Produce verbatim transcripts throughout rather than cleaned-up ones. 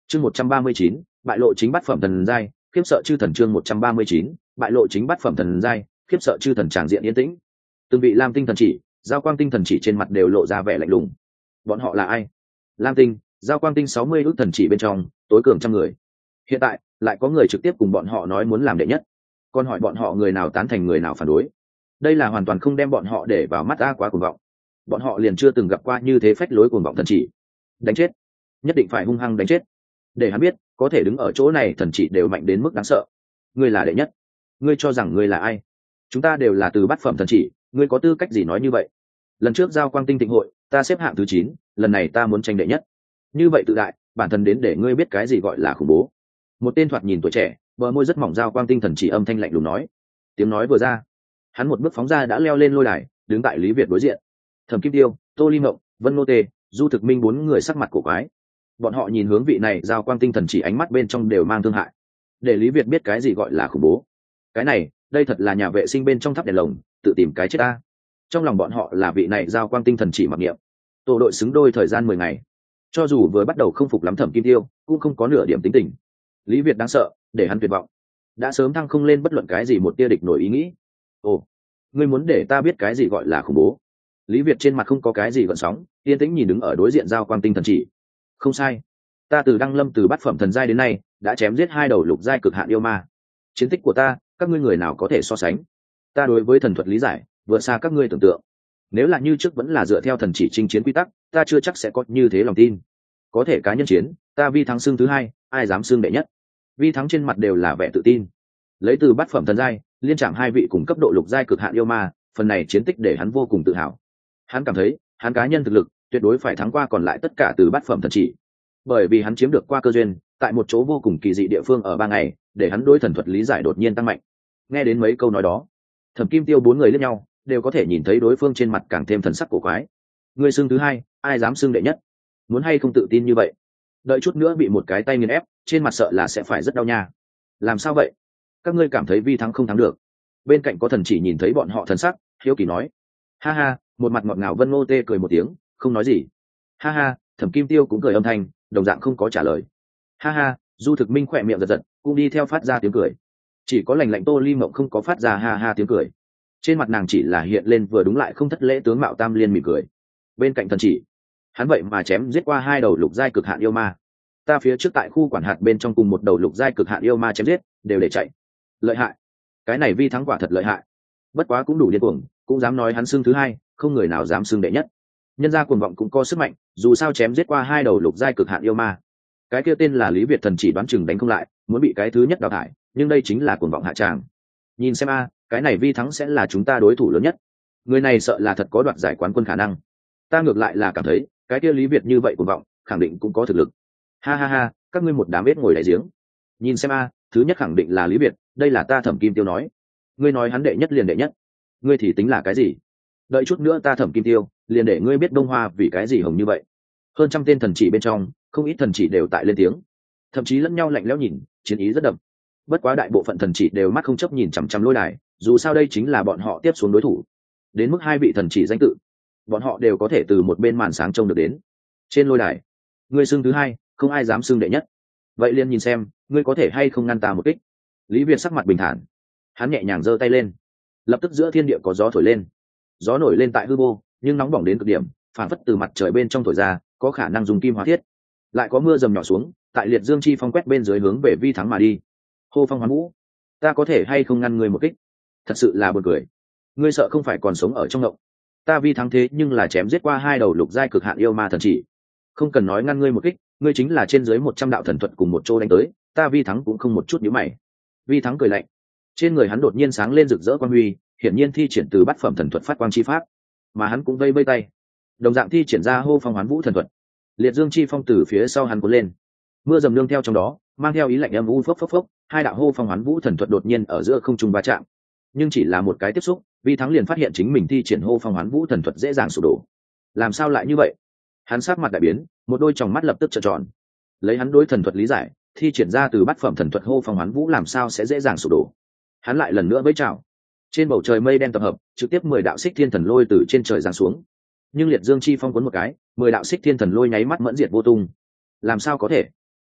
chương một trăm ba mươi chín, bại lộ chính bát phẩm thần giai, khiếp sợ chư thần. Chương một trăm ba mươi chín, bại lộ chính bát phẩm thần giai, khiếp sợ chư thần. Tràng diện yên tĩnh, từng vị lam tinh thần chỉ, giao quang tinh thần chỉ trên mặt đều lộ ra vẻ lạnh lùng. Bọn họ là ai? Lam tinh, giao quang tinh sáu mươi ước thần chỉ bên trong tối cường trăm người, hiện tại lại có người trực tiếp cùng bọn họ nói muốn làm đệ nhất, còn hỏi bọn họ người nào tán thành người nào phản đối. Đây là hoàn toàn không đem bọn họ để vào mắt. A, quá cuồng vọng, bọn họ liền chưa từng gặp qua như thế phách lối cuồng vọng thần chỉ. Đánh chết, nhất định phải hung hăng đánh chết, để hắn biết có thể đứng ở chỗ này thần chỉ đều mạnh đến mức đáng sợ. Ngươi là đệ nhất, ngươi cho rằng ngươi là ai? Chúng ta đều là từ bát phẩm thần chỉ, ngươi có tư cách gì nói như vậy? Lần trước giao quang tinh thịnh hội ta xếp hạng thứ chín, lần này ta muốn tranh đệ nhất. Như vậy tự đại, bản thân đến để ngươi biết cái gì gọi là khủng bố. Một tên thoạt nhìn tuổi trẻ, bờ môi rất mỏng giao quang tinh thần chỉ âm thanh lạnh lùng nói. Tiếng nói vừa ra, hắn một bước phóng ra đã leo lên lôi đài, đứng tại Lý Việt đối diện. Thẩm Kim Tiêu, Tô Ly Mộng, Vân Nô Tê, Du Thực Minh bốn người sắc mặt cổ quái. Bọn họ nhìn hướng vị này giao quang tinh thần chỉ, ánh mắt bên trong đều mang thương hại. Để Lý Việt biết cái gì gọi là khủng bố. Cái này, đây thật là nhà vệ sinh bên trong thắp đèn lồng, tự tìm cái chết ta. Trong lòng bọn họ là vị này giao quang tinh thần chỉ mặc niệm. Tổ đội xứng đôi thời gian mười ngày, cho dù vừa bắt đầu không phục lắm Thẩm Kim Tiêu, cũng không có nửa điểm tính tình. Lý Việt đáng sợ, để hắn tuyệt vọng, đã sớm thăng không lên bất luận cái gì một tia địch nổi ý nghĩ. Ồ, ngươi muốn để ta biết cái gì gọi là khủng bố? Lý Việt trên mặt không có cái gì gợn sóng, yên tĩnh nhìn đứng ở đối diện giao quang tinh thần chỉ. Không sai, ta từ đăng lâm từ bát phẩm thần giai đến nay đã chém giết hai đầu lục giai cực hạn yêu ma. Chiến tích của ta, các ngươi người nào có thể so sánh? Ta đối với thần thuật lý giải vượt xa các ngươi tưởng tượng. Nếu là như trước vẫn là dựa theo thần chỉ chinh chiến quy tắc, ta chưa chắc sẽ có như thế lòng tin. Có thể cá nhân chiến, ta vi thắng xưng thứ hai, ai dám xưng đệ nhất? Vi thắng trên mặt đều là vẻ tự tin. Lấy từ bát phẩm thần giai liên chạm hai vị cùng cấp độ lục giai cực hạn yêu ma, phần này chiến tích để hắn vô cùng tự hào. Hắn cảm thấy hắn cá nhân thực lực tuyệt đối phải thắng qua còn lại tất cả từ bát phẩm thần chỉ, bởi vì hắn chiếm được qua cơ duyên tại một chỗ vô cùng kỳ dị địa phương ở ba ngày, để hắn đối thần thuật lý giải đột nhiên tăng mạnh. Nghe đến mấy câu nói đó, Thẩm Kim Tiêu bốn người liếc nhau, đều có thể nhìn thấy đối phương trên mặt càng thêm thần sắc cổ quái. Ngươi xưng thứ hai, ai dám xưng đệ nhất? Muốn hay không tự tin như vậy? Đợi chút nữa bị một cái tay nghiền ép, trên mặt sợ là sẽ phải rất đau nha. Làm sao vậy? Các ngươi cảm thấy vi thắng không thắng được? Bên cạnh có thần chỉ nhìn thấy bọn họ thần sắc, hiếu kỳ nói. Ha ha, một mặt ngọt ngào Vân Ngô Tê cười một tiếng, không nói gì. Ha ha, Thẩm Kim Tiêu cũng cười âm thanh, đồng dạng không có trả lời. Ha ha, Du Thực Minh khỏe miệng giật giật, cũng đi theo phát ra tiếng cười. Chỉ có lành lạnh Tô Ly Mộng không có phát ra ha ha tiếng cười, trên mặt nàng chỉ là hiện lên vừa đúng lại không thất lễ tướng mạo tam liên mỉm cười. Bên cạnh thần chỉ, hắn vậy mà chém giết qua hai đầu lục giai cực hạn yêu ma. Ta phía trước tại khu quản hạt bên trong cùng một đầu lục giai cực hạn yêu ma chém giết, đều để chạy. Lợi hại, cái này vi thắng quả thật lợi hại. Bất quá cũng đủ điên cuồng, cũng dám nói hắn xưng thứ hai, không người nào dám xưng đệ nhất. Nhân gia cuồng vọng cũng có sức mạnh, dù sao chém giết qua hai đầu lục giai cực hạn yêu ma. Cái kia tên là Lý Việt thần chỉ đoán chừng đánh không lại, muốn bị cái thứ nhất đào thải, nhưng đây chính là cuồng vọng hạ tràng. Nhìn xem a, cái này vi thắng sẽ là chúng ta đối thủ lớn nhất. Người này sợ là thật có đoạt giải quán quân khả năng. Ta ngược lại là cảm thấy, cái kia Lý Việt như vậy cuồng vọng, khẳng định cũng có thực lực. Ha ha ha, các ngươi một đám ếch ngồi đại giếng. Nhìn xem a, thứ nhất khẳng định là Lý Việt, đây là ta Thẩm Kim Tiêu nói. Ngươi nói hắn đệ nhất liền đệ nhất, ngươi thì tính là cái gì? Đợi chút nữa ta Thẩm Kim Tiêu liền để ngươi biết Đông Hoa vì cái gì hồng như vậy. Hơn trăm tên thần chỉ bên trong, không ít thần chỉ đều tại lên tiếng, thậm chí lẫn nhau lạnh lẽo nhìn, chiến ý rất đậm. Bất quá đại bộ phận thần chỉ đều mắt không chấp nhìn chằm chằm lôi đài, dù sao đây chính là bọn họ tiếp xuống đối thủ. Đến mức hai vị thần chỉ danh tự, bọn họ đều có thể từ một bên màn sáng trông được đến. Trên lôi đài, ngươi xưng thứ hai, không ai dám xưng đệ nhất. Vậy liền nhìn xem, ngươi có thể hay không ngăn ta một kích. Lý Việt sắc mặt bình thản, hắn nhẹ nhàng giơ tay lên, lập tức giữa thiên địa có gió thổi lên. Gió nổi lên tại hư vô, nhưng nóng bỏng đến cực điểm, phản phất từ mặt trời bên trong thổi ra, có khả năng dùng kim hóa thiết. Lại có mưa dầm nhỏ xuống, tại liệt dương chi phong quét bên dưới hướng về vi thắng mà đi. Hô phong hoán vũ, ta có thể hay không ngăn ngươi một kích? Thật sự là buồn cười. Ngươi sợ không phải còn sống ở trong ngộng. Ta vi thắng thế nhưng là chém giết qua hai đầu lục giai cực hạn yêu ma thần chỉ. Không cần nói ngăn ngươi một kích, ngươi chính là trên dưới một trăm đạo thần thuật cùng một chỗ đánh tới, ta vi thắng cũng không một chút nhíu mày. Vi thắng cười lạnh, trên người hắn đột nhiên sáng lên rực rỡ quang huy, hiển nhiên thi triển từ bát phẩm thần thuật phát quang chi pháp, mà hắn cũng vây vây tay, đồng dạng thi triển ra hô phong hoán vũ thần thuật. Liệt dương chi phong từ phía sau hắn cuốn lên, mưa dầm nương theo trong đó, mang theo ý lạnh âm u phốc phốc phốc, hai đạo hô phong hoán vũ thần thuật đột nhiên ở giữa không trung va chạm. Nhưng chỉ là một cái tiếp xúc, vi thắng liền phát hiện chính mình thi triển hô phong hoán vũ thần thuật dễ dàng sụp đổ. Làm sao lại như vậy? Hắn sắc mặt đại biến, một đôi tròng mắt lập tức trợn tròn. Lấy hắn đối thần thuật lý giải, thi triển ra từ bát phẩm thần thuật hô phong hoán vũ làm sao sẽ dễ dàng sụp đổ. Hắn lại lần nữa vẫy chảo, trên bầu trời mây đen tập hợp, trực tiếp mười đạo xích thiên thần lôi từ trên trời giáng xuống. Nhưng liệt dương chi phong cuốn một cái, mười đạo xích thiên thần lôi nháy mắt mẫn diệt vô tung. Làm sao có thể?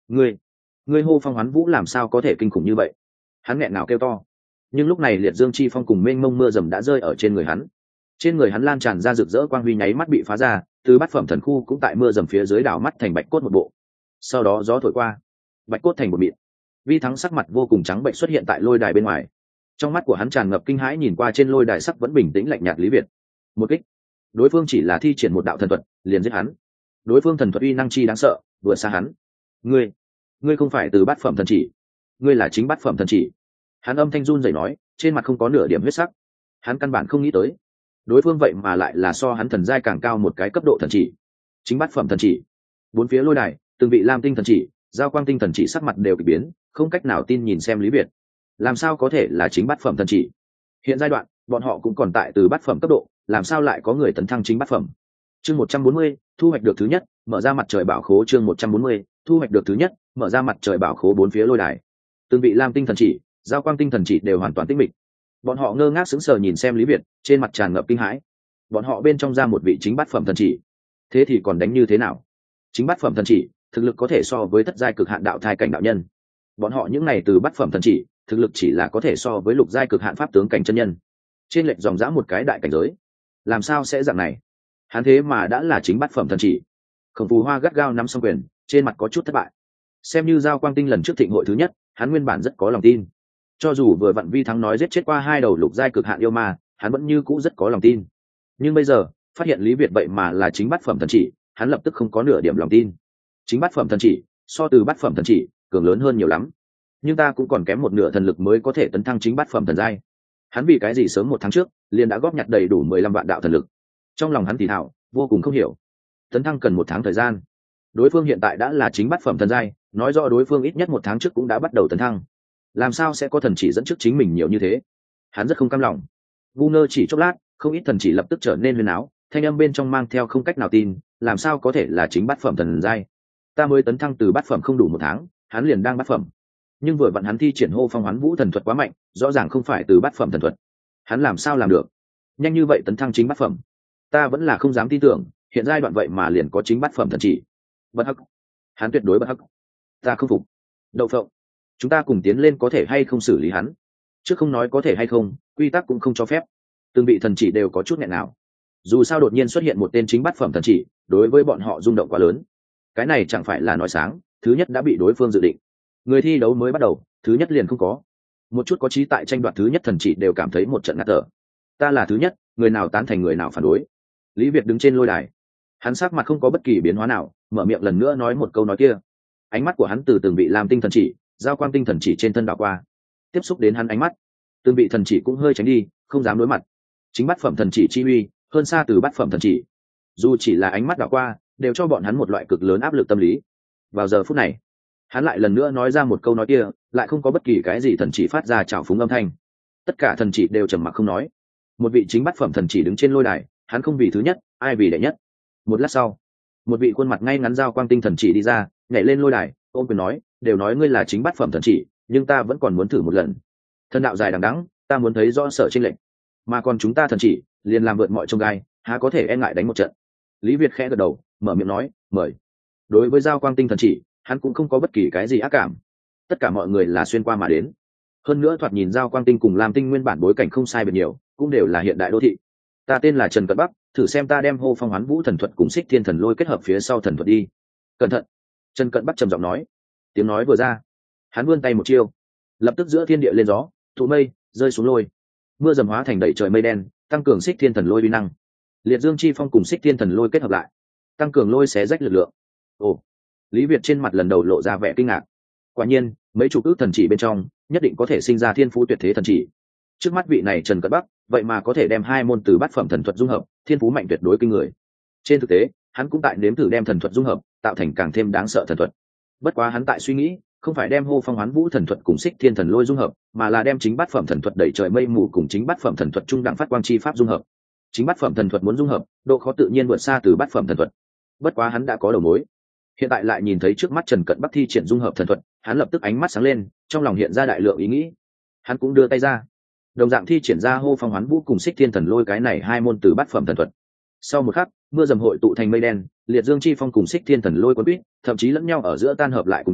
ngươi ngươi hô phong hoán vũ làm sao có thể kinh khủng như vậy? Hắn nghẹn ngào kêu to. Nhưng lúc này liệt dương chi phong cùng mênh mông mưa rầm đã rơi ở trên người hắn. Trên người hắn lan tràn ra rực rỡ quang huy nháy mắt bị phá ra, từ bát phẩm thần khu cũng tại mưa rầm phía dưới đảo mắt thành bạch cốt một bộ. Sau đó gió thổi qua, bạch cốt thành một mịn. Vi Thắng sắc mặt vô cùng trắng bệnh xuất hiện tại lôi đài bên ngoài. Trong mắt của hắn tràn ngập kinh hãi nhìn qua trên lôi đài sắc vẫn bình tĩnh lạnh nhạt Lý Việt. Một kích, đối phương chỉ là thi triển một đạo thần thuật, liền giết hắn. Đối phương thần thuật uy năng chi đáng sợ, vừa xa hắn. Ngươi, ngươi không phải từ bát phẩm thần chỉ, ngươi là chính bát phẩm thần chỉ. Hắn âm thanh run rẩy nói, trên mặt không có nửa điểm huyết sắc. Hắn căn bản không nghĩ tới, đối phương vậy mà lại là so hắn thần giai càng cao một cái cấp độ thần chỉ, chính bát phẩm thần chỉ. Bốn phía lôi đài, từng vị lam tinh thần chỉ, giao quang tinh thần chỉ sắc mặt đều kỳ biến, không cách nào tin nhìn xem Lý Việt. Làm sao có thể là chính bát phẩm thần chỉ? Hiện giai đoạn, bọn họ cũng còn tại từ bát phẩm cấp độ, làm sao lại có người tấn thăng chính bát phẩm? Chương một trăm bốn mươi, thu hoạch được thứ nhất, mở ra mặt trời bảo khố. Chương một trăm bốn mươi, thu hoạch được thứ nhất, mở ra mặt trời bảo khố. Bốn phía lôi đài, từng vị lam tinh thần chỉ, giao quang tinh thần chỉ đều hoàn toàn tĩnh mịch. Bọn họ ngơ ngác sững sờ nhìn xem Lý Việt, trên mặt tràn ngập kinh hãi. Bọn họ bên trong ra một vị chính bát phẩm thần chỉ, thế thì còn đánh như thế nào? Chính bát phẩm thần chỉ, thực lực có thể so với thất giai cực hạn đạo thai cảnh đạo nhân. Bọn họ những này từ bát phẩm thần chỉ, thực lực chỉ là có thể so với lục giai cực hạn pháp tướng cảnh chân nhân. Trên lệch dòng dã một cái đại cảnh giới. Làm sao sẽ dạng này? Hắn thế mà đã là chính bát phẩm thần chỉ. Khổng Phù Hoa gắt gao nắm song quyền, trên mặt có chút thất bại. Xem như giao quang tinh lần trước thịnh hội thứ nhất, hắn nguyên bản rất có lòng tin. Cho dù vừa vặn Vi Thắng nói giết chết qua hai đầu lục giai cực hạn yêu ma, hắn vẫn như cũ rất có lòng tin. Nhưng bây giờ, phát hiện Lý Việt vậy mà là chính bát phẩm thần chỉ, hắn lập tức không có nửa điểm lòng tin. Chính bát phẩm thần chỉ, so từ bát phẩm thần chỉ, cường lớn hơn nhiều lắm. Nhưng ta cũng còn kém một nửa thần lực mới có thể tấn thăng chính bát phẩm thần giai. Hắn vì cái gì sớm một tháng trước, liền đã góp nhặt đầy đủ mười lăm vạn đạo thần lực. Trong lòng hắn thì thào, vô cùng không hiểu. Tấn thăng cần một tháng thời gian. Đối phương hiện tại đã là chính bát phẩm thần giai, nói rõ đối phương ít nhất một tháng trước cũng đã bắt đầu tấn thăng. Làm sao sẽ có thần chỉ dẫn trước chính mình nhiều như thế? Hắn rất không cam lòng. Vu Ngơ chỉ chốc lát, không ít thần chỉ lập tức trở nên huyền áo, thanh âm bên trong mang theo không cách nào tin, làm sao có thể là chính bát phẩm thần giai? Ta mới tấn thăng từ bát phẩm không đủ một tháng, hắn liền đang bát phẩm. Nhưng vừa vặn hắn thi triển hô phong hoán vũ thần thuật quá mạnh, rõ ràng không phải từ bát phẩm thần thuật. Hắn làm sao làm được? Nhanh như vậy tấn thăng chính bát phẩm. Ta vẫn là không dám tin tưởng, hiện giai đoạn vậy mà liền có chính bát phẩm thần chỉ. Bất hắc. Hắn tuyệt đối bất hắc. Ta không phục. Đậu phộng. Chúng ta cùng tiến lên có thể hay không xử lý hắn? Chứ không nói có thể hay không, quy tắc cũng không cho phép. Từng vị thần chỉ đều có chút nghẹn nào. Dù sao đột nhiên xuất hiện một tên chính bát phẩm thần chỉ, đối với bọn họ rung động quá lớn. Cái này chẳng phải là nói sáng, thứ nhất đã bị đối phương dự định. Người thi đấu mới bắt đầu, thứ nhất liền không có. Một chút có trí tại tranh đoạt thứ nhất thần chỉ đều cảm thấy một trận ngạt thở. Ta là thứ nhất, người nào tán thành người nào phản đối. Lý Việt đứng trên lôi đài, hắn sắc mặt không có bất kỳ biến hóa nào, mở miệng lần nữa nói một câu nói kia. Ánh mắt của hắn từ từng vị làm tinh thần chỉ, giao quang tinh thần chỉ trên thân đảo qua, tiếp xúc đến hắn ánh mắt, từng vị thần chỉ cũng hơi tránh đi, không dám đối mặt. Chính bát phẩm thần chỉ chi uy hơn xa từ bát phẩm thần chỉ, dù chỉ là ánh mắt đảo qua, đều cho bọn hắn một loại cực lớn áp lực tâm lý. Vào giờ phút này, hắn lại lần nữa nói ra một câu nói kia, lại không có bất kỳ cái gì thần chỉ phát ra trào phúng âm thanh. Tất cả thần chỉ đều trầm mặc không nói. Một vị chính bát phẩm thần chỉ đứng trên lôi đài, hắn không vì thứ nhất, ai vì đệ nhất. Một lát sau, một vị khuôn mặt ngay ngắn giao quang tinh thần chỉ đi ra, nhảy lên lôi đài, ôm quyền nói, đều nói ngươi là chính bát phẩm thần chỉ, nhưng ta vẫn còn muốn thử một lần. Thần đạo dài đằng đẵng, ta muốn thấy rõ sở trên lệnh. Mà còn chúng ta thần chỉ, liền làm vượt mọi trông gai, há có thể e ngại đánh một trận. Lý Việt khẽ gật đầu, mở miệng nói, mời. Đối với giao quang tinh thần chỉ, hắn cũng không có bất kỳ cái gì ác cảm. Tất cả mọi người là xuyên qua mà đến. Hơn nữa thoạt nhìn giao quang tinh cùng lam tinh nguyên bản bối cảnh không sai biệt nhiều, cũng đều là hiện đại đô thị. Ta tên là Trần Cận Bắc, thử xem ta đem hô phong hoán vũ thần thuật cùng xích thiên thần lôi kết hợp phía sau thần thuật đi. Cẩn thận. Trần Cận Bắc trầm giọng nói. Tiếng nói vừa ra, hắn vươn tay một chiêu, lập tức giữa thiên địa lên gió, tụ mây rơi xuống lôi, mưa dầm hóa thành đầy trời mây đen, tăng cường xích thiên thần lôi uy năng. Liệt dương chi phong cùng xích thiên thần lôi kết hợp lại, tăng cường lôi xé rách lực lượng. Ồ, Lý Việt trên mặt lần đầu lộ ra vẻ kinh ngạc. Quả nhiên, mấy chục ước thần chỉ bên trong, nhất định có thể sinh ra thiên phú tuyệt thế thần chỉ. Trước mắt vị này Trần Cận Bắc, vậy mà có thể đem hai môn từ bát phẩm thần thuật dung hợp, thiên phú mạnh tuyệt đối kinh người. Trên thực tế, hắn cũng tại nếm thử đem thần thuật dung hợp, tạo thành càng thêm đáng sợ thần thuật. Bất quá hắn tại suy nghĩ, không phải đem hô phong hoán vũ thần thuật cùng xích thiên thần lôi dung hợp, mà là đem chính bát phẩm thần thuật đẩy trời mây mù cùng chính bát phẩm thần thuật trung đẳng phát quang chi pháp dung hợp. Chính bát phẩm thần thuật muốn dung hợp, độ khó tự nhiên vượt xa từ bát phẩm thần thuật. Bất quá hắn đã có đầu mối. Hiện tại lại nhìn thấy trước mắt Trần Cận Bắc thi triển dung hợp thần thuật, hắn lập tức ánh mắt sáng lên, trong lòng hiện ra đại lượng ý nghĩ. Hắn cũng đưa tay ra, đồng dạng thi triển ra hô phong hoán vũ cùng xích thiên thần lôi cái này hai môn từ bát phẩm thần thuật. Sau một khắc, mưa dầm hội tụ thành mây đen, liệt dương chi phong cùng xích thiên thần lôi cuốn quýt, thậm chí lẫn nhau ở giữa tan hợp lại cùng nhau,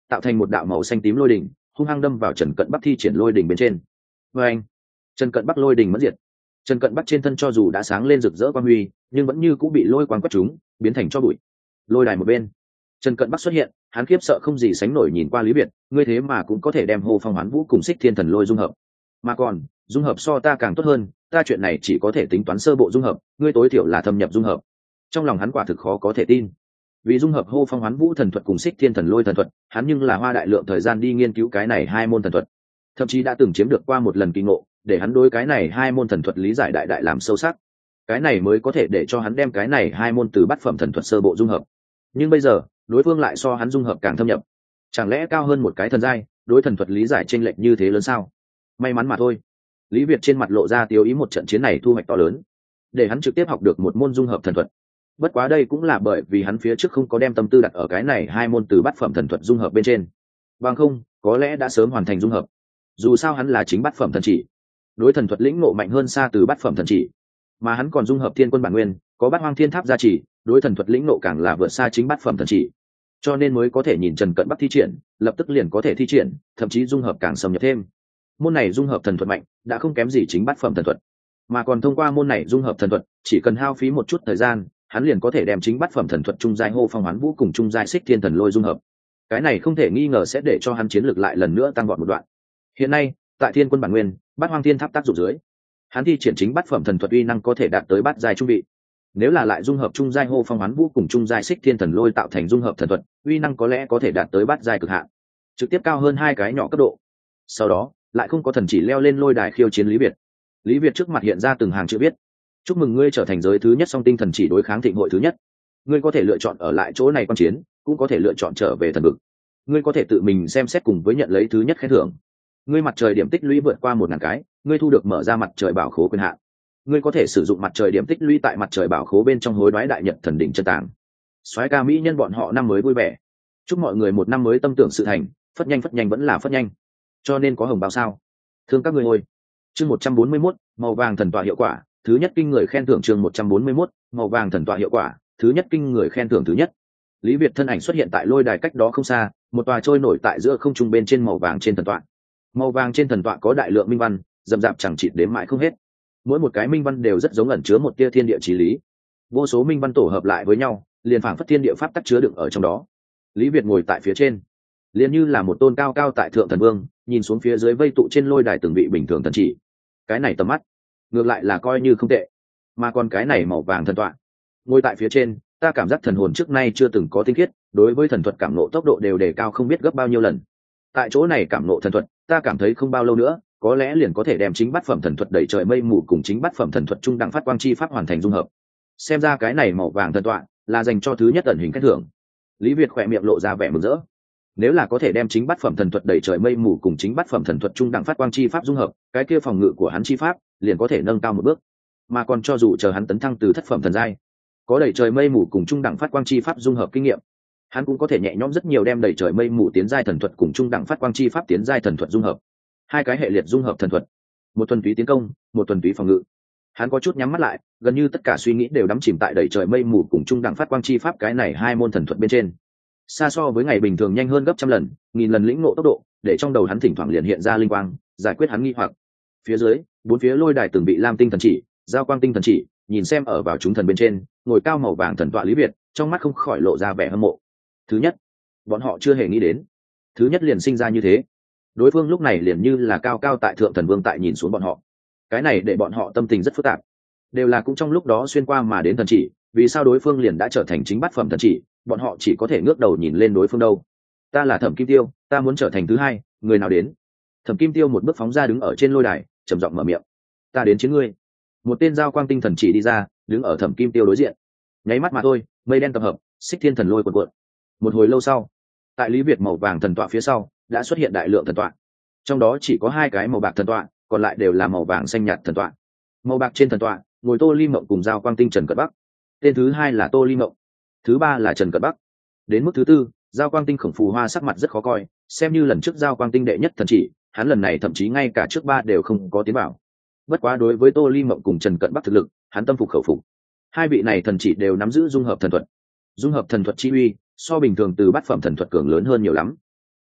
tạo thành một đạo màu xanh tím lôi đỉnh hung hăng đâm vào Trần Cận Bắc thi triển lôi đỉnh bên trên. Và anh, Trần Cận Bắc lôi đỉnh mất diệt. Trần Cận Bắc trên thân cho dù đã sáng lên rực rỡ quang huy, nhưng vẫn như cũng bị lôi quang quét trúng, biến thành cho bụi. Lôi đài một bên, Trần Cận Bắc xuất hiện, hắn khiếp sợ không gì sánh nổi nhìn qua Lý Việt, ngươi thế mà cũng có thể đem Hồ Phong Hoán Vũ cùng Xích Thiên Thần Lôi dung hợp. Mà còn, dung hợp so ta càng tốt hơn, ta chuyện này chỉ có thể tính toán sơ bộ dung hợp, ngươi tối thiểu là thâm nhập dung hợp. Trong lòng hắn quả thực khó có thể tin. Vì dung hợp Hồ Phong Hoán Vũ thần thuật cùng Xích Thiên Thần Lôi thần thuật, hắn nhưng là hoa đại lượng thời gian đi nghiên cứu cái này hai môn thần thuật. Thậm chí đã từng chiếm được qua một lần kỳ ngộ, để hắn đối cái này hai môn thần thuật lý giải đại đại làm sâu sắc. Cái này mới có thể để cho hắn đem cái này hai môn từ bát phẩm thần thuật sơ bộ dung hợp. Nhưng bây giờ, đối phương lại so hắn dung hợp càng thâm nhập. Chẳng lẽ cao hơn một cái thần giai, đối thần thuật lý giải chênh lệch như thế lớn sao? May mắn mà thôi. Lý Việt trên mặt lộ ra tiêu ý một trận chiến này thu hoạch to lớn, để hắn trực tiếp học được một môn dung hợp thần thuật. Bất quá đây cũng là bởi vì hắn phía trước không có đem tâm tư đặt ở cái này hai môn từ bát phẩm thần thuật dung hợp bên trên. Bằng không, có lẽ đã sớm hoàn thành dung hợp. Dù sao hắn là chính bát phẩm thần chỉ, đối thần thuật lĩnh ngộ mạnh hơn xa từ bát phẩm thần chỉ, mà hắn còn dung hợp thiên quân bản nguyên, có bát hoang thiên tháp gia trì, đối thần thuật lĩnh ngộ càng là vượt xa chính bát phẩm thần chỉ, cho nên mới có thể nhìn Trần Cận Bắc thi triển, lập tức liền có thể thi triển, thậm chí dung hợp càng xâm nhập thêm. Môn này dung hợp thần thuật mạnh, đã không kém gì chính bát phẩm thần thuật, mà còn thông qua môn này dung hợp thần thuật, chỉ cần hao phí một chút thời gian, hắn liền có thể đem chính bát phẩm thần thuật trung giai Hồ Phong Hoán Vũ cùng trung giai Xích Thiên Thần Lôi dung hợp. Cái này không thể nghi ngờ sẽ để cho hắn chiến lược lại lần nữa tăng vọt một đoạn. Hiện nay, tại thiên quân bản nguyên, bát hoang thiên tháp tác dụng dưới, hắn thi triển chính bát phẩm thần thuật uy năng có thể đạt tới bát giai trung vị. Nếu là lại dung hợp trung giai Hồ Phong Hoán Vũ cùng trung giai Xích Thiên Thần Lôi tạo thành dung hợp thần thuật, uy năng có lẽ có thể đạt tới bát giai cực hạn, trực tiếp cao hơn hai cái nhỏ cấp độ. Sau đó, lại không có thần chỉ leo lên lôi đài khiêu chiến Lý Việt. Lý Việt trước mặt hiện ra từng hàng chữ viết: chúc mừng ngươi trở thành giới thứ nhất song tinh thần chỉ đối kháng thịnh hội thứ nhất. Ngươi có thể lựa chọn ở lại chỗ này quan chiến, cũng có thể lựa chọn trở về thần vực. Ngươi có thể tự mình xem xét cùng với nhận lấy thứ nhất khen thưởng. Ngươi mặt trời điểm tích lũy vượt qua một ngàn cái, ngươi thu được mở ra mặt trời bảo khố quyền hạn. Ngươi có thể sử dụng mặt trời điểm tích lũy tại mặt trời bảo khố bên trong hối đoái đại nhật thần đỉnh chân tàng. Soái ca mỹ nhân bọn họ năm mới vui vẻ, chúc mọi người một năm mới tâm tưởng sự thành, phất nhanh phất nhanh vẫn là phất nhanh. Cho nên có hồng bao sao? Thương các ngươi ơi. Chương một trăm bốn mươi mốt, màu vàng thần tọa hiệu quả, thứ nhất kinh người khen thưởng. Chương một trăm bốn mươi mốt, màu vàng thần tọa hiệu quả, thứ nhất kinh người khen thưởng thứ nhất. Lý Việt thân ảnh xuất hiện tại lôi đài cách đó không xa, một tòa trôi nổi tại giữa không trung bên trên màu vàng trên thần tọa. Màu vàng trên thần tọa có đại lượng minh văn, rậm rạp chẳng chịt đếm mãi không hết. Mỗi một cái minh văn đều rất giống ẩn chứa một tia thiên địa chí lý. Vô số minh văn tổ hợp lại với nhau, liền phảng phất thiên địa pháp tắc chứa đựng ở trong đó. Lý Việt ngồi tại phía trên, liền như là một tôn cao cao tại thượng thần vương, nhìn xuống phía dưới vây tụ trên lôi đài từng vị bình thường thần chỉ. Cái này tầm mắt, ngược lại là coi như không tệ. Mà còn cái này màu vàng thần tọa, ngồi tại phía trên, ta cảm giác thần hồn trước nay chưa từng có tinh khiết, đối với thần thuật cảm ngộ tốc độ đều đề cao không biết gấp bao nhiêu lần. Tại chỗ này cảm ngộ thần thuật, ta cảm thấy không bao lâu nữa, có lẽ liền có thể đem chính bát phẩm thần thuật đẩy trời mây mù cùng chính bát phẩm thần thuật trung đẳng phát quang chi pháp hoàn thành dung hợp. Xem ra cái này màu vàng thần tọa là dành cho thứ nhất ẩn hình khen thưởng. Lý Việt khỏe miệng lộ ra vẻ mừng rỡ. Nếu là có thể đem chính bát phẩm thần thuật đẩy trời mây mù cùng chính bát phẩm thần thuật trung đẳng phát quang chi pháp dung hợp, cái kia phòng ngự của hắn chi pháp liền có thể nâng cao một bước. Mà còn cho dù chờ hắn tấn thăng từ thất phẩm thần giai, có đẩy trời mây mù cùng trung đẳng phát quang chi pháp dung hợp kinh nghiệm, hắn cũng có thể nhẹ nhõm rất nhiều đem đẩy trời mây mù tiến giai thần thuật cùng trung đẳng phát quang chi pháp tiến giai thần thuật dung hợp. Hai cái hệ liệt dung hợp thần thuật, một thuần túy tiến công, một thuần túy phòng ngự. Hắn có chút nhắm mắt lại, gần như tất cả suy nghĩ đều đắm chìm tại đẩy trời mây mù cùng trung đẳng phát quang chi pháp cái này hai môn thần thuật bên trên. Xa so với ngày bình thường nhanh hơn gấp trăm lần, nghìn lần lĩnh ngộ tốc độ, để trong đầu hắn thỉnh thoảng liền hiện ra linh quang, giải quyết hắn nghi hoặc. Phía dưới, bốn phía lôi đài từng bị lam tinh thần chỉ, giao quang tinh thần chỉ, nhìn xem ở vào chúng thần bên trên, ngồi cao màu vàng thần tọa Lý Việt, trong mắt không khỏi lộ ra vẻ hâm mộ. Thứ nhất, bọn họ chưa hề nghĩ đến, thứ nhất liền sinh ra như thế. Đối phương lúc này liền như là cao cao tại thượng thần vương tại nhìn xuống bọn họ. Cái này để bọn họ tâm tình rất phức tạp. Đều là cũng trong lúc đó xuyên qua mà đến thần chỉ, vì sao đối phương liền đã trở thành chính bát phẩm thần chỉ, bọn họ chỉ có thể ngước đầu nhìn lên đối phương đâu. Ta là Thẩm Kim Tiêu, ta muốn trở thành thứ hai, người nào đến? Thẩm Kim Tiêu một bước phóng ra đứng ở trên lôi đài, trầm giọng mở miệng. Ta đến chiến ngươi. Một tên giao quang tinh thần chỉ đi ra, đứng ở Thẩm Kim Tiêu đối diện. Nháy mắt mà thôi, mây đen tập hợp, Xích Thiên Thần Lôi cuộn cuộn. Một hồi lâu sau, tại Lý Việt màu vàng thần tọa phía sau, đã xuất hiện đại lượng thần tọa. Trong đó chỉ có hai cái màu bạc thần tọa, còn lại đều là màu vàng xanh nhạt thần tọa. Màu bạc trên thần tọa, ngồi Tô Ly Mộng cùng giao quang tinh Trần Cận Bắc. Tên thứ hai là Tô Ly Mộng, thứ ba là Trần Cận Bắc. Đến mức thứ tư, giao quang tinh Khổng Phù Hoa sắc mặt rất khó coi, xem như lần trước giao quang tinh đệ nhất thần chỉ, hắn lần này thậm chí ngay cả trước ba đều không có tiến vào. Bất quá đối với Tô Ly Mộng cùng Trần Cận Bắc thực lực, hắn tâm phục khẩu phục. Hai vị này thần chỉ đều nắm giữ dung hợp thần thuật. Dung hợp thần thuật chi uy, so bình thường từ bát phẩm thần thuật cường lớn hơn nhiều lắm.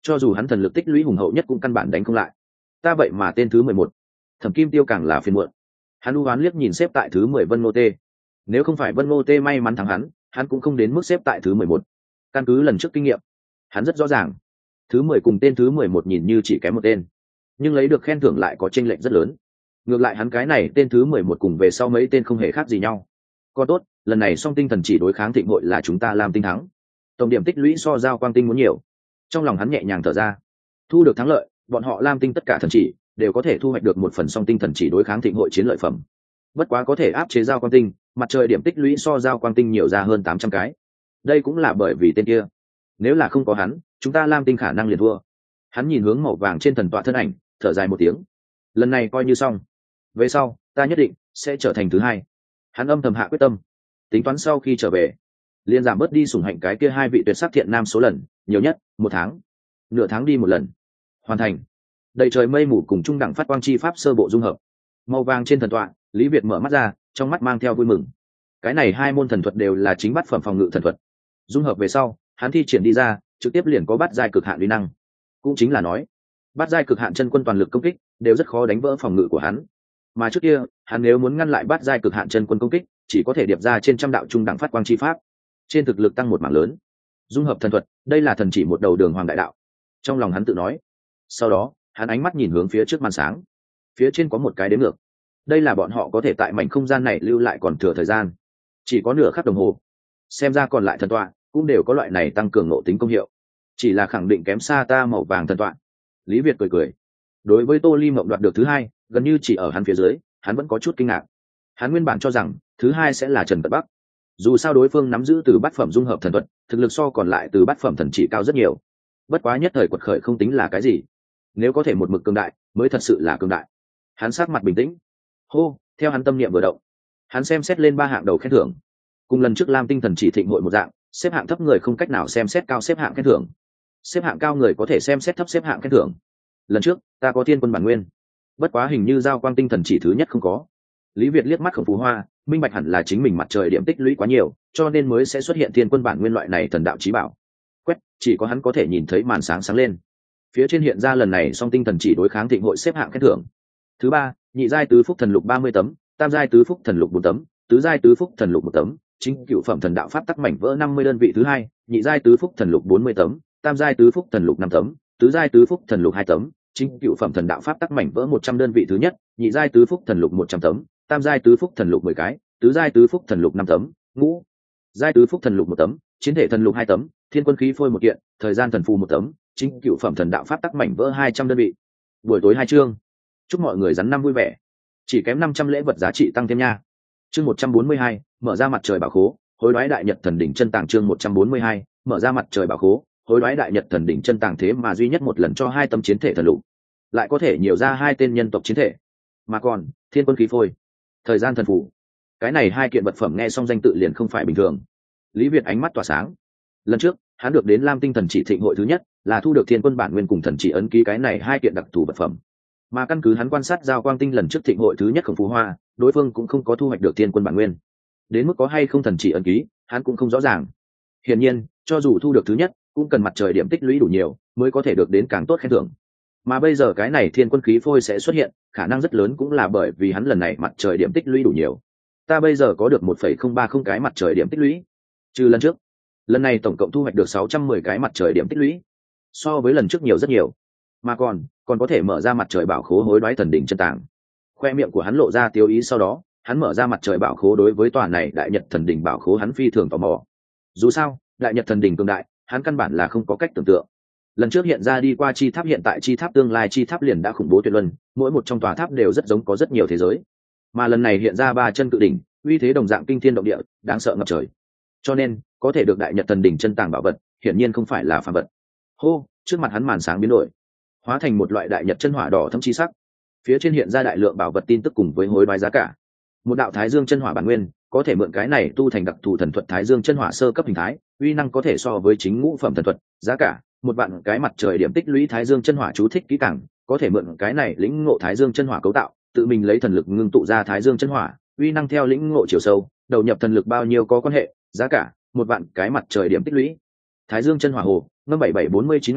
cho dù hắn thần lực tích lũy hùng hậu nhất cũng căn bản đánh không lại. Ta vậy mà tên thứ mười một. Thẩm Kim Tiêu càng là phiền muộn. Hắn u hoán liếc nhìn xếp tại thứ mười Vân Ngô Tê. Nếu không phải Vân Ngô Tê may mắn thắng hắn, hắn cũng không đến mức xếp tại thứ mười một. Căn cứ lần trước kinh nghiệm, hắn rất rõ ràng, thứ mười cùng tên thứ mười một nhìn như chỉ kém một tên, nhưng lấy được khen thưởng lại có chênh lệch rất lớn. Ngược lại hắn cái này tên thứ mười một cùng về sau mấy tên không hề khác gì nhau. Còn tốt, lần này song tinh thần chỉ đối kháng thịnh hội là chúng ta làm tinh thắng. Tổng điểm tích lũy so giao quang tinh muốn nhiều. Trong lòng hắn nhẹ nhàng thở ra. Thu được thắng lợi, bọn họ Lam tinh tất cả thần chỉ đều có thể thu hoạch được một phần song tinh thần chỉ đối kháng thịnh hội chiến lợi phẩm. Bất quá có thể áp chế giao quang tinh, mặt trời điểm tích lũy so giao quang tinh nhiều ra hơn tám trăm cái. Đây cũng là bởi vì tên kia. Nếu là không có hắn, chúng ta Lam tinh khả năng liền thua. Hắn nhìn hướng màu vàng trên thần tọa thân ảnh, thở dài một tiếng. Lần này coi như xong. Về sau, ta nhất định sẽ trở thành thứ hai. Hắn âm thầm hạ quyết tâm. Tính toán sau khi trở về, liền giảm bớt đi sủng hạnh cái kia hai vị tuyệt sắc thiện nam số lần, nhiều nhất một tháng, nửa tháng đi một lần. Hoàn thành. Đầy trời mây mù cùng trung đẳng phát quang chi pháp sơ bộ dung hợp. Màu vàng trên thần tọa, Lý Việt mở mắt ra, trong mắt mang theo vui mừng. Cái này hai môn thần thuật đều là chính bát phẩm phòng ngự thần thuật. Dung hợp về sau, hắn thi triển đi ra, trực tiếp liền có bát giai cực hạn uy năng. Cũng chính là nói, bát giai cực hạn chân quân toàn lực công kích đều rất khó đánh vỡ phòng ngự của hắn. Mà trước kia, hắn nếu muốn ngăn lại bát giai cực hạn chân quân công kích, chỉ có thể điệp ra trên trăm đạo trung đẳng phát quang chi pháp, trên thực lực tăng một mảng lớn. Dung hợp thần thuật, đây là thần chỉ một đầu đường hoàng đại đạo. Trong lòng hắn tự nói. Sau đó, hắn ánh mắt nhìn hướng phía trước màn sáng. Phía trên có một cái đếm ngược. Đây là bọn họ có thể tại mảnh không gian này lưu lại còn thừa thời gian, chỉ có nửa khắc đồng hồ. Xem ra còn lại thần tọa cũng đều có loại này tăng cường nội tính công hiệu, chỉ là khẳng định kém xa ta màu vàng thần tọa. Lý Việt cười cười. Đối với Tô Ly Mộng đoạt được thứ hai, gần như chỉ ở hắn phía dưới, hắn vẫn có chút kinh ngạc. Hắn nguyên bản cho rằng thứ hai sẽ là Trần Cận Bắc. Dù sao đối phương nắm giữ từ bát phẩm dung hợp thần thuật, thực lực so còn lại từ bát phẩm thần chỉ cao rất nhiều. Bất quá nhất thời quật khởi không tính là cái gì. Nếu có thể một mực cường đại, mới thật sự là cường đại. Hắn sắc mặt bình tĩnh. Hô, theo hắn tâm niệm vừa động, hắn xem xét lên ba hạng đầu khen thưởng. Cùng lần trước Lam tinh thần chỉ thịnh hội một dạng, xếp hạng thấp người không cách nào xem xét cao xếp hạng khen thưởng. Xếp hạng cao người có thể xem xét thấp xếp hạng khen thưởng. Lần trước, ta có thiên quân bản nguyên. Bất quá hình như giao quang tinh thần chỉ thứ nhất không có. Lý Việt liếc mắt Khổng Phú Hoa, minh bạch hẳn là chính mình mặt trời điểm tích lũy quá nhiều, cho nên mới sẽ xuất hiện thiên quân bản nguyên loại này thần đạo chí bảo. Quét, chỉ có hắn có thể nhìn thấy màn sáng sáng lên. Phía trên hiện ra lần này song tinh thần chỉ đối kháng thịnh hội xếp hạng khen thưởng. Thứ ba, nhị giai tứ phúc thần lục ba mươi tấm, tam giai tứ phúc thần lục bốn tấm, tứ giai tứ phúc thần lục một tấm, chính cựu phẩm thần đạo pháp tắc mảnh vỡ năm mươi đơn vị thứ hai, nhị giai tứ phúc thần lục bốn mươi tấm, tam giai tứ phúc thần lục năm tấm, tứ giai tứ phúc thần lục hai tấm, chính cựu phẩm thần đạo pháp tắc mảnh vỡ một trăm đơn vị thứ nhất, nhị giai tứ phúc thần lục một trăm tấm, tam giai tứ phúc thần lục mười cái, tứ giai tứ phúc thần lục năm tấm, ngũ giai tứ phúc thần lục một tấm, chiến thể thần lục hai tấm, thiên quân khí phôi một kiện, thời gian thần phù một tấm, chính cựu phẩm thần đạo pháp tắc mảnh vỡ hai trăm đơn vị. Buổi tối hai chương. Chúc mọi người rắn năm vui vẻ. Chỉ kém năm trăm lễ vật giá trị tăng thêm nha. Chương một trăm bốn mươi hai, mở ra mặt trời bảo khố, hối đoái đại nhật thần đỉnh chân tàng. Chương một trăm bốn mươi hai, mở ra mặt trời bảo khố, hối đoái đại nhật thần đỉnh chân tàng. Thế mà duy nhất một lần cho hai tấm chiến thể thần lục, lại có thể nhiều ra hai tên nhân tộc chiến thể, mà còn thiên quân khí phôi, thời gian thần phù, cái này hai kiện vật phẩm nghe xong danh tự liền không phải bình thường. Lý Việt ánh mắt tỏa sáng. Lần trước hắn được đến Lam tinh thần chỉ thịnh hội thứ nhất, là thu được thiên quân bản nguyên cùng thần chỉ ấn ký cái này hai kiện đặc thù vật phẩm. Mà căn cứ hắn quan sát giao quang tinh lần trước thịnh hội thứ nhất Khổng Phú Hoa, đối phương cũng không có thu hoạch được thiên quân bản nguyên. Đến mức có hay không thần chỉ ấn ký, hắn cũng không rõ ràng. Hiển nhiên, cho dù thu được thứ nhất, cũng cần mặt trời điểm tích lũy đủ nhiều, mới có thể được đến càng tốt khen thưởng. Mà bây giờ cái này thiên quân khí phôi sẽ xuất hiện, khả năng rất lớn cũng là bởi vì hắn lần này mặt trời điểm tích lũy đủ nhiều. Ta bây giờ có được một phẩy không ba không cái mặt trời điểm tích lũy. Trừ lần trước, lần này tổng cộng thu hoạch được sáu trăm mười cái mặt trời điểm tích lũy. So với lần trước nhiều rất nhiều. Mà còn, còn có thể mở ra mặt trời bảo khố hối đoái thần đỉnh chân tàng. Khoe miệng của hắn lộ ra tiêu ý, sau đó, hắn mở ra mặt trời bảo khố. Đối với tòa này đại nhật thần đỉnh bảo khố hắn phi thường tò mò. Dù sao, đại nhật thần đỉnh cường đại, hắn căn bản là không có cách tưởng tượng. Lần trước hiện ra đi qua chi tháp, hiện tại chi tháp, tương lai chi tháp liền đã khủng bố tuyệt luân, mỗi một trong tòa tháp đều rất giống có rất nhiều thế giới. Mà lần này hiện ra ba chân cự đỉnh, uy thế đồng dạng kinh thiên động địa, đáng sợ ngập trời. Cho nên, có thể được đại nhật thần đỉnh chân tàng bảo vật, hiển nhiên không phải là phàm vật. Hô, trước mặt hắn màn sáng biến đổi, hóa thành một loại đại nhật chân hỏa đỏ thâm chi sắc. Phía trên hiện ra đại lượng bảo vật tin tức cùng với hối đoái giá cả. Một đạo thái dương chân hỏa bản nguyên, có thể mượn cái này tu thành đặc thù thần thuật thái dương chân hỏa sơ cấp hình thái, uy năng có thể so với chính ngũ phẩm thần thuật. Giá cả một vạn cái mặt trời điểm tích lũy thái dương chân hỏa chú thích kỹ càng, có thể mượn cái này lĩnh ngộ thái dương chân hỏa cấu tạo, tự mình lấy thần lực ngưng tụ ra thái dương chân hỏa, uy năng theo lĩnh ngộ chiều sâu, đầu nhập thần lực bao nhiêu có quan hệ. Giá cả một vạn cái mặt trời điểm tích lũy thái dương chân hỏa hồ, ngâm bảy bảy bốn mươi chín ngày,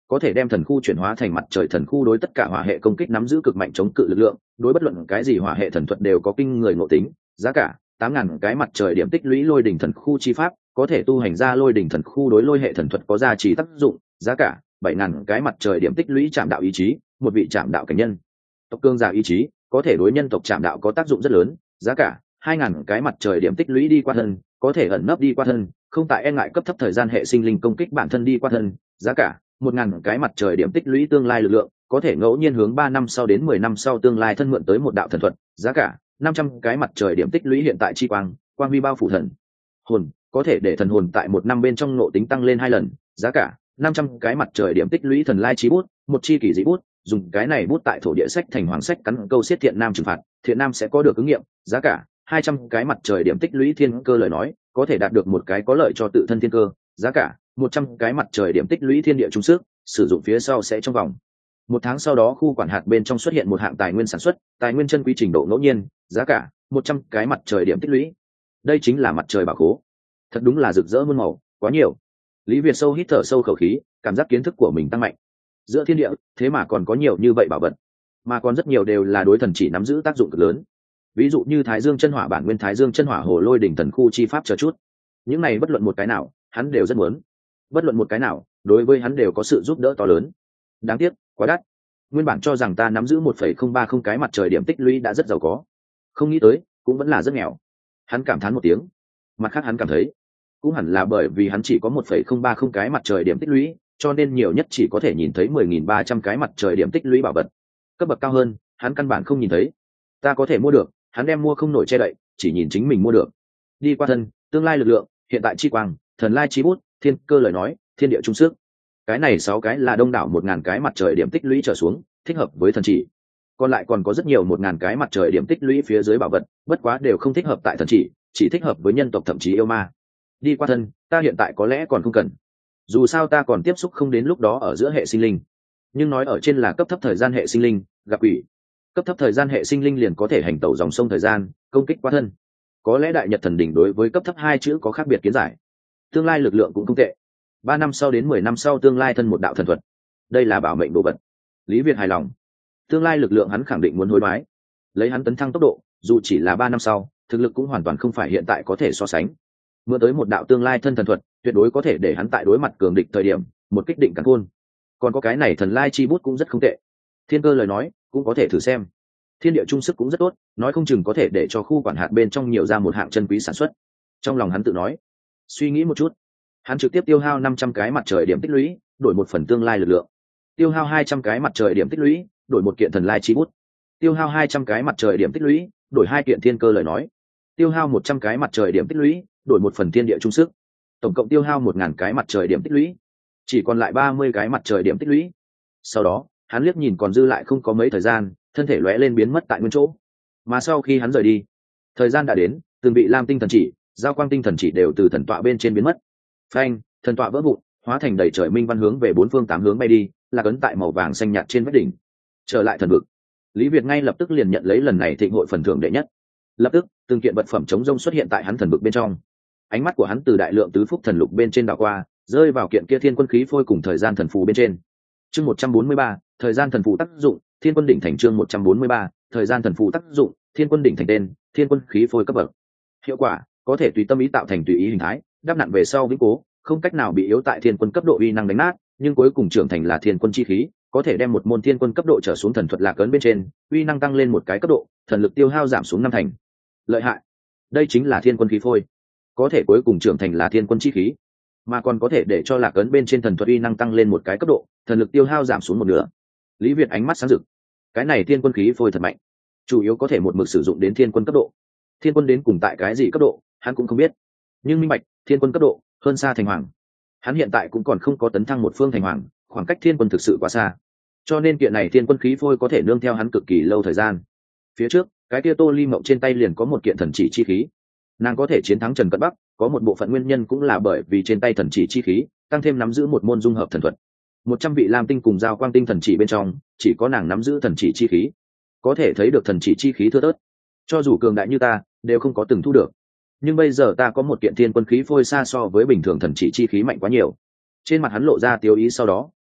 có thể đem thần khu chuyển hóa thành mặt trời thần khu, đối tất cả hỏa hệ công kích nắm giữ cực mạnh chống cự lực lượng, đối bất luận cái gì hỏa hệ thần thuật đều có kinh người ngộ tính. Giá cả tám ngàn cái mặt trời điểm tích lũy lôi đỉnh thần khu chi pháp, có thể tu hành ra lôi đỉnh thần khu, đối lôi hệ thần thuật có gia trì tác dụng. Giá cả bảy ngàn cái mặt trời điểm tích lũy chạm đạo ý chí, một vị chạm đạo cảnh nhân tộc cương giả ý chí, có thể đối nhân tộc chạm đạo có tác dụng rất lớn. Giá cả hai ngàn cái mặt trời điểm tích lũy đi qua thân, có thể ẩn nấp đi qua thân, không tại e ngại cấp thấp thời gian hệ sinh linh công kích bản thân đi qua thân. Giá cả một ngàn cái mặt trời điểm tích lũy tương lai lực lượng, có thể ngẫu nhiên hướng ba năm sau đến mười năm sau tương lai thân mượn tới một đạo thần thuật. Giá cả năm trăm cái mặt trời điểm tích lũy hiện tại chi quang, quang huy bao phủ thần hồn, có thể để thần hồn tại một năm bên trong nộ tính tăng lên hai lần. Giá cả năm trăm cái mặt trời điểm tích lũy thần lai chí bút, một chi kỳ dị bút, dùng cái này bút tại thổ địa sách thành hoàng sách cắn câu xiết thiện nam trừng phạt, thiện nam sẽ có được ứng nghiệm. Giá cả hai trăm cái mặt trời điểm tích lũy thiên cơ lời nói, có thể đạt được một cái có lợi cho tự thân thiên cơ. Giá cả một trăm cái mặt trời điểm tích lũy thiên địa trung sức, sử dụng phía sau sẽ trong vòng một tháng sau đó khu quản hạt bên trong xuất hiện một hạng tài nguyên sản xuất, tài nguyên chân quý trình độ ngẫu nhiên. Giá cả một trăm cái mặt trời điểm tích lũy. Đây chính là mặt trời bảo khố, thật đúng là rực rỡ muôn màu, quá nhiều. Lý Việt sâu hít thở sâu khẩu khí, cảm giác kiến thức của mình tăng mạnh. Giữa thiên địa thế mà còn có nhiều như vậy bảo vật, mà còn rất nhiều đều là đối thần chỉ nắm giữ tác dụng cực lớn. Ví dụ như Thái Dương chân hỏa bản nguyên, Thái Dương chân hỏa hồ lôi đỉnh thần khu chi pháp chờ chút. Những này bất luận một cái nào, hắn đều rất muốn. Bất luận một cái nào, đối với hắn đều có sự giúp đỡ to lớn. Đáng tiếc, quá đắt. Nguyên bản cho rằng ta nắm giữ một phẩy không ba không cái mặt trời điểm tích lũy đã rất giàu có, không nghĩ tới cũng vẫn là rất nghèo. Hắn cảm thán một tiếng. Mặt khác hắn cảm thấy, cũng hẳn là bởi vì hắn chỉ có một phẩy không ba không cái mặt trời điểm tích lũy, cho nên nhiều nhất chỉ có thể nhìn thấy mười nghìn ba trăm cái mặt trời điểm tích lũy bảo vật. Cấp bậc cao hơn, hắn căn bản không nhìn thấy. Ta có thể mua được, hắn đem mua không nổi che đậy, chỉ nhìn chính mình mua được. Đi qua thân, tương lai lực lượng, hiện tại chi quang, thần lai chi bút, thiên cơ lời nói, thiên địa trung sức. Cái này sáu cái là đông đảo một ngàn cái mặt trời điểm tích lũy trở xuống, thích hợp với thần chỉ. Còn lại còn có rất nhiều một ngàn cái mặt trời điểm tích lũy phía dưới bảo vật, bất quá đều không thích hợp tại thần chỉ, chỉ thích hợp với nhân tộc thậm chí yêu ma. Đi qua thân, ta hiện tại có lẽ còn không cần. Dù sao ta còn tiếp xúc không đến lúc đó ở giữa hệ sinh linh. Nhưng nói ở trên là cấp thấp thời gian hệ sinh linh, gặp quỷ. Cấp thấp thời gian hệ sinh linh liền có thể hành tẩu dòng sông thời gian, công kích qua thân. Có lẽ đại nhật thần đỉnh đối với cấp thấp hai chữ có khác biệt kiến giải. Tương lai lực lượng cũng không tệ. Ba năm sau đến mười năm sau tương lai thân một đạo thần thuật. Đây là bảo mệnh đồ vật. Lý Việt hài lòng. Tương lai lực lượng hắn khẳng định muốn hối đoái. Lấy hắn tấn thăng tốc độ, dù chỉ là ba năm sau, thực lực cũng hoàn toàn không phải hiện tại có thể so sánh. Mượn tới một đạo tương lai thân thần thuật, tuyệt đối có thể để hắn tại đối mặt cường địch thời điểm, một kích định cắn khôn. Còn có cái này thần lai chi bút cũng rất không tệ. Thiên cơ lời nói, cũng có thể thử xem. Thiên địa trung sức cũng rất tốt, nói không chừng có thể để cho khu quản hạt bên trong nhiều ra một hạng chân quý sản xuất. Trong lòng hắn tự nói. Suy nghĩ một chút, hắn trực tiếp tiêu hao năm trăm cái mặt trời điểm tích lũy, đổi một phần tương lai lực lượng. Tiêu hao hai trăm cái mặt trời điểm tích lũy, đổi một kiện thần lai chi bút. Tiêu hao hai trăm cái mặt trời điểm tích lũy, đổi hai kiện thiên cơ lời nói. Tiêu hao một trăm cái mặt trời điểm tích lũy, đổi một phần thiên địa trung sức. Tổng cộng tiêu hao một ngàn cái mặt trời điểm tích lũy, chỉ còn lại ba mươi cái mặt trời điểm tích lũy. Sau đó hắn liếc nhìn còn dư lại không có mấy thời gian, thân thể lóe lên biến mất tại nguyên chỗ. Mà sau khi hắn rời đi, thời gian đã đến, từng bị lam tinh thần chỉ, giao quang tinh thần chỉ đều từ thần tọa bên trên biến mất. Phanh, thần tọa vỡ vụn, hóa thành đầy trời minh văn hướng về bốn phương tám hướng bay đi, là cấn tại màu vàng xanh nhạt trên vách đỉnh. Trở lại thần vực, Lý Việt ngay lập tức liền nhận lấy lần này thịnh hội phần thưởng đệ nhất. Lập tức, từng kiện vật phẩm chống rông xuất hiện tại hắn thần vực bên trong. Ánh mắt của hắn từ đại lượng tứ phúc thần lục bên trên đảo qua, rơi vào kiện kia thiên quân khí phôi cùng thời gian thần phù bên trên. Chương một trăm bốn mươi ba, thời gian thần phù tác dụng, thiên quân đỉnh thành. Chương một trăm bốn mươi ba, thời gian thần phù tác dụng, thiên quân đỉnh thành. Tên: thiên quân khí phôi cấp bậc. Hiệu quả: có thể tùy tâm ý tạo thành tùy ý hình thái, đắp nặn về sau vĩnh cố, không cách nào bị yếu tại thiên quân cấp độ uy năng đánh nát, nhưng cuối cùng trưởng thành là thiên quân chi khí, có thể đem một môn thiên quân cấp độ trở xuống thần thuật lạc ấn bên trên, uy năng tăng lên một cái cấp độ, thần lực tiêu hao giảm xuống năm thành. Lợi hại. Đây chính là thiên quân khí phôi, có thể cuối cùng trưởng thành là thiên quân chi khí, mà còn có thể để cho lạc ấn bên trên thần thuật uy năng tăng lên một cái cấp độ, thần lực tiêu hao giảm xuống một nửa. Lý Việt ánh mắt sáng rực. Cái này thiên quân khí phôi thật mạnh, chủ yếu có thể một mực sử dụng đến thiên quân cấp độ. Thiên quân đến cùng tại cái gì cấp độ, hắn cũng không biết, nhưng minh bạch, thiên quân cấp độ hơn xa thành hoàng. Hắn hiện tại cũng còn không có tấn thăng một phương thành hoàng, khoảng cách thiên quân thực sự quá xa, cho nên kiện này thiên quân khí phôi có thể nương theo hắn cực kỳ lâu thời gian. Phía trước, cái kia Tô Ly Mộng trên tay liền có một kiện thần chỉ chi khí, nàng có thể chiến thắng Trần Cận Bắc, có một bộ phận nguyên nhân cũng là bởi vì trên tay thần chỉ chi khí, tăng thêm nắm giữ một môn dung hợp thần thuật. Một trăm vị lam tinh cùng giao quang tinh thần chỉ bên trong, chỉ có nàng nắm giữ thần chỉ chi khí, có thể thấy được thần chỉ chi khí thưa thớt, cho dù cường đại như ta đều không có từng thu được. Nhưng bây giờ ta có một kiện thiên quân khí phôi xa so với bình thường thần chỉ chi khí mạnh quá nhiều. Trên mặt hắn lộ ra tiêu ý, sau đó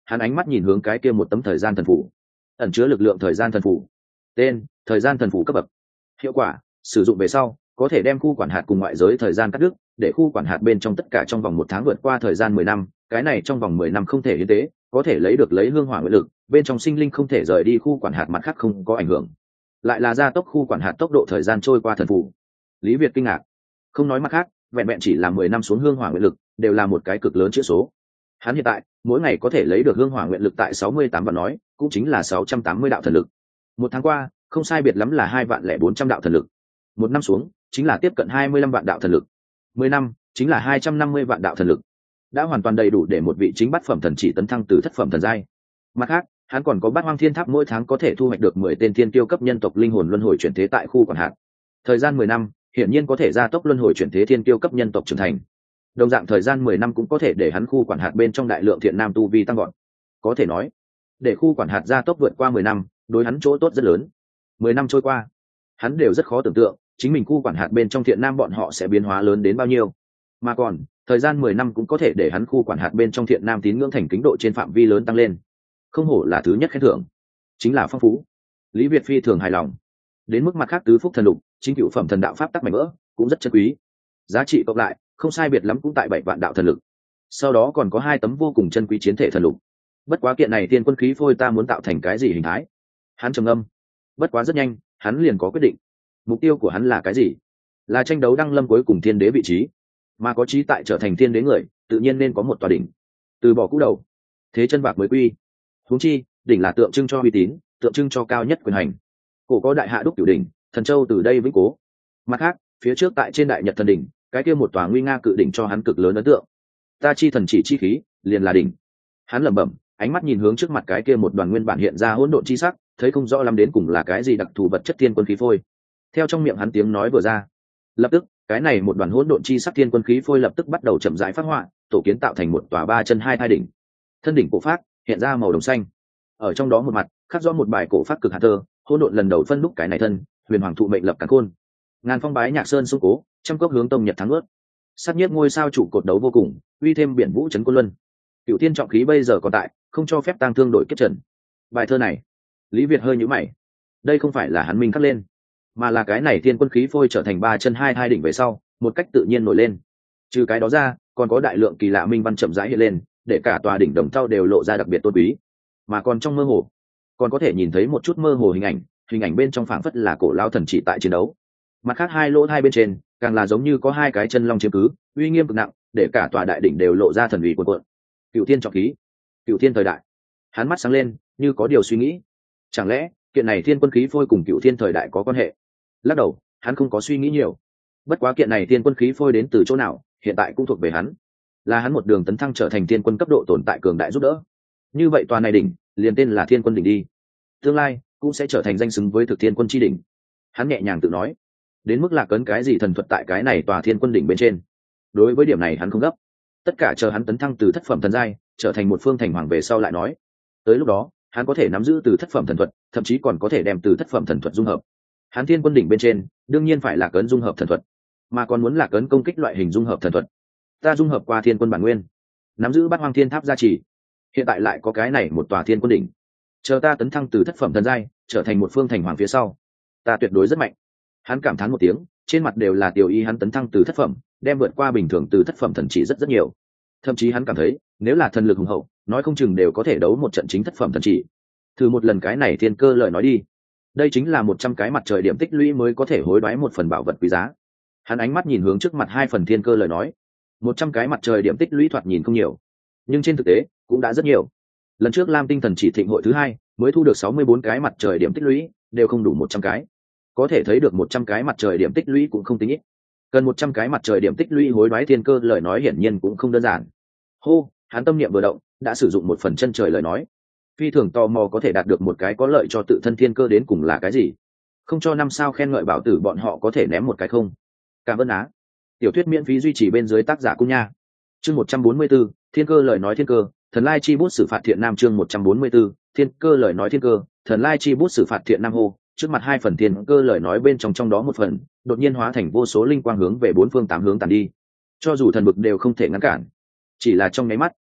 hắn ánh mắt nhìn hướng cái kia một tấm thời gian thần phủ, ẩn chứa lực lượng thời gian thần phủ. Tên: thời gian thần phủ cấp bậc. Hiệu quả: sử dụng về sau có thể đem khu quản hạt cùng ngoại giới thời gian cắt đứt, để khu quản hạt bên trong tất cả trong vòng một tháng vượt qua thời gian mười năm, cái này trong vòng mười năm không thể hiến tế, có thể lấy được lấy hương hỏa nguyện lực, bên trong sinh linh không thể rời đi khu quản hạt, mặt khác không có ảnh hưởng. Lại là gia tốc khu quản hạt tốc độ thời gian trôi qua thần phủ. Lý Việt kinh ngạc. Không nói mặt khác, vẹn vẹn chỉ là mười năm xuống hương hỏa nguyện lực, đều là một cái cực lớn chữ số. Hắn hiện tại mỗi ngày có thể lấy được hương hỏa nguyện lực tại sáu mươi tám vạn nói, cũng chính là sáu trăm tám mươi đạo thần lực. Một tháng qua, không sai biệt lắm là hai vạn lẻ bốn trăm đạo thần lực. Một năm xuống, chính là tiếp cận hai mươi lăm vạn đạo thần lực. Mười năm, chính là hai trăm năm mươi vạn đạo thần lực. Đã hoàn toàn đầy đủ để một vị chính bát phẩm thần chỉ tấn thăng từ thất phẩm thần giai. Mặt khác, hắn còn có bát hoang thiên tháp, mỗi tháng có thể thu hoạch được mười tên thiên tiêu cấp nhân tộc linh hồn luân hồi chuyển thế tại khu quản hạt. Thời gian mười năm, hiển nhiên có thể gia tốc luân hồi chuyển thế thiên tiêu cấp nhân tộc trưởng thành. Đồng dạng thời gian mười năm cũng có thể để hắn khu quản hạt bên trong đại lượng thiện nam tu vi tăng gọn. Có thể nói, để khu quản hạt gia tốc vượt qua mười năm, đối hắn chỗ tốt rất lớn. Mười năm trôi qua, hắn đều rất khó tưởng tượng chính mình khu quản hạt bên trong thiện nam bọn họ sẽ biến hóa lớn đến bao nhiêu. Mà còn, thời gian mười năm cũng có thể để hắn khu quản hạt bên trong thiện nam tín ngưỡng thành kính độ trên phạm vi lớn tăng lên. Không hổ là thứ nhất khen thưởng, chính là phong phú. Lý Việt phi thường hài lòng. Đến mức mặt khác tứ phúc thần lục, chính cựu phẩm thần đạo pháp tắc mảnh vỡ cũng rất chân quý. Giá trị cộng lại không sai biệt lắm cũng tại bảy vạn đạo thần lực. Sau đó còn có hai tấm vô cùng chân quý chiến thể thần lục. Bất quá kiện này tiên quân khí phôi ta muốn tạo thành cái gì hình thái? Hắn trầm ngâm. Bất quá rất nhanh, hắn liền có quyết định. Mục tiêu của hắn là cái gì? Là tranh đấu đăng lâm cuối cùng thiên đế vị trí. Mà có trí tại trở thành thiên đế người, tự nhiên nên có một tòa đỉnh. Từ bỏ cũ đầu, thế chân bạc mới quy. Huống chi, đỉnh là tượng trưng cho uy tín, tượng trưng cho cao nhất quyền hành. Cổ có đại hạ đúc cửu đỉnh, thần châu từ đây vĩnh cố. Mặt khác, phía trước tại trên đại nhật thần đỉnh, cái kia một tòa nguy nga cự đỉnh cho hắn cực lớn ấn tượng. Ta chi thần chỉ chi khí, liền là đỉnh. Hắn lẩm bẩm, ánh mắt nhìn hướng trước mặt cái kia một đoàn nguyên bản hiện ra hỗn độn chi sắc, thấy không rõ lắm đến cùng là cái gì đặc thù vật chất thiên quân khí phôi. Theo trong miệng hắn tiếng nói vừa ra, lập tức cái này một đoàn hỗn độn chi sắc thiên quân khí phôi lập tức bắt đầu chậm rãi phát họa, tổ kiến tạo thành một tòa ba chân hai thai đỉnh. Thân đỉnh cổ phát hiện ra màu đồng xanh, ở trong đó một mặt khắc rõ một bài cổ phát cực hạt thơ, hỗn độn lần đầu phân đúc cái này thân, huyền hoàng thụ mệnh lập càn khôn, ngàn phong bái nhạc sơn sung cố, trăm cốc hướng tông nhật thắng ướt, sát nhiếp ngôi sao trụ cột đấu vô cùng, uy thêm biển vũ trấn quân luân. Cựu thiên trọng khí bây giờ còn tại, không cho phép tang thương đổi kết trần. Bài thơ này, Lý Việt hơi nhíu mày. Đây không phải là hắn minh khắc lên, mà là cái này thiên quân khí phôi trở thành ba chân hai thai đỉnh về sau, một cách tự nhiên nổi lên. Trừ cái đó ra, còn có đại lượng kỳ lạ minh văn chậm rãi hiện lên, để cả tòa đỉnh đồng thau đều lộ ra đặc biệt tôn quý. Mà còn trong mơ hồ, còn có thể nhìn thấy một chút mơ hồ hình ảnh, hình ảnh bên trong phảng phất là cổ lao thần chỉ tại chiến đấu. Mặt khác hai lỗ hai bên trên, càng là giống như có hai cái chân long chiếm cứ, uy nghiêm cực nặng, để cả tòa đại đỉnh đều lộ ra thần uy cuồn cuộn. Cựu thiên trọng khí, cựu thiên thời đại. Hắn mắt sáng lên, như có điều suy nghĩ. Chẳng lẽ kiện này thiên quân khí phôi cùng cựu thiên thời đại có quan hệ? Lắc đầu, hắn không có suy nghĩ nhiều. Bất quá kiện này thiên quân khí phôi đến từ chỗ nào, hiện tại cũng thuộc về hắn. Là hắn một đường tấn thăng trở thành thiên quân cấp độ tồn tại cường đại giúp đỡ. Như vậy tòa này đỉnh, liền tên là thiên quân đỉnh đi. Tương lai cũng sẽ trở thành danh xứng với thực thiên quân chi đỉnh. Hắn nhẹ nhàng tự nói. Đến mức là cấn cái gì thần thuật tại cái này tòa thiên quân đỉnh bên trên. Đối với điểm này hắn không gấp. Tất cả chờ hắn tấn thăng từ thất phẩm thần giai, trở thành một phương thành hoàng về sau lại nói. Tới lúc đó, hắn có thể nắm giữ từ thất phẩm thần thuật, thậm chí còn có thể đem từ thất phẩm thần thuật dung hợp. Hắn thiên quân đỉnh bên trên, đương nhiên phải là cấn dung hợp thần thuật, mà còn muốn là cấn công kích loại hình dung hợp thần thuật. Ta dung hợp qua thiên quân bản nguyên, nắm giữ bát hoang thiên tháp gia trì, hiện tại lại có cái này một tòa thiên quân đỉnh. Chờ ta tấn thăng từ thất phẩm thần giai, trở thành một phương thành hoàng phía sau, ta tuyệt đối rất mạnh. Hắn cảm thán một tiếng, trên mặt đều là tiểu ý. Hắn tấn thăng từ thất phẩm, đem vượt qua bình thường từ thất phẩm thần chỉ rất rất nhiều. Thậm chí hắn cảm thấy, nếu là thần lực hùng hậu, nói không chừng đều có thể đấu một trận chính thất phẩm thần chỉ. Thử một lần cái này thiên cơ lời nói đi. Đây chính là một trăm cái mặt trời điểm tích lũy mới có thể hối đoái một phần bảo vật quý giá. Hắn ánh mắt nhìn hướng trước mặt hai phần thiên cơ lời nói. Một trăm cái mặt trời điểm tích lũy thoạt nhìn không nhiều, nhưng trên thực tế cũng đã rất nhiều. Lần trước Lam Tinh Thần chỉ thịnh hội thứ hai mới thu được sáu mươi bốn cái mặt trời điểm tích lũy, đều không đủ một trăm cái. Có thể thấy được một trăm cái mặt trời điểm tích lũy cũng không tính ít. Cần một trăm cái mặt trời điểm tích lũy hối đoái thiên cơ lời nói hiển nhiên cũng không đơn giản. Hô, hắn tâm niệm vừa động, đã sử dụng một phần chân trời lời nói. Phi thường tò mò có thể đạt được một cái có lợi cho tự thân thiên cơ đến cùng là cái gì. Không cho năm sao khen ngợi bảo tử bọn họ có thể ném một cái không. Cảm ơn á. Tiểu thuyết miễn phí duy trì bên dưới tác giả cung nha. Chương một trăm bốn mươi 144, thiên cơ lời nói thiên cơ, thần lai chi bút xử phạt thiện nam. Chương một trăm bốn mươi 144, thiên cơ lời nói thiên cơ, thần lai chi bút xử phạt thiện nam. Hô, trước mặt hai phần thiên cơ lời nói bên trong trong đó một phần, đột nhiên hóa thành vô số linh quang hướng về bốn phương tám hướng tàn đi. Cho dù thần bực đều không thể ngăn cản. Chỉ là trong nháy mắt,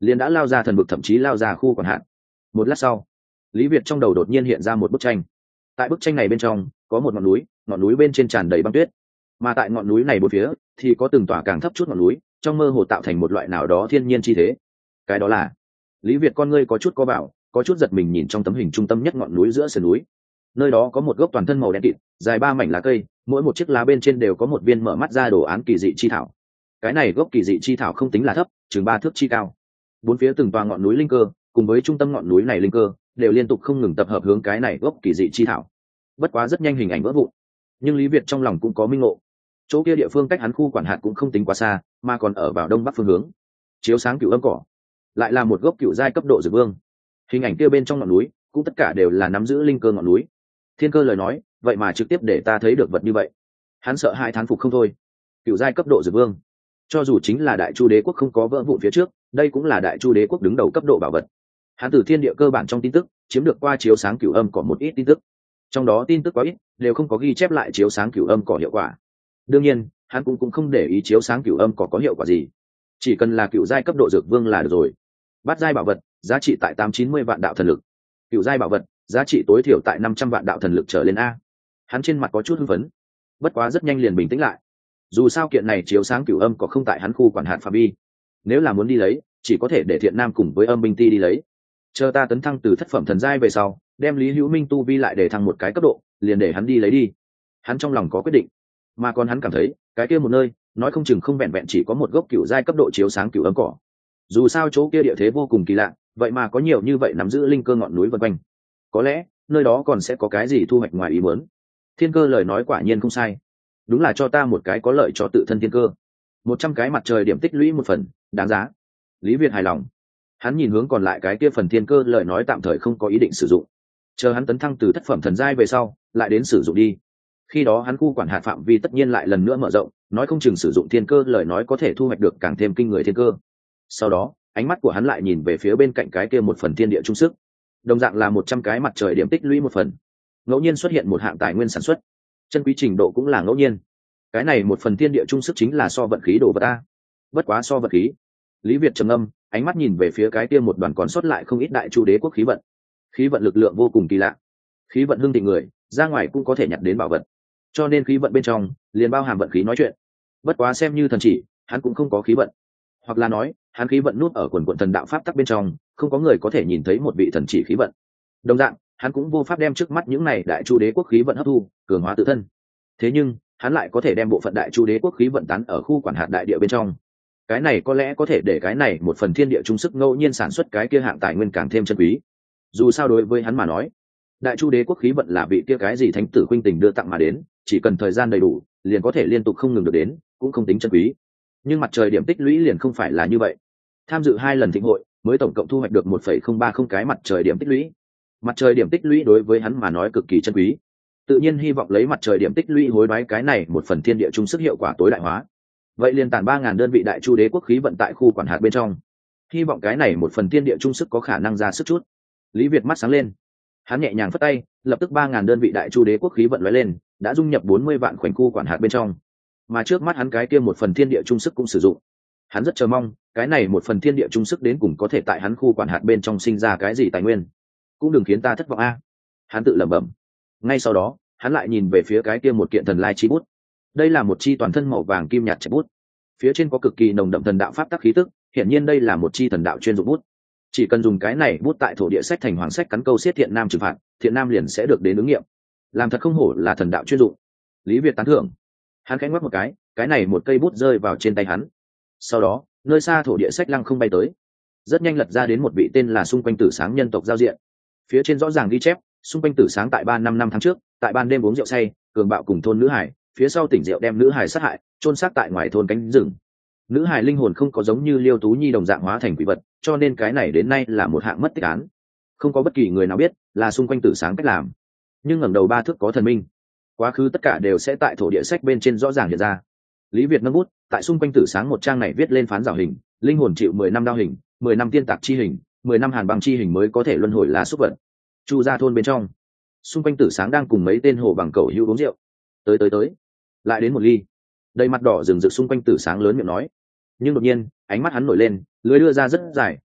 liền đã lao ra thần vực, thậm chí lao ra khu quản hạt. Một lát sau, Lý Việt trong đầu đột nhiên hiện ra một bức tranh. Tại bức tranh này bên trong có một ngọn núi, ngọn núi bên trên tràn đầy băng tuyết, mà tại ngọn núi này bốn phía thì có từng tòa càng thấp chút ngọn núi, trong mơ hồ tạo thành một loại nào đó thiên nhiên chi thế. Cái đó là Lý Việt con ngươi có chút co vào, có chút giật mình nhìn trong tấm hình trung tâm nhất ngọn núi giữa sườn núi. Nơi đó có một gốc toàn thân màu đen kịt, dài ba mảnh lá cây, mỗi một chiếc lá bên trên đều có một viên mở mắt ra đồ án kỳ dị chi thảo. Cái này gốc kỳ dị chi thảo không tính là thấp, chừng ba thước chi cao. Bốn phía từng tòa ngọn núi linh cơ, cùng với trung tâm ngọn núi này linh cơ, đều liên tục không ngừng tập hợp hướng cái này gốc kỳ dị chi thảo. Bất quá rất nhanh hình ảnh vỡ vụn, nhưng Lý Việt trong lòng cũng có minh ngộ. Chỗ kia địa phương cách hắn khu quản hạt cũng không tính quá xa, mà còn ở vào đông bắc phương hướng. Chiếu sáng cửu âm cỏ, lại là một gốc cửu giai cấp độ dược vương. Hình ảnh kia bên trong ngọn núi cũng tất cả đều là nắm giữ linh cơ ngọn núi. Thiên Cơ lời nói, vậy mà trực tiếp để ta thấy được vật như vậy. Hắn sợ hai thán phục không thôi. Cửu giai cấp độ dược vương, cho dù chính là Đại Chu Đế quốc không có vỡ vụn phía trước, đây cũng là Đại Chu Đế quốc đứng đầu cấp độ bảo vật. Hắn từ thiên địa cơ bản trong tin tức chiếm được qua chiếu sáng cửu âm cỏ một ít tin tức, trong đó tin tức quá ít, đều không có ghi chép lại chiếu sáng cửu âm cỏ hiệu quả. Đương nhiên, hắn cũng cũng không để ý chiếu sáng cửu âm cỏ có hiệu quả gì, chỉ cần là cửu giai cấp độ dược vương là được rồi. Bát giai bảo vật, giá trị tại tám chín mươi vạn đạo thần lực. Cửu giai bảo vật, giá trị tối thiểu tại năm trăm vạn đạo thần lực trở lên a. Hắn trên mặt có chút hưng phấn, bất quá rất nhanh liền bình tĩnh lại. Dù sao kiện này chiếu sáng cửu âm có không tại hắn khu quản hạt phạm vi, nếu là muốn đi lấy, chỉ có thể để Thiện Nam cùng với Âm Binh Ti đi lấy. Chờ ta tấn thăng từ thất phẩm thần giai về sau, đem Lý Hữu Minh tu vi lại để thăng một cái cấp độ, liền để hắn đi lấy đi. Hắn trong lòng có quyết định, mà còn hắn cảm thấy, cái kia một nơi, nói không chừng không vẹn vẹn chỉ có một gốc cửu giai cấp độ chiếu sáng cửu âm cỏ. Dù sao chỗ kia địa thế vô cùng kỳ lạ, vậy mà có nhiều như vậy nắm giữ linh cơ ngọn núi vân quanh. Có lẽ, nơi đó còn sẽ có cái gì thu hoạch ngoài ý muốn. Thiên Cơ lời nói quả nhiên không sai. Đúng là cho ta một cái có lợi cho tự thân thiên cơ. Một trăm cái mặt trời điểm tích lũy một phần, đáng giá. Lý Việt hài lòng. Hắn nhìn hướng còn lại cái kia phần thiên cơ lời nói tạm thời không có ý định sử dụng. Chờ hắn tấn thăng từ thất phẩm thần giai về sau, lại đến sử dụng đi. Khi đó hắn khu quản hạt phạm vi tất nhiên lại lần nữa mở rộng, nói không chừng sử dụng thiên cơ lời nói có thể thu hoạch được càng thêm kinh người thiên cơ. Sau đó, ánh mắt của hắn lại nhìn về phía bên cạnh cái kia một phần thiên địa trung sức. Đồng dạng là một trăm cái mặt trời điểm tích lũy một phần. Ngẫu nhiên xuất hiện một hạng tài nguyên sản xuất, chân quý trình độ cũng là ngẫu nhiên. Cái này một phần thiên địa trung sức chính là so vận khí đồ vật a. Bất quá so vận khí. Lý Việt trầm ngâm, ánh mắt nhìn về phía cái kia một đoàn còn sót lại không ít Đại Chu Đế quốc khí vận. Khí vận lực lượng vô cùng kỳ lạ. Khí vận hưng thịnh người, ra ngoài cũng có thể nhặt đến bảo vật. Cho nên khí vận bên trong liền bao hàm vận khí nói chuyện. Bất quá xem như thần chỉ, hắn cũng không có khí vận. Hoặc là nói, hắn khí vận nút ở quần quần thần đạo pháp tắc bên trong, không có người có thể nhìn thấy một vị thần chỉ khí vận. Đồng dạng, hắn cũng vô pháp đem trước mắt những này Đại Chu Đế quốc khí vận hấp thu, cường hóa tự thân. Thế nhưng, hắn lại có thể đem bộ phận Đại Chu Đế quốc khí vận tán ở khu quản hạt đại địa bên trong. Cái này có lẽ có thể để cái này một phần thiên địa trung sức ngẫu nhiên sản xuất cái kia hạng tài nguyên càng thêm chân quý. Dù sao đối với hắn mà nói, Đại Chu Đế quốc khí vận là vị kia cái gì thánh tử khuynh tình đưa tặng mà đến, chỉ cần thời gian đầy đủ, liền có thể liên tục không ngừng được đến, cũng không tính chân quý. Nhưng mặt trời điểm tích lũy liền không phải là như vậy. Tham dự hai lần thịnh hội, mới tổng cộng thu hoạch được một phẩy không ba không cái mặt trời điểm tích lũy. Mặt trời điểm tích lũy đối với hắn mà nói cực kỳ chân quý. Tự nhiên hy vọng lấy mặt trời điểm tích lũy hối đoái cái này một phần thiên địa trung sức hiệu quả tối đại hóa. Vậy liền tản ba ngàn đơn vị Đại Chu Đế quốc khí vận tại khu quản hạt bên trong. Hy vọng cái này một phần thiên địa trung sức có khả năng ra sức chút. Lý Việt mắt sáng lên, hắn nhẹ nhàng phất tay, lập tức ba ngàn đơn vị Đại Chu Đế quốc khí vận lóe lên, đã dung nhập bốn mươi vạn khoảnh khu quản hạt bên trong. Mà trước mắt hắn cái kia một phần thiên địa trung sức cũng sử dụng. Hắn rất chờ mong, cái này một phần thiên địa trung sức đến cùng có thể tại hắn khu quản hạt bên trong sinh ra cái gì tài nguyên. Cũng đừng khiến ta thất vọng a. Hắn tự lẩm bẩm. Ngay sau đó, hắn lại nhìn về phía cái kia một kiện thần lai chi bút. Đây là một chi toàn thân màu vàng kim nhạt chạch bút, phía trên có cực kỳ nồng đậm thần đạo pháp tắc khí tức, hiển nhiên đây là một chi thần đạo chuyên dụng bút. Chỉ cần dùng cái này bút tại thổ địa sách thành hoàng sách cắn câu xiết Thiện Nam trừng phạt, Thiện Nam liền sẽ được đến ứng nghiệm. Làm thật không hổ là thần đạo chuyên dụng. Lý Việt tán thưởng. Hắn khẽ ngoắc một cái, cái này một cây bút rơi vào trên tay hắn. Sau đó, nơi xa thổ địa sách lăng không bay tới, rất nhanh lật ra đến một vị tên là Xung quanh Tử Sáng nhân tộc giao diện. Phía trên rõ ràng ghi chép, Xung quanh Tử Sáng tại ba năm năm tháng trước, tại ban đêm uống rượu say, cường bạo cùng thôn nữ hải, phía sau tỉnh rượu đem nữ hải sát hại, chôn xác tại ngoài thôn cánh rừng. Nữ hải linh hồn không có giống như Liêu Tú Nhi đồng dạng hóa thành quỷ vật, cho nên cái này đến nay là một hạng mất tích án. Không có bất kỳ người nào biết là Xung quanh Tử Sáng cách làm, nhưng ngẩng đầu ba thước có thần minh, quá khứ tất cả đều sẽ tại thổ địa sách bên trên rõ ràng hiện ra. Lý Việt nâng bút, tại Xung quanh Tử Sáng một trang này viết lên phán rào hình, linh hồn chịu mười năm đao hình, mười năm tiên tạc chi hình, mười năm hàn băng chi hình mới có thể luân hồi lá xúc vật. Chu gia thôn bên trong, Xung quanh Tử Sáng đang cùng mấy tên hồ bằng cẩu hữu uống rượu. Tới tới tới, lại đến một ly. Đầy mặt đỏ rừng rực Xung quanh Tử Sáng lớn miệng nói. Nhưng đột nhiên, ánh mắt hắn nổi lên, lưỡi đưa ra rất dài,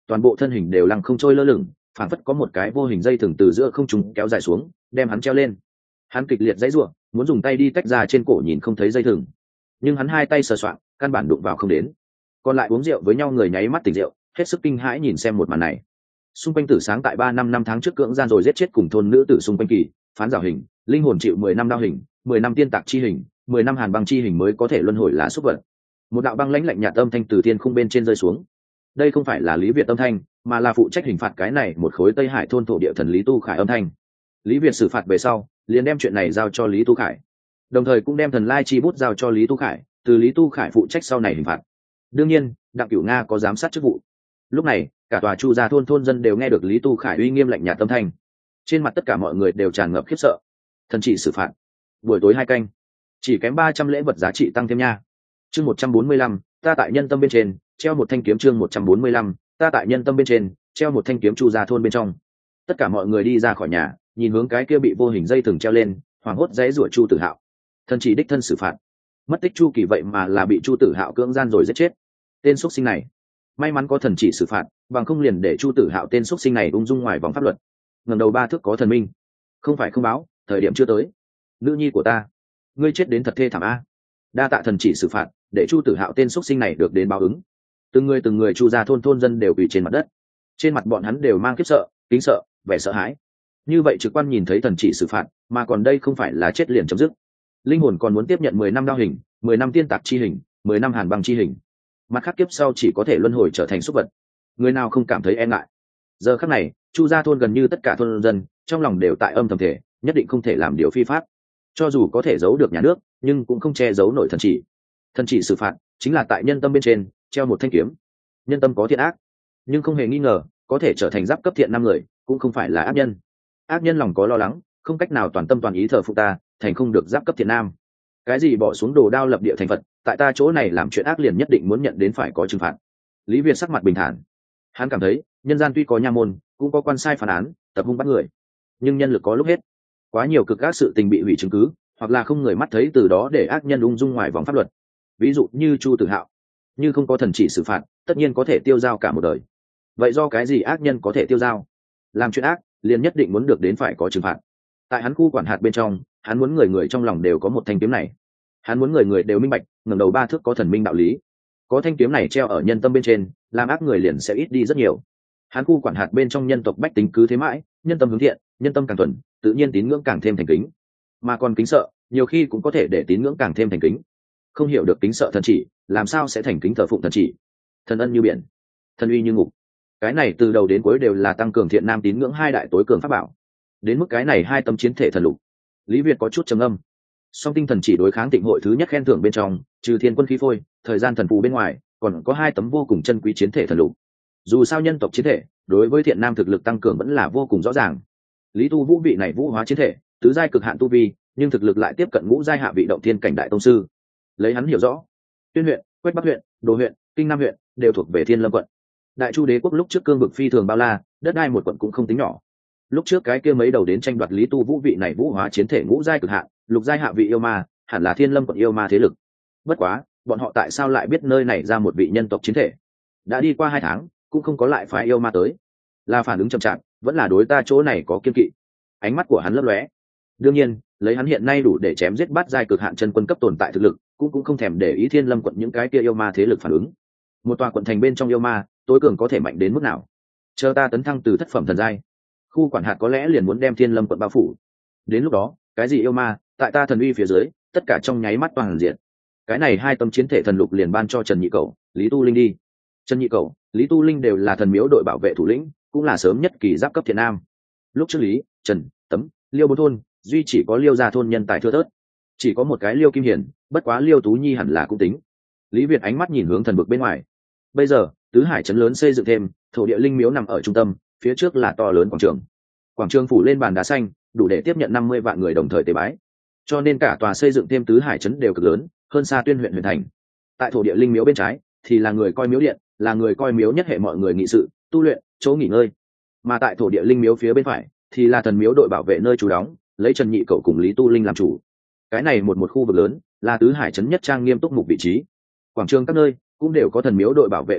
toàn bộ thân hình đều lăng không trôi lơ lửng, phản phất có một cái vô hình dây thừng từ giữa không trung kéo dài xuống, đem hắn treo lên. Hắn kịch liệt dãy rủa, muốn dùng tay đi tách ra trên cổ nhìn không thấy dây thừng, nhưng hắn hai tay sờ soạng, căn bản đụng vào không đến. Còn lại uống rượu với nhau người nháy mắt tỉnh rượu, hết sức kinh hãi nhìn xem một màn này. Xung quanh tử sáng tại ba năm năm tháng trước cưỡng gian rồi giết chết cùng thôn nữ tử xung quanh kỳ, phán rào hình, linh hồn chịu mười năm đao hình, mười năm tiên tạc chi hình, mười năm hàn băng chi hình mới có thể luân hồi là xúc vật. Một đạo băng lãnh lạnh nhạt âm thanh từ thiên khung bên trên rơi xuống. Đây không phải là Lý Việt âm thanh, mà là phụ trách hình phạt cái này một khối Tây Hải thôn thổ địa thần Lý Tu Khải âm thanh. Lý Việt xử phạt về sau, liền đem chuyện này giao cho Lý Tu Khải, đồng thời cũng đem thần lai chi bút giao cho Lý Tu Khải, từ Lý Tu Khải phụ trách sau này hình phạt. Đương nhiên, Đặng Cửu Nga có giám sát chức vụ. Lúc này, cả tòa Chu gia thôn thôn dân đều nghe được Lý Tu Khải uy nghiêm lạnh nhạt âm thanh, trên mặt tất cả mọi người đều tràn ngập khiếp sợ. Thần chỉ xử phạt, buổi tối hai canh, chỉ kém ba trăm lễ vật giá trị tăng thêm nha. Chương một trăm bốn mươi lăm, ta tại nhân tâm bên trên treo một thanh kiếm. Chương một trăm bốn mươi lăm, ta tại nhân tâm bên trên treo một thanh kiếm. Chu gia thôn bên trong, tất cả mọi người đi ra khỏi nhà, nhìn hướng cái kia bị vô hình dây thừng treo lên, hoảng hốt dãy rủa Chu Tử Hạo. Thần chỉ đích thân xử phạt, mất tích Chu Kỳ vậy mà là bị Chu Tử Hạo cưỡng gian rồi giết chết. Tên xuất sinh này, may mắn có thần chỉ xử phạt, bằng không liền để Chu Tử Hạo tên xuất sinh này ung dung ngoài vòng pháp luật. Ngẩng đầu ba thước có thần minh, không phải không báo, thời điểm chưa tới. Nữ nhi của ta, ngươi chết đến thật thê thảm a. Đa tạ thần chỉ xử phạt, để Chu Tử Hạo tên xuất sinh này được đến báo ứng. Từng người từng người Chu gia thôn thôn dân đều quỳ trên mặt đất, trên mặt bọn hắn đều mang khiếp sợ, kính sợ, vẻ sợ hãi. Như vậy trực quan nhìn thấy thần chỉ xử phạt, mà còn đây không phải là chết liền chấm dứt. Linh hồn còn muốn tiếp nhận mười năm đao hình, mười năm tiên tạc chi hình, mười năm hàn băng chi hình. Mặt khác kiếp sau chỉ có thể luân hồi trở thành súc vật. Người nào không cảm thấy e ngại. Giờ khắc này, Chu gia thôn gần như tất cả thôn dân trong lòng đều tại âm thầm thể, nhất định không thể làm điều phi pháp. Cho dù có thể giấu được nhà nước, nhưng cũng không che giấu nổi thần chỉ. Thần chỉ xử phạt chính là tại nhân tâm bên trên treo một thanh kiếm. Nhân tâm có thiện ác, nhưng không hề nghi ngờ, có thể trở thành giáp cấp thiện năm người, cũng không phải là ác nhân. Ác nhân lòng có lo lắng, không cách nào toàn tâm toàn ý thờ phụ ta, thành không được giáp cấp thiện nam. Cái gì bỏ xuống đồ đao lập địa thành Phật, tại ta chỗ này làm chuyện ác liền nhất định muốn nhận đến phải có trừng phạt. Lý Việt sắc mặt bình thản, hắn cảm thấy nhân gian tuy có nha môn, cũng có quan sai phản án, tập hung bắt người, nhưng nhân lực có lúc hết. Quá nhiều cực ác sự tình bị hủy chứng cứ, hoặc là không người mắt thấy, từ đó để ác nhân ung dung ngoài vòng pháp luật. Ví dụ như Chu Tử Hạo, như không có thần chỉ xử phạt, tất nhiên có thể tiêu dao cả một đời. Vậy do cái gì ác nhân có thể tiêu dao? Làm chuyện ác liền nhất định muốn được đến phải có trừng phạt. Tại hắn khu quản hạt bên trong, hắn muốn người người trong lòng đều có một thanh kiếm này. Hắn muốn người người đều minh bạch, ngẩng đầu ba thước có thần minh đạo lý. Có thanh kiếm này treo ở nhân tâm bên trên, làm ác người liền sẽ ít đi rất nhiều. Hắn khu quản hạt bên trong nhân tộc bách tính cứ thế mãi, nhân tâm hướng thiện, nhân tâm càng thuần, tự nhiên tín ngưỡng càng thêm thành kính. Mà còn kính sợ, nhiều khi cũng có thể để tín ngưỡng càng thêm thành kính. Không hiểu được kính sợ thần chỉ, làm sao sẽ thành kính thờ phụng thần chỉ? Thần ân như biển, thần uy như ngục. Cái này từ đầu đến cuối đều là tăng cường thiện nam tín ngưỡng hai đại tối cường pháp bảo. Đến mức cái này hai tấm chiến thể thần lục, Lý Việt có chút trầm âm. Song tinh thần chỉ đối kháng tịnh hội thứ nhất khen thưởng bên trong, trừ thiên quân khí phôi, thời gian thần phù bên ngoài, còn có hai tấm vô cùng chân quý chiến thể thần lục. Dù sao nhân tộc chiến thể đối với thiện nam thực lực tăng cường vẫn là vô cùng rõ ràng. Lý Tu Vũ vị này vũ hóa chiến thể, tứ giai cực hạn tu vi, nhưng thực lực lại tiếp cận ngũ giai hạ vị động thiên cảnh đại tông sư. Lấy hắn hiểu rõ, Tuyên huyện, Quách Bắc huyện, Đồ huyện, Kinh Nam huyện đều thuộc về Thiên Lâm quận. Đại Chu đế quốc lúc trước cương vực phi thường bao la, đất đai một quận cũng không tính nhỏ. Lúc trước cái kia mấy đầu đến tranh đoạt Lý Tu Vũ vị này vũ hóa chiến thể ngũ giai cực hạn, lục giai hạ vị yêu ma, hẳn là Thiên Lâm quận yêu ma thế lực. Bất quá, bọn họ tại sao lại biết nơi này ra một vị nhân tộc chiến thể? Đã đi qua hai tháng, cũng không có lại phái yêu ma tới. Là phản ứng chậm chạp, vẫn là đối ta chỗ này có kiên kỵ? Ánh mắt của hắn lấp lóe. Đương nhiên, lấy hắn hiện nay đủ để chém giết bát giai cực hạn chân quân cấp tồn tại thực lực, cũng cũng không thèm để ý Thiên Lâm quận những cái kia yêu ma thế lực phản ứng. Một tòa quận thành bên trong yêu ma, tối cường có thể mạnh đến mức nào? Chờ ta tấn thăng từ thất phẩm thần giai, khu quản hạt có lẽ liền muốn đem Thiên Lâm quận bao phủ. Đến lúc đó, cái gì yêu ma, tại ta thần uy phía dưới, tất cả trong nháy mắt toàn diện. Cái này hai tấm chiến thể thần lục liền ban cho Trần Nhị Cẩu, Lý Tu Linh đi. Trần Nhị Cẩu, Lý Tu Linh đều là thần miếu đội bảo vệ thủ lĩnh, cũng là sớm nhất kỳ giáp cấp thiện nam. Lúc trước Lý, Trần, Tấm, Liêu bốn thôn, duy chỉ có Liêu gia thôn nhân tài thưa thớt, chỉ có một cái Liêu Kim Hiển, bất quá Liêu Tú Nhi hẳn là cũng tính. Lý Việt ánh mắt nhìn hướng thần vực bên ngoài. Bây giờ, tứ hải trấn lớn xây dựng thêm, thổ địa linh miếu nằm ở trung tâm, phía trước là to lớn quảng trường. Quảng trường phủ lên bàn đá xanh, đủ để tiếp nhận năm mươi vạn người đồng thời tế bái. Cho nên cả tòa xây dựng thêm tứ hải trấn đều cực lớn, hơn xa Tuyên huyện huyện thành. Tại thổ địa linh miếu bên trái, thì là người coi miếu điện, là người coi miếu nhất hệ mọi người nghị sự, tu luyện, chỗ nghỉ ngơi. Mà tại thổ địa linh miếu phía bên phải, thì là thần miếu đội bảo vệ nơi trú đóng, lấy Trần Nhị Cẩu cùng Lý Tu Linh làm chủ. Cái này một một khu vực lớn, là tứ hải trấn nhất trang nghiêm túc mục vị trí. Quảng trường các nơi cũng đều có thần miếu đội bảo vệ đứng gác,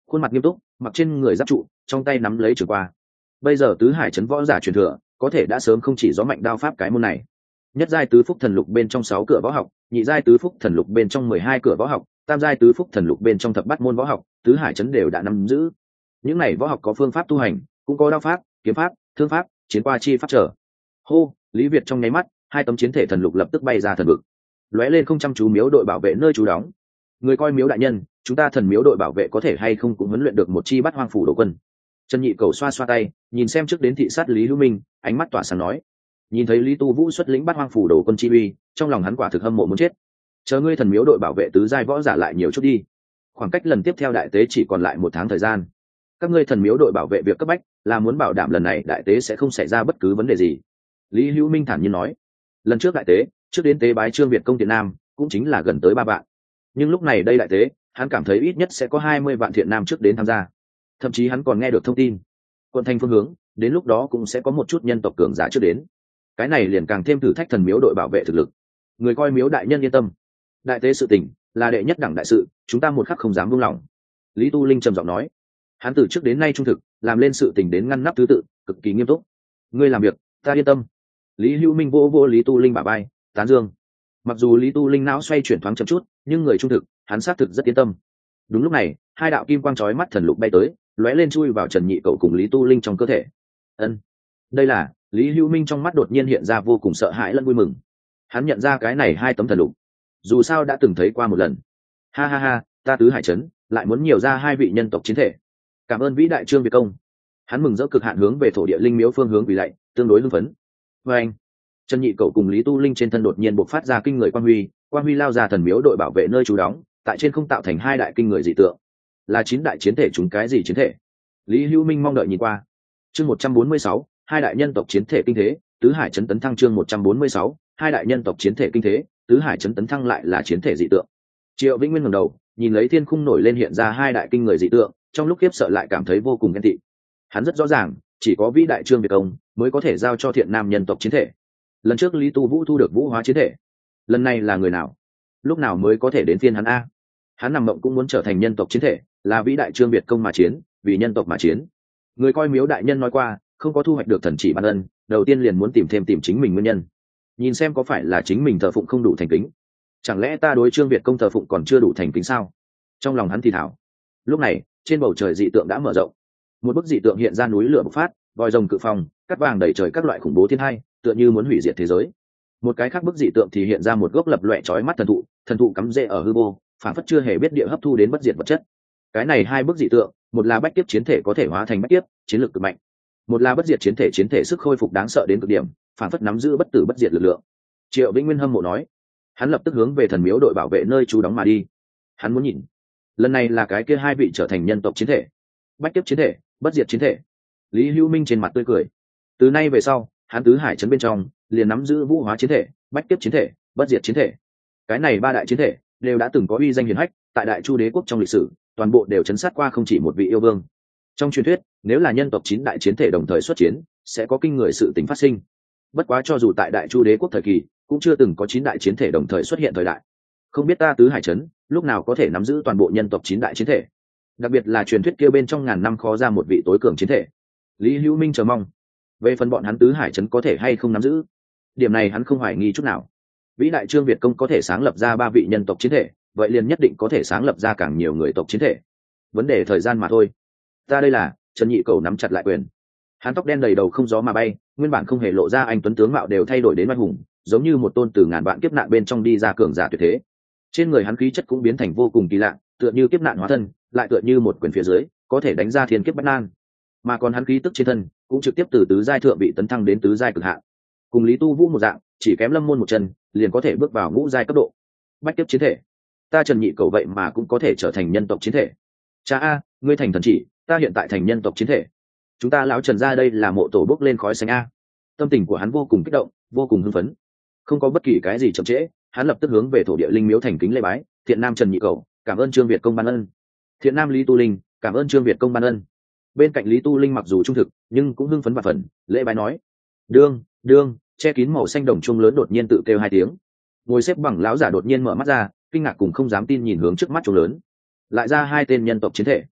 khuôn mặt nghiêm túc, mặc trên người giáp trụ, trong tay nắm lấy trường qua. Bây giờ tứ hải trấn võ giả truyền thừa có thể đã sớm không chỉ gió mạnh đao pháp cái môn này. Nhất giai tứ phúc thần lục bên trong sáu cửa võ học, nhị giai tứ phúc thần lục bên trong mười hai cửa võ học, tam giai tứ phúc thần lục bên trong thập bát môn võ học, tứ hải trấn đều đã nắm giữ. Những này võ học có phương pháp tu hành, cũng có đao pháp, kiếm pháp, thương pháp, chiến qua chi pháp trở. Hô, Lý Việt trong nháy mắt, hai tấm chiến thể thần lục lập tức bay ra thần vực, lóe lên không chăm chú miếu đội bảo vệ nơi trú đóng. Người coi miếu đại nhân, chúng ta thần miếu đội bảo vệ có thể hay không cũng huấn luyện được một chi bát hoang phủ đồ quân. Trần Nhị Cầu xoa xoa tay, nhìn xem trước đến thị sát Lý Hữu Minh, ánh mắt tỏa sáng nói. Nhìn thấy Lý Tu Vũ xuất lĩnh bát hoang phủ đồ quân chi uy, trong lòng hắn quả thực hâm mộ muốn chết. Chờ ngươi thần miếu đội bảo vệ tứ giai võ giả lại nhiều chút đi. Khoảng cách lần tiếp theo đại tế chỉ còn lại một tháng thời gian. Các ngươi thần miếu đội bảo vệ việc cấp bách là muốn bảo đảm lần này đại tế sẽ không xảy ra bất cứ vấn đề gì. Lý Hữu Minh thản nhiên nói. Lần trước đại tế, trước đến tế bái Trương Việt công thiện nam, cũng chính là gần tới ba vạn. Nhưng lúc này đây đại tế, hắn cảm thấy ít nhất sẽ có hai mươi vạn thiện nam trước đến tham gia. Thậm chí hắn còn nghe được thông tin, quận thành phương hướng, đến lúc đó cũng sẽ có một chút nhân tộc cường giả trước đến. Cái này liền càng thêm thử thách thần miếu đội bảo vệ thực lực. Người coi miếu đại nhân yên tâm, đại tế sự tình là đệ nhất đẳng đại sự, chúng ta một khắc không dám buông lỏng. Lý Tu Linh trầm giọng nói. Hắn từ trước đến nay trung thực, làm lên sự tình đến ngăn nắp thứ tự, cực kỳ nghiêm túc. Ngươi làm việc, ta yên tâm. Lý Hữu Minh vô vô Lý Tu Linh bả vai, tán dương. Mặc dù Lý Tu Linh não xoay chuyển thoáng chậm chút, nhưng người trung thực, hắn xác thực rất yên tâm. Đúng lúc này, hai đạo kim quang chói mắt thần lục bay tới, lóe lên chui vào Trần Nhị Cậu cùng Lý Tu Linh trong cơ thể. Ân, đây là. Lý Hữu Minh trong mắt đột nhiên hiện ra vô cùng sợ hãi lẫn vui mừng. Hắn nhận ra cái này hai tấm thần lục, dù sao đã từng thấy qua một lần. Ha ha ha, ta tứ hải trấn lại muốn nhiều ra hai vị nhân tộc chiến thể. Cảm ơn vĩ đại Trương Việt công. Hắn mừng rỡ cực hạn hướng về thổ địa linh miếu phương hướng quỳ lạy, tương đối hưng phấn. Và anh, Trần Nhị Cậu cùng Lý Tu Linh trên thân đột nhiên bộc phát ra kinh người quang huy, quang huy lao ra thần miếu đội bảo vệ nơi trú đóng, tại trên không tạo thành hai đại kinh người dị tượng. Là chín đại chiến thể chúng cái gì chiến thể? Lý Hữu Minh mong đợi nhìn qua. Chương một trăm bốn mươi sáu, hai đại nhân tộc chiến thể kinh thế, tứ hải trấn tấn thăng. Chương một trăm bốn mươi sáu, hai đại nhân tộc chiến thể kinh thế, tứ hải trấn tấn thăng lại là chiến thể dị tượng. Triệu Vĩnh Nguyên ngẩng đầu, nhìn lấy thiên khung nổi lên hiện ra hai đại kinh người dị tượng, trong lúc khiếp sợ lại cảm thấy vô cùng ghen tị. Hắn rất rõ ràng, chỉ có vĩ đại Trương Việt công mới có thể giao cho thiện nam nhân tộc chiến thể. Lần trước Lý Tu Vũ thu được vũ hóa chiến thể, lần này là người nào? Lúc nào mới có thể đến phiên hắn a? Hắn nằm mộng cũng muốn trở thành nhân tộc chiến thể, là vĩ đại Trương Việt công mà chiến, vì nhân tộc mà chiến. Người coi miếu đại nhân nói qua, không có thu hoạch được thần chỉ ban ân, đầu tiên liền muốn tìm thêm tìm chính mình nguyên nhân. Nhìn xem có phải là chính mình thờ phụng không đủ thành kính. Chẳng lẽ ta đối Trương Việt công thờ phụng còn chưa đủ thành kính sao? Trong lòng hắn thì thảo. Lúc này, trên bầu trời dị tượng đã mở rộng. Một bức dị tượng hiện ra núi lửa bộc phát, vòi rồng cự phong, cắt vàng đầy trời các loại khủng bố thiên hai, tựa như muốn hủy diệt thế giới. Một cái khác bức dị tượng thì hiện ra một gốc lập loè chói mắt thần thụ, thần thụ cắm rễ ở hư vô, phản phất chưa hề biết địa hấp thu đến bất diệt vật chất. Cái này hai bức dị tượng, một là bách kiếp chiến thể có thể hóa thành bách kiếp, chiến lược cực mạnh. Một là bất diệt chiến thể, chiến thể sức khôi phục đáng sợ đến cực điểm, phản phất nắm giữ bất tử bất diệt lực lượng. Triệu Vĩnh Nguyên hâm mộ nói. Hắn lập tức hướng về thần miếu đội bảo vệ nơi trú đóng mà đi. Hắn muốn nhìn, lần này là cái kia hai vị trở thành nhân tộc chiến thể, bách kiếp chiến thể, bất diệt chiến thể. Lý Hữu Minh trên mặt tươi cười. Từ nay về sau, hắn tứ hải trấn bên trong liền nắm giữ vũ hóa chiến thể, bách kiếp chiến thể, bất diệt chiến thể. Cái này ba đại chiến thể đều đã từng có uy danh hiển hách, tại Đại Chu đế quốc trong lịch sử, toàn bộ đều chấn sát qua không chỉ một vị yêu vương. Trong truyền thuyết, nếu là nhân tộc chín đại chiến thể đồng thời xuất chiến, sẽ có kinh người sự tình phát sinh. Bất quá cho dù tại Đại Chu đế quốc thời kỳ, cũng chưa từng có chín đại chiến thể đồng thời xuất hiện thời đại. Không biết ta tứ hải trấn lúc nào có thể nắm giữ toàn bộ nhân tộc chín đại chiến thể, đặc biệt là truyền thuyết kia bên trong ngàn năm khó ra một vị tối cường chiến thể. Lý Hữu Minh chờ mong. Về phần bọn hắn tứ hải trấn có thể hay không nắm giữ, điểm này hắn không hoài nghi chút nào. Vĩ đại Trương Việt công có thể sáng lập ra ba vị nhân tộc chiến thể, vậy liền nhất định có thể sáng lập ra càng nhiều người tộc chiến thể. Vấn đề thời gian mà thôi. Ta đây là. Trần Nhị Cầu nắm chặt lại quyền. Hắn tóc đen đầy đầu không gió mà bay, nguyên bản không hề lộ ra anh tuấn tướng mạo đều thay đổi đến oai hùng, giống như một tôn từ ngàn vạn kiếp nạn bên trong đi ra cường giả tuyệt thế. Trên người hắn khí chất cũng biến thành vô cùng kỳ lạ, tựa như kiếp nạn hóa thân, lại tựa như một quyền phía dưới có thể đánh ra thiên kiếp bất nan. Mà còn hắn khí tức trên thân cũng trực tiếp từ tứ giai thượng bị tấn thăng đến tứ giai cực hạn. Cùng Lý Tu Vũ một dạng, chỉ kém Lâm Môn một chân, liền có thể bước vào ngũ giai cấp độ. Bách kiếp chiến thể, ta Trần Nhị Cầu vậy mà cũng có thể trở thành nhân tộc chiến thể. Cha a, ngươi thành thần chỉ, ta hiện tại thành nhân tộc chiến thể. Chúng ta lão Trần ra đây là mộ tổ bốc lên khói xanh a. Tâm tình của hắn vô cùng kích động, vô cùng hưng phấn. Không có bất kỳ cái gì chậm trễ, hắn lập tức hướng về thổ địa linh miếu thành kính lễ bái. Thiện nam Trần Nhị Cầu, cảm ơn Trương Việt công ban ân. Thiện nam Lý Tu Linh, cảm ơn Trương Việt công ban ân. Bên cạnh Lý Tu Linh mặc dù trung thực, nhưng cũng hưng phấn và phần, lễ bái nói: đương đương. Che kín màu xanh đồng chuông lớn đột nhiên tự kêu hai tiếng. Ngồi xếp bằng lão giả đột nhiên mở mắt ra, kinh ngạc cùng không dám tin nhìn hướng trước mắt chuông lớn. Lại ra hai tên nhân tộc chiến thể.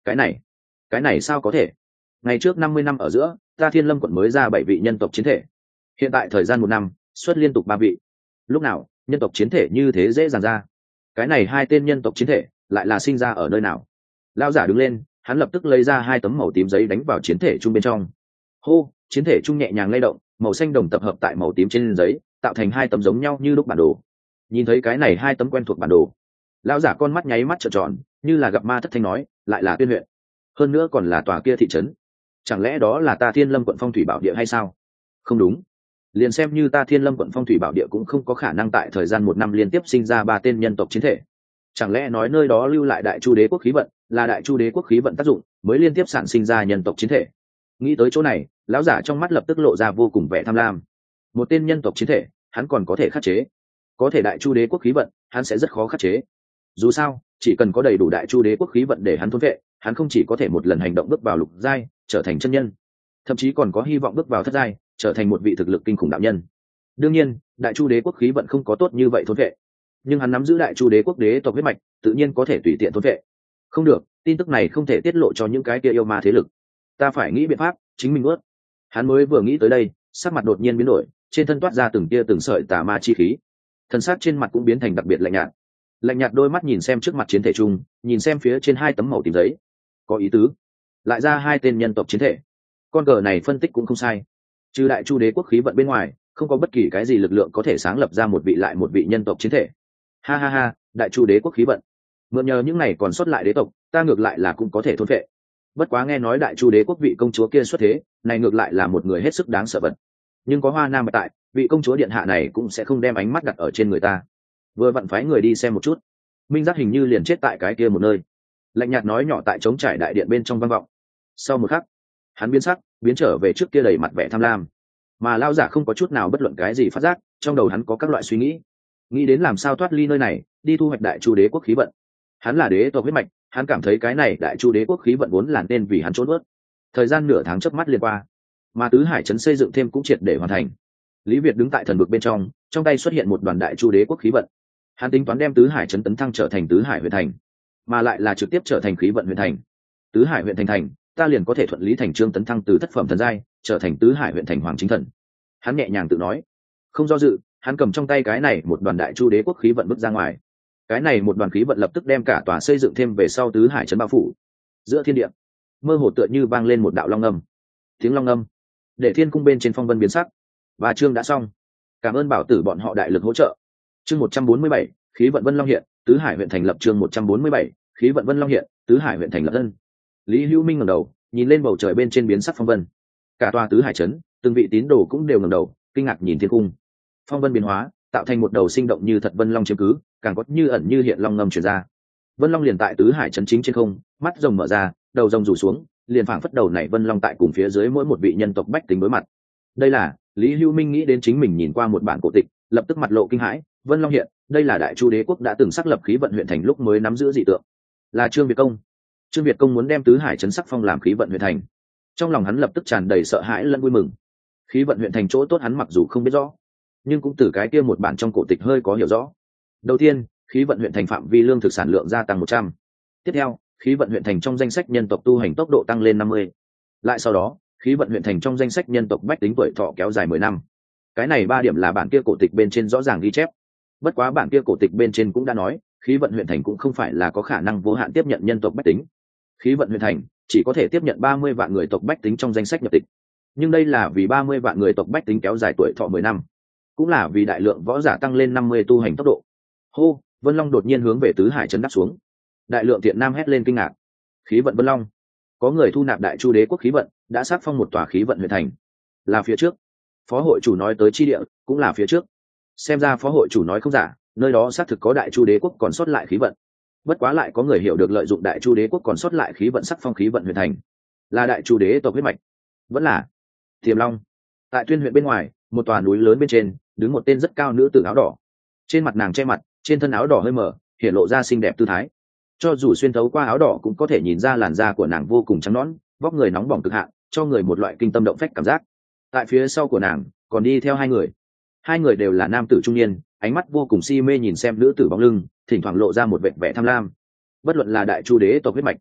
cái này cái này sao có thể? Ngày trước năm mươi năm ở giữa, ta Thiên Lâm quận mới ra bảy vị nhân tộc chiến thể, hiện tại thời gian một năm xuất liên tục ba vị. Lúc nào nhân tộc chiến thể như thế dễ dàng ra? Cái này hai tên nhân tộc chiến thể lại là sinh ra ở nơi nào? Lão giả đứng lên, hắn lập tức lấy ra hai tấm màu tím giấy đánh vào chiến thể chung bên trong. Hô, chiến thể chung nhẹ nhàng lay động, màu xanh đồng tập hợp tại màu tím trên giấy, tạo thành hai tấm giống nhau như lúc bản đồ. Nhìn thấy cái này hai tấm quen thuộc bản đồ, lão giả con mắt nháy mắt trợn tròn, như là gặp ma thất thanh nói, lại là Tuyên huyện, hơn nữa còn là tòa kia thị trấn. Chẳng lẽ đó là ta Thiên Lâm quận phong thủy bảo địa hay sao? Không đúng, liền xem như ta Thiên Lâm quận phong thủy bảo địa cũng không có khả năng tại thời gian một năm liên tiếp sinh ra ba tên nhân tộc chiến thể. Chẳng lẽ nói nơi đó lưu lại đại chu đế quốc khí vận, là đại chu đế quốc khí vận tác dụng mới liên tiếp sản sinh ra nhân tộc chiến thể? Nghĩ tới chỗ này, lão giả trong mắt lập tức lộ ra vô cùng vẻ tham lam. Một tên nhân tộc chiến thể, hắn còn có thể khắc chế, có thể đại chu đế quốc khí vận, hắn sẽ rất khó khắc chế. Dù sao, chỉ cần có đầy đủ đại chu đế quốc khí vận để hắn thôn vệ, hắn không chỉ có thể một lần hành động bước vào lục giai, trở thành chân nhân, thậm chí còn có hy vọng bước vào thất giai, trở thành một vị thực lực kinh khủng đạo nhân. Đương nhiên, đại chu đế quốc khí vận không có tốt như vậy thôn vệ, nhưng hắn nắm giữ đại chu đế quốc đế tộc huyết mạch, tự nhiên có thể tùy tiện thôn vệ. Không được, tin tức này không thể tiết lộ cho những cái kia yêu ma thế lực. Ta phải nghĩ biện pháp chính mình ướt. Hắn mới vừa nghĩ tới đây, sắc mặt đột nhiên biến đổi, trên thân toát ra từng tia từng sợi tà ma chi khí, thân xác trên mặt cũng biến thành đặc biệt lạnh nhạt. Lạnh nhạt đôi mắt nhìn xem trước mặt chiến thể chung, nhìn xem phía trên hai tấm màu tím giấy, có ý tứ, lại ra hai tên nhân tộc chiến thể. Con cờ này phân tích cũng không sai, trừ đại chu đế quốc khí vận bên ngoài, không có bất kỳ cái gì lực lượng có thể sáng lập ra một vị lại một vị nhân tộc chiến thể. Ha ha ha, đại chu đế quốc khí vận, mượn nhờ những này còn sót lại đế tộc, ta ngược lại là cũng có thể thôn phệ. Bất quá nghe nói đại chu đế quốc vị công chúa kia xuất thế, này ngược lại là một người hết sức đáng sợ vật. Nhưng có Hoa Nam tại, vị công chúa điện hạ này cũng sẽ không đem ánh mắt đặt ở trên người ta. Vừa vặn phái người đi xem một chút. Minh Giác hình như liền chết tại cái kia một nơi. Lạnh nhạt nói nhỏ tại trống trải đại điện bên trong vang vọng. Sau một khắc, hắn biến sắc, biến trở về trước kia đầy mặt vẻ tham lam. Mà lão giả không có chút nào bất luận cái gì phát giác, trong đầu hắn có các loại suy nghĩ, nghĩ đến làm sao thoát ly nơi này, đi thu hoạch đại chu đế quốc khí vận. Hắn là đế tộc huyết mạch, hắn cảm thấy cái này đại chu đế quốc khí vận vốn là nên vì hắn trốn bớt. Thời gian nửa tháng chớp mắt liền qua, mà tứ hải trấn xây dựng thêm cũng triệt để hoàn thành. Lý Việt đứng tại thần vực bên trong, trong tay xuất hiện một đoàn đại chu đế quốc khí vận. Hắn tính toán đem tứ hải trấn tấn thăng trở thành tứ hải huyện thành, mà lại là trực tiếp trở thành khí vận huyện thành. Tứ hải huyện thành thành, ta liền có thể thuận lý thành trương tấn thăng từ thất phẩm thần giai trở thành tứ hải huyện thành hoàng chính thần. Hắn nhẹ nhàng tự nói, không do dự, hắn cầm trong tay cái này một đoàn đại chu đế quốc khí vận bước ra ngoài. Cái này một đoàn khí vận lập tức đem cả tòa xây dựng thêm về sau tứ hải trấn bao phủ. Giữa thiên địa, mơ hồ tựa như vang lên một đạo long âm. Tiếng long âm để thiên cung bên trên phong vân biến sắc. Và chương đã xong. Cảm ơn bảo tử bọn họ đại lực hỗ trợ. Chương một trăm bốn mươi bảy, khí vận vân long hiện, tứ hải huyện thành lập. Chương một trăm bốn mươi bảy, khí vận vân long hiện, tứ hải huyện thành lập dân. Lý Hữu Minh ngẩng đầu, nhìn lên bầu trời bên trên biến sắc phong vân. Cả tòa tứ hải trấn, từng vị tín đồ cũng đều ngẩng đầu, kinh ngạc nhìn thiên cung. Phong vân biến hóa, tạo thành một đầu sinh động như thật vân long chiếm cứ, càng có như ẩn như hiện long ngâm truyền ra. Vân long liền tại tứ hải trấn chính trên không, mắt rồng mở ra, đầu rồng rủ xuống, liền phảng phất đầu này vân long tại cùng phía dưới mỗi một vị nhân tộc bách tính đối mặt. Đây là, Lý Hữu Minh nghĩ đến chính mình nhìn qua một bản cổ tịch, lập tức mặt lộ kinh hãi. Vân long hiện, đây là đại chu đế quốc đã từng xác lập khí vận huyện thành lúc mới nắm giữ dị tượng, là Trương Việt Công. Trương Việt Công muốn đem tứ hải trấn sắc phong làm khí vận huyện thành, trong lòng hắn lập tức tràn đầy sợ hãi lẫn vui mừng. Khí vận huyện thành chỗ tốt hắn mặc dù không biết rõ, nhưng cũng từ cái kia một bản trong cổ tịch hơi có hiểu rõ. Đầu tiên, khí vận huyện thành phạm vi lương thực sản lượng gia tăng một trăm. Tiếp theo, khí vận huyện thành trong danh sách nhân tộc tu hành tốc độ tăng lên năm mươi. Lại sau đó, khí vận huyện thành trong danh sách nhân tộc bách tính tuổi thọ kéo dài mười năm. Cái này ba điểm là bản kia cổ tịch bên trên rõ ràng ghi chép. Bất quá bản kia cổ tịch bên trên cũng đã nói, khí vận huyện thành cũng không phải là có khả năng vô hạn tiếp nhận nhân tộc bách tính. Khí vận huyện thành chỉ có thể tiếp nhận ba mươi vạn người tộc bách tính trong danh sách nhập tịch. Nhưng đây là vì ba mươi vạn người tộc bách tính kéo dài tuổi thọ mười năm, cũng là vì đại lượng võ giả tăng lên năm mươi tu hành tốc độ. Hô, Vân Long đột nhiên hướng về tứ hải trấn đáp xuống. Đại lượng thiện nam hét lên kinh ngạc. Khí vận Vân Long, có người thu nạp đại chu đế quốc khí vận, đã xác phong một tòa khí vận huyện thành. Là phía trước. Phó hội chủ nói tới chi địa, cũng là phía trước. Xem ra phó hội chủ nói không giả, nơi đó xác thực có đại chu đế quốc còn sót lại khí vận. Bất quá lại có người hiểu được lợi dụng đại chu đế quốc còn sót lại khí vận sắc phong khí vận huyện thành. Là đại chu đế tộc huyết mạch. Vẫn là Tiềm Long. Tại Tuyên huyện bên ngoài, một tòa núi lớn bên trên, đứng một tên rất cao nữ tử áo đỏ. Trên mặt nàng che mặt, trên thân áo đỏ hơi mở, hiện lộ ra xinh đẹp tư thái. Cho dù xuyên thấu qua áo đỏ cũng có thể nhìn ra làn da của nàng vô cùng trắng nõn, vóc người nóng bỏng cực hạn, cho người một loại kinh tâm động phách cảm giác. Tại phía sau của nàng còn đi theo hai người. Hai người đều là nam tử trung niên, ánh mắt vô cùng si mê nhìn xem nữ tử bóng lưng, thỉnh thoảng lộ ra một vẻ vẻ tham lam. Bất luận là đại chu đế tộc huyết mạch,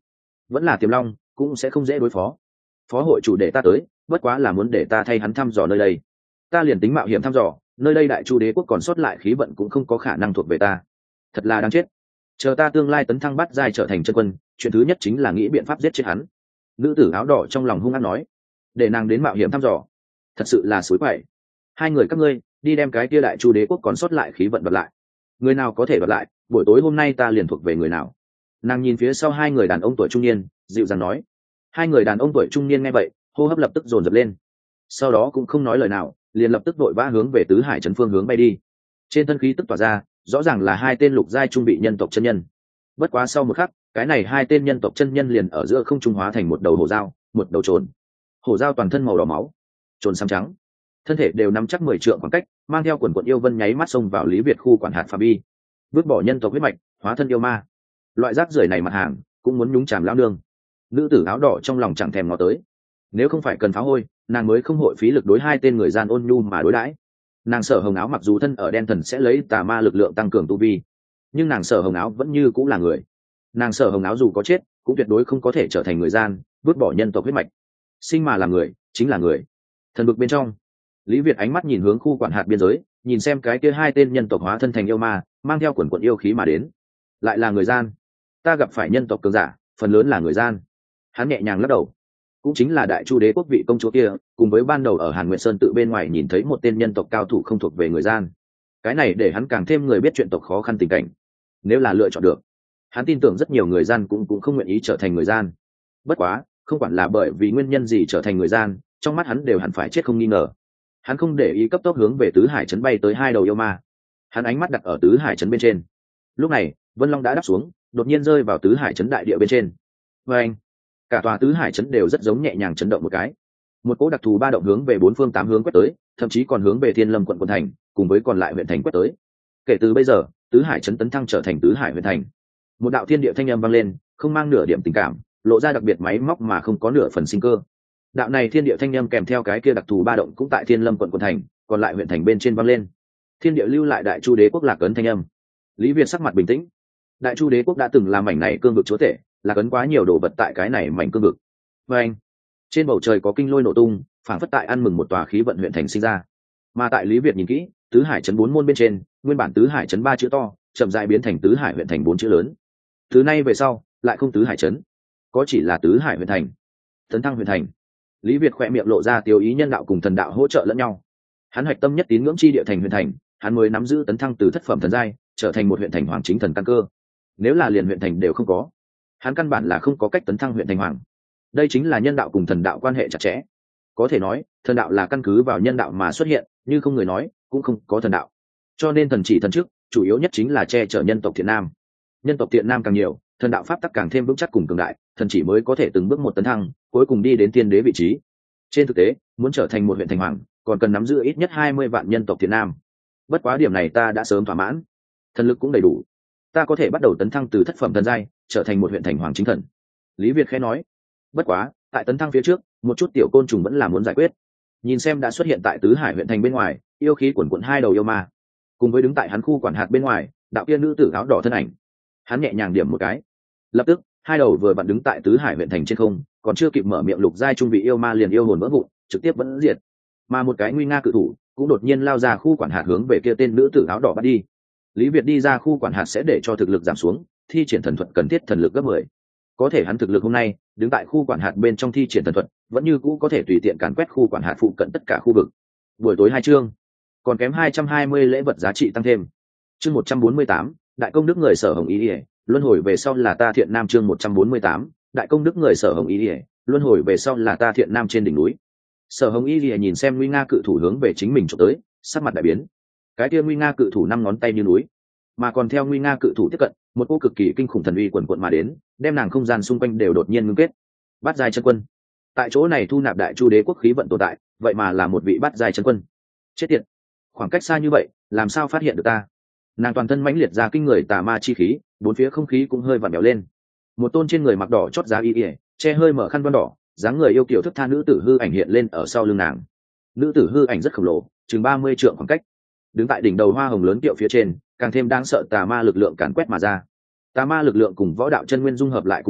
vẫn là tiềm long cũng sẽ không dễ đối phó. Phó hội chủ để ta tới bất quá là muốn để ta thay hắn thăm dò nơi đây, ta liền tính mạo hiểm thăm dò nơi đây đại chu đế quốc còn sót lại khí vận cũng không có khả năng thuộc về ta, thật là đáng chết. Chờ ta tương lai tấn thăng bắt giai trở thành chân quân, chuyện thứ nhất chính là nghĩ biện pháp giết chết hắn. Nữ tử áo đỏ trong lòng hung hăng nói, để nàng đến mạo hiểm thăm dò thật sự là suối quậy. Hai người các ngươi đi đem cái kia đại chu đế quốc còn sót lại khí vận đoạt lại, người nào có thể đoạt lại buổi tối hôm nay ta liền thuộc về người nào. Nàng nhìn phía sau hai người đàn ông tuổi trung niên dịu dàng nói. Hai người đàn ông tuổi trung niên nghe vậy hô hấp lập tức dồn dập lên, sau đó cũng không nói lời nào liền lập tức vội vã hướng về tứ hải trấn phương hướng bay đi. Trên thân khí tức tỏa ra rõ ràng là hai tên lục giai trung bị nhân tộc chân nhân. Bất quá sau một khắc cái này hai tên nhân tộc chân nhân liền ở giữa không trung hóa thành một đầu hổ dao một đầu trồn. Hổ dao toàn thân màu đỏ máu, trồn xám trắng, thân thể đều nắm chắc mười trượng khoảng cách, mang theo quần quận yêu vân nháy mắt xông vào Lý Việt khu quản hạt phạm vi, vứt bỏ nhân tộc huyết mạch hóa thân yêu ma. Loại rác rưởi này mặt hàng cũng muốn nhúng chàm lão nương. Nữ tử áo đỏ trong lòng chẳng thèm ngó tới, nếu không phải cần phá hôi nàng mới không hội phí lực đối hai tên người gian ôn nhu mà đối đãi. Nàng Sở Hồng Áo mặc dù thân ở đen thần sẽ lấy tà ma lực lượng tăng cường tu vi, nhưng nàng Sở Hồng Áo vẫn như cũng là người. Nàng Sở Hồng Áo dù có chết cũng tuyệt đối không có thể trở thành người gian vứt bỏ nhân tộc huyết mạch. Sinh mà là người chính là người. Thần vực bên trong, Lý Việt ánh mắt nhìn hướng khu quản hạt biên giới, nhìn xem cái kia hai tên nhân tộc hóa thân thành yêu ma mang theo quần quận yêu khí mà đến. Lại là người gian, ta gặp phải nhân tộc cường giả phần lớn là người gian. Hắn nhẹ nhàng lắc đầu, cũng chính là đại chu đế quốc vị công chúa kia cùng với ban đầu ở Hàn Nguyệt Sơn tự bên ngoài nhìn thấy một tên nhân tộc cao thủ không thuộc về người gian. Cái này để hắn càng thêm người biết chuyện tộc khó khăn tình cảnh. Nếu là lựa chọn được, hắn tin tưởng rất nhiều người gian cũng cũng không nguyện ý trở thành người gian. Bất quá không quản là bởi vì nguyên nhân gì trở thành người gian, trong mắt hắn đều hẳn phải chết không nghi ngờ. Hắn không để ý cấp tốc hướng về tứ hải trấn bay tới hai đầu yêu ma. Hắn ánh mắt đặt ở tứ hải trấn bên trên. Lúc này Vân Long đã đáp xuống, đột nhiên rơi vào tứ hải trấn đại địa bên trên. Và anh, cả tòa tứ hải trấn đều rất giống nhẹ nhàng chấn động một cái. Một cỗ đặc thù ba động hướng về bốn phương tám hướng quét tới, thậm chí còn hướng về Thiên Lâm quận quận thành cùng với còn lại huyện thành quét tới. Kể từ bây giờ tứ hải trấn tấn thăng trở thành tứ hải huyện thành. Một đạo thiên địa thanh âm vang lên, không mang nửa điểm tình cảm, lộ ra đặc biệt máy móc mà không có nửa phần sinh cơ. Đạo này thiên địa thanh âm kèm theo cái kia đặc thù ba động cũng tại Thiên Lâm quận quận thành còn lại huyện thành bên trên vang lên. Thiên địa lưu lại đại chu đế quốc lạc ấn thanh âm. Lý Việt sắc mặt bình tĩnh. Đại chu đế quốc đã từng làm mảnh này cương vực chúa tể, lạc ấn quá nhiều đồ vật tại cái này mảnh cương vực. Và anh, trên bầu trời có kinh lôi nổ tung, phảng phất tại ăn mừng một tòa khí vận huyện thành sinh ra. Mà tại Lý Việt nhìn kỹ, tứ hải trấn bốn môn bên trên, nguyên bản tứ hải trấn ba chữ to chậm rãi biến thành tứ hải huyện thành bốn chữ lớn. Từ nay về sau lại không tứ hải trấn, có chỉ là tứ hải huyện thành. Tấn thăng huyện thành. Lý Việt khỏe miệng lộ ra tiêu ý nhân đạo cùng thần đạo hỗ trợ lẫn nhau. Hắn hoạch tâm nhất tín ngưỡng chi địa thành huyện thành, hắn mới nắm giữ tấn thăng từ thất phẩm thần giai trở thành một huyện thành hoàng chính thần căn cơ. Nếu là liền huyện thành đều không có, hắn căn bản là không có cách tấn thăng huyện thành hoàng. Đây chính là nhân đạo cùng thần đạo quan hệ chặt chẽ. Có thể nói thần đạo là căn cứ vào nhân đạo mà xuất hiện, như không người nói cũng không có thần đạo. Cho nên thần chỉ thần chức chủ yếu nhất chính là che chở nhân tộc thiện nam. Nhân tộc thiện nam càng nhiều, thần đạo pháp tắc càng thêm vững chắc cùng cường đại, thần chỉ mới có thể từng bước một tấn thăng, cuối cùng đi đến tiên đế vị trí. Trên thực tế muốn trở thành một huyện thành hoàng còn cần nắm giữ ít nhất hai mươi vạn nhân tộc thiện nam. Bất quá điểm này ta đã sớm thỏa mãn, thần lực cũng đầy đủ, ta có thể bắt đầu tấn thăng từ thất phẩm thần giai trở thành một huyện thành hoàng chính thần. Lý Việt khẽ nói. Bất quá tại tấn thăng phía trước một chút tiểu côn trùng vẫn là muốn giải quyết. Nhìn xem đã xuất hiện tại tứ hải huyện thành bên ngoài yêu khí quần quận hai đầu yêu ma, cùng với đứng tại hắn khu quản hạt bên ngoài đạo kia nữ tử áo đỏ thân ảnh, hắn nhẹ nhàng điểm một cái, lập tức hai đầu vừa vặn đứng tại tứ hải huyện thành trên không, còn chưa kịp mở miệng lục giai trung vị yêu ma liền yêu hồn vỡ vụn trực tiếp vẫn diệt. Mà một cái nguy nga cự thủ cũng đột nhiên lao ra khu quản hạt hướng về kia tên nữ tử áo đỏ bắt đi. Lý Việt đi ra khu quản hạt sẽ để cho thực lực giảm xuống, thi triển thần thuật cần thiết thần lực gấp mười. Có thể hắn thực lực hôm nay đứng tại khu quản hạt bên trong thi triển thần thuật vẫn như cũ có thể tùy tiện càn quét khu quản hạt phụ cận tất cả khu vực. Buổi tối hai chương còn kém hai trăm hai mươi lễ vật giá trị tăng thêm. Chương một trăm bốn mươi tám đại công đức người Sở Hồng Ý Ỉa, luân hồi về sau là ta thiện nam. Chương một trăm bốn mươi tám đại công đức người Sở Hồng Ý Ỉa, luân hồi về sau là ta thiện nam. Trên đỉnh núi, Sở Hồng Ý Ỉa nhìn xem nguy nga cự thủ hướng về chính mình trộm tới, sắc mặt đại biến. Cái kia nguy nga cự thủ năm ngón tay như núi, mà còn theo nguy nga cự thủ tiếp cận, một cô cực kỳ kinh khủng thần uy quần quận mà đến, đem nàng không gian xung quanh đều đột nhiên ngưng kết. Bát giai chân quân, tại chỗ này thu nạp đại chu đế quốc khí vận tồn tại, vậy mà là một vị bát giai chân quân. Chết tiệt, khoảng cách xa như vậy làm sao phát hiện được ta? Nàng toàn thân mãnh liệt ra kinh người tà ma chi khí, bốn phía không khí cũng hơi vặn vẹo lên. Một tôn trên người mặc đỏ chót giá y ỉa, che hơi mở khăn vân đỏ, dáng người yêu kiều thức tha nữ tử hư ảnh hiện lên ở sau lưng nàng. Nữ tử hư ảnh rất khổng lồ, chừng ba mươi trượng khoảng cách, đứng tại đỉnh đầu hoa hồng lớn kiệu phía trên, càng thêm đáng sợ tà ma lực lượng càn quét mà ra. Tà ma lực lượng cùng võ đạo chân nguyên dung hợp lại cùng nhau,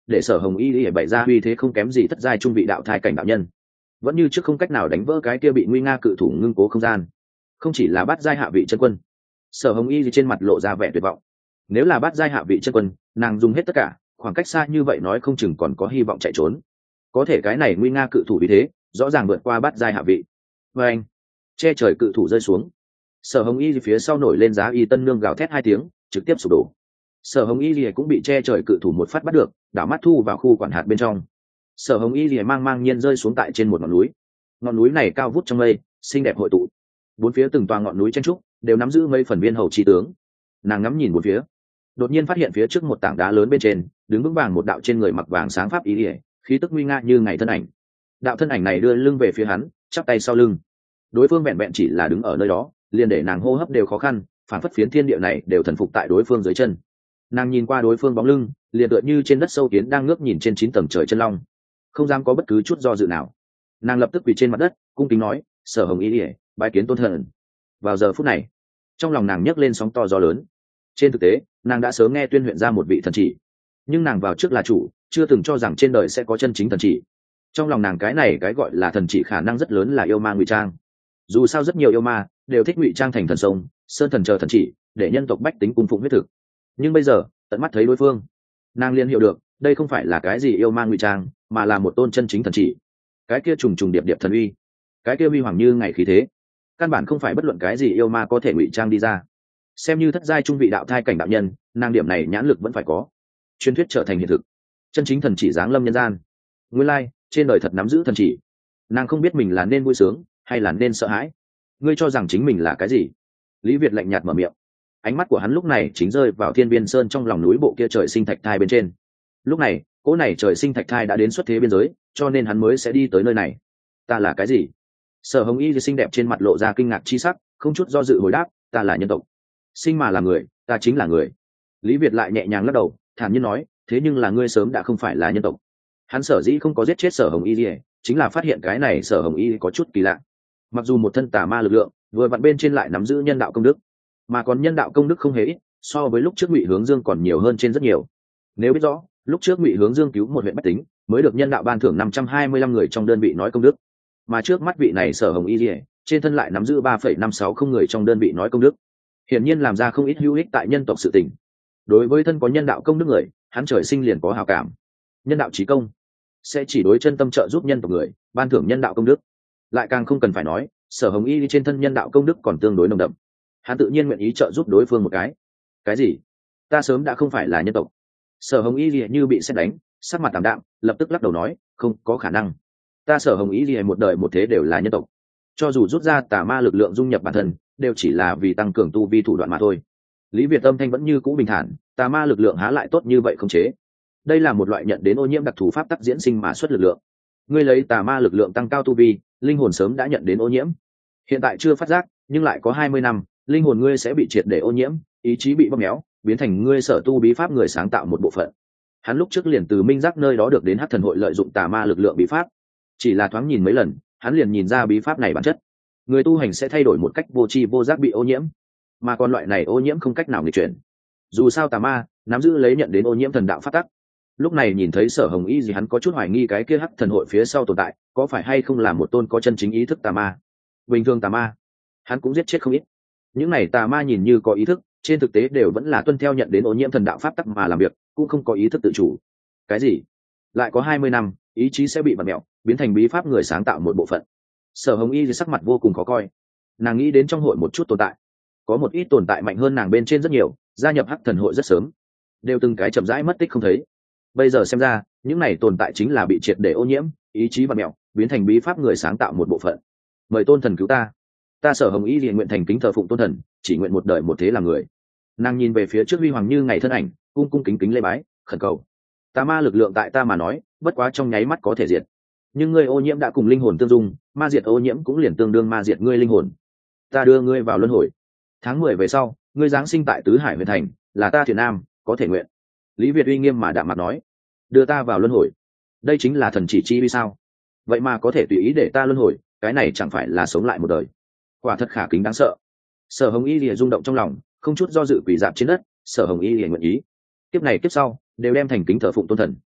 để Sở Hồng Y Y bày ra uy thế không kém gì thất giai trung vị đạo thai cảnh đạo nhân. Vẫn như trước không cách nào đánh vỡ cái kia bị nguy nga cự thủ ngưng cố không gian. Không chỉ là bát giai hạ vị chân quân, Sở Hồng Y trên mặt lộ ra vẻ tuyệt vọng. Nếu là bát giai hạ vị chân quân, nàng dùng hết tất cả, khoảng cách xa như vậy nói không chừng còn có hy vọng chạy trốn. Có thể cái này nguy nga cự thủ vì thế, rõ ràng vượt qua bát giai hạ vị. Và anh, che trời cự thủ rơi xuống. Sở Hồng Y phía sau nổi lên giá y tân nương gào thét hai tiếng, trực tiếp sụp đổ. Sở Hồng Y Lìa cũng bị che trời cự thủ một phát bắt được, đảo mắt thu vào khu quản hạt bên trong. Sở Hồng Y Lìa mang mang nhiên rơi xuống tại trên một ngọn núi. Ngọn núi này cao vút trong mây, xinh đẹp hội tụ. Bốn phía từng tòa ngọn núi chen trúc, đều nắm giữ mây phần viên hầu chi tướng. Nàng ngắm nhìn bốn phía, đột nhiên phát hiện phía trước một tảng đá lớn bên trên, đứng vững vàng một đạo trên người mặc vàng sáng pháp y lìa, khí tức nguy nga như ngày thân ảnh. Đạo thân ảnh này đưa lưng về phía hắn, chắp tay sau lưng. Đối phương vẹn vẹn chỉ là đứng ở nơi đó, liền để nàng hô hấp đều khó khăn, phản phất phiến thiên địa này đều thần phục tại đối phương dưới chân. Nàng nhìn qua đối phương bóng lưng, liền tựa như trên đất sâu kiến đang ngước nhìn trên chín tầng trời chân long, không dám có bất cứ chút do dự nào. Nàng lập tức quỳ trên mặt đất, cung kính nói: Sở Hồng Y Lìa, bái kiến tôn thần. Vào giờ phút này, trong lòng nàng nhấc lên sóng to gió lớn. Trên thực tế, nàng đã sớm nghe tuyên huyện ra một vị thần chỉ, nhưng nàng vào trước là chủ, chưa từng cho rằng trên đời sẽ có chân chính thần chỉ. Trong lòng nàng cái này cái gọi là thần chỉ khả năng rất lớn là yêu ma ngụy trang. Dù sao rất nhiều yêu ma đều thích ngụy trang thành thần sông, sơn thần chờ thần chỉ, để nhân tộc bách tính cung phụng huyết thực. Nhưng bây giờ tận mắt thấy đối phương, nàng liền hiểu được đây không phải là cái gì yêu ma ngụy trang, mà là một tôn chân chính thần chỉ. Cái kia trùng trùng điệp điệp thần uy, cái kia huy hoàng như ngày khí thế, căn bản không phải bất luận cái gì yêu ma có thể ngụy trang đi ra. Xem như thất giai trung vị đạo thai cảnh đạo nhân, nàng điểm này nhãn lực vẫn phải có. Truyền thuyết trở thành hiện thực, chân chính thần chỉ giáng lâm nhân gian. Nguyên lai trên đời thật nắm giữ thần chỉ, nàng không biết mình là nên vui sướng hay là nên sợ hãi. Ngươi cho rằng chính mình là cái gì? Lý Việt lạnh nhạt mở miệng. Ánh mắt của hắn lúc này chính rơi vào Thiên Biên Sơn trong lòng núi bộ kia trời sinh thạch thai bên trên. Lúc này cỗ này trời sinh thạch thai đã đến xuất thế biên giới, cho nên hắn mới sẽ đi tới nơi này. Ta là cái gì? Sở Hồng Y xinh đẹp trên mặt lộ ra kinh ngạc chi sắc, không chút do dự hồi đáp: ta là nhân tộc. Sinh mà là người, ta chính là người. Lý Việt lại nhẹ nhàng lắc đầu, thản nhiên nói: thế nhưng là ngươi sớm đã không phải là nhân tộc. Hắn sở dĩ không có giết chết Sở Hồng Y, chính là phát hiện cái này Sở Hồng Y có chút kỳ lạ. Mặc dù một thân tà ma lực lượng, vừa vặn bên trên lại nắm giữ nhân đạo công đức, mà còn nhân đạo công đức không hề ít, so với lúc trước Ngụy Hướng Dương còn nhiều hơn trên rất nhiều. Nếu biết rõ, lúc trước Ngụy Hướng Dương cứu một huyện bách tính, mới được nhân đạo ban thưởng năm trăm hai mươi lăm người trong đơn vị nói công đức, mà trước mắt vị này Sở Hồng Y Lìa, trên thân lại nắm giữ ba phẩy năm sáu không người trong đơn vị nói công đức, hiển nhiên làm ra không ít hữu ích tại nhân tộc sự tình. Đối với thân có nhân đạo công đức người, hắn trời sinh liền có hảo cảm. Nhân đạo chí công sẽ chỉ đối chân tâm trợ giúp nhân tộc người, ban thưởng nhân đạo công đức. Lại càng không cần phải nói, Sở Hồng Y trên thân nhân đạo công đức còn tương đối nồng đậm, hắn tự nhiên nguyện ý trợ giúp đối phương một cái. Cái gì? Ta sớm đã không phải là nhân tộc. Sở Hồng Y như bị sét đánh, sắc mặt tạm đạm, lập tức lắc đầu nói: không có khả năng. Ta Sở Hồng Y một đời một thế đều là nhân tộc, cho dù rút ra tà ma lực lượng dung nhập bản thân, đều chỉ là vì tăng cường tu vi thủ đoạn mà thôi. Lý Việt tâm thanh vẫn như cũ bình thản, tà ma lực lượng há lại tốt như vậy không chế. Đây là một loại nhận đến ô nhiễm đặc thù pháp tắc diễn sinh mà xuất lực lượng. Ngươi lấy tà ma lực lượng tăng cao tu vi, linh hồn sớm đã nhận đến ô nhiễm. Hiện tại chưa phát giác, nhưng lại có hai mươi năm, linh hồn ngươi sẽ bị triệt để ô nhiễm, ý chí bị bóp méo, biến thành ngươi sở tu bí pháp người sáng tạo một bộ phận. Hắn lúc trước liền từ Minh Giác nơi đó được đến Hắc Thần hội lợi dụng tà ma lực lượng bí pháp, chỉ là thoáng nhìn mấy lần, hắn liền nhìn ra bí pháp này bản chất. Người tu hành sẽ thay đổi một cách vô tri vô giác bị ô nhiễm, mà còn loại này ô nhiễm không cách nào nghịch chuyển. Dù sao tà ma nắm giữ lấy nhận đến ô nhiễm thần đạo pháp tắc. Lúc này nhìn thấy Sở Hồng Y gì, hắn có chút hoài nghi cái kia Hắc Thần hội phía sau tồn tại có phải hay không là một tôn có chân chính ý thức tà ma. Bình thường tà ma hắn cũng giết chết không ít, những này tà ma nhìn như có ý thức, trên thực tế đều vẫn là tuân theo nhận đến ô nhiễm thần đạo pháp tắc mà làm việc, cũng không có ý thức tự chủ. Cái gì? Lại có hai mươi năm, ý chí sẽ bị bật mẹo, biến thành bí pháp người sáng tạo một bộ phận. Sở Hồng Y thì sắc mặt vô cùng khó coi. Nàng nghĩ đến trong hội một chút tồn tại, có một ít tồn tại mạnh hơn nàng bên trên rất nhiều, gia nhập Hắc Thần hội rất sớm, đều từng cái chậm rãi mất tích không thấy. Bây giờ xem ra, những này tồn tại chính là bị triệt để ô nhiễm, ý chí bật mẹo, biến thành bí pháp người sáng tạo một bộ phận. Mời tôn thần cứu ta. Ta Sở Hồng Y liền nguyện thành kính thờ phụng tôn thần, chỉ nguyện một đời một thế làm người. Nàng nhìn về phía trước huy hoàng như ngày thân ảnh, cung cung kính kính lễ bái, khẩn cầu. Tà ma lực lượng tại ta mà nói, bất quá trong nháy mắt có thể diệt. Nhưng ngươi ô nhiễm đã cùng linh hồn tương dung, ma diệt ô nhiễm cũng liền tương đương ma diệt ngươi linh hồn. Ta đưa ngươi vào luân hồi. Tháng mười về sau, ngươi giáng sinh tại Tứ Hải huyện thành, là ta Thiện Nam, có thể nguyện. Lý Việt uy nghiêm mà đạm mặt nói, đưa ta vào luân hồi. Đây chính là thần chỉ chi vì sao? Vậy mà có thể tùy ý để ta luân hồi, cái này chẳng phải là sống lại một đời. Quả thật khả kính đáng sợ. Sở Hồng Y lìa rung động trong lòng, không chút do dự quỳ dạp trên đất. Sở Hồng Y lìa nguyện ý, kiếp này kiếp sau đều đem thành kính thờ phụng tôn thần.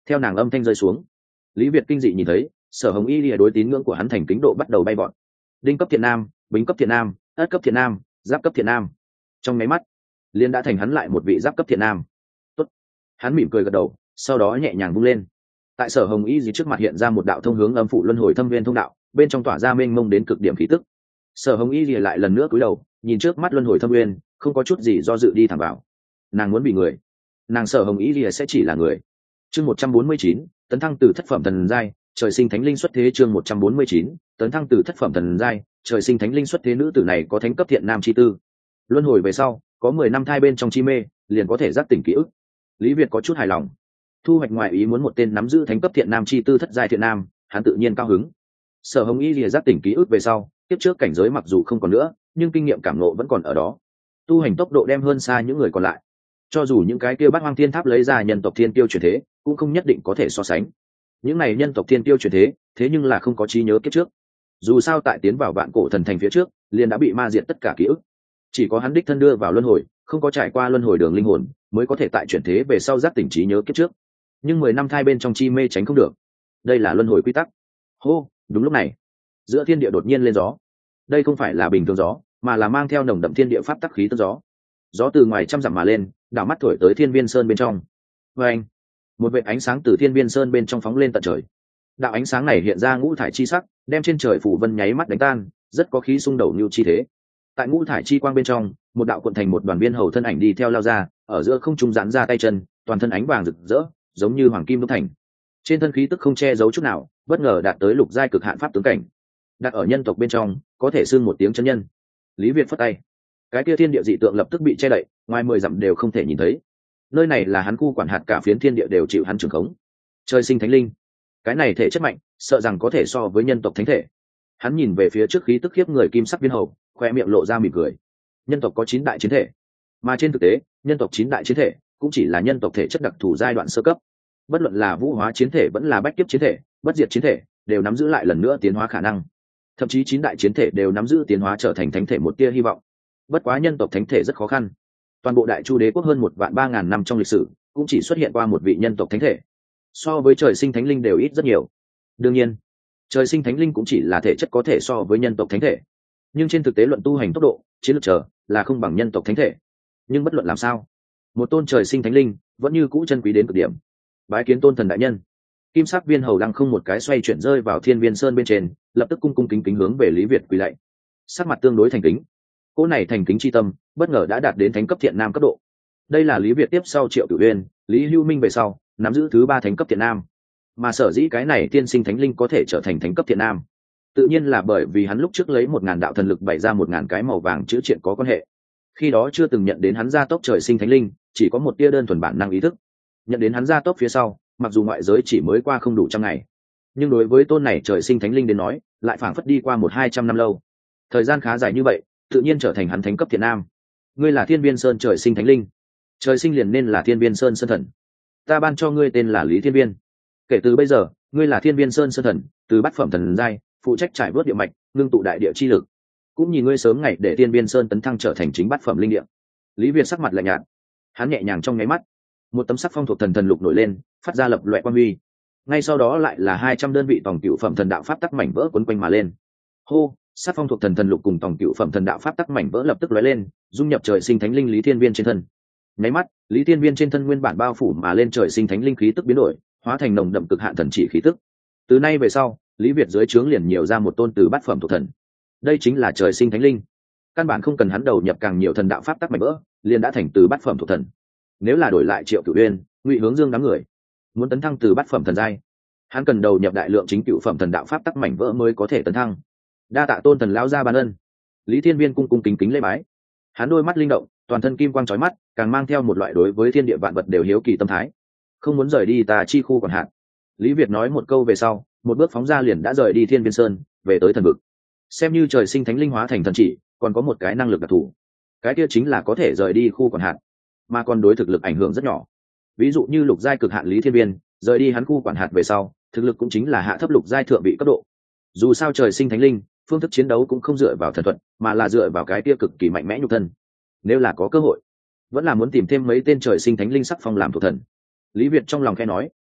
Theo nàng âm thanh rơi xuống, Lý Việt kinh dị nhìn thấy Sở Hồng Y lìa đối tín ngưỡng của hắn thành kính độ bắt đầu bay vọt. Đinh cấp thiện nam, bính cấp thiện nam, ất cấp thiện nam, giáp cấp thiện nam. Trong máy mắt, liên đã thành hắn lại một vị giáp cấp thiện nam. Tốt. Hắn mỉm cười gật đầu, sau đó nhẹ nhàng vung lên. Tại Sở Hồng Y gì trước mặt hiện ra một đạo thông hướng âm phụ luân hồi thâm viên thông đạo, bên trong tỏa ra mênh mông đến cực điểm khí tức. Sở Hồng Y gì lại lần nữa cúi đầu, nhìn trước mắt luân hồi thâm viên, không có chút gì do dự đi thẳng vào. Nàng muốn bị người, nàng Sở Hồng Y gì sẽ chỉ là người. Chương một trăm bốn mươi chín, tấn thăng từ thất phẩm thần giai, trời sinh thánh linh xuất thế. Chương một trăm bốn mươi chín, tấn thăng từ thất phẩm thần giai, trời sinh thánh linh xuất thế. Nữ tử này có thánh cấp thiện nam chi tư. Luân hồi về sau, có mười năm thai bên trong chi mê, liền có thể giác tỉnh ký ức. Lý Việt có chút hài lòng. Thu hoạch ngoài ý muốn một tên nắm giữ thánh cấp thiện nam chi tư thất giai thiện nam, hắn tự nhiên cao hứng. Sở Hồng Y lìa giác tỉnh ký ức về sau, tiếp trước cảnh giới mặc dù không còn nữa, nhưng kinh nghiệm cảm ngộ vẫn còn ở đó. Tu hành tốc độ đem hơn xa những người còn lại. Cho dù những cái kia Bát Hoang Thiên Tháp lấy ra nhân tộc thiên tiêu chuyển thế, cũng không nhất định có thể so sánh. Những này nhân tộc thiên tiêu chuyển thế, thế nhưng là không có trí nhớ kiếp trước. Dù sao tại tiến vào vạn cổ thần thành phía trước, liền đã bị ma diệt tất cả ký ức. Chỉ có hắn đích thân đưa vào luân hồi, không có trải qua luân hồi đường linh hồn, mới có thể tại chuyển thế về sau giác tỉnh trí nhớ kiếp trước. Nhưng mười năm thai bên trong chi mê tránh không được. Đây là luân hồi quy tắc. Hô, đúng lúc này, giữa thiên địa đột nhiên lên gió. Đây không phải là bình thường gió, mà là mang theo nồng đậm thiên địa pháp tắc khí tức gió. Gió từ ngoài trăm dặm mà lên, đảo mắt thổi tới Thiên Viên Sơn bên trong. Và anh, một vệt ánh sáng từ Thiên Viên Sơn bên trong phóng lên tận trời. Đạo ánh sáng này hiện ra ngũ thải chi sắc, đem trên trời phủ vân nháy mắt đánh tan, rất có khí xung đầu như chi thế. Tại ngũ thải chi quang bên trong, một đạo cuộn thành một đoàn viên hầu thân ảnh đi theo lao ra, ở giữa không trung giãn ra tay chân, toàn thân ánh vàng rực rỡ, giống như hoàng kim đúc thành. Trên thân khí tức không che giấu chút nào, bất ngờ đạt tới lục giai cực hạn pháp tướng cảnh. Đặt ở nhân tộc bên trong, có thể xưng một tiếng chân nhân. Lý Việt phất tay, cái kia thiên địa dị tượng lập tức bị che đậy, ngoài mười dặm đều không thể nhìn thấy. Nơi này là hắn khu quản hạt, cả phiến thiên địa đều chịu hắn trưởng khống. Trời sinh thánh linh, cái này thể chất mạnh, sợ rằng có thể so với nhân tộc thánh thể. Hắn nhìn về phía trước khí tức khiếp người kim sắc viên hầu, khoe miệng lộ ra mỉm cười. Nhân tộc có chín đại chiến thể, mà trên thực tế, nhân tộc chín đại chiến thể cũng chỉ là nhân tộc thể chất đặc thù giai đoạn sơ cấp. Bất luận là vũ hóa chiến thể vẫn là bách kiếp chiến thể, bất diệt chiến thể, đều nắm giữ lại lần nữa tiến hóa khả năng. Thậm chí chín đại chiến thể đều nắm giữ tiến hóa trở thành thánh thể một tia hy vọng. Bất quá nhân tộc thánh thể rất khó khăn. Toàn bộ Đại Chu đế quốc hơn một vạn ba ngàn năm trong lịch sử, cũng chỉ xuất hiện qua một vị nhân tộc thánh thể. So với trời sinh thánh linh đều ít rất nhiều. Đương nhiên, trời sinh thánh linh cũng chỉ là thể chất có thể so với nhân tộc thánh thể. Nhưng trên thực tế luận tu hành tốc độ, chiến lược trở là không bằng nhân tộc thánh thể. Nhưng bất luận làm sao, một tôn trời sinh thánh linh vẫn như cũ chân quý đến cực điểm. Bái kiến tôn thần đại nhân. Kim sắc viên hầu lăng không một cái xoay chuyển rơi vào Thiên Viên Sơn bên trên, lập tức cung cung kính kính hướng về Lý Việt quỳ lạy. Sắc mặt tương đối thành kính. Cô này thành kính chi tâm, bất ngờ đã đạt đến thánh cấp thiện nam cấp độ. Đây là Lý Việt tiếp sau Triệu Cửu Uyên, Lý Hưu Minh về sau, nắm giữ thứ ba thánh cấp thiện nam. Mà sở dĩ cái này tiên sinh thánh linh có thể trở thành thánh cấp thiện nam, tự nhiên là bởi vì hắn lúc trước lấy một ngàn đạo thần lực bày ra một ngàn cái màu vàng chữ triện có quan hệ. Khi đó chưa từng nhận đến hắn gia tốc trời sinh thánh linh, chỉ có một tia đơn thuần bản năng ý thức. Nhận đến hắn gia tốc phía sau, mặc dù ngoại giới chỉ mới qua không đủ trăm ngày, nhưng đối với tôn này trời sinh thánh linh đến nói, lại phảng phất đi qua một hai trăm năm lâu. Thời gian khá dài như vậy, tự nhiên trở thành hắn thánh cấp thiện nam. Ngươi là Thiên Viên Sơn trời sinh thánh linh, trời sinh liền nên là Thiên Viên Sơn sơn thần. Ta ban cho ngươi tên là Lý Thiên Viên. Kể từ bây giờ, ngươi là Thiên Viên Sơn sơn thần, từ bát phẩm thần giai, phụ trách trải vớt địa mạch, ngưng tụ đại địa chi lực. Cũng nhìn ngươi sớm ngày để Thiên Viên Sơn tấn thăng trở thành chính bát phẩm linh địa. Lý Việt sắc mặt lạnh nhạt, hắn nhẹ nhàng trong nháy mắt, một tấm sắc phong thuộc thần thần lục nổi lên, phát ra lập loè quang huy. Ngay sau đó lại là hai trăm đơn vị tòng cựu phẩm thần đạo pháp tắc mảnh vỡ quấn quanh mà lên. Hô, sắc phong thuộc thần thần lục cùng tòng cựu phẩm thần đạo pháp tắc mảnh vỡ lập tức lóe lên, dung nhập trời sinh thánh linh Lý Thiên Viên trên thân. Nháy mắt, Lý Thiên Viên trên thân nguyên bản bao phủ mà lên trời sinh thánh linh khí tức biến đổi, hóa thành nồng đậm cực hạn thần chỉ khí tức. Từ nay về sau, Lý Việt dưới trướng liền nhiều ra một tôn từ bát phẩm thuộc thần. Đây chính là trời sinh thánh linh. Căn bản không cần hắn đầu nhập càng nhiều thần đạo pháp tắc mảnh vỡ, liền đã thành từ bát phẩm thuộc thần. Nếu là đổi lại Triệu Cửu Uyên, Ngụy Hướng Dương đám người, muốn tấn thăng từ bát phẩm thần giai, hắn cần đầu nhập đại lượng chính cựu phẩm thần đạo pháp tắc mảnh vỡ mới có thể tấn thăng. Đa tạ tôn thần lão gia ban ân. Lý Thiên Viên cung cung kính kính lễ bái. Hắn đôi mắt linh động, toàn thân kim quang chói mắt, càng mang theo một loại đối với thiên địa vạn vật đều hiếu kỳ tâm thái. Không muốn rời đi Tà Chi khu quản hạt. Lý Việt nói một câu về sau, một bước phóng ra liền đã rời đi Thiên Viên Sơn, về tới thần vực. Xem như trời sinh thánh linh hóa thành thần chỉ, còn có một cái năng lực đặc thù. Cái kia chính là có thể rời đi khu quản hạt, mà còn đối thực lực ảnh hưởng rất nhỏ. Ví dụ như lục giai cực hạn Lý Thiên Viên, rời đi hắn khu quản hạt về sau, thực lực cũng chính là hạ thấp lục giai thượng vị cấp độ. Dù sao trời sinh thánh linh, phương thức chiến đấu cũng không dựa vào thần thuật, mà là dựa vào cái kia cực kỳ mạnh mẽ nhục thân. Nếu là có cơ hội, vẫn là muốn tìm thêm mấy tên trời sinh thánh linh sắc phong làm thuộc thần. Lý Việt trong lòng khẽ nói,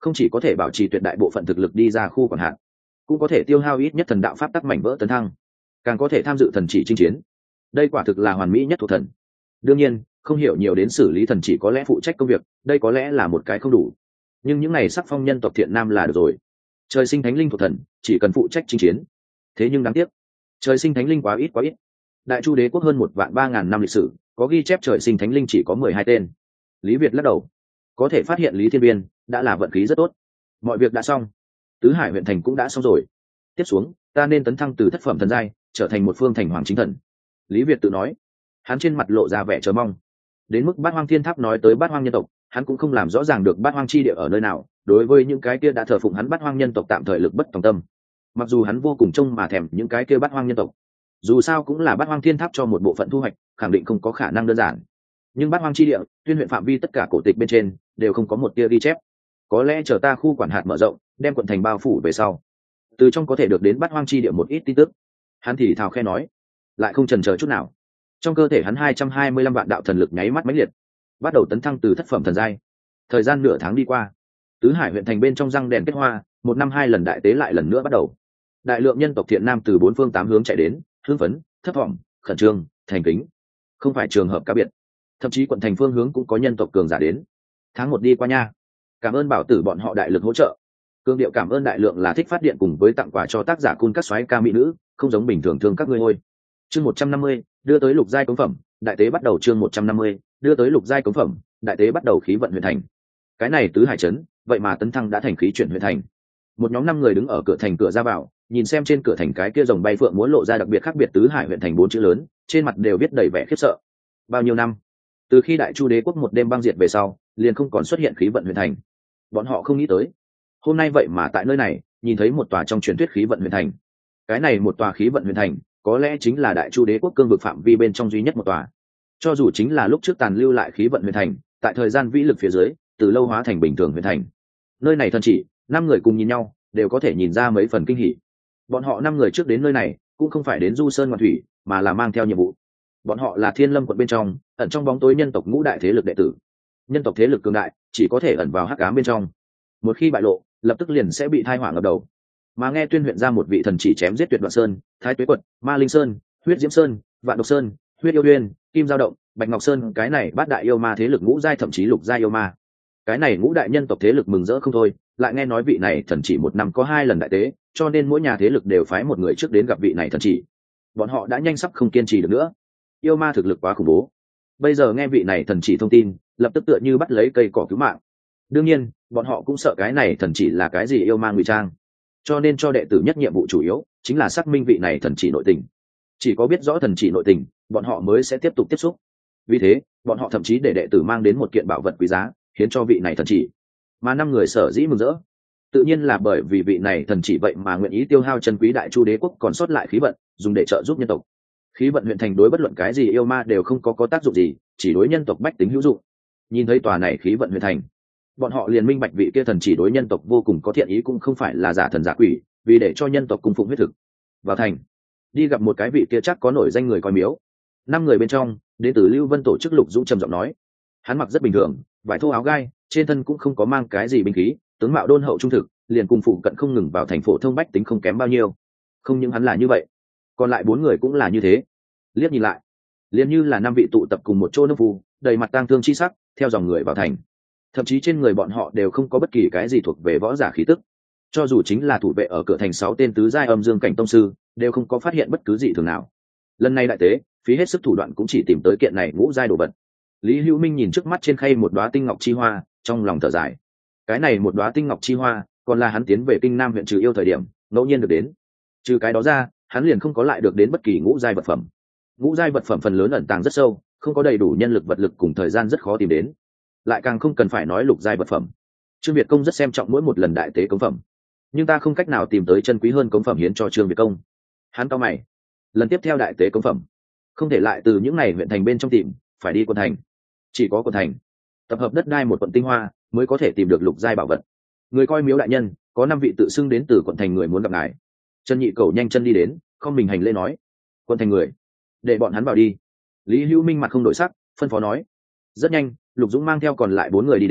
không chỉ có thể bảo trì tuyệt đại bộ phận thực lực đi ra khu quản hạt, cũng có thể tiêu hao ít nhất thần đạo pháp tắc mảnh vỡ tấn thăng, càng có thể tham dự thần chỉ chinh chiến. Đây quả thực là hoàn mỹ nhất thuộc thần. Đương nhiên, không hiểu nhiều đến xử lý thần chỉ có lẽ phụ trách công việc, đây có lẽ là một cái không đủ. Nhưng những này sắc phong nhân tộc thiện nam là được rồi. Trời sinh thánh linh thuộc thần, chỉ cần phụ trách chinh chiến. Thế nhưng đáng tiếc, trời sinh thánh linh quá ít quá ít. Đại Chu đế quốc hơn một vạn ba ngàn năm lịch sử, có ghi chép trời sinh thánh linh chỉ có mười hai tên. Lý Việt lắc đầu, có thể phát hiện Lý Thiên Biên đã là vận khí rất tốt. Mọi việc đã xong, tứ hải huyện thành cũng đã xong rồi. Tiếp xuống, ta nên tấn thăng từ thất phẩm thần giai, trở thành một phương thành hoàng chính thần. Lý Việt tự nói, hắn trên mặt lộ ra vẻ chờ mong. Đến mức Bát Hoang Thiên Tháp nói tới Bát Hoang nhân tộc, hắn cũng không làm rõ ràng được Bát Hoang chi địa ở nơi nào. Đối với những cái kia đã thờ phụng hắn Bát Hoang nhân tộc tạm thời lực bất tòng tâm. Mặc dù hắn vô cùng trông mà thèm những cái kia Bát Hoang nhân tộc, dù sao cũng là Bát Hoang Thiên Tháp cho một bộ phận thu hoạch, khẳng định không có khả năng đơn giản. Nhưng Bát Hoang chi địa, tuyên huyện phạm vi tất cả cổ tịch bên trên đều không có một tia ghi chép. Có lẽ chờ ta khu quản hạt mở rộng, đem quận thành bao phủ về sau, từ trong có thể được đến Bát Hoang chi địa một ít tin tức. Hắn thì thào khe nói, lại không chần chờ chút nào. Trong cơ thể hắn hai trăm hai mươi lăm vạn đạo thần lực nháy mắt mãnh liệt, bắt đầu tấn thăng từ thất phẩm thần giai. Thời gian nửa tháng đi qua, tứ hải huyện thành bên trong răng đèn kết hoa, một năm hai lần đại tế lại lần nữa bắt đầu. Đại lượng nhân tộc thiện nam từ bốn phương tám hướng chạy đến, hưng phấn, thấp vọng, khẩn trương, thành kính. Không phải trường hợp cá biệt, thậm chí quận thành phương hướng cũng có nhân tộc cường giả đến. Tháng một đi qua nha, cảm ơn bảo tử bọn họ đại lực hỗ trợ. Cương điệu cảm ơn đại lượng là thích phát điện cùng với tặng quà cho tác giả cun các soái ca mỹ nữ, không giống bình thường thương các ngươi thôi. Chương một trăm năm mươi, đưa tới lục giai cống phẩm, đại tế bắt đầu. Chương một trăm năm mươi, đưa tới lục giai cống phẩm, đại tế bắt đầu. Khí vận huyện thành. Cái này tứ hải trấn, vậy mà tấn thăng đã thành khí chuyển huyện thành. Một nhóm năm người đứng ở cửa thành cửa ra vào, nhìn xem trên cửa thành cái kia rồng bay phượng múa lộ ra đặc biệt khác biệt tứ hải huyện thành bốn chữ lớn, trên mặt đều viết đầy vẻ khiếp sợ. Bao nhiêu năm, từ khi Đại Chu đế quốc một đêm băng diệt về sau, liền không còn xuất hiện khí vận huyện thành. Bọn họ không nghĩ tới, hôm nay vậy mà tại nơi này nhìn thấy một tòa trong truyền thuyết khí vận huyện thành. Cái này một tòa khí vận huyện thành, có lẽ chính là Đại Chu đế quốc cương vực phạm vi bên trong duy nhất một tòa. Cho dù chính là lúc trước tàn lưu lại khí vận huyện thành, tại thời gian vĩ lực phía dưới, từ lâu hóa thành bình thường huyện thành. Nơi này thần chỉ, năm người cùng nhìn nhau, đều có thể nhìn ra mấy phần kinh hỉ. Bọn họ năm người trước đến nơi này, cũng không phải đến du sơn ngoạn thủy, mà là mang theo nhiệm vụ. Bọn họ là Thiên Lâm quận bên trong, ẩn trong bóng tối nhân tộc ngũ đại thế lực đệ tử. Nhân tộc thế lực cường đại, chỉ có thể ẩn vào hắc ám bên trong. Một khi bại lộ, lập tức liền sẽ bị thai hỏa ngập đầu. Mà nghe tuyên huyện ra một vị thần chỉ chém giết Tuyệt Đoạn Sơn, Thái Tuế quận, Ma Linh Sơn, Huyết Diễm Sơn, Vạn Độc Sơn, Huyết Yêu Uyên, Kim Giao Động, Bạch Ngọc Sơn, cái này bát đại yêu ma thế lực ngũ giai thậm chí lục giai yêu ma. Cái này ngũ đại nhân tộc thế lực mừng rỡ không thôi, lại nghe nói vị này thần chỉ một năm có hai lần đại tế, cho nên mỗi nhà thế lực đều phái một người trước đến gặp vị này thần chỉ. Bọn họ đã nhanh sắp không kiên trì được nữa. Yêu ma thực lực quá khủng bố. Bây giờ nghe vị này thần chỉ thông tin, lập tức tựa như bắt lấy cây cỏ cứu mạng. Đương nhiên, bọn họ cũng sợ cái này thần chỉ là cái gì yêu ma ngụy trang, cho nên cho đệ tử nhất nhiệm vụ chủ yếu chính là xác minh vị này thần chỉ nội tình. Chỉ có biết rõ thần chỉ nội tình, bọn họ mới sẽ tiếp tục tiếp xúc. Vì thế, bọn họ thậm chí để đệ tử mang đến một kiện bảo vật quý giá, hiến cho vị này thần chỉ. Mà năm người sở dĩ mừng rỡ, tự nhiên là bởi vì vị này thần chỉ vậy mà nguyện ý tiêu hao chân quý Đại Chu đế quốc còn sót lại khí vận, dùng để trợ giúp nhân tộc. Khí vận huyện thành đối bất luận cái gì yêu ma đều không có có tác dụng gì, chỉ đối nhân tộc bách tính hữu dụng. Nhìn thấy tòa này khí vận huyện thành, bọn họ liền minh bạch vị kia thần chỉ đối nhân tộc vô cùng có thiện ý, cũng không phải là giả thần giả quỷ, vì để cho nhân tộc cung phụng huyết thực. Vào thành, đi gặp một cái vị kia chắc có nổi danh người coi miếu. Năm người bên trong, đệ tử Lưu Vân tổ chức Lục Dũng trầm giọng nói, hắn mặc rất bình thường, vải thô áo gai, trên thân cũng không có mang cái gì binh khí, tướng mạo đôn hậu trung thực, liền cùng phụ cận không ngừng vào thành phổ thông bách tính không kém bao nhiêu. Không những hắn là như vậy, còn lại bốn người cũng là như thế. Liếc nhìn lại, liền như là năm vị tụ tập cùng một chỗ nông phu, đầy mặt tang thương chi sắc, theo dòng người vào thành. Thậm chí trên người bọn họ đều không có bất kỳ cái gì thuộc về võ giả khí tức. Cho dù chính là thủ vệ ở cửa thành sáu tên tứ giai âm dương cảnh tông sư, đều không có phát hiện bất cứ gì thường nào. Lần này đại tế, phí hết sức thủ đoạn cũng chỉ tìm tới kiện này ngũ giai đồ vật. Lý Hữu Minh nhìn trước mắt trên khay một đóa tinh ngọc chi hoa, trong lòng thở dài. Cái này một đóa tinh ngọc chi hoa, còn là hắn tiến về Kinh Nam huyện trừ yêu thời điểm, ngẫu nhiên được đến. Trừ cái đó ra, hắn liền không có lại được đến bất kỳ ngũ giai vật phẩm. Ngũ giai vật phẩm phần lớn ẩn tàng rất sâu, không có đầy đủ nhân lực vật lực cùng thời gian rất khó tìm đến. Lại càng không cần phải nói lục giai vật phẩm. Trương Việt Công rất xem trọng mỗi một lần đại tế cống phẩm, nhưng ta không cách nào tìm tới chân quý hơn cống phẩm hiến cho Trương Việt Công. Hắn cau mày. Lần tiếp theo đại tế cống phẩm, không thể lại từ những này huyện thành bên trong tìm, phải đi quận thành. Chỉ có quận thành tập hợp đất đai một quận tinh hoa mới có thể tìm được lục giai bảo vật. Người coi miếu đại nhân, có năm vị tự xưng đến từ quận thành người muốn gặp ngài. Trần Nhị Cầu nhanh chân đi đến, không mình hành lễ nói, quận thành người, để bọn hắn vào đi. Lý Hữu Minh mặt không đổi sắc, phân phó nói. Rất nhanh, Lục Dũng mang theo còn lại bốn người đi đến,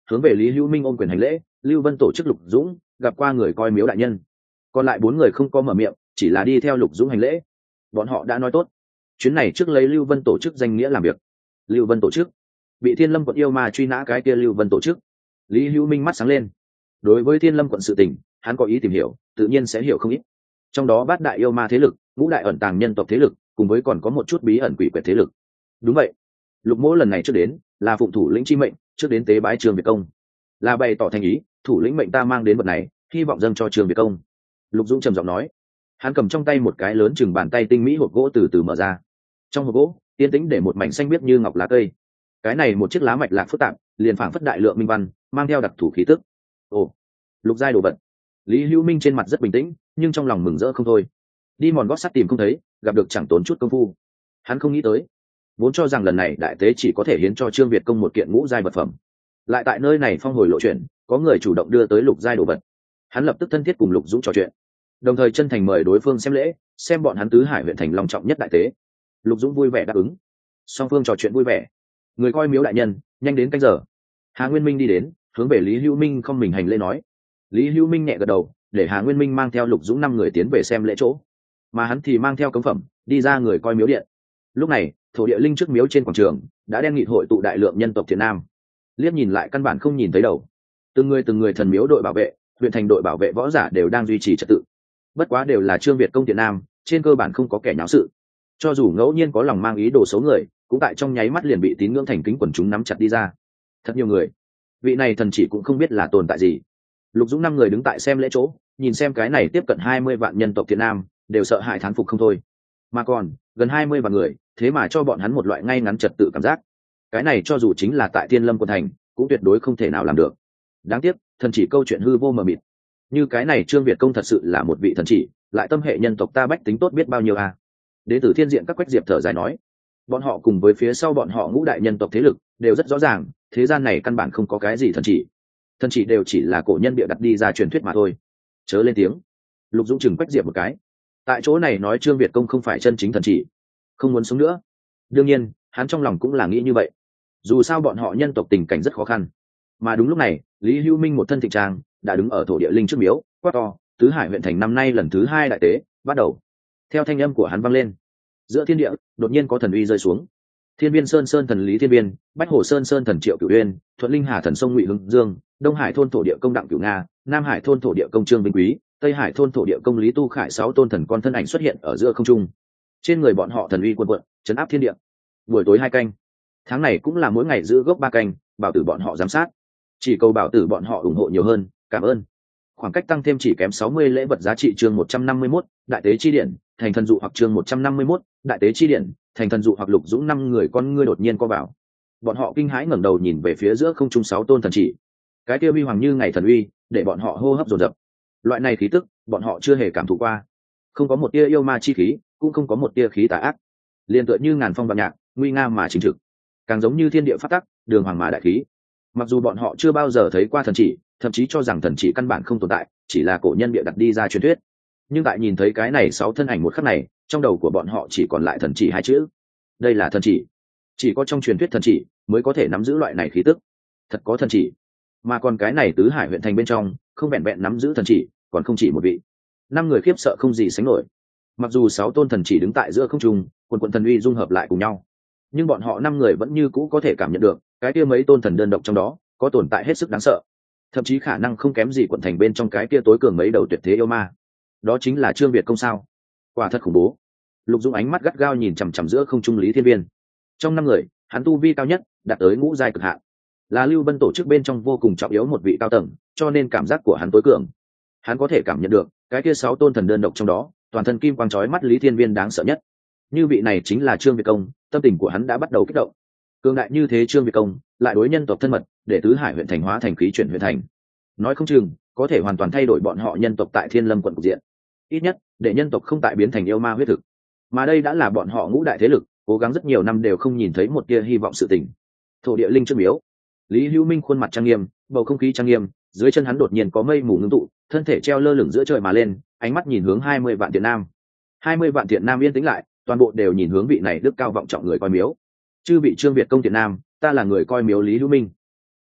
hướng về Lý Hữu Minh ôm quyền hành lễ. Lưu Vân tổ chức Lục Dũng gặp qua người coi miếu đại nhân. Còn lại bốn người không có mở miệng, chỉ là đi theo Lục Dũng hành lễ. Bọn họ đã nói tốt, chuyến này trước lấy Lưu Vân tổ chức danh nghĩa làm việc. Lưu Vân tổ chức, bị Thiên Lâm quận yêu ma truy nã cái kia Lưu Vân tổ chức. Lý Hữu Minh mắt sáng lên. Đối với Thiên Lâm quận sự tình, hắn có ý tìm hiểu, tự nhiên sẽ hiểu không ít. Trong đó bát đại yêu ma thế lực, ngũ đại ẩn tàng nhân tộc thế lực, cùng với còn có một chút bí ẩn quỷ quyệt thế lực. Đúng vậy, Lục Mỗ lần này trước đến là phụng thủ lĩnh chi mệnh, trước đến tế bái Trương Việt Công, là bày tỏ thành ý, thủ lĩnh mệnh ta mang đến vật này, hy vọng dâng cho Trương Việt Công. Lục Dũng trầm giọng nói. Hắn cầm trong tay một cái lớn chừng bàn tay tinh mỹ hộp gỗ từ từ mở ra. Trong hộp gỗ yên tĩnh để một mảnh xanh biếc như ngọc lá cây. Cái này một chiếc lá mạch lạc phức tạp, liền phảng phất đại lượng minh văn, mang theo đặc thủ khí tức. Ồ, lục giai đồ vật. Lý Hữu Minh trên mặt rất bình tĩnh, nhưng trong lòng mừng rỡ không thôi. Đi mòn gót sắt tìm không thấy, gặp được chẳng tốn chút công phu. Hắn không nghĩ tới, vốn cho rằng lần này đại tế chỉ có thể hiến cho Trương Việt Công một kiện ngũ giai vật phẩm, lại tại nơi này phong hồi lộ chuyện, có người chủ động đưa tới lục giai đồ vật. Hắn lập tức thân thiết cùng Lục Dũng trò chuyện, đồng thời chân thành mời đối phương xem lễ, xem bọn hắn tứ hải huyện thành long trọng nhất đại tế. Lục Dũng vui vẻ đáp ứng. Song phương trò chuyện vui vẻ. Người coi miếu đại nhân, nhanh đến canh giờ. Hà Nguyên Minh đi đến, hướng về Lý Hữu Minh không mình hành lễ nói. Lý Hữu Minh nhẹ gật đầu, để Hà Nguyên Minh mang theo Lục Dũng năm người tiến về xem lễ chỗ, mà hắn thì mang theo cống phẩm đi ra người coi miếu điện. Lúc này thổ địa linh trước miếu trên quảng trường đã đen nghịt hội tụ đại lượng nhân tộc Thiện Nam. Liếc nhìn lại căn bản không nhìn thấy đầu. Từng người từng người thần miếu đội bảo vệ, huyện thành đội bảo vệ võ giả đều đang duy trì trật tự. Bất quá đều là Trương Việt Công Thiện Nam, trên cơ bản không có kẻ nháo sự. Cho dù ngẫu nhiên có lòng mang ý đồ xấu người, cũng tại trong nháy mắt liền bị tín ngưỡng thành kính quần chúng nắm chặt đi ra. Thật nhiều người, vị này thần chỉ cũng không biết là tồn tại gì. Lục Dũng năm người đứng tại xem lễ chỗ, nhìn xem cái này tiếp cận hai mươi vạn nhân tộc Thiện Nam, đều sợ hãi thán phục không thôi. Mà còn gần hai mươi vạn người, thế mà cho bọn hắn một loại ngay ngắn trật tự cảm giác. Cái này cho dù chính là tại Thiên Lâm quận thành, cũng tuyệt đối không thể nào làm được. Đáng tiếc, thần chỉ câu chuyện hư vô mờ mịt. Như cái này Trương Việt Công thật sự là một vị thần chỉ, lại tâm hệ nhân tộc ta bách tính tốt biết bao nhiêu à. Đến từ thiên diện các quách diệp thở dài nói, bọn họ cùng với phía sau bọn họ ngũ đại nhân tộc thế lực đều rất rõ ràng, thế gian này căn bản không có cái gì thần chỉ, thần chỉ đều chỉ là cổ nhân bịa đặt đi ra truyền thuyết mà thôi. Chớ lên tiếng. Lục Dũng chừng quách diệp một cái. Tại chỗ này nói Trương Việt Công không phải chân chính thần chỉ, không muốn sống nữa. Đương nhiên hắn trong lòng cũng là nghĩ như vậy, dù sao bọn họ nhân tộc tình cảnh rất khó khăn. Mà đúng lúc này Lý Hữu Minh một thân thịnh trang đã đứng ở thổ địa linh trước miếu, quát to, tứ hải huyện thành năm nay lần thứ hai đại tế bắt đầu. Theo thanh âm của hắn vang lên, giữa thiên địa đột nhiên có thần uy rơi xuống. Thiên Viên Sơn Sơn thần Lý Thiên Viên, Bách Hồ Sơn Sơn thần Triệu Cửu Uyên, Thuận Linh Hà thần sông Ngụy Hưng Dương, Đông Hải thôn thổ địa công Đặng Cửu Nga, Nam Hải thôn thổ địa công Trương Vinh Quý, Tây Hải thôn thổ địa công Lý Tu Khải, sáu tôn thần con thân ảnh xuất hiện ở giữa không trung. Trên người bọn họ thần uy quần quận, trấn áp thiên địa. Buổi tối hai canh, tháng này cũng là mỗi ngày giữ gốc ba canh, bảo tử bọn họ giám sát. Chỉ cầu bảo tử bọn họ ủng hộ nhiều hơn, cảm ơn. Khoảng cách tăng thêm chỉ kém sáu mươi lễ vật giá trị chương một trăm năm mươi mốt, đại tế chi điển, thành thần dụ hoặc chương một trăm năm mươi mốt, đại tế chi điển, thành thần dụ hoặc Lục Dũng năm người con ngươi đột nhiên co vào. Bọn họ kinh hãi ngẩng đầu nhìn về phía giữa không trung sáu tôn thần chỉ. Cái kia uy hoàng như ngày thần uy, để bọn họ hô hấp dồn dập. Loại này khí tức, bọn họ chưa hề cảm thụ qua. Không có một tia yêu ma chi khí, cũng không có một tia khí tà ác. Liên tựa như ngàn phong vạn nhạc, nguy nga mà chính trực. Càng giống như thiên địa pháp tắc, đường hoàng mà đại khí. Mặc dù bọn họ chưa bao giờ thấy qua thần chỉ, thậm chí cho rằng thần chỉ căn bản không tồn tại, chỉ là cổ nhân bịa đặt đi ra truyền thuyết, nhưng tại nhìn thấy cái này sáu thân ảnh một khắc này, trong đầu của bọn họ chỉ còn lại thần chỉ hai chữ. Đây là thần chỉ. Chỉ có trong truyền thuyết thần chỉ mới có thể nắm giữ loại này khí tức. Thật có thần chỉ. Mà còn cái này tứ hải huyện thành bên trong, không vẹn vẹn nắm giữ thần chỉ, còn không chỉ một vị. Năm người khiếp sợ không gì sánh nổi. Mặc dù sáu tôn thần chỉ đứng tại giữa không trung, quần quần thần uy dung hợp lại cùng nhau, nhưng bọn họ năm người vẫn như cũ có thể cảm nhận được, cái kia mấy tôn thần đơn độc trong đó, có tồn tại hết sức đáng sợ. Thậm chí khả năng không kém gì quận thành bên trong cái kia tối cường mấy đầu tuyệt thế yêu ma. Đó chính là Trương Việt Công sao? Quả thật khủng bố. Lục Dũng ánh mắt gắt gao nhìn chằm chằm giữa không trung Lý Thiên Viên. Trong năm người, hắn tu vi cao nhất, đạt tới ngũ giai cực hạn, là Lưu Vân tổ chức bên trong vô cùng trọng yếu một vị cao tầng, cho nên cảm giác của hắn tối cường. Hắn có thể cảm nhận được, cái kia sáu tôn thần đơn độc trong đó, toàn thân kim quang chói mắt Lý Thiên Viên đáng sợ nhất. Như vị này chính là Trương Việt Công, tâm tình của hắn đã bắt đầu kích động. Cường đại như thế Trương Việt Công, lại đối nhân tộc thân mật, để tứ hải huyện thành hóa thành khí chuyển huyện thành. Nói không chừng, có thể hoàn toàn thay đổi bọn họ nhân tộc tại Thiên Lâm quận cục diện. Ít nhất, để nhân tộc không tại biến thành yêu ma huyết thực. Mà đây đã là bọn họ ngũ đại thế lực, cố gắng rất nhiều năm đều không nhìn thấy một tia hy vọng sự tình. Thổ địa linh trước miếu, Lý Hữu Minh khuôn mặt trang nghiêm, bầu không khí trang nghiêm, dưới chân hắn đột nhiên có mây mù ngưng tụ, thân thể treo lơ lửng giữa trời mà lên, ánh mắt nhìn hướng hai mươi vạn Thiện Nam. hai mươi vạn Thiện Nam yên tĩnh lại, toàn bộ đều nhìn hướng vị này đức cao vọng trọng người coi miếu. Chư vị Trương Việt Công Thiện Nam, ta là người coi miếu Lý Hữu Minh.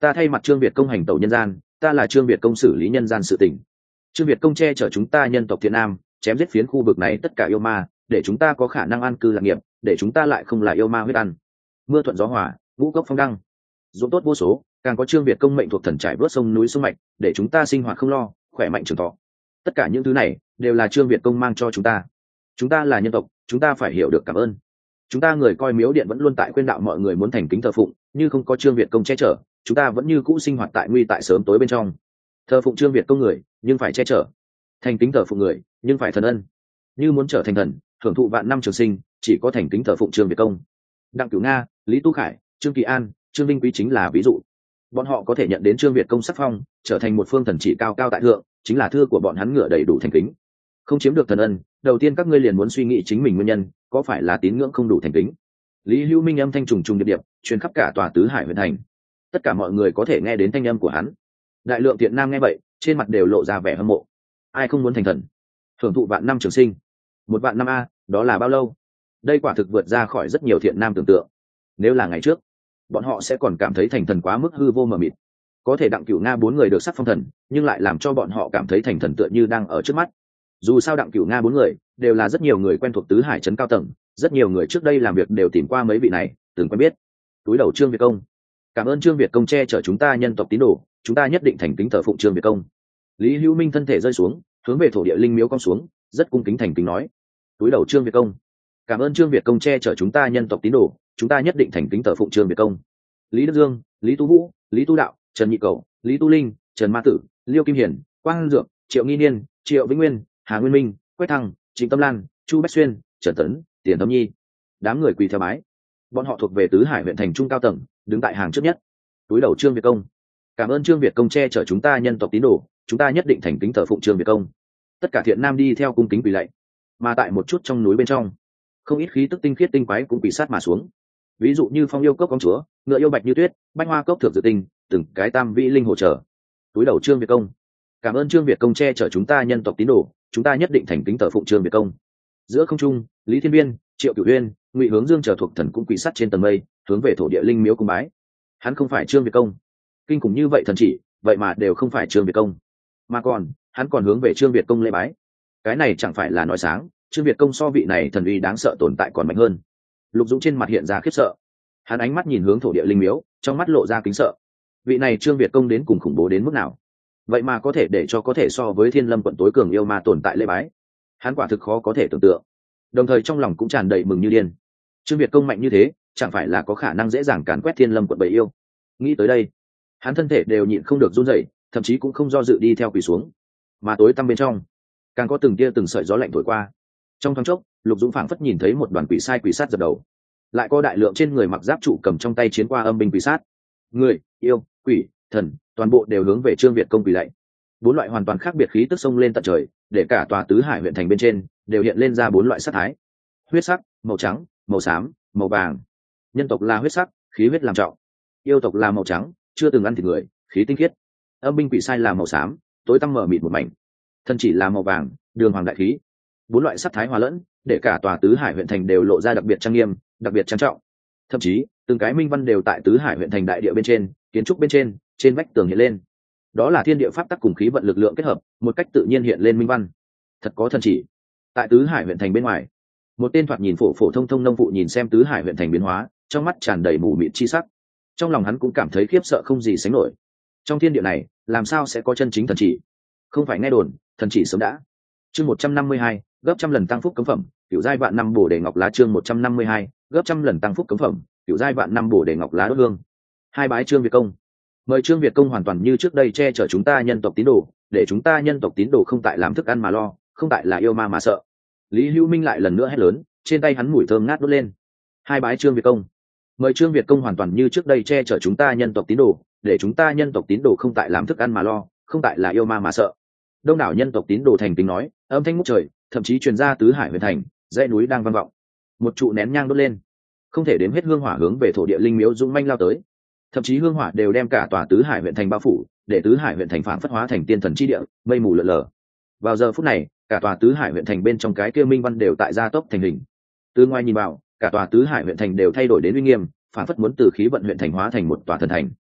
ta thay mặt Trương Việt công hành tẩu nhân gian, ta là Trương Việt công xử lý nhân gian sự tình. Trương Việt công che chở chúng ta nhân tộc Thiện Nam, chém giết phiến khu vực này tất cả yêu ma, để chúng ta có khả năng an cư lạc nghiệp, để chúng ta lại không là yêu ma huyết ăn. Mưa thuận gió hòa, ngũ cốc phong đăng, ruộng tốt vô số, càng có Trương Việt công mệnh thuộc thần trải vớt sông núi sông mạch, để chúng ta sinh hoạt không lo, khỏe mạnh trường thọ. Tất cả những thứ này đều là Trương Việt công mang cho chúng ta. Chúng ta là nhân tộc, chúng ta phải hiểu được cảm ơn. Chúng ta người coi miếu điện vẫn luôn tại khuyên đạo mọi người muốn thành kính thờ phụng, như không có Trương Việt công che chở, chúng ta vẫn như cũ sinh hoạt tại nguy tại sớm tối bên trong. Thờ phụng Trương Việt công người, nhưng phải che chở. Thành kính thờ phụng người, nhưng phải thần ân. Như muốn trở thành thần, hưởng thụ vạn năm trường sinh, chỉ có thành kính thờ phụng Trương Việt công. Đặng Cửu Nga, Lý Tu Khải, Trương Kỳ An, Trương Vinh Quý chính là ví dụ. Bọn họ có thể nhận đến Trương Việt công sắc phong, trở thành một phương thần chỉ cao cao tại thượng, chính là thưa của bọn hắn ngựa đầy đủ thành kính. Không chiếm được thần ân, đầu tiên các ngươi liền muốn suy nghĩ chính mình nguyên nhân, có phải là tín ngưỡng không đủ thành kính. Lý Hữu Minh âm thanh trùng trùng điệp điệp truyền khắp cả tòa tứ hải huyện thành, tất cả mọi người có thể nghe đến thanh âm của hắn. Đại lượng Thiện Nam nghe vậy, trên mặt đều lộ ra vẻ hâm mộ. Ai không muốn thành thần, hưởng thụ vạn năm trường sinh? Một vạn năm a, đó là bao lâu? Đây quả thực vượt ra khỏi rất nhiều Thiện Nam tưởng tượng. Nếu là ngày trước, bọn họ sẽ còn cảm thấy thành thần quá mức hư vô mờ mịt. Có thể Đặng Cửu Nga bốn người được sắc phong thần, nhưng lại làm cho bọn họ cảm thấy thành thần tựa như đang ở trước mắt. Dù sao Đặng Cửu Nga bốn người đều là rất nhiều người quen thuộc tứ hải trấn cao tầng, rất nhiều người trước đây làm việc đều tìm qua mấy vị này, từng quen biết. Túi đầu Trương Việt công, cảm ơn Trương Việt công che chở chúng ta nhân tộc tín đồ, chúng ta nhất định thành kính thờ phụng Trương Việt công. Lý Hữu Minh thân thể rơi xuống, hướng về thổ địa linh miếu cong xuống, rất cung kính thành kính nói: túi đầu Trương Việt công, cảm ơn Trương Việt công che chở chúng ta nhân tộc tín đồ, chúng ta nhất định thành kính thờ phụng Trương Việt công. Lý Đức Dương, Lý Tu Vũ, Lý Tu Đạo, Trần Nhị Cầu, Lý Tu Linh, Trần Ma Tử, Liêu Kim Hiển, Quang Dược, Triệu Nghi Niên, Triệu Vĩnh Nguyên, Hà Nguyên Minh, Quách Thăng, Trịnh Tâm Lan, Chu Bách Xuyên, Trần Tấn, Tiền Thấm Nhi, đám người quỳ theo bái. Bọn họ thuộc về tứ hải huyện thành trung cao tầng, đứng tại hàng trước nhất. Túi đầu Trương Việt công, cảm ơn Trương Việt công che chở chúng ta nhân tộc tín đồ, chúng ta nhất định thành kính thờ phụng Trương Việt công. Tất cả Thiện Nam đi theo cung kính quỳ lạy, mà tại một chút trong núi bên trong, không ít khí tức tinh khiết tinh quái cũng quỳ sát mà xuống. Ví dụ như Phong Yêu Cốc công chúa, Ngựa Yêu Bạch Như Tuyết, Bách Hoa Cốc Thượng Dự Tinh, từng cái tam vĩ linh hỗ trợ. Túi đầu Trương Việt công, cảm ơn Trương Việt công che chở chúng ta nhân tộc tín đồ, chúng ta nhất định thành kính thờ phụng Trương Việt công. Giữa không trung, Lý Thiên Viên, Triệu Cửu Uyên, Ngụy Hướng Dương chờ thuộc thần cũng quỳ sát trên tầng mây, hướng về thổ địa linh miếu cung bái. Hắn không phải Trương Việt công, kinh khủng như vậy thần chỉ, vậy mà đều không phải Trương Việt công, mà còn hắn còn hướng về Trương Việt công lễ bái. Cái này chẳng phải là nói sáng, Trương Việt công so vị này thần uy đáng sợ tồn tại còn mạnh hơn. Lục Dũng trên mặt hiện ra khiếp sợ, hắn ánh mắt nhìn hướng thổ địa linh miếu, trong mắt lộ ra kính sợ. Vị này Trương Việt công đến cùng khủng bố đến mức nào, vậy mà có thể để cho có thể so với Thiên Lâm quận tối cường yêu ma tồn tại lễ bái. Hắn quả thực khó có thể tưởng tượng, đồng thời trong lòng cũng tràn đầy mừng như điên. Trương Việt công mạnh như thế, chẳng phải là có khả năng dễ dàng càn quét Thiên Lâm quận bầy yêu. Nghĩ tới đây, hắn thân thể đều nhịn không được run rẩy, thậm chí cũng không do dự đi theo quỳ xuống. Mà tối tăm bên trong, càng có từng tia từng sợi gió lạnh thổi qua. Trong thoáng chốc, Lục Dũng phảng phất nhìn thấy một đoàn quỷ sai quỷ sát dập đầu, lại có đại lượng trên người mặc giáp trụ cầm trong tay chiến qua âm binh quỷ sát. Người, yêu, quỷ, thần, toàn bộ đều hướng về Trương Việt công quỳ lạy. Bốn loại hoàn toàn khác biệt khí tức xông lên tận trời, để cả tòa tứ hải huyện thành bên trên đều hiện lên ra bốn loại sắc thái: huyết sắc, màu trắng, màu xám, màu vàng. Nhân tộc là huyết sắc, khí huyết làm trọng; yêu tộc là màu trắng, chưa từng ăn thịt người, khí tinh khiết; âm binh quỷ sai là màu xám, tối tăm mở mịt một mảnh; thần chỉ là màu vàng, đường hoàng đại khí. Bốn loại sắc thái hòa lẫn, để cả tòa tứ hải huyện thành đều lộ ra đặc biệt trang nghiêm, đặc biệt trang trọng. Thậm chí từng cái minh văn đều tại tứ hải huyện thành đại địa bên trên, kiến trúc bên trên, trên vách tường hiện lên. Đó là thiên địa pháp tắc cùng khí vận lực lượng kết hợp, một cách tự nhiên hiện lên minh văn. Thật có thần chỉ. Tại tứ hải huyện thành bên ngoài, một tên thoạt nhìn phổ phổ thông thông nông phụ nhìn xem tứ hải huyện thành biến hóa, trong mắt tràn đầy mù mịt chi sắc. Trong lòng hắn cũng cảm thấy khiếp sợ không gì sánh nổi. Trong thiên địa này, làm sao sẽ có chân chính thần chỉ? Không phải nghe đồn, thần chỉ sớm đã. Chương một trăm năm mươi hai, gấp trăm lần tăng phúc cấm phẩm, cửu giai vạn năm bổ đề ngọc lá. Chương một trăm năm mươi hai, gấp trăm lần tăng phúc cấm phẩm, cửu giai vạn năm bổ đề ngọc lá đốt hương. Hai bái Trương Việt công. Mời Trương Việt công hoàn toàn như trước đây che chở chúng ta nhân tộc tín đồ, để chúng ta nhân tộc tín đồ không tại làm thức ăn mà lo, không tại là yêu ma mà sợ. Lý Hữu Minh lại lần nữa hét lớn, trên tay hắn mùi thơm ngát đốt lên. Hai bái Trương Việt công. Mời Trương Việt công hoàn toàn như trước đây che chở chúng ta nhân tộc tín đồ, để chúng ta nhân tộc tín đồ không tại làm thức ăn mà lo, không tại là yêu ma mà sợ. Đông đảo nhân tộc tín đồ thành kính nói, âm thanh ngút trời, thậm chí truyền ra tứ hải huyện thành, dãy núi đang vang vọng. Một trụ nén nhang đốt lên, không thể đếm hết hương hỏa hướng về thổ địa linh miếu dũng manh lao tới. Thậm chí hương hỏa đều đem cả tòa tứ hải huyện thành bao phủ, để tứ hải huyện thành phản phất hóa thành tiên thần chi địa, mây mù lờ lờ. Vào giờ phút này, cả tòa tứ hải huyện thành bên trong cái kia minh văn đều tại gia tốc thành hình. Từ ngoài nhìn vào, cả tòa tứ hải huyện thành đều thay đổi đến uy nghiêm, phản phất muốn từ khí vận huyện thành hóa thành một tòa thần thành.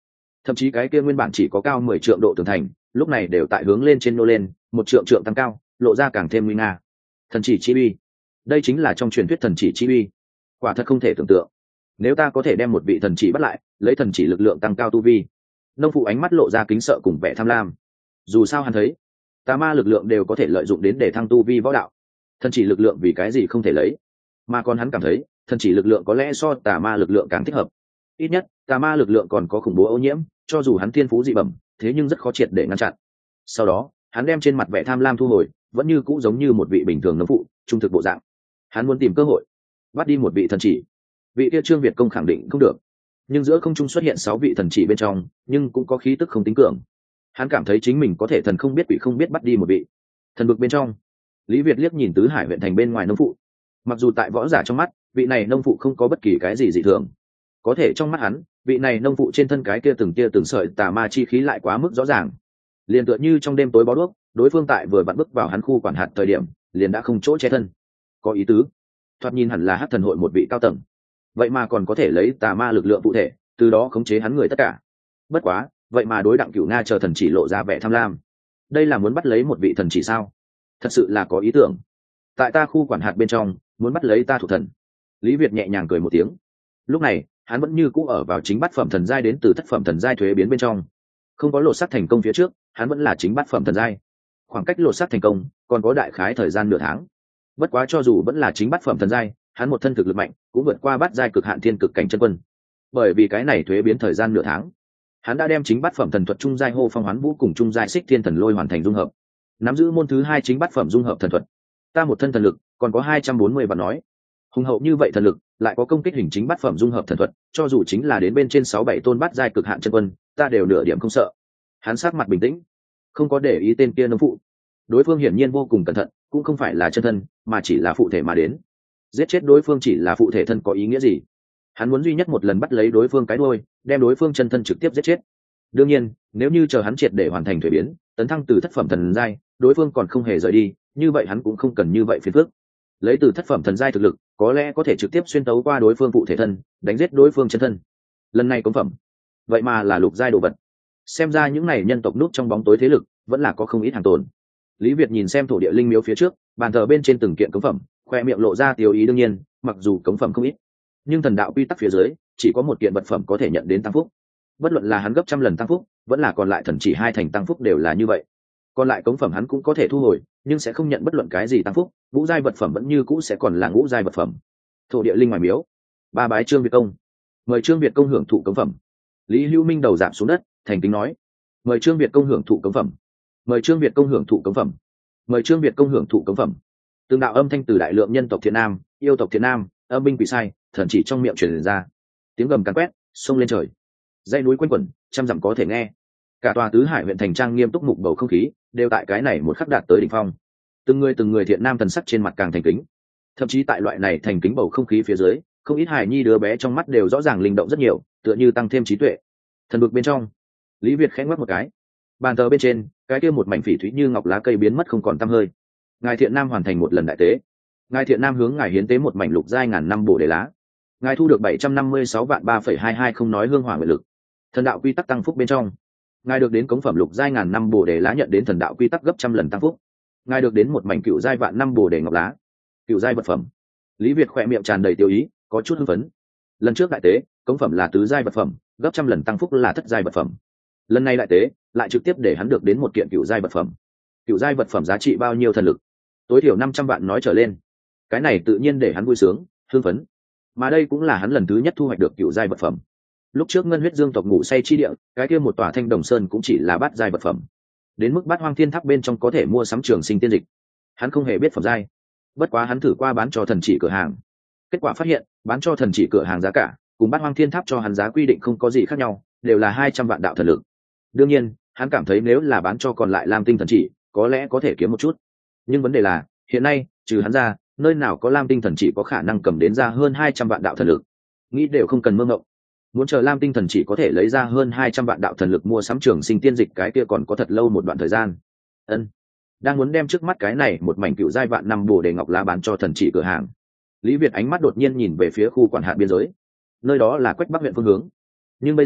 thậm chí cái kia nguyên bản chỉ có cao mười trượng độ tường thành lúc này đều tại hướng lên trên nô lên một trượng trượng tăng cao, lộ ra càng thêm nguy nga. Thần chỉ chi uy, đây chính là trong truyền thuyết thần chỉ chi uy, quả thật không thể tưởng tượng. Nếu ta có thể đem một vị thần chỉ bắt lại, lấy thần chỉ lực lượng tăng cao tu vi. Nông phụ ánh mắt lộ ra kính sợ cùng vẻ tham lam. Dù sao hắn thấy tà ma lực lượng đều có thể lợi dụng đến để thăng tu vi võ đạo, thần chỉ lực lượng vì cái gì không thể lấy. Mà còn hắn cảm thấy thần chỉ lực lượng có lẽ so tà ma lực lượng càng thích hợp. Ít nhất tà ma lực lượng còn có khủng bố ô nhiễm, cho dù hắn thiên phú dị bẩm, thế nhưng rất khó triệt để ngăn chặn. Sau đó hắn đem trên mặt vẻ tham lam thu hồi, vẫn như cũ giống như một vị bình thường nông phụ trung thực bộ dạng. Hắn muốn tìm cơ hội bắt đi một vị thần chỉ. Vị kia Trương Việt Công khẳng định không được, nhưng giữa không trung xuất hiện sáu vị thần chỉ bên trong, nhưng cũng có khí tức không tính cường. Hắn cảm thấy chính mình có thể thần không biết quỷ không biết bắt đi một vị. Thần vực bên trong, Lý Việt liếc nhìn tứ hải huyện thành bên ngoài nông phụ. Mặc dù tại võ giả trong mắt, vị này nông phụ không có bất kỳ cái gì dị thường, có thể trong mắt hắn, vị này nông phụ trên thân cái kia từng tia từng sợi tà ma chi khí lại quá mức rõ ràng. Liền tựa như trong đêm tối bó đuốc, đối phương tại vừa vặn bước vào hắn khu quản hạt thời điểm, liền đã không chỗ che thân. Có ý tứ, thoạt nhìn hẳn là Hắc Thần hội một vị cao tầng, vậy mà còn có thể lấy tà ma lực lượng cụ thể, từ đó khống chế hắn người tất cả. Bất quá, vậy mà đối Đặng Cửu Nga chờ thần chỉ lộ ra vẻ tham lam. Đây là muốn bắt lấy một vị thần chỉ sao? Thật sự là có ý tưởng. Tại ta khu quản hạt bên trong, muốn bắt lấy ta thuộc thần. Lý Việt nhẹ nhàng cười một tiếng. Lúc này, hắn vẫn như cũ ở vào chính bát phẩm thần giai đến từ thất phẩm thần giai thuế biến bên trong. Không có lột xác thành công phía trước, hắn vẫn là chính bát phẩm thần giai. Khoảng cách lột xác thành công, còn có đại khái thời gian nửa tháng. Bất quá cho dù vẫn là chính bát phẩm thần giai, hắn một thân thực lực mạnh, cũng vượt qua bát giai cực hạn thiên cực cảnh chân quân. Bởi vì cái này thuế biến thời gian nửa tháng, hắn đã đem chính bát phẩm thần thuật trung giai hô phong hoán vũ cùng trung giai xích thiên thần lôi hoàn thành dung hợp, nắm giữ môn thứ hai chính bát phẩm dung hợp thần thuật. Ta một thân thần lực còn có hai trăm bốn mươi vạn nói, hùng hậu như vậy thần lực, lại có công kích hình chính bát phẩm dung hợp thần thuật, cho dù chính là đến bên trên sáu bảy tôn bát giai cực hạn chân quân, ta đều nửa điểm không sợ. Hắn sát mặt bình tĩnh, không có để ý tên kia nông phụ. Đối phương hiển nhiên vô cùng cẩn thận, cũng không phải là chân thân, mà chỉ là phụ thể mà đến. Giết chết đối phương chỉ là phụ thể thân có ý nghĩa gì? Hắn muốn duy nhất một lần bắt lấy đối phương cái đuôi, đem đối phương chân thân trực tiếp giết chết. Đương nhiên, nếu như chờ hắn triệt để hoàn thành thuế biến, tấn thăng từ thất phẩm thần giai, đối phương còn không hề rời đi, như vậy hắn cũng không cần như vậy phiền phức. Lấy từ thất phẩm thần giai thực lực, có lẽ có thể trực tiếp xuyên tấu qua đối phương phụ thể thân, đánh giết đối phương chân thân. Lần này cống phẩm, vậy mà là lục giai đồ vật. Xem ra những này nhân tộc núp trong bóng tối thế lực, vẫn là có không ít hàng tồn. Lý Việt nhìn xem thổ địa linh miếu phía trước, bàn thờ bên trên từng kiện cống phẩm, khoe miệng lộ ra tiêu ý. Đương nhiên, mặc dù cống phẩm không ít, nhưng thần đạo quy tắc phía dưới chỉ có một kiện vật phẩm có thể nhận đến tăng phúc. Bất luận là hắn gấp trăm lần tăng phúc, vẫn là còn lại thần chỉ hai thành tăng phúc đều là như vậy. Còn lại cống phẩm hắn cũng có thể thu hồi, nhưng sẽ không nhận bất luận cái gì tăng phúc. Ngũ giai vật phẩm vẫn như cũ sẽ còn là ngũ giai vật phẩm. Thổ địa linh ngoài miếu, ba bái Trương Việt Công, mời Trương Việt Công hưởng thụ cống phẩm. Lý Hữu Minh đầu giảm xuống đất, thành kính nói: mời Trương Việt Công hưởng thụ cống phẩm, mời Trương Việt Công hưởng thụ cống phẩm, mời Trương Việt Công hưởng thụ cống phẩm. Từng đạo âm thanh từ đại lượng nhân tộc Thiện Nam, yêu tộc Thiện Nam, âm binh quỷ sai, thần chỉ trong miệng truyền ra, tiếng gầm càn quét xông lên trời, dãy núi quanh quẩn, trăm dặm có thể nghe. Cả tòa tứ hải huyện thành trang nghiêm túc mục bầu không khí đều tại cái này một khắc đạt tới đỉnh phong. Từng người từng người Thiện Nam thần sắc trên mặt càng thành kính, thậm chí tại loại này thành kính bầu không khí phía dưới, không ít hài nhi đứa bé trong mắt đều rõ ràng linh động rất nhiều, tựa như tăng thêm trí tuệ. Thần vực bên trong, Lý Việt khẽ ngoắc một cái, bàn thờ bên trên cái kia một mảnh phỉ thúy như ngọc lá cây biến mất không còn tăm hơi. Ngài Thiện Nam hoàn thành một lần đại tế. Ngài Thiện Nam hướng ngài hiến tế một mảnh lục giai ngàn năm bổ đề lá. Ngài thu được bảy trăm năm mươi sáu vạn ba phẩy hai hai không nói hương hỏa nguyện lực. Thần đạo quy tắc tăng phúc bên trong, ngài được đến cống phẩm lục giai ngàn năm bổ đề lá nhận đến thần đạo quy tắc gấp trăm lần tăng phúc. Ngài được đến một mảnh cựu giai vạn năm bổ đề ngọc lá. Cựu giai vật phẩm. Lý Việt khỏe miệng tràn đầy tiêu ý, có chút hưng phấn. Lần trước đại tế, cống phẩm là tứ giai vật phẩm, gấp trăm lần tăng phúc là thất giai vật phẩm. Lần này đại tế, lại trực tiếp để hắn được đến một kiện cựu giai vật phẩm. Cựu giai vật phẩm giá trị bao nhiêu thần lực? Tối thiểu năm trăm vạn nói trở lên. Cái này tự nhiên để hắn vui sướng, hưng phấn. Mà đây cũng là hắn lần thứ nhất thu hoạch được cựu giai vật phẩm. Lúc trước ngân huyết dương tộc ngủ say chi địa, cái kia một tòa thanh đồng sơn cũng chỉ là bát giai vật phẩm. Đến mức bát hoang thiên tháp bên trong có thể mua sắm trường sinh tiên dịch, hắn không hề biết phẩm giai. Bất quá hắn thử qua bán cho thần chỉ cửa hàng, kết quả phát hiện bán cho thần chỉ cửa hàng giá cả cùng bát hoang thiên tháp cho hắn giá quy định không có gì khác nhau, đều là hai trăm vạn đạo thần lực. Đương nhiên, hắn cảm thấy nếu là bán cho còn lại lam tinh thần chỉ, có lẽ có thể kiếm một chút. Nhưng vấn đề là, hiện nay, trừ hắn ra, nơi nào có lam tinh thần chỉ có khả năng cầm đến ra hơn hai trăm vạn đạo thần lực. Nghĩ đều không cần mơ ngộng. Muốn chờ lam tinh thần chỉ có thể lấy ra hơn hai trăm vạn đạo thần lực mua sắm trường sinh tiên dịch, cái kia còn có thật lâu một đoạn thời gian. Ân, đang muốn đem trước mắt cái này một mảnh cựu giai vạn năm bồ đề ngọc lá bán cho thần chỉ cửa hàng, Lý Việt ánh mắt đột nhiên nhìn về phía khu quản hạt biên giới. Nơi đó là Quách Bắc huyện phương hướng. Nhưng bây giờ,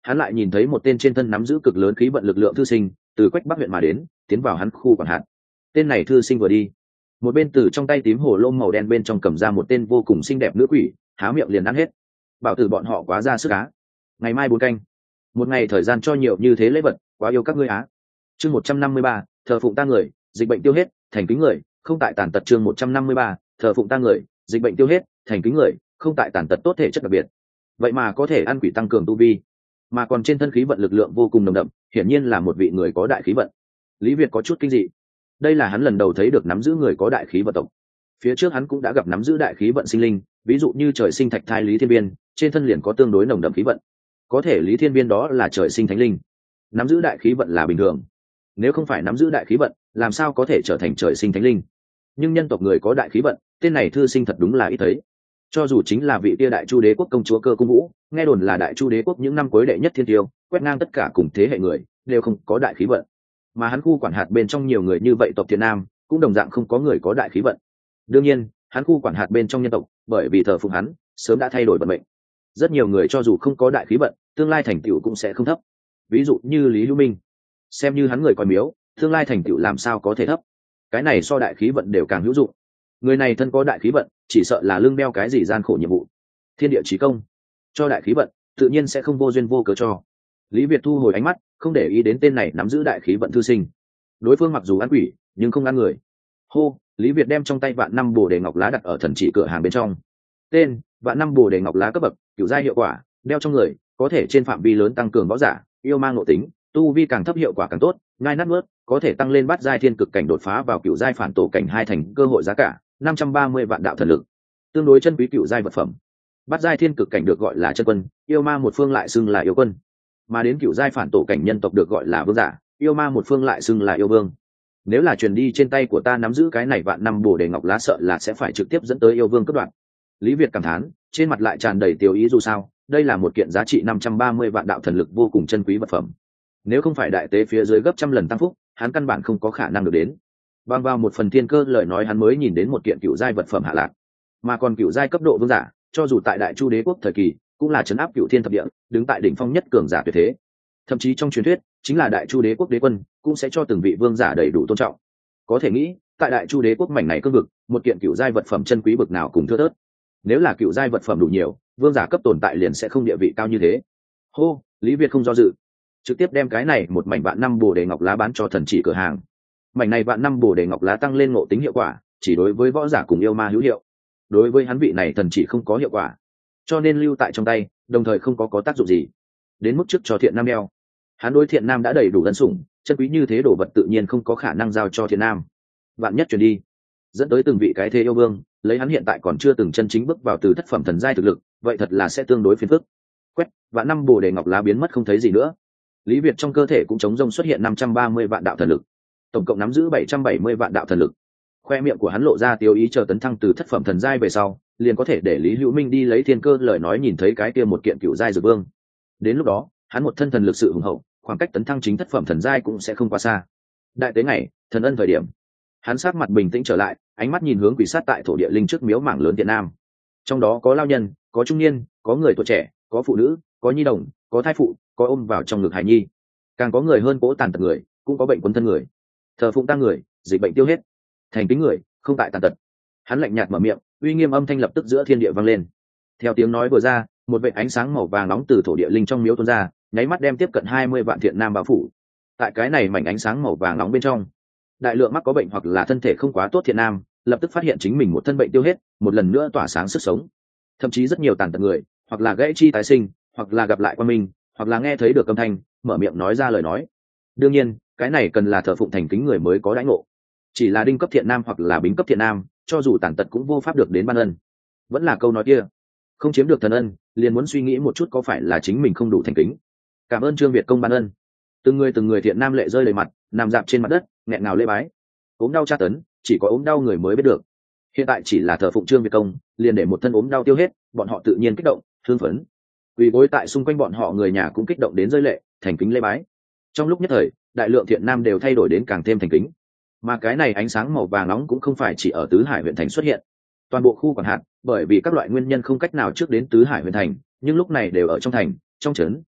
hắn lại nhìn thấy một tên trên thân nắm giữ cực lớn khí vận lực lượng thư sinh từ Quách Bắc huyện mà đến, tiến vào hắn khu quản hạt. Tên này thư sinh vừa đi, một bên từ trong tay tím hồ lô màu đen bên trong cầm ra một tên vô cùng xinh đẹp nữ quỷ, há miệng liền ăn hết. Bảo tử bọn họ quá ra sức á. Ngày mai bốn canh, một ngày thời gian cho nhiều như thế lễ vật, quá yêu các ngươi á. Chương một trăm năm mươi ba, thờ phụng ta người, dịch bệnh tiêu hết, thành kính người, không tại tàn tật. Chương một trăm năm mươi ba, thờ phụng ta người, dịch bệnh tiêu hết, thành kính người, không tại tàn tật tốt thể chất đặc biệt. Vậy mà có thể ăn quỷ tăng cường tu vi, mà còn trên thân khí vận lực lượng vô cùng nồng đậm, hiển nhiên là một vị người có đại khí vận. Lý Việt có chút kinh dị, đây là hắn lần đầu thấy được nắm giữ người có đại khí vận tộc. Phía trước hắn cũng đã gặp nắm giữ đại khí vận sinh linh, ví dụ như trời sinh thạch thai Lý Thiên Biên, trên thân liền có tương đối nồng đậm khí vận. Có thể Lý Thiên Biên đó là trời sinh thánh linh, nắm giữ đại khí vận là bình thường. Nếu không phải nắm giữ đại khí vận, làm sao có thể trở thành trời sinh thánh linh? Nhưng nhân tộc người có đại khí vận, tên này thư sinh thật đúng là ít thấy. Cho dù chính là vị tia đại chu đế quốc công chúa Cơ Cung Vũ, nghe đồn là đại chu đế quốc những năm cuối đệ nhất thiên tiêu, quét ngang tất cả cùng thế hệ người, đều không có đại khí vận. Mà hắn khu quản hạt bên trong nhiều người như vậy tộc Thiện Nam, cũng đồng dạng không có người có đại khí vận. Đương nhiên, hắn khu quản hạt bên trong nhân tộc, bởi vì thờ phụng hắn, sớm đã thay đổi vận mệnh. Rất nhiều người cho dù không có đại khí vận, tương lai thành tựu cũng sẽ không thấp. Ví dụ như Lý Hữu Minh, xem như hắn người coi miếu, tương lai thành tựu làm sao có thể thấp? Cái này so đại khí vận đều càng hữu dụng. Người này thân có đại khí vận, chỉ sợ là lưng đeo cái gì gian khổ nhiệm vụ. Thiên địa chí công, cho đại khí vận, tự nhiên sẽ không vô duyên vô cớ cho. Lý Việt thu hồi ánh mắt, không để ý đến tên này nắm giữ đại khí vận thư sinh. Đối phương mặc dù ăn quỷ, nhưng không ăn người. Hô, Lý Việt đem trong tay vạn năm bồ đề ngọc lá đặt ở thần chỉ cửa hàng bên trong. Tên: vạn năm bồ đề ngọc lá, cấp bậc cửu giai, hiệu quả đeo trong người có thể trên phạm vi lớn tăng cường võ giả yêu ma ngộ tính, tu vi càng thấp hiệu quả càng tốt, ngai nát nuốt có thể tăng lên bát giai thiên cực cảnh đột phá vào cửu giai phản tổ cảnh hai thành, cơ hội giá cả năm trăm ba mươi vạn đạo thần lực, tương đối chân quý cửu giai vật phẩm. Bát giai thiên cực cảnh được gọi là chân quân, yêu ma một phương lại xưng là yêu quân, mà đến cửu giai phản tổ cảnh nhân tộc được gọi là vương giả, yêu ma một phương lại xưng là yêu vương. Nếu là truyền đi trên tay của ta nắm giữ cái này vạn năm bồ đề ngọc lá, sợ là sẽ phải trực tiếp dẫn tới yêu vương cấp đoạn. Lý Việt cảm thán, trên mặt lại tràn đầy tiêu ý, dù sao đây là một kiện giá trị năm trăm ba mươi vạn đạo thần lực vô cùng chân quý vật phẩm. Nếu không phải đại tế phía dưới gấp trăm lần tăng phúc, hắn căn bản không có khả năng được đến. Bằng vào một phần thiên cơ lời nói, hắn mới nhìn đến một kiện cựu giai vật phẩm hạ lạc. Mà còn cựu giai cấp độ vương giả, cho dù tại đại chu đế quốc thời kỳ, cũng là trấn áp cựu thiên thập địa, đứng tại đỉnh phong nhất cường giả tuyệt thế. Thậm chí trong truyền thuyết, chính là đại chu đế quốc đế quân cũng sẽ cho từng vị vương giả đầy đủ tôn trọng. Có thể nghĩ, tại đại chu đế quốc mảnh này cương vực, một kiện cựu giai vật phẩm chân quý bực nào cùng thưa thớt. Nếu là cựu giai vật phẩm đủ nhiều, vương giả cấp tồn tại liền sẽ không địa vị cao như thế. Hô, Lý Việt không do dự, trực tiếp đem cái này một mảnh vạn năm bồ đề ngọc lá bán cho thần chỉ cửa hàng. Mảnh này vạn năm bồ đề ngọc lá tăng lên ngộ tính hiệu quả, chỉ đối với võ giả cùng yêu ma hữu hiệu, đối với hắn vị này thần chỉ không có hiệu quả, cho nên lưu tại trong tay, đồng thời không có có tác dụng gì. Đến mức trước cho Thiện Nam đeo, hắn đối Thiện Nam đã đầy đủ ân sủng, chân quý như thế đồ vật tự nhiên không có khả năng giao cho Thiện Nam. Vạn nhất truyền đi, dẫn tới từng vị cái thế yêu vương, lấy hắn hiện tại còn chưa từng chân chính bước vào từ thất phẩm thần giai thực lực, vậy thật là sẽ tương đối phiền phức. Quét, vạn năm bồ đề ngọc lá biến mất không thấy gì nữa. Lý Việt trong cơ thể cũng chống rông xuất hiện năm trăm ba mươi vạn đạo thần lực, tổng cộng nắm giữ bảy trăm bảy mươi vạn đạo thần lực. Khoe miệng của hắn lộ ra tiêu ý, chờ tấn thăng từ thất phẩm thần giai về sau, liền có thể để Lý Hữu Minh đi lấy thiên cơ lời nói nhìn thấy cái kia một kiện cựu giai dược vương. Đến lúc đó, hắn một thân thần lực sự hùng hậu, khoảng cách tấn thăng chính thất phẩm thần giai cũng sẽ không quá xa. Đại tế ngày, thần ân thời điểm, hắn sát mặt bình tĩnh trở lại, ánh mắt nhìn hướng quỷ sát tại thổ địa linh trước miếu mảng lớn Thiện Nam. Trong đó có lao nhân, có trung niên, có người tuổi trẻ, có phụ nữ, có nhi đồng, có thai phụ, có ôm vào trong ngực hài nhi, càng có người hơn cỗ tàn tật người, cũng có bệnh quấn thân người. Thờ phụng ta người, dịch bệnh tiêu hết, thành kính người, không tại tàn tật. Hắn lạnh nhạt mở miệng, uy nghiêm âm thanh lập tức giữa thiên địa vang lên. Theo tiếng nói vừa ra, một vệt ánh sáng màu vàng nóng từ thổ địa linh trong miếu tuôn ra, nháy mắt đem tiếp cận hai mươi vạn Thiện Nam bao phủ. Tại cái này mảnh ánh sáng màu vàng nóng bên trong, đại lượng mắc có bệnh hoặc là thân thể không quá tốt Thiện Nam lập tức phát hiện chính mình một thân bệnh tiêu hết, một lần nữa tỏa sáng sức sống. Thậm chí rất nhiều tàn tật người, hoặc là gãy chi tái sinh, hoặc là gặp lại quan minh, hoặc là nghe thấy được âm thanh, mở miệng nói ra lời nói. Đương nhiên, cái này cần là thờ phụng thành kính người mới có đãi ngộ. Chỉ là đinh cấp Thiện Nam hoặc là bính cấp Thiện Nam, cho dù tàn tật cũng vô pháp được đến ban ân. Vẫn là câu nói kia, không chiếm được thần ân, liền muốn suy nghĩ một chút có phải là chính mình không đủ thành kính. Cảm ơn Trương Việt công ban ân. Từng người từng người Thiện Nam lệ rơi đầy mặt, nằm dạp trên mặt đất, nghẹn ngào lễ bái. Ốm đau tra tấn, chỉ có ốm đau người mới biết được. Hiện tại chỉ là thờ phụng Trương Việt công, liền để một thân ốm đau tiêu hết, bọn họ tự nhiên kích động, thương phấn. Quỳ gối tại xung quanh bọn họ người nhà cũng kích động đến rơi lệ, thành kính lễ bái. Trong lúc nhất thời, đại lượng Thiện Nam đều thay đổi đến càng thêm thành kính. Mà cái này ánh sáng màu vàng nóng cũng không phải chỉ ở Tứ Hải huyện thành xuất hiện, toàn bộ khu quản hạt, bởi vì các loại nguyên nhân không cách nào trước đến Tứ Hải huyện thành, nhưng lúc này đều ở trong thành, trong trấn,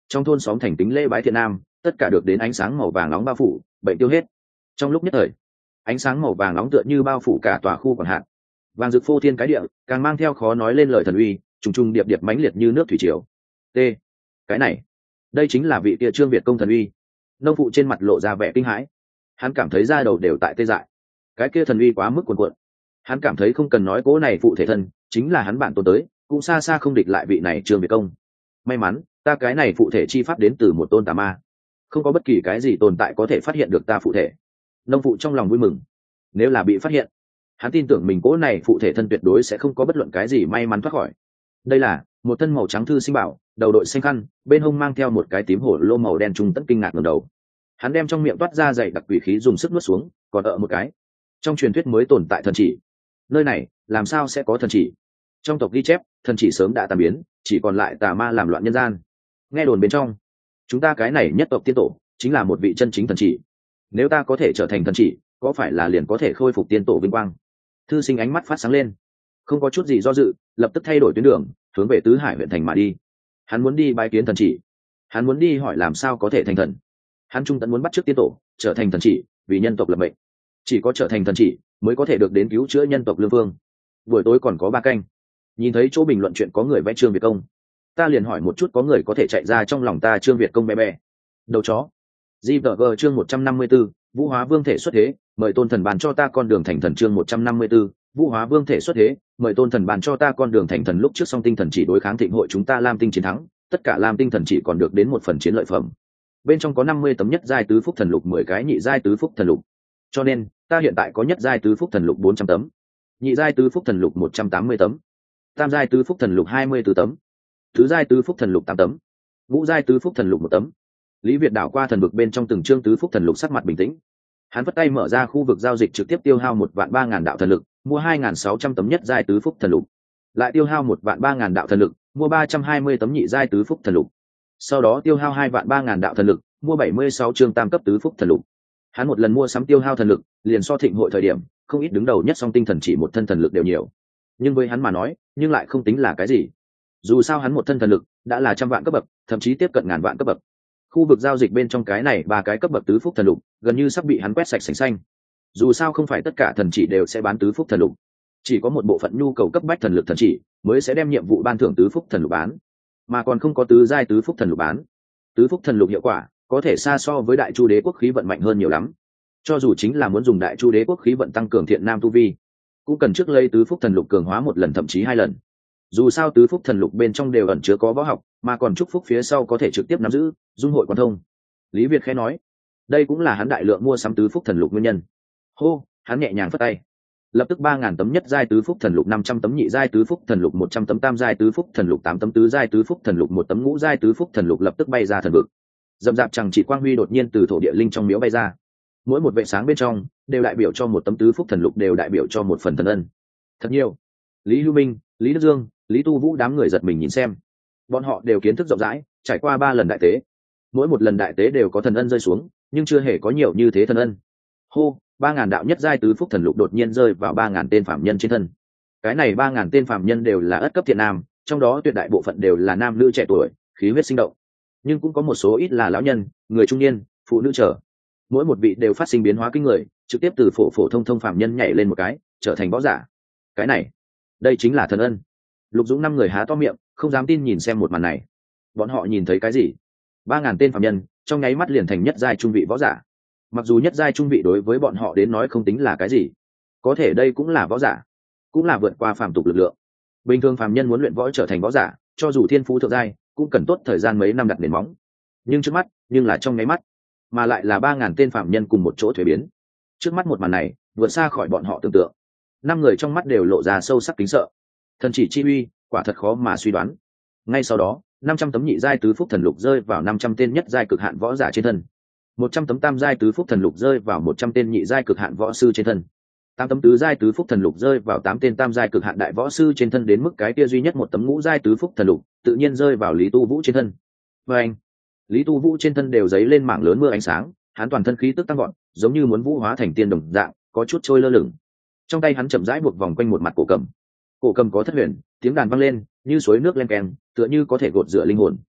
trong thôn xóm thành kính lễ bái thiện nam, tất cả được đến ánh sáng màu vàng nóng bao phủ, bệnh tiêu hết. Trong lúc nhất thời, ánh sáng màu vàng nóng tựa như bao phủ cả tòa khu quản hạt, vàng rực phô thiên cái địa, càng mang theo khó nói lên lời thần uy, trùng trùng điệp điệp mãnh liệt như nước thủy triều. T, cái này, đây chính là vị kia Trương Việt công thần uy. Nông phụ trên mặt lộ ra vẻ kinh hãi, hắn cảm thấy da đầu đều tại tê dại. Cái kia thần uy quá mức cuồn cuộn, hắn cảm thấy không cần nói cố này phụ thể thân chính là hắn bạn tồn tới, cũng xa xa không địch lại vị này Trương Việt công. May mắn ta cái này phụ thể chi pháp đến từ một tôn tà ma, không có bất kỳ cái gì tồn tại có thể phát hiện được ta phụ thể. Nông phụ trong lòng vui mừng, nếu là bị phát hiện, hắn tin tưởng mình cố này phụ thể thân tuyệt đối sẽ không có bất luận cái gì may mắn thoát khỏi. Đây là một thân màu trắng thư sinh bảo, đầu đội xanh khăn, bên hông mang theo một cái tím hổ lô màu đen trung tất kinh ngạc ngẩng đầu. Hắn đem trong miệng toát ra dày đặc quỷ khí dùng sức nuốt xuống, còn ở một cái. Trong truyền thuyết mới tồn tại thần chỉ, nơi này làm sao sẽ có thần chỉ? Trong tộc ghi chép, thần chỉ sớm đã tàn biến, chỉ còn lại tà ma làm loạn nhân gian. Nghe đồn bên trong, chúng ta cái này nhất tộc tiên tổ chính là một vị chân chính thần chỉ. Nếu ta có thể trở thành thần chỉ, có phải là liền có thể khôi phục tiên tổ vinh quang? Thư sinh ánh mắt phát sáng lên, không có chút gì do dự, lập tức thay đổi tuyến đường, hướng về Tứ Hải huyện thành mà đi. Hắn muốn đi bái kiến thần chỉ, hắn muốn đi hỏi làm sao có thể thành thần. Hắn trung tận muốn bắt chước tiên tổ, trở thành thần chỉ, vì nhân tộc lập mệnh. Chỉ có trở thành thần chỉ, mới có thể được đến cứu chữa nhân tộc lương vương. Buổi tối còn có ba canh. Nhìn thấy chỗ bình luận chuyện có người vẽ Trương Việt công, ta liền hỏi một chút có người có thể chạy ra trong lòng ta Trương Việt công bé bé. Đầu chó. giê vê giê chương một trăm năm mươi 154, Vũ Hóa Vương thể xuất thế, mời tôn thần bàn cho ta con đường thành thần chương một trăm năm mươi 154, Vũ Hóa Vương thể xuất thế, mời tôn thần bàn cho ta con đường thành thần lúc trước song tinh thần chỉ đối kháng thịnh hội chúng ta Lam tinh chiến thắng, tất cả Lam tinh thần chỉ còn được đến một phần chiến lợi phẩm. Bên trong có năm mươi tấm nhất giai tứ phúc thần lục, mười cái nhị giai tứ phúc thần lục. Cho nên, ta hiện tại có nhất giai tứ phúc thần lục bốn trăm tấm, nhị giai tứ phúc thần lục một trăm tám mươi tấm, tam giai tứ phúc thần lục hai mươi tư tấm, tứ giai tứ phúc thần lục tám tấm, ngũ giai tứ phúc thần lục một tấm. Lý Việt đảo qua thần vực bên trong từng chương tứ phúc thần lục, sắc mặt bình tĩnh. Hắn vất tay mở ra khu vực giao dịch, trực tiếp tiêu hao một vạn ba ngàn đạo thần lực, mua hai ngàn sáu trăm tấm nhất giai tứ phúc thần lục, lại tiêu hao một vạn ba ngàn đạo thần lực, mua ba trăm hai mươi tấm nhị giai tứ phúc thần lục. Sau đó tiêu hao hai vạn ba ngàn đạo thần lực, mua bảy mươi sáu chương tam cấp tứ phúc thần lục. Hắn một lần mua sắm tiêu hao thần lực, liền so thịnh hội thời điểm, không ít đứng đầu nhất song tinh thần chỉ một thân thần lực đều nhiều. Nhưng với hắn mà nói, nhưng lại không tính là cái gì. Dù sao hắn một thân thần lực đã là trăm vạn cấp bậc, thậm chí tiếp cận ngàn vạn cấp bậc. Khu vực giao dịch bên trong cái này ba cái cấp bậc tứ phúc thần lục, gần như sắp bị hắn quét sạch sành xanh. Dù sao không phải tất cả thần chỉ đều sẽ bán tứ phúc thần lục, chỉ có một bộ phận nhu cầu cấp bách thần lực thần chỉ mới sẽ đem nhiệm vụ ban thưởng tứ phúc thần lục bán, mà còn không có tứ giai tứ phúc thần lục bán. Tứ phúc thần lục hiệu quả có thể xa so với đại chu đế quốc khí vận mạnh hơn nhiều lắm. Cho dù chính là muốn dùng đại chu đế quốc khí vận tăng cường thiện nam tu vi, cũng cần trước lấy tứ phúc thần lục cường hóa một lần, thậm chí hai lần. Dù sao tứ phúc thần lục bên trong đều ẩn chứa có võ học, mà còn chúc phúc phía sau có thể trực tiếp nắm giữ dung hội quan thông. Lý Việt khẽ nói, đây cũng là hắn đại lượng mua sắm tứ phúc thần lục nguyên nhân. Hô, hắn nhẹ nhàng phất tay, lập tức ba ngàn tấm nhất giai tứ phúc thần lục, năm trăm tấm nhị giai tứ phúc thần lục, một trăm tấm tam giai tứ phúc thần lục, tám tấm tứ giai tứ phúc thần lục, một tấm ngũ giai tứ phúc thần lục lập tức bay ra thần vực. Dậm dạp chẳng chỉ quang huy đột nhiên từ thổ địa linh trong miếu bay ra. Mỗi một vệ sáng bên trong đều đại biểu cho một tấm tứ phúc thần lục, đều đại biểu cho một phần thần ân. Thật nhiều. Lý Hưu Minh, Lý Đức Dương, Lý Tu Vũ đám người giật mình nhìn xem. Bọn họ đều kiến thức rộng rãi, trải qua ba lần đại tế. Mỗi một lần đại tế đều có thần ân rơi xuống, nhưng chưa hề có nhiều như thế thần ân. Hô, ba ngàn đạo nhất giai tứ phúc thần lục đột nhiên rơi vào ba ngàn tên phạm nhân trên thân. Cái này ba ngàn tên phạm nhân đều là ất cấp thiện nam, trong đó tuyệt đại bộ phận đều là nam nữ trẻ tuổi, khí huyết sinh động. Nhưng cũng có một số ít là lão nhân, người trung niên, phụ nữ trở. Mỗi một vị đều phát sinh biến hóa kinh người, trực tiếp từ phổ phổ thông thông phạm nhân nhảy lên một cái, trở thành võ giả. Cái này, đây chính là thần ân. Lục Dũng năm người há to miệng, không dám tin nhìn xem một màn này. Bọn họ nhìn thấy cái gì? Ba ngàn tên phạm nhân, trong nháy mắt liền thành nhất giai trung vị võ giả. Mặc dù nhất giai trung vị đối với bọn họ đến nói không tính là cái gì, có thể đây cũng là võ giả, cũng là vượt qua phàm tục lực lượng. Bình thường phàm nhân muốn luyện võ trở thành võ giả, cho dù thiên phú thượng giai, cũng cần tốt thời gian mấy năm đặt nền móng. Nhưng trước mắt, nhưng là trong nháy mắt, mà lại là ba ngàn tên phàm nhân cùng một chỗ thuế biến. Trước mắt một màn này, vượt xa khỏi bọn họ tưởng tượng. Năm người trong mắt đều lộ ra sâu sắc kính sợ. Thần chỉ chi uy, quả thật khó mà suy đoán. Ngay sau đó, năm trăm tấm nhị giai tứ phúc thần lục rơi vào năm trăm tên nhất giai cực hạn võ giả trên thân. Một trăm tấm tam giai tứ phúc thần lục rơi vào một trăm tên nhị giai cực hạn võ sư trên thân. Tám tấm tứ giai tứ phúc thần lục rơi vào tám tên tam giai cực hạn đại võ sư trên thân, đến mức cái kia duy nhất một tấm ngũ giai tứ phúc thần lục tự nhiên rơi vào Lý Tu Vũ trên thân. Và anh, Lý Tu Vũ trên thân đều giấy lên mảng lớn mưa ánh sáng, hắn toàn thân khí tức tăng gọn, giống như muốn vũ hóa thành tiên đồng dạng, có chút trôi lơ lửng. Trong tay hắn chậm rãi buộc vòng quanh một mặt cổ cầm. Cổ cầm có thất huyền, tiếng đàn vang lên, như suối nước len keng, tựa như có thể gột rửa linh hồn.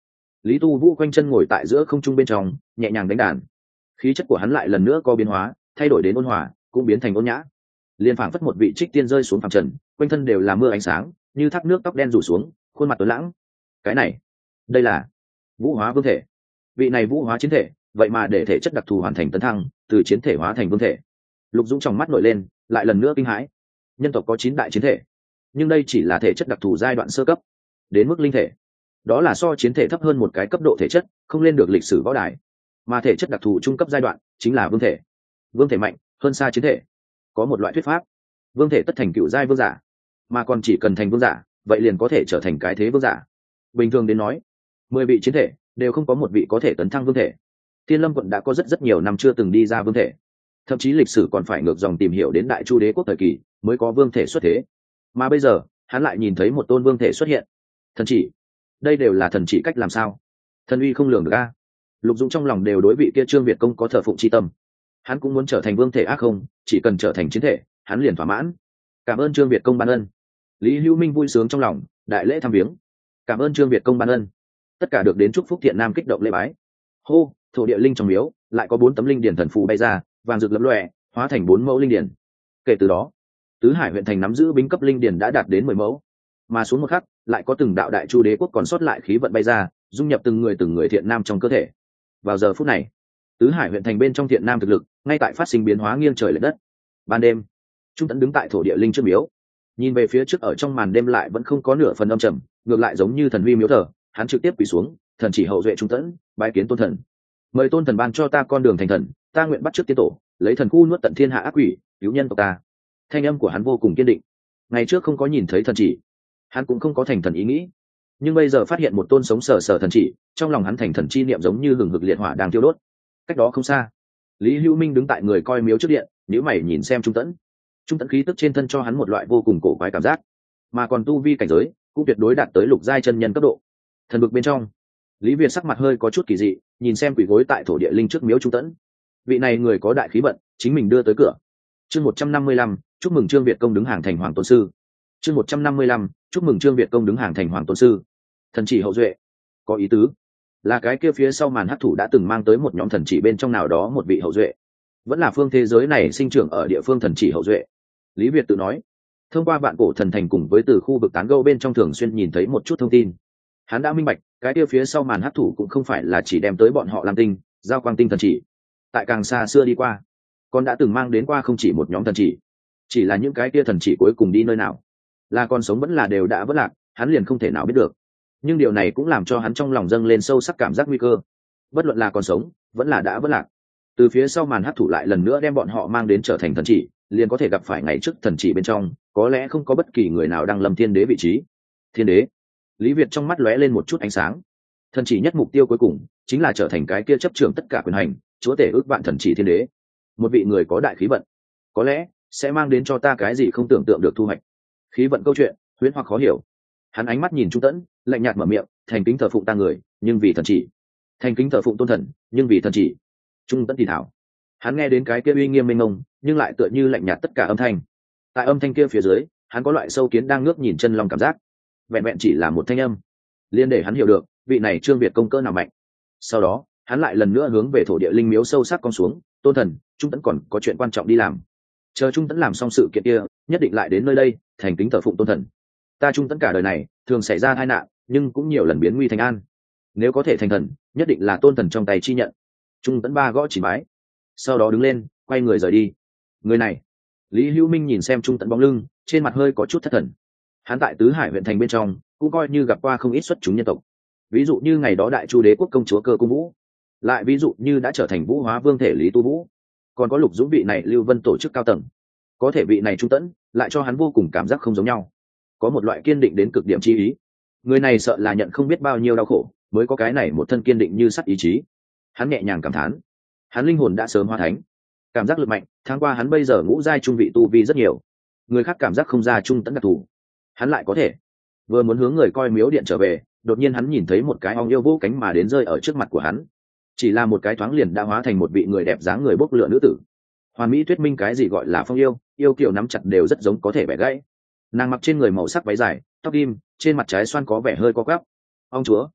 Lý Tu Vũ quanh chân ngồi tại giữa không trung bên trong, nhẹ nhàng đánh đàn. Khí chất của hắn lại lần nữa có biến hóa, thay đổi đến ôn hòa, cũng biến thành ôn nhã. Liên phảng phất một vị trích tiên rơi xuống phàm trần, quanh thân đều là mưa ánh sáng, như thác nước, tóc đen rủ xuống, khuôn mặt tuấn lãng. Cái này, đây là Vũ Hóa Vương thể. Vị này Vũ Hóa chiến thể, vậy mà để thể chất đặc thù hoàn thành tấn thăng, từ chiến thể hóa thành vương thể. Lục Dũng trong mắt nổi lên, lại lần nữa kinh hãi. Nhân tộc có chín đại chiến thể, nhưng đây chỉ là thể chất đặc thù giai đoạn sơ cấp. Đến mức linh thể, đó là so chiến thể thấp hơn một cái cấp độ thể chất, không lên được lịch sử võ đài. Mà thể chất đặc thù trung cấp giai đoạn chính là vương thể. Vương thể mạnh hơn xa chiến thể. Có một loại thuyết pháp, vương thể tất thành cựu giai vương giả, mà còn chỉ cần thành vương giả, vậy liền có thể trở thành cái thế vương giả. Bình thường đến nói, mười vị chiến thể đều không có một vị có thể tấn thăng vương thể. Thiên Lâm quận đã có rất rất nhiều năm chưa từng đi ra vương thể, thậm chí lịch sử còn phải ngược dòng tìm hiểu đến Đại Chu đế quốc thời kỳ mới có vương thể xuất thế. Mà bây giờ hắn lại nhìn thấy một tôn vương thể xuất hiện. Thần chỉ, đây đều là thần chỉ cách làm sao? Thần uy không lường được a. Lục Dũng trong lòng đều đối vị kia Trương Việt công có thờ phụng chi tâm. Hắn cũng muốn trở thành vương thể ác không, chỉ cần trở thành chiến thể, hắn liền thỏa mãn. Cảm ơn Trương Việt công ban ân. Lý Hữu Minh vui sướng trong lòng, đại lễ thăm viếng. Cảm ơn Trương Việt công ban ân. Tất cả được đến chúc phúc thiện nam kích động lễ bái. Hô, thổ địa linh trong miếu lại có bốn tấm linh điển thần phù bay ra, vàng rực lấp lóe, hóa thành bốn mẫu linh điển. Kể từ đó, tứ hải huyện thành nắm giữ bính cấp linh điển đã đạt đến mười mẫu. Mà xuống một khắc, lại có từng đạo Đại Chu đế quốc còn sót lại khí vận bay ra, dung nhập từng người từng người thiện nam trong cơ thể. Vào giờ phút này, tứ hải huyện thành bên trong thiện nam thực lực ngay tại phát sinh biến hóa nghiêng trời lệch đất. Ban đêm, Trung Tấn đứng tại thổ địa linh trước miếu, nhìn về phía trước, ở trong màn đêm lại vẫn không có nửa phần âm trầm, ngược lại giống như thần uy miếu thờ. Hắn trực tiếp quỳ xuống, thần chỉ hậu duệ Trung Tấn, bái kiến tôn thần. Mời tôn thần ban cho ta con đường thành thần, ta nguyện bắt trước tiên tổ, lấy thần khu nuốt tận thiên hạ ác quỷ, cứu nhân tộc ta. Thanh âm của hắn vô cùng kiên định. Ngày trước không có nhìn thấy thần chỉ, hắn cũng không có thành thần ý nghĩ, nhưng bây giờ phát hiện một tôn sống sờ sờ thần chỉ, trong lòng hắn thành thần chi niệm giống như hừng hực liệt hỏa đang thiêu đốt. Cách đó không xa, Lý Hữu Minh đứng tại người coi miếu trước điện, nhíu mày nhìn xem Trung Tấn. Trung Tấn khí tức trên thân cho hắn một loại vô cùng cổ quái cảm giác, mà còn tu vi cảnh giới cũng tuyệt đối đạt tới lục giai chân nhân cấp độ. Thần vực bên trong, Lý Việt sắc mặt hơi có chút kỳ dị, nhìn xem quỷ gối tại thổ địa linh trước miếu Trung Tấn. Vị này người có đại khí vận, chính mình đưa tới cửa. Chương một trăm năm mươi lăm, chúc mừng Trương Việt công đứng hàng thành hoàng tôn sư. Chương một trăm năm mươi lăm, chúc mừng Trương Việt công đứng hàng thành hoàng tôn sư. Thần chỉ hậu duệ, có ý tứ là cái kia phía sau màn hắc thủ đã từng mang tới một nhóm thần chỉ bên trong nào đó một vị hậu duệ, vẫn là phương thế giới này sinh trưởng ở địa phương thần chỉ hậu duệ. Lý Việt tự nói, thông qua vạn cổ thần thành cùng với từ khu vực tán gẫu bên trong thường xuyên nhìn thấy một chút thông tin, hắn đã minh bạch cái kia phía sau màn hắc thủ cũng không phải là chỉ đem tới bọn họ làm tinh giao quang tinh thần chỉ, tại càng xa xưa đi qua còn đã từng mang đến qua không chỉ một nhóm thần chỉ. Chỉ là những cái kia thần chỉ cuối cùng đi nơi nào, là còn sống vẫn là đều đã vỡ lạc, hắn liền không thể nào biết được. Nhưng điều này cũng làm cho hắn trong lòng dâng lên sâu sắc cảm giác nguy cơ. Bất luận là còn sống vẫn là đã vỡ lạc, từ phía sau màn hắc thủ lại lần nữa đem bọn họ mang đến trở thành thần chỉ, liền có thể gặp phải ngày trước thần chỉ bên trong có lẽ không có bất kỳ người nào đang lâm thiên đế vị trí. Thiên đế? Lý Việt trong mắt lóe lên một chút ánh sáng. Thần chỉ nhất mục tiêu cuối cùng chính là trở thành cái kia chấp trưởng tất cả quyền hành, chúa tể ước vạn thần chỉ thiên đế. Một vị người có đại khí vận, có lẽ sẽ mang đến cho ta cái gì không tưởng tượng được thu hoạch. Khí vận câu chuyện huyễn hoặc khó hiểu. Hắn ánh mắt nhìn Trung Tấn, lạnh nhạt mở miệng, thành kính thờ phụng ta người, nhưng vì thần chỉ. Thành kính thờ phụng tôn thần, nhưng vì thần chỉ. Trung Tấn thì thảo. Hắn nghe đến cái kia uy nghiêm mênh mông, nhưng lại tựa như lạnh nhạt tất cả âm thanh. Tại âm thanh kia phía dưới, hắn có loại sâu kiến đang ngước nhìn chân long cảm giác. Vẹn vẹn chỉ là một thanh âm, liên để hắn hiểu được vị này Trương Việt công cỡ nào mạnh. Sau đó, hắn lại lần nữa hướng về thổ địa linh miếu sâu sắc con xuống, tôn thần, Trung Tấn còn có chuyện quan trọng đi làm. Chờ Trung Tấn làm xong sự kiện kia, nhất định lại đến nơi đây, thành kính thờ phụng tôn thần. Ta Trung Tấn cả đời này thường xảy ra tai nạn, nhưng cũng nhiều lần biến nguy thành an. Nếu có thể thành thần, nhất định là tôn thần trong tay chi nhận. Trung Tấn ba gõ chỉ bái, sau đó đứng lên, quay người rời đi. Người này, Lý Hữu Minh nhìn xem Trung Tấn bóng lưng, trên mặt hơi có chút thất thần. Hắn tại tứ hải huyện thành bên trong cũng coi như gặp qua không ít xuất chúng nhân tộc, ví dụ như ngày đó Đại Chu đế quốc công chúa Cơ Cung Vũ, lại ví dụ như đã trở thành Vũ Hóa Vương thể Lý Tu Vũ, còn có Lục Dũng vị này Lưu Vân tổ chức cao tầng. Có thể vị này Trung Tấn lại cho hắn vô cùng cảm giác không giống nhau, có một loại kiên định đến cực điểm chi ý. Người này sợ là nhận không biết bao nhiêu đau khổ mới có cái này một thân kiên định như sắt ý chí. Hắn nhẹ nhàng cảm thán, hắn linh hồn đã sớm hóa thánh, cảm giác lực mạnh tháng qua hắn bây giờ ngũ giai trung vị tu vi rất nhiều. Người khác cảm giác không ra Trung Tấn đặc thù, hắn lại có thể. Vừa muốn hướng người coi miếu điện trở về, đột nhiên hắn nhìn thấy một cái ong yêu vô cánh mà đến rơi ở trước mặt của hắn. Chỉ là một cái thoáng liền đã hóa thành một vị người đẹp dáng người bốc lửa nữ tử. Hoàn mỹ thuyết minh cái gì gọi là phong yêu, yêu kiểu nắm chặt đều rất giống có thể bẻ gãy. Nàng mặc trên người màu sắc váy dài, tóc im, trên mặt trái xoan có vẻ hơi co quắp. Ông chúa,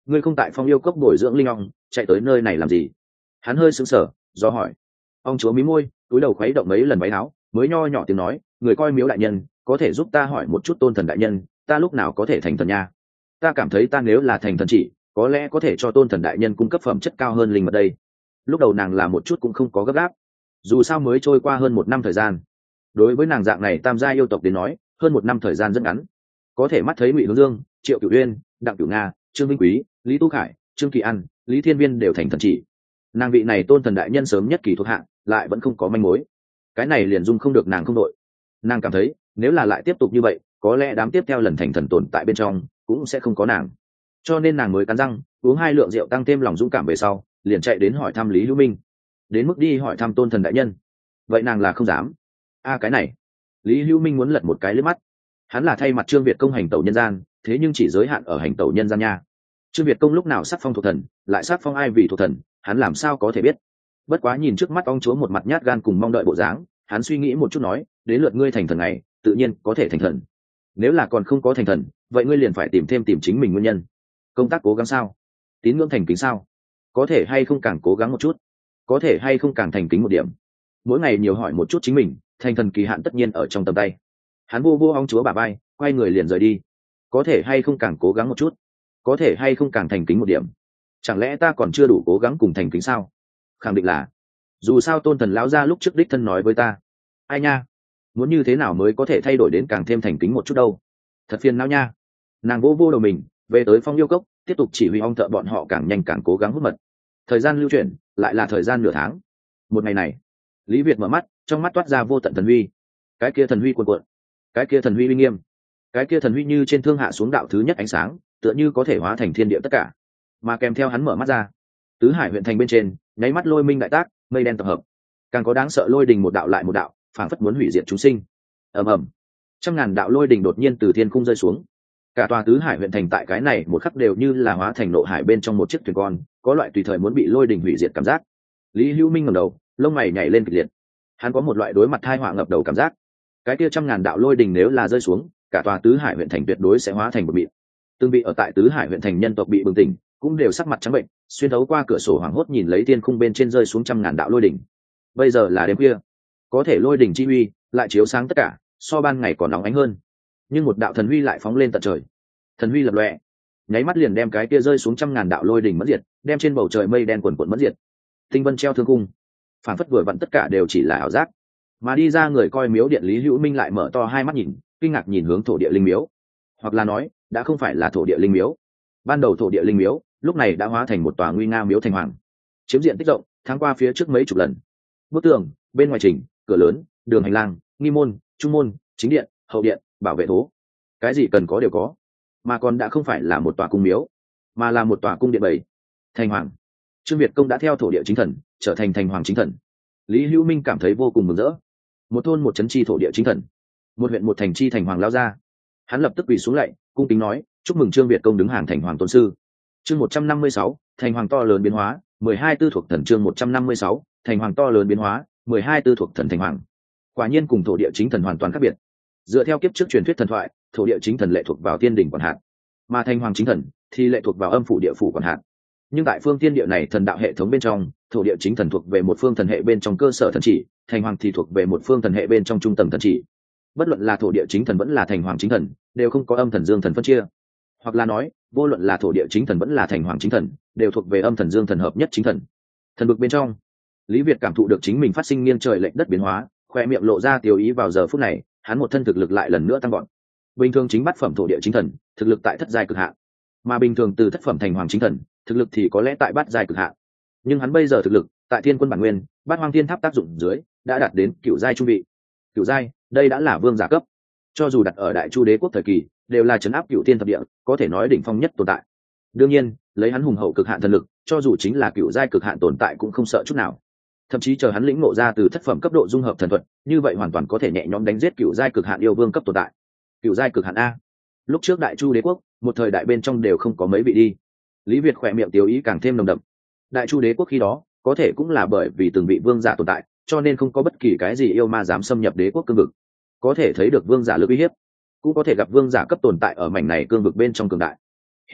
ngươi không tại Phong Yêu Cốc bồi dưỡng linh ong, chạy tới nơi này làm gì? Hắn hơi sững sờ, do hỏi. Ông chúa mí môi, túi đầu khuấy động mấy lần váy áo, mới nho nhỏ tiếng nói, người coi miếu đại nhân, có thể giúp ta hỏi một chút tôn thần đại nhân, ta lúc nào có thể thành thần nha? Ta cảm thấy ta nếu là thành thần chỉ, có lẽ có thể cho tôn thần đại nhân cung cấp phẩm chất cao hơn linh mật đây. Lúc đầu nàng là một chút cũng không có gấp gáp, dù sao mới trôi qua hơn một năm thời gian. Đối với nàng dạng này tam gia yêu tộc đến nói, hơn một năm thời gian rất ngắn. Có thể mắt thấy Ngụy Hướng Dương, Triệu Cửu Uyên, Đặng Cửu Nga, Trương Vinh Quý, Lý Tu Khải, Trương Kỳ An, Lý Thiên Viên đều thành thần chỉ. Nàng vị này tôn thần đại nhân sớm nhất kỳ thuộc hạng, lại vẫn không có manh mối. Cái này liền dung không được nàng không đội. Nàng cảm thấy, nếu là lại tiếp tục như vậy, có lẽ đám tiếp theo lần thành thần tồn tại bên trong cũng sẽ không có nàng. Cho nên nàng mới cắn răng, uống hai lượng rượu tăng thêm lòng dũng cảm về sau, liền chạy đến hỏi thăm Lý Hữu Minh. Đến mức đi hỏi thăm tôn thần đại nhân, vậy nàng là không dám. A cái này, Lý Hữu Minh muốn lật một cái liếc mắt. Hắn là thay mặt Trương Việt Công hành tẩu nhân gian, thế nhưng chỉ giới hạn ở hành tẩu nhân gian nha. Trương Việt Công lúc nào sắc phong thuộc thần, lại sắc phong ai vì thuộc thần, hắn làm sao có thể biết. Bất quá nhìn trước mắt ông chúa một mặt nhát gan cùng mong đợi bộ dáng, hắn suy nghĩ một chút nói, đến lượt ngươi thành thần này, tự nhiên có thể thành thần. Nếu là còn không có thành thần, vậy ngươi liền phải tìm thêm tìm chính mình nguyên nhân. Công tác cố gắng sao? Tín ngưỡng thành kính sao? Có thể hay không càng cố gắng một chút? Có thể hay không càng thành kính một điểm? Mỗi ngày nhiều hỏi một chút chính mình, thành thần kỳ hạn tất nhiên ở trong tầm tay. Hắn vô vô ông chúa bả vai, quay người liền rời đi. Có thể hay không càng cố gắng một chút? Có thể hay không càng thành kính một điểm? Chẳng lẽ ta còn chưa đủ cố gắng cùng thành kính sao? Khẳng định là. Dù sao tôn thần lão gia lúc trước đích thân nói với ta. Ai nha? Muốn như thế nào mới có thể thay đổi đến càng thêm thành kính một chút đâu? Thật phiền não nha. Nàng vô vô đầu mình, về tới Phong Yêu Cốc, tiếp tục chỉ huy ong thợ bọn họ càng nhanh càng cố gắng hút mật. Thời gian lưu chuyển, lại là thời gian nửa tháng. Một ngày này, Lý Việt mở mắt, trong mắt toát ra vô tận thần huy. Cái kia thần huy cuồn cuộn, cái kia thần huy uy nghiêm, cái kia thần huy như trên thương hạ xuống đạo thứ nhất ánh sáng, tựa như có thể hóa thành thiên địa tất cả. Mà kèm theo hắn mở mắt ra, tứ hải huyện thành bên trên, nháy mắt lôi minh đại tác, mây đen tập hợp, càng có đáng sợ lôi đình một đạo lại một đạo, phảng phất muốn hủy diệt chúng sinh. Ầm ầm, trăm ngàn đạo lôi đình đột nhiên từ thiên cung rơi xuống. Cả tòa tứ hải huyện thành tại cái này một khắc đều như là hóa thành nộ hải bên trong một chiếc thuyền con, có loại tùy thời muốn bị lôi đình hủy diệt cảm giác. Lý Hữu Minh ngẩng đầu, lông mày nhảy lên kịch liệt. Hắn có một loại đối mặt tai họa ngập đầu cảm giác. Cái kia trăm ngàn đạo lôi đình nếu là rơi xuống, cả tòa tứ hải huyện thành tuyệt đối sẽ hóa thành một mịn. Từng bị ở tại tứ hải huyện thành nhân tộc bị bừng tỉnh, cũng đều sắc mặt trắng bệnh, xuyên thấu qua cửa sổ hoảng hốt nhìn lấy thiên khung bên trên rơi xuống trăm ngàn đạo lôi đỉnh. Bây giờ là đêm khuya, có thể lôi đỉnh chi uy lại chiếu sáng tất cả, so ban ngày còn nóng ánh hơn. Nhưng một đạo thần huy lại phóng lên tận trời. Thần huy lập lòe, nháy mắt liền đem cái kia rơi xuống trăm ngàn đạo lôi đỉnh mất diệt, đem trên bầu trời mây đen quần quần mất diệt. Tinh vân treo thương cung, phản phất vừa vặn tất cả đều chỉ là ảo giác. Mà đi ra người coi miếu điện Lý Hữu Minh lại mở to hai mắt nhìn, kinh ngạc nhìn hướng thổ địa linh miếu, hoặc là nói đã không phải là thổ địa linh miếu. Ban đầu thổ địa linh miếu lúc này đã hóa thành một tòa nguy nga miếu thành hoàng, chiếm diện tích rộng tháng qua phía trước mấy chục lần. Bức tường, bên ngoài trình, cửa lớn, đường hành lang, nghi môn, trung môn, chính điện, hậu điện, bảo vệ thố, cái gì cần có đều có. Mà còn đã không phải là một tòa cung miếu, mà là một tòa cung điện bảy. Thành hoàng, Trương Việt Công đã theo thổ địa chính thần trở thành thành hoàng chính thần. Lý Hữu Minh cảm thấy vô cùng mừng rỡ. Một thôn một trấn chi thổ địa chính thần, một huyện một thành chi thành hoàng lao ra. Hắn lập tức quỳ xuống lạy, cung kính nói, chúc mừng Trương Việt Công đứng hàng thành hoàng tôn sư. Chương một trăm năm mươi sáu, thành hoàng to lớn biến hóa, mười hai tư thuộc thần. Chương một trăm năm mươi sáu, thành hoàng to lớn biến hóa, mười hai tư thuộc thần thành hoàng. Quả nhiên cùng thổ địa chính thần hoàn toàn khác biệt. Dựa theo kiếp trước truyền thuyết thần thoại, thổ địa chính thần lệ thuộc vào thiên đình quản hạt, mà thành hoàng chính thần thì lệ thuộc vào âm phủ địa phủ quản hạt. Nhưng tại phương thiên địa này thần đạo hệ thống bên trong, thổ địa chính thần thuộc về một phương thần hệ bên trong cơ sở thần chỉ, thành hoàng thì thuộc về một phương thần hệ bên trong trung tầng thần chỉ. Bất luận là thổ địa chính thần vẫn là thành hoàng chính thần, đều không có âm thần dương thần phân chia. Hoặc là nói, vô luận là thổ địa chính thần vẫn là thành hoàng chính thần, đều thuộc về âm thần dương thần hợp nhất chính thần. Thần bực bên trong, Lý Việt cảm thụ được chính mình phát sinh nghiêng trời lệch đất biến hóa, khoe miệng lộ ra tiêu ý. Vào giờ phút này, hắn một thân thực lực lại lần nữa tăng gọn. Bình thường chính bát phẩm thổ địa chính thần, thực lực tại thất giai cực hạn, mà bình thường từ thất phẩm thành hoàng chính thần, thực lực thì có lẽ tại bát giai cực hạn. Nhưng hắn bây giờ thực lực, tại thiên quân bản nguyên, bát hoang thiên tháp tác dụng dưới, đã đạt đến cựu giai trung vị. Cựu giai, đây đã là vương giả cấp. Cho dù đặt ở Đại Chu Đế quốc thời kỳ, đều là trấn áp cựu thiên thập địa, có thể nói đỉnh phong nhất tồn tại. Đương nhiên, lấy hắn hùng hậu cực hạn thần lực, cho dù chính là cựu giai cực hạn tồn tại cũng không sợ chút nào. Thậm chí chờ hắn lĩnh ngộ ra từ thất phẩm cấp độ dung hợp thần thuật, như vậy hoàn toàn có thể nhẹ nhõm đánh giết cựu giai cực hạn yêu vương cấp tồn tại. Cựu giai cực hạn a. Lúc trước Đại Chu Đế quốc, một thời đại bên trong đều không có mấy vị đi. Lý Việt khỏe miệng tiêu ý càng thêm nồng đậm. Đại Chu Đế quốc khi đó, có thể cũng là bởi vì từng vị vương giả tồn tại, cho nên không có bất kỳ cái gì yêu ma dám xâm nhập đế quốc cương vực. Có thể thấy được vương giả lực uy hiếp, cũng có thể gặp vương giả cấp tồn tại ở mảnh này cương vực bên trong cường đại. Hiện nay,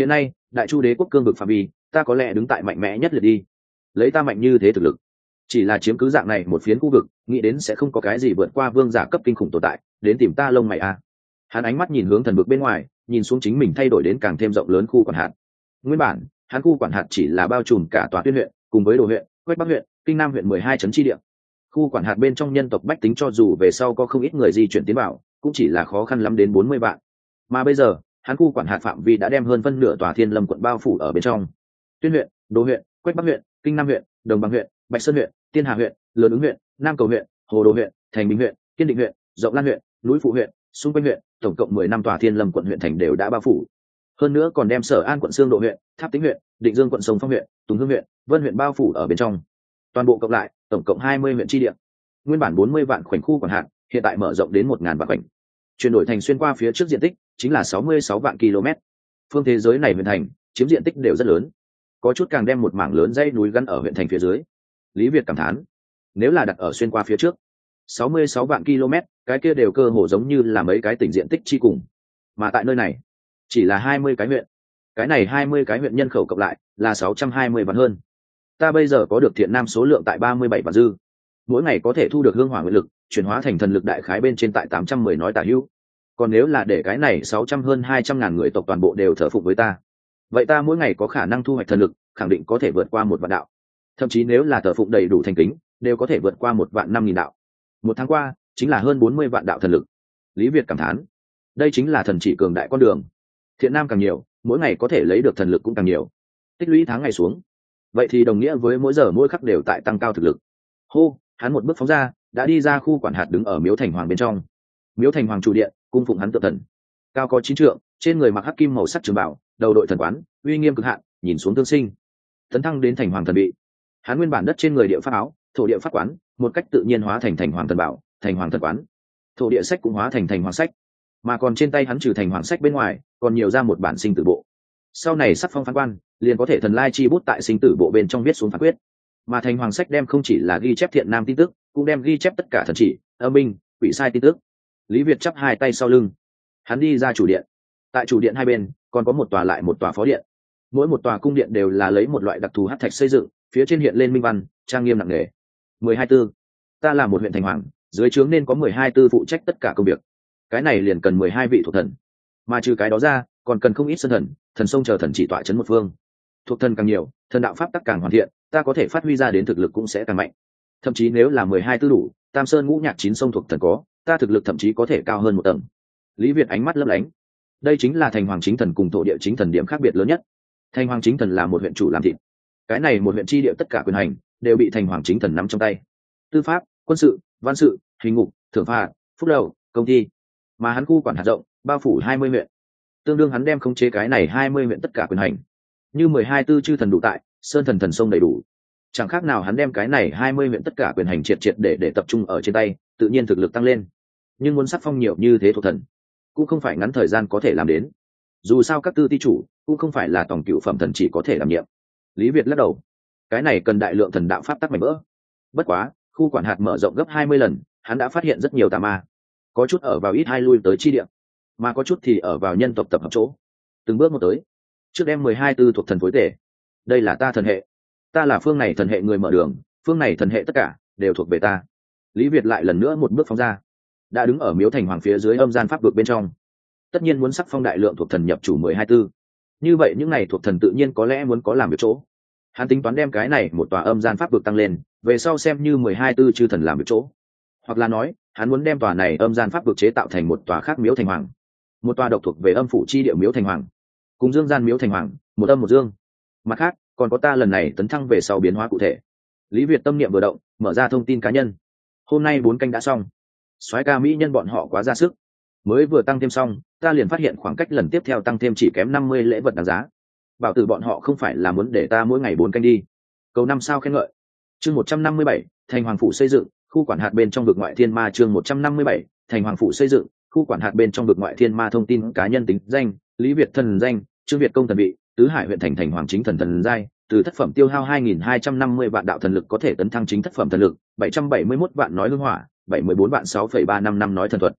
đại chu đế quốc cương vực phạm vi ta có lẽ đứng tại mạnh mẽ nhất liệt đi. Lấy ta mạnh như thế thực lực, chỉ là chiếm cứ dạng này một phiến khu vực, nghĩ đến sẽ không có cái gì vượt qua vương giả cấp kinh khủng tồn tại đến tìm ta lông mày a. Hắn ánh mắt nhìn hướng thần vực bên ngoài, nhìn xuống chính mình thay đổi đến càng thêm rộng lớn khu quản hạt. Nguyên bản hắn khu quản hạt chỉ là bao trùm cả tòa Tuyên huyện cùng với Đồ huyện, Quách Bắc huyện, Kinh Nam huyện mười hai trấn chi địa. Khu quản hạt bên trong nhân tộc bách tính cho dù về sau có không ít người di chuyển tiến vào, cũng chỉ là khó khăn lắm đến bốn mươi vạn. Mà bây giờ hắn khu quản hạt phạm vi đã đem hơn phân nửa tòa Thiên Lâm quận bao phủ ở bên trong. Tuyên huyện, Đồ huyện, Quách Bắc huyện, Kinh Nam huyện, Đồng Bằng huyện, Bạch Sơn huyện, Tiên Hà huyện, Lớn Ứng huyện, Nam Cầu huyện, Hồ Đồ huyện, Thành Bình huyện, Kiên Định huyện, Rộng Lan huyện, Núi Phụ huyện, xung quanh huyện, tổng cộng mười năm tòa Thiên Lâm quận huyện thành đều đã bao phủ. Hơn nữa còn đem Sở An quận Xương Độ huyện, Tháp Tĩnh huyện, Định Dương quận Sông Phong huyện, Tùng Hương huyện, Vân huyện bao phủ ở bên trong. Toàn bộ cộng lại, tổng cộng hai mươi huyện chi địa. Nguyên bản bốn mươi vạn khoảnh khu quản hạt, hiện tại mở rộng đến một ngàn vạn khoảnh. Chuyển đổi thành xuyên qua phía trước diện tích chính là sáu mươi sáu vạn km. Phương thế giới này huyện thành chiếm diện tích đều rất lớn, có chút càng đem một mảng lớn dãy núi gắn ở huyện thành phía dưới. Lý Việt cảm thán, nếu là đặt ở xuyên qua phía trước sáu mươi sáu vạn km, cái kia đều cơ hồ giống như là mấy cái tỉnh diện tích chi cùng. Mà tại nơi này chỉ là hai mươi cái huyện, cái này hai mươi cái huyện nhân khẩu cộng lại là sáu trăm hai mươi vạn hơn. Ta bây giờ có được thiện nam số lượng tại ba mươi bảy vạn dư, mỗi ngày có thể thu được hương hỏa nguyện lực chuyển hóa thành thần lực đại khái bên trên tại tám trăm mười nói tả hữu. Còn nếu là để cái này sáu trăm hơn hai trăm ngàn người tộc toàn bộ đều thờ phụng với ta, vậy ta mỗi ngày có khả năng thu hoạch thần lực khẳng định có thể vượt qua một vạn đạo, thậm chí nếu là thờ phụng đầy đủ thành kính đều có thể vượt qua một vạn năm nghìn đạo. Một tháng qua chính là hơn bốn mươi vạn đạo thần lực. Lý Việt cảm thán, đây chính là thần chỉ cường đại con đường. Thiện nam càng nhiều, mỗi ngày có thể lấy được thần lực cũng càng nhiều. Tích lũy tháng ngày xuống, vậy thì đồng nghĩa với mỗi giờ mỗi khắc đều tại tăng cao thực lực. Hô, hắn một bước phóng ra, đã đi ra khu quản hạt, đứng ở miếu thành hoàng bên trong. Miếu thành hoàng chủ điện cung phụng hắn tự thần, cao có chín trượng, trên người mặc hắc kim màu sắc trường bảo, đầu đội thần quán, uy nghiêm cực hạn, nhìn xuống tương sinh. Tấn thăng đến thành hoàng thần bị, hắn nguyên bản đất trên người địa pháp áo, thổ địa pháp quán, một cách tự nhiên hóa thành thành hoàng thần bảo, thành hoàng thần quán. Thổ địa sách cũng hóa thành thành hoàng sách, mà còn trên tay hắn trừ thành hoàng sách bên ngoài, còn nhiều ra một bản sinh tử bộ. Sau này sắc phong phán quan, liền có thể thần lai chi bút tại sinh tử bộ bên trong viết xuống phán quyết. Mà thành hoàng sách đem không chỉ là ghi chép thiện nam tin tức, cũng đem ghi chép tất cả thần chỉ, âm binh, quỷ sai tin tức. Lý Việt chắp hai tay sau lưng, hắn đi ra chủ điện. Tại chủ điện hai bên còn có một tòa lại một tòa phó điện, mỗi một tòa cung điện đều là lấy một loại đặc thù hắc thạch xây dựng, phía trên hiện lên minh văn trang nghiêm nặng nề. Mười hai tư, ta là một huyện thành hoàng, dưới trướng nên có mười hai tư phụ trách tất cả công việc. Cái này liền cần mười hai vị thuộc thần, mà trừ cái đó ra còn cần không ít sơn thần, thần sông chờ thần chỉ tọa chấn một phương. Thuộc thần càng nhiều, thần đạo pháp tắc càng hoàn thiện, ta có thể phát huy ra đến thực lực cũng sẽ càng mạnh. Thậm chí nếu là mười hai tư đủ, tam sơn ngũ nhạc chín sông thuộc thần có, ta thực lực thậm chí có thể cao hơn một tầng. Lý Việt ánh mắt lấp lánh, đây chính là thành hoàng chính thần cùng thổ địa chính thần điểm khác biệt lớn nhất. Thành hoàng chính thần là một huyện chủ làm thịt, cái này một huyện chi địa tất cả quyền hành đều bị thành hoàng chính thần nắm trong tay, tư pháp, quân sự, văn sự, hình ngục, thưởng phạt, phúc lậu, công ty. Mà hắn khu quản hạt rộng, bao phủ hai mươi huyện, tương đương hắn đem khống chế cái này hai mươi huyện tất cả quyền hành. Như mười hai tư chư thần đủ tại, sơn thần thần sông đầy đủ, chẳng khác nào hắn đem cái này hai mươi huyện tất cả quyền hành triệt triệt để để tập trung ở trên tay, tự nhiên thực lực tăng lên. Nhưng muốn sắc phong nhiều như thế thuộc thần, cũng không phải ngắn thời gian có thể làm đến. Dù sao các tư ti chủ cũng không phải là tổng cựu phẩm thần chỉ có thể đảm nhiệm. Lý Việt lắc đầu, cái này cần đại lượng thần đạo pháp tắc mảnh vỡ. Bất quá khu quản hạt mở rộng gấp hai mươi lần, hắn đã phát hiện rất nhiều tà ma, có chút ở vào ít hai lui tới chi địa, mà có chút thì ở vào nhân tộc tập hợp chỗ. Từng bước một tới, trước đem mười hai tư thuộc thần phối tể. Đây là ta thần hệ, ta là phương này thần hệ người mở đường, phương này thần hệ tất cả đều thuộc về ta. Lý Việt lại lần nữa một bước phóng ra, đã đứng ở miếu thành hoàng phía dưới âm gian pháp vực bên trong. Tất nhiên muốn sắc phong đại lượng thuộc thần nhập chủ mười hai tư, như vậy những này thuộc thần tự nhiên có lẽ muốn có làm việc chỗ. Hắn tính toán đem cái này một tòa âm gian pháp vực tăng lên, về sau xem như mười hai tư chư thần làm việc chỗ. Hoặc là nói hắn muốn đem tòa này âm gian pháp vực chế tạo thành một tòa khác miếu thành hoàng, một tòa độc thuộc về âm phủ chi địa miếu thành hoàng, cùng dương gian miếu thành hoàng, một âm một dương. Mặt khác còn có ta lần này tấn thăng về sau biến hóa cụ thể. Lý Việt tâm niệm vừa động, mở ra thông tin cá nhân. Hôm nay bốn canh đã xong, soái ca mỹ nhân bọn họ quá ra sức, mới vừa tăng thêm xong ta liền phát hiện khoảng cách lần tiếp theo tăng thêm chỉ kém năm mươi lễ vật đáng giá. Bảo tử bọn họ không phải là muốn để ta mỗi ngày bốn canh đi. Cầu năm sao khen ngợi. Chương một trăm năm mươi bảy, thành hoàng phủ xây dựng, khu quản hạt bên trong vực ngoại thiên ma. Chương một trăm năm mươi bảy, thành hoàng phủ xây dựng, khu quản hạt bên trong vực ngoại thiên ma. Thông tin cá nhân tính danh: Lý Việt thần danh, Trương Việt công thần vị, tứ hải huyện thành thành hoàng chính thần thần giai, từ thất phẩm tiêu hao hai nghìn hai trăm năm mươi vạn đạo thần lực có thể tấn thăng chính thất phẩm thần lực, bảy trăm bảy mươi mốt vạn nói hương hỏa, bảy mươi bốn vạn sáu phẩy ba năm năm nói thần thuật.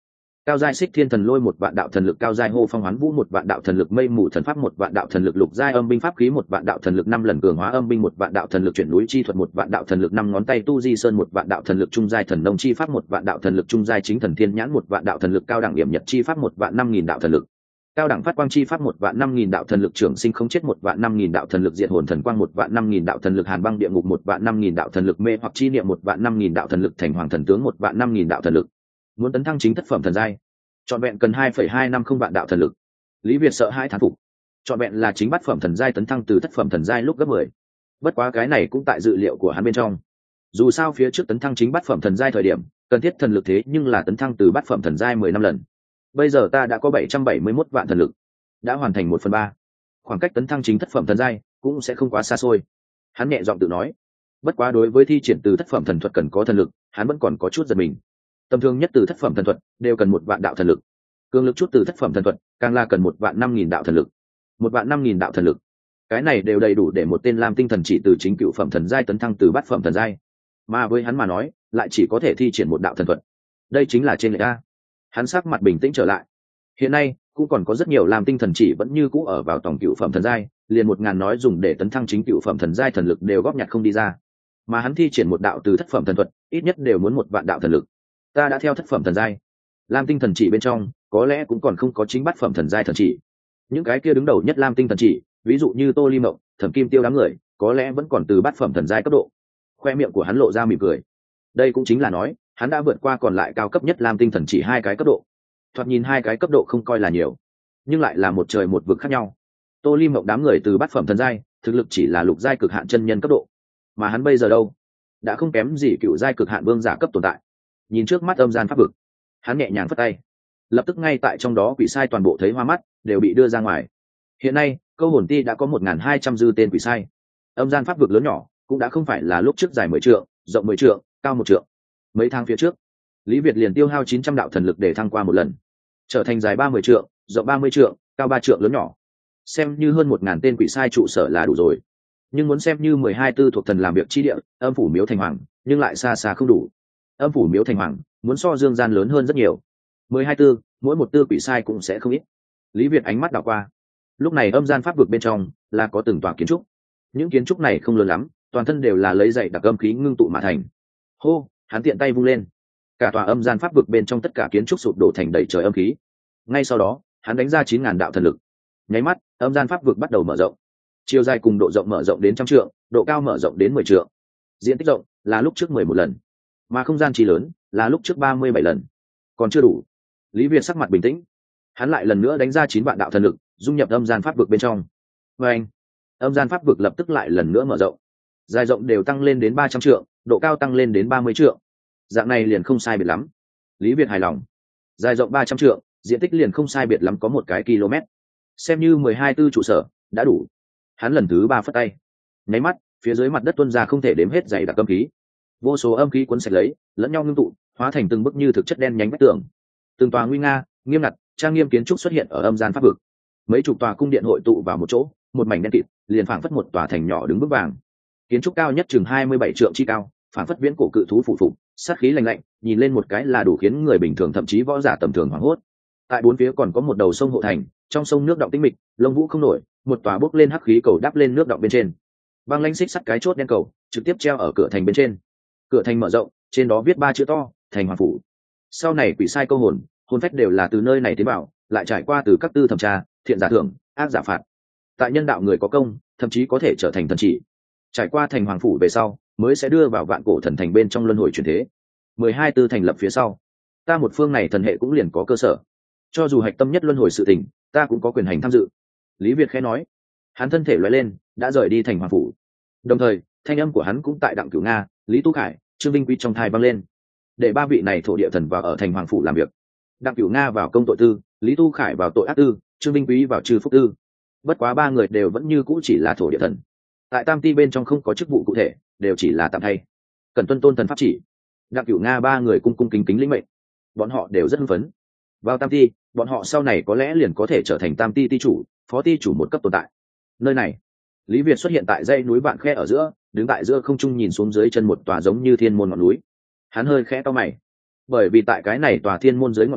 Cao giai xích thiên thần lôi một vạn đạo thần lực, cao giai hô phong hoán vũ một vạn đạo thần lực, mây mù thần pháp một vạn đạo thần lực, lục giai âm binh pháp khí một vạn đạo thần lực, năm lần cường hóa âm binh một vạn đạo thần lực, chuyển núi chi thuật một vạn đạo thần lực, năm ngón tay tu di sơn một vạn đạo thần lực, trung giai thần nông chi pháp một vạn đạo thần lực, trung giai chính thần thiên nhãn một vạn đạo thần lực, cao đẳng điểm nhật chi pháp một vạn năm nghìn đạo thần lực, cao đẳng phát quang chi pháp một vạn năm nghìn đạo thần lực, trưởng sinh không chết một vạn năm nghìn đạo thần lực, diệt hồn thần quang một vạn năm nghìn đạo thần lực, hàn băng địa ngục một vạn năm nghìn đạo thần lực, mê hoặc chi niệm một vạn năm nghìn đạo thần lực, thành hoàng thần tướng một vạn năm nghìn đạo thần lực. Muốn tấn thăng chính thất phẩm thần giai, trọn vẹn cần hai phẩy hai năm không vạn đạo thần lực. Lý Việt sợ hai thán phục, trọn vẹn là chính bát phẩm thần giai tấn thăng từ thất phẩm thần giai lúc gấp mười. Bất quá cái này cũng tại dự liệu của hắn bên trong. Dù sao phía trước tấn thăng chính bát phẩm thần giai thời điểm, cần thiết thần lực thế nhưng là tấn thăng từ bát phẩm thần giai mười năm lần. Bây giờ ta đã có bảy trăm bảy mươi mốt vạn thần lực, đã hoàn thành một phần ba. Khoảng cách tấn thăng chính thất phẩm thần giai cũng sẽ không quá xa xôi. Hắn nhẹ giọng tự nói. Bất quá đối với thi triển từ thất phẩm thần thuật cần có thần lực, hắn vẫn còn có chút giật mình. Tầm thường nhất từ thất phẩm thần thuật đều cần một vạn đạo thần lực, cường lực chút từ thất phẩm thần thuật càng là cần một vạn năm nghìn đạo thần lực. Một vạn năm nghìn đạo thần lực, cái này đều đầy đủ để một tên lam tinh thần chỉ từ chính cựu phẩm thần giai tấn thăng từ bát phẩm thần giai, mà với hắn mà nói lại chỉ có thể thi triển một đạo thần thuật. Đây chính là trên lệch a. Hắn sắc mặt bình tĩnh trở lại. Hiện nay cũng còn có rất nhiều lam tinh thần chỉ vẫn như cũ ở vào tổng cựu phẩm thần giai, liền một ngàn nói dùng để tấn thăng chính cựu phẩm thần giai thần lực đều góp nhặt không đi ra, mà hắn thi triển một đạo từ thất phẩm thần thuật ít nhất đều muốn một vạn đạo thần lực. Ta đã theo thất phẩm thần giai, lam tinh thần chỉ bên trong có lẽ cũng còn không có chính bát phẩm thần giai thần chỉ. Những cái kia đứng đầu nhất lam tinh thần chỉ, ví dụ như Tô Ly Mộng, Thẩm Kim Tiêu đám người, có lẽ vẫn còn từ bát phẩm thần giai cấp độ. Khoe miệng của hắn lộ ra mỉm cười. Đây cũng chính là nói, hắn đã vượt qua còn lại cao cấp nhất lam tinh thần chỉ hai cái cấp độ. Thoạt nhìn hai cái cấp độ không coi là nhiều, nhưng lại là một trời một vực khác nhau. Tô Ly Mộng đám người từ bát phẩm thần giai, thực lực chỉ là lục giai cực hạn chân nhân cấp độ, mà hắn bây giờ đâu, đã không kém gì cựu giai cực hạn vương giả cấp tồn tại. Nhìn trước mắt âm gian pháp vực, hắn nhẹ nhàng phất tay, lập tức ngay tại trong đó quỷ sai toàn bộ thấy hoa mắt, đều bị đưa ra ngoài. Hiện nay câu hồn ti đã có một nghìn hai trăm dư tên quỷ sai, âm gian pháp vực lớn nhỏ cũng đã không phải là lúc trước dài mười trượng, rộng mười trượng, cao một trượng. Mấy tháng phía trước, Lý Việt liền tiêu hao chín trăm đạo thần lực để thăng qua một lần, trở thành dài ba mươi trượng, rộng ba mươi trượng, cao ba trượng lớn nhỏ. Xem như hơn một ngàn tên quỷ sai trụ sở là đủ rồi, nhưng muốn xem như mười hai tư thuộc thần làm việc chi địa, âm phủ miếu thành hoàng, nhưng lại xa xa không đủ. Âm phủ miếu thành hoàng muốn so dương gian lớn hơn rất nhiều. Mười hai tư, mỗi một tư quỷ sai cũng sẽ không ít. Lý Việt ánh mắt đảo qua, lúc này âm gian pháp vực bên trong là có từng tòa kiến trúc. Những kiến trúc này không lớn lắm, toàn thân đều là lấy dày đặc âm khí ngưng tụ mà thành. Hô, hắn tiện tay vung lên, cả tòa âm gian pháp vực bên trong tất cả kiến trúc sụp đổ thành đầy trời âm khí. Ngay sau đó hắn đánh ra chín ngàn đạo thần lực, nháy mắt âm gian pháp vực bắt đầu mở rộng. Chiều dài cùng độ rộng mở rộng đến trăm trượng, độ cao mở rộng đến mười trượng. Diện tích rộng là lúc trước mười một lần, mà không gian chi lớn là lúc trước ba mươi bảy lần. Còn chưa đủ. Lý Việt sắc mặt bình tĩnh, hắn lại lần nữa đánh ra chín vạn đạo thần lực, dung nhập âm gian pháp vực bên trong. Và anh, âm gian pháp vực lập tức lại lần nữa mở rộng, dài rộng đều tăng lên đến ba trăm trượng, độ cao tăng lên đến ba mươi trượng. Dạng này liền không sai biệt lắm. Lý Việt hài lòng. Dài rộng ba trăm trượng, diện tích liền không sai biệt lắm, có một cái km. Xem như mười hai tư trụ sở đã đủ. Hắn lần thứ ba phất tay, nháy mắt phía dưới mặt đất tuôn ra không thể đếm hết dày đặc âm khí. Vô số âm khí cuốn sạch lấy, lẫn nhau ngưng tụ, hóa thành từng bức như thực chất đen nhánh vách tường. Từng tòa nguy nga, nghiêm ngặt, trang nghiêm kiến trúc xuất hiện ở âm gian pháp vực. Mấy chục tòa cung điện hội tụ vào một chỗ, một mảnh đen kịt, liền phảng phất một tòa thành nhỏ đứng vững vàng. Kiến trúc cao nhất chừng hai mươi bảy trượng chi cao, phảng phất viễn cổ cự thú phủ phục, sát khí lạnh lạnh, nhìn lên một cái là đủ khiến người bình thường thậm chí võ giả tầm thường hoảng hốt. Tại bốn phía còn có một đầu sông hộ thành, trong sông nước động tĩnh mịch, lông vũ không nổi, một tòa bốc lên hắc khí cầu đáp lên nước động bên trên. Băng lãnh xích sắt cái chốt đen cầu trực tiếp treo ở cửa thành bên trên. Cửa thành mở rộng, trên đó viết ba chữ to: Thành Hoàng Phủ. Sau này quỷ sai câu hồn, hồn phách đều là từ nơi này tiến vào, lại trải qua từ các tư thẩm tra, thiện giả thưởng, ác giả phạt. Tại nhân đạo người có công, thậm chí có thể trở thành thần chỉ. Trải qua Thành Hoàng Phủ về sau, mới sẽ đưa vào vạn cổ thần thành bên trong luân hồi chuyển thế. Mười hai tư thành lập phía sau, ta một phương này thần hệ cũng liền có cơ sở. Cho dù hạch tâm nhất luân hồi sự tình, ta cũng có quyền hành tham dự. Lý Việt khẽ nói. Hắn thân thể lóe lên, đã rời đi Thành Hoàng Phủ. Đồng thời thanh âm của hắn cũng tại Đặng Cửu Nga, Lý Tu Khải, Trương Vinh Quý trong thai vang lên, để ba vị này thổ địa thần vào ở Thành Hoàng Phủ làm việc. Đặng Cửu Nga vào công tội tư, Lý Tu Khải vào tội ác tư, Trương Vinh Quý vào trừ phúc tư. Bất quá ba người đều vẫn như cũ chỉ là thổ địa thần, tại tam ti bên trong không có chức vụ cụ thể, đều chỉ là tạm thay, cần tuân tôn thần pháp chỉ. Đặng Cửu Nga ba người cung cung kính kính lĩnh mệnh, bọn họ đều rất hưng phấn. Vào tam ti, bọn họ sau này có lẽ liền có thể trở thành tam ti ti chủ, phó ti chủ một cấp tồn tại. Nơi này, Lý Việt xuất hiện tại dãy núi Vạn Khe ở giữa, đứng tại giữa không trung nhìn xuống dưới chân một tòa giống như thiên môn ngọn núi. Hắn hơi khẽ to mày, bởi vì tại cái này tòa thiên môn dưới ngọn núi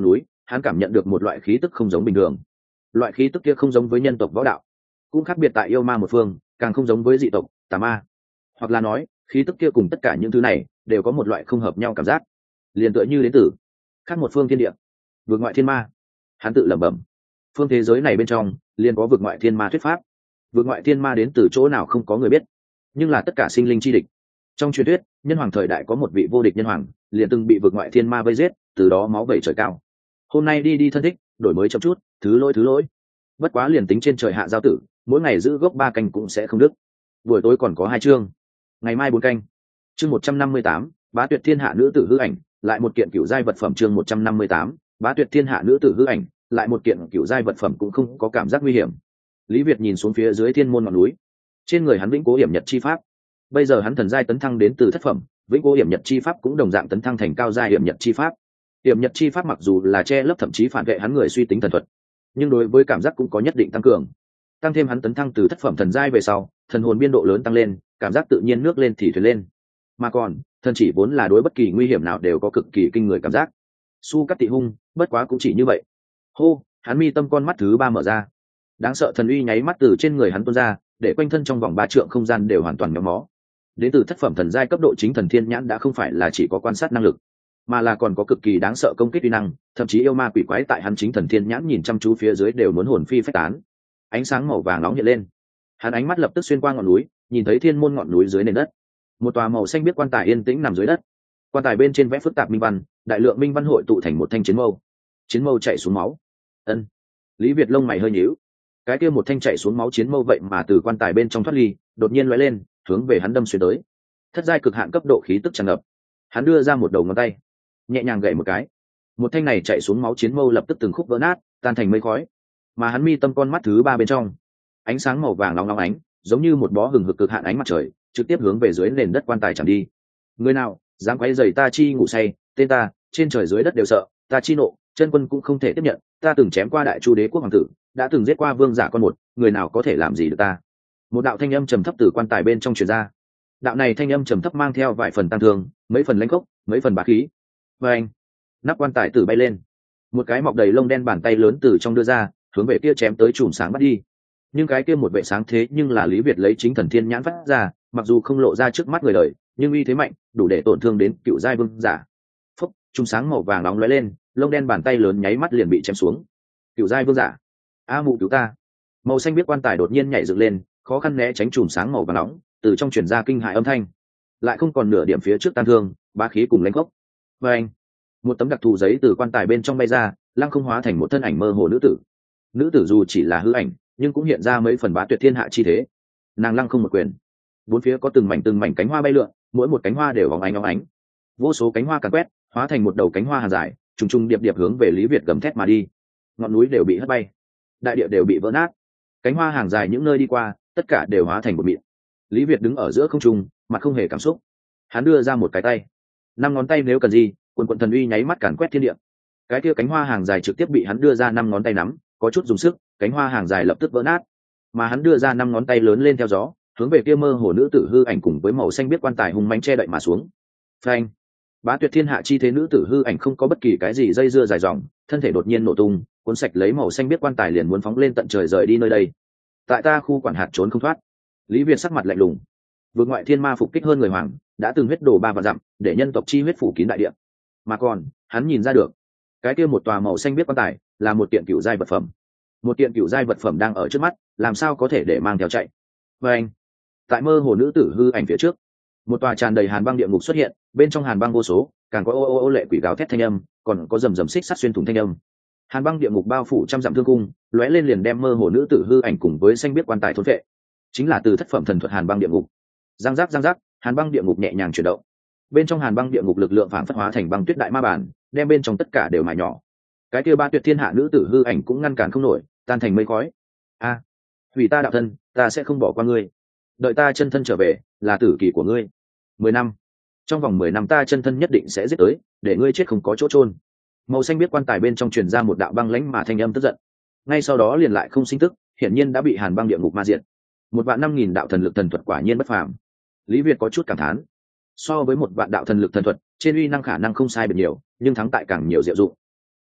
hắn cảm nhận được một loại khí tức không giống bình thường. Loại khí tức kia không giống với nhân tộc võ đạo, cũng khác biệt tại yêu ma một phương, càng không giống với dị tộc tà ma, hoặc là nói khí tức kia cùng tất cả những thứ này đều có một loại không hợp nhau cảm giác, liền tựa như đến từ khác một phương thiên địa, vượt ngoại thiên ma. Hắn tự lẩm bẩm, phương thế giới này bên trong liền có vượt ngoại thiên ma thuyết pháp. Vượt ngoại thiên ma đến từ chỗ nào không có người biết, nhưng là tất cả sinh linh chi địch. Trong truyền thuyết, nhân hoàng thời đại có một vị vô địch nhân hoàng, liền từng bị vượt ngoại thiên ma vây giết, từ đó máu vẩy trời cao. Hôm nay đi đi thân thích, đổi mới chậm chút, thứ lỗi thứ lỗi. Bất quá liền tính trên trời hạ giao tử, mỗi ngày giữ gốc ba canh cũng sẽ không đứt. Buổi tối còn có hai chương, ngày mai bốn canh. Chương một trăm năm mươi tám, Bá Tuyệt Thiên Hạ nữ tử hư ảnh, lại một kiện cửu giai vật phẩm. Chương một trăm năm mươi tám, Bá Tuyệt Thiên Hạ nữ tử hư ảnh, lại một kiện cửu giai vật phẩm cũng không có cảm giác nguy hiểm. Lý Việt nhìn xuống phía dưới thiên môn ngọn núi, trên người hắn vĩnh cố hiểm nhật chi pháp. Bây giờ hắn thần giai tấn thăng đến từ thất phẩm, vĩnh cố hiểm nhật chi pháp cũng đồng dạng tấn thăng thành cao giai hiểm nhật chi pháp. Hiểm nhật chi pháp mặc dù là che lấp thậm chí phản vệ hắn người suy tính thần thuật, nhưng đối với cảm giác cũng có nhất định tăng cường. Tăng thêm hắn tấn thăng từ thất phẩm thần giai về sau, thần hồn biên độ lớn tăng lên, cảm giác tự nhiên nước lên thì thuyền lên. Mà còn thần chỉ vốn là đối bất kỳ nguy hiểm nào đều có cực kỳ kinh người cảm giác. Su cắt tị hung, bất quá cũng chỉ như vậy. Hô, hắn mi tâm con mắt thứ ba mở ra, đáng sợ thần uy nháy mắt từ trên người hắn tuôn ra, để quanh thân trong vòng ba trượng không gian đều hoàn toàn méo mó. Đến từ thất phẩm thần giai cấp độ chính thần thiên nhãn đã không phải là chỉ có quan sát năng lực, mà là còn có cực kỳ đáng sợ công kích uy năng, thậm chí yêu ma quỷ quái tại hắn chính thần thiên nhãn nhìn chăm chú phía dưới đều muốn hồn phi phách tán. Ánh sáng màu vàng nóng hiện lên, hắn ánh mắt lập tức xuyên qua ngọn núi, nhìn thấy thiên môn ngọn núi dưới nền đất, một tòa màu xanh biếc quan tài yên tĩnh nằm dưới đất. Quan tài bên trên vẽ phức tạp minh văn, đại lượng minh văn hội tụ thành một thanh chiến mâu. Chiến mâu chảy xuống máu. Ân. Lý Việt lông mày hơi nhíu. Cái kia một thanh chảy xuống máu chiến mâu vậy mà từ quan tài bên trong thoát ly, đột nhiên lóe lên, hướng về hắn đâm xuyên tới. Thất giai cực hạn cấp độ khí tức tràn ngập. Hắn đưa ra một đầu ngón tay, nhẹ nhàng gậy một cái. Một thanh này chảy xuống máu chiến mâu lập tức từng khúc vỡ nát, tan thành mây khói. Mà hắn mi tâm con mắt thứ ba bên trong, ánh sáng màu vàng nóng nóng ánh, giống như một bó hừng hực cực hạn ánh mặt trời, trực tiếp hướng về dưới nền đất quan tài chẳng đi. Người nào dám quấy rầy ta chi ngủ say, tên ta trên trời dưới đất đều sợ, ta chi nộ chân quân cũng không thể tiếp nhận. Ta từng chém qua đại chu đế quốc hoàng tử, đã từng giết qua vương giả con một, người nào có thể làm gì được ta? Một đạo thanh âm trầm thấp từ quan tài bên trong truyền ra. Đạo này thanh âm trầm thấp mang theo vài phần tăng thương, mấy phần lãnh khốc, mấy phần bá khí. Và anh, nắp quan tài tử bay lên, một cái mọc đầy lông đen bàn tay lớn từ trong đưa ra, hướng về kia chém tới chùm sáng bắt đi. Nhưng cái kia một vệ sáng thế nhưng là Lý Việt lấy chính thần thiên nhãn phát ra, mặc dù không lộ ra trước mắt người đời, nhưng uy thế mạnh, đủ để tổn thương đến cựu giai vương giả. Phúc, chùm sáng màu vàng nóng lóe lên, lông đen bàn tay lớn nháy mắt liền bị chém xuống. Cựu giai vương giả, a mụ cứu ta! Màu xanh biết quan tài đột nhiên nhảy dựng lên, khó khăn né tránh chùm sáng màu vàng nóng, từ trong truyền ra kinh hại âm thanh, lại không còn nửa điểm phía trước tan thương, bá khí cùng lãnh gốc. Và anh, một tấm đặc thù giấy từ quan tài bên trong bay ra, lăng không hóa thành một thân ảnh mơ hồ nữ tử. Nữ tử dù chỉ là hư ảnh, nhưng cũng hiện ra mấy phần bá tuyệt thiên hạ chi thế. Nàng lăng không một quyền, bốn phía có từng mảnh từng mảnh cánh hoa bay lượn, mỗi một cánh hoa đều óng ánh óng ánh, vô số cánh hoa càn quét, hóa thành một đầu cánh hoa hàng dài, trùng trùng điệp điệp hướng về Lý Việt gầm thét mà đi. Ngọn núi đều bị hất bay, đại địa đều bị vỡ nát, cánh hoa hàng dài những nơi đi qua, tất cả đều hóa thành một mịn. Lý Việt đứng ở giữa không trung, mặt không hề cảm xúc. Hắn đưa ra một cái tay, năm ngón tay nếu cần gì, quần quần thần uy nháy mắt càn quét thiên địa. Cái kia cánh hoa hàng dài trực tiếp bị hắn đưa ra năm ngón tay nắm, có chút dùng sức, cánh hoa hàng dài lập tức vỡ nát. Mà hắn đưa ra năm ngón tay lớn lên theo gió, hướng về kia mơ hồ nữ tử hư ảnh cùng với màu xanh biết quan tài hung mãnh che đậy mà xuống. Phanh! Bá tuyệt thiên hạ chi thế nữ tử hư ảnh không có bất kỳ cái gì dây dưa dài dòng, thân thể đột nhiên nổ tung, cuốn sạch lấy màu xanh biết quan tài liền muốn phóng lên tận trời rời đi nơi đây. Tại ta khu quản hạt trốn không thoát. Lý Việt sắc mặt lạnh lùng. Vượt ngoại thiên ma phục kích hơn người hoàng, đã từng huyết đổ ba vạn dặm, để nhân tộc chi huyết phủ kín đại địa. Mà còn, hắn nhìn ra được, cái kia một tòa màu xanh biết quan tài là một kiện cựu giai vật phẩm. Một kiện cựu giai vật phẩm đang ở trước mắt, làm sao có thể để mang theo chạy? Và anh, tại mơ hồ nữ tử hư ảnh phía trước, một tòa tràn đầy hàn băng địa ngục xuất hiện, bên trong hàn băng vô số, càng có ô ô ô lệ quỷ gào thét thanh âm, còn có rầm rầm xích sắt xuyên thủng thanh âm. Hàn băng địa ngục bao phủ trăm dặm thương cung, lóe lên liền đem mơ hồ nữ tử hư ảnh cùng với xanh biết quan tài thôn vệ. Chính là từ thất phẩm thần thuật hàn băng địa ngục. Giang giác giang giác, hàn băng địa ngục nhẹ nhàng chuyển động. Bên trong hàn băng địa ngục lực lượng phản phất hóa thành băng tuyết đại ma bản, đem bên trong tất cả đều mài nhỏ. Cái kia ba tuyệt thiên hạ nữ tử hư ảnh cũng ngăn cản không nổi, tan thành mây khói. A, hủy ta đạo thân, ta sẽ không bỏ qua ngươi. Đợi ta chân thân trở về, là tử kỳ của ngươi. Mười năm, trong vòng mười năm ta chân thân nhất định sẽ giết tới, để ngươi chết không có chỗ chôn. Màu xanh biết quan tài bên trong truyền ra một đạo băng lãnh mà thanh âm tức giận. Ngay sau đó liền lại không sinh tức, hiển nhiên đã bị hàn băng địa ngục ma diệt. Một vạn năm nghìn đạo thần lực thần thuật quả nhiên bất phàm. Lý Việt có chút cảm thán. So với một vạn đạo thần lực thần thuật, trên uy năng khả năng không sai biệt nhiều, nhưng thắng tại càng nhiều diệu dụng.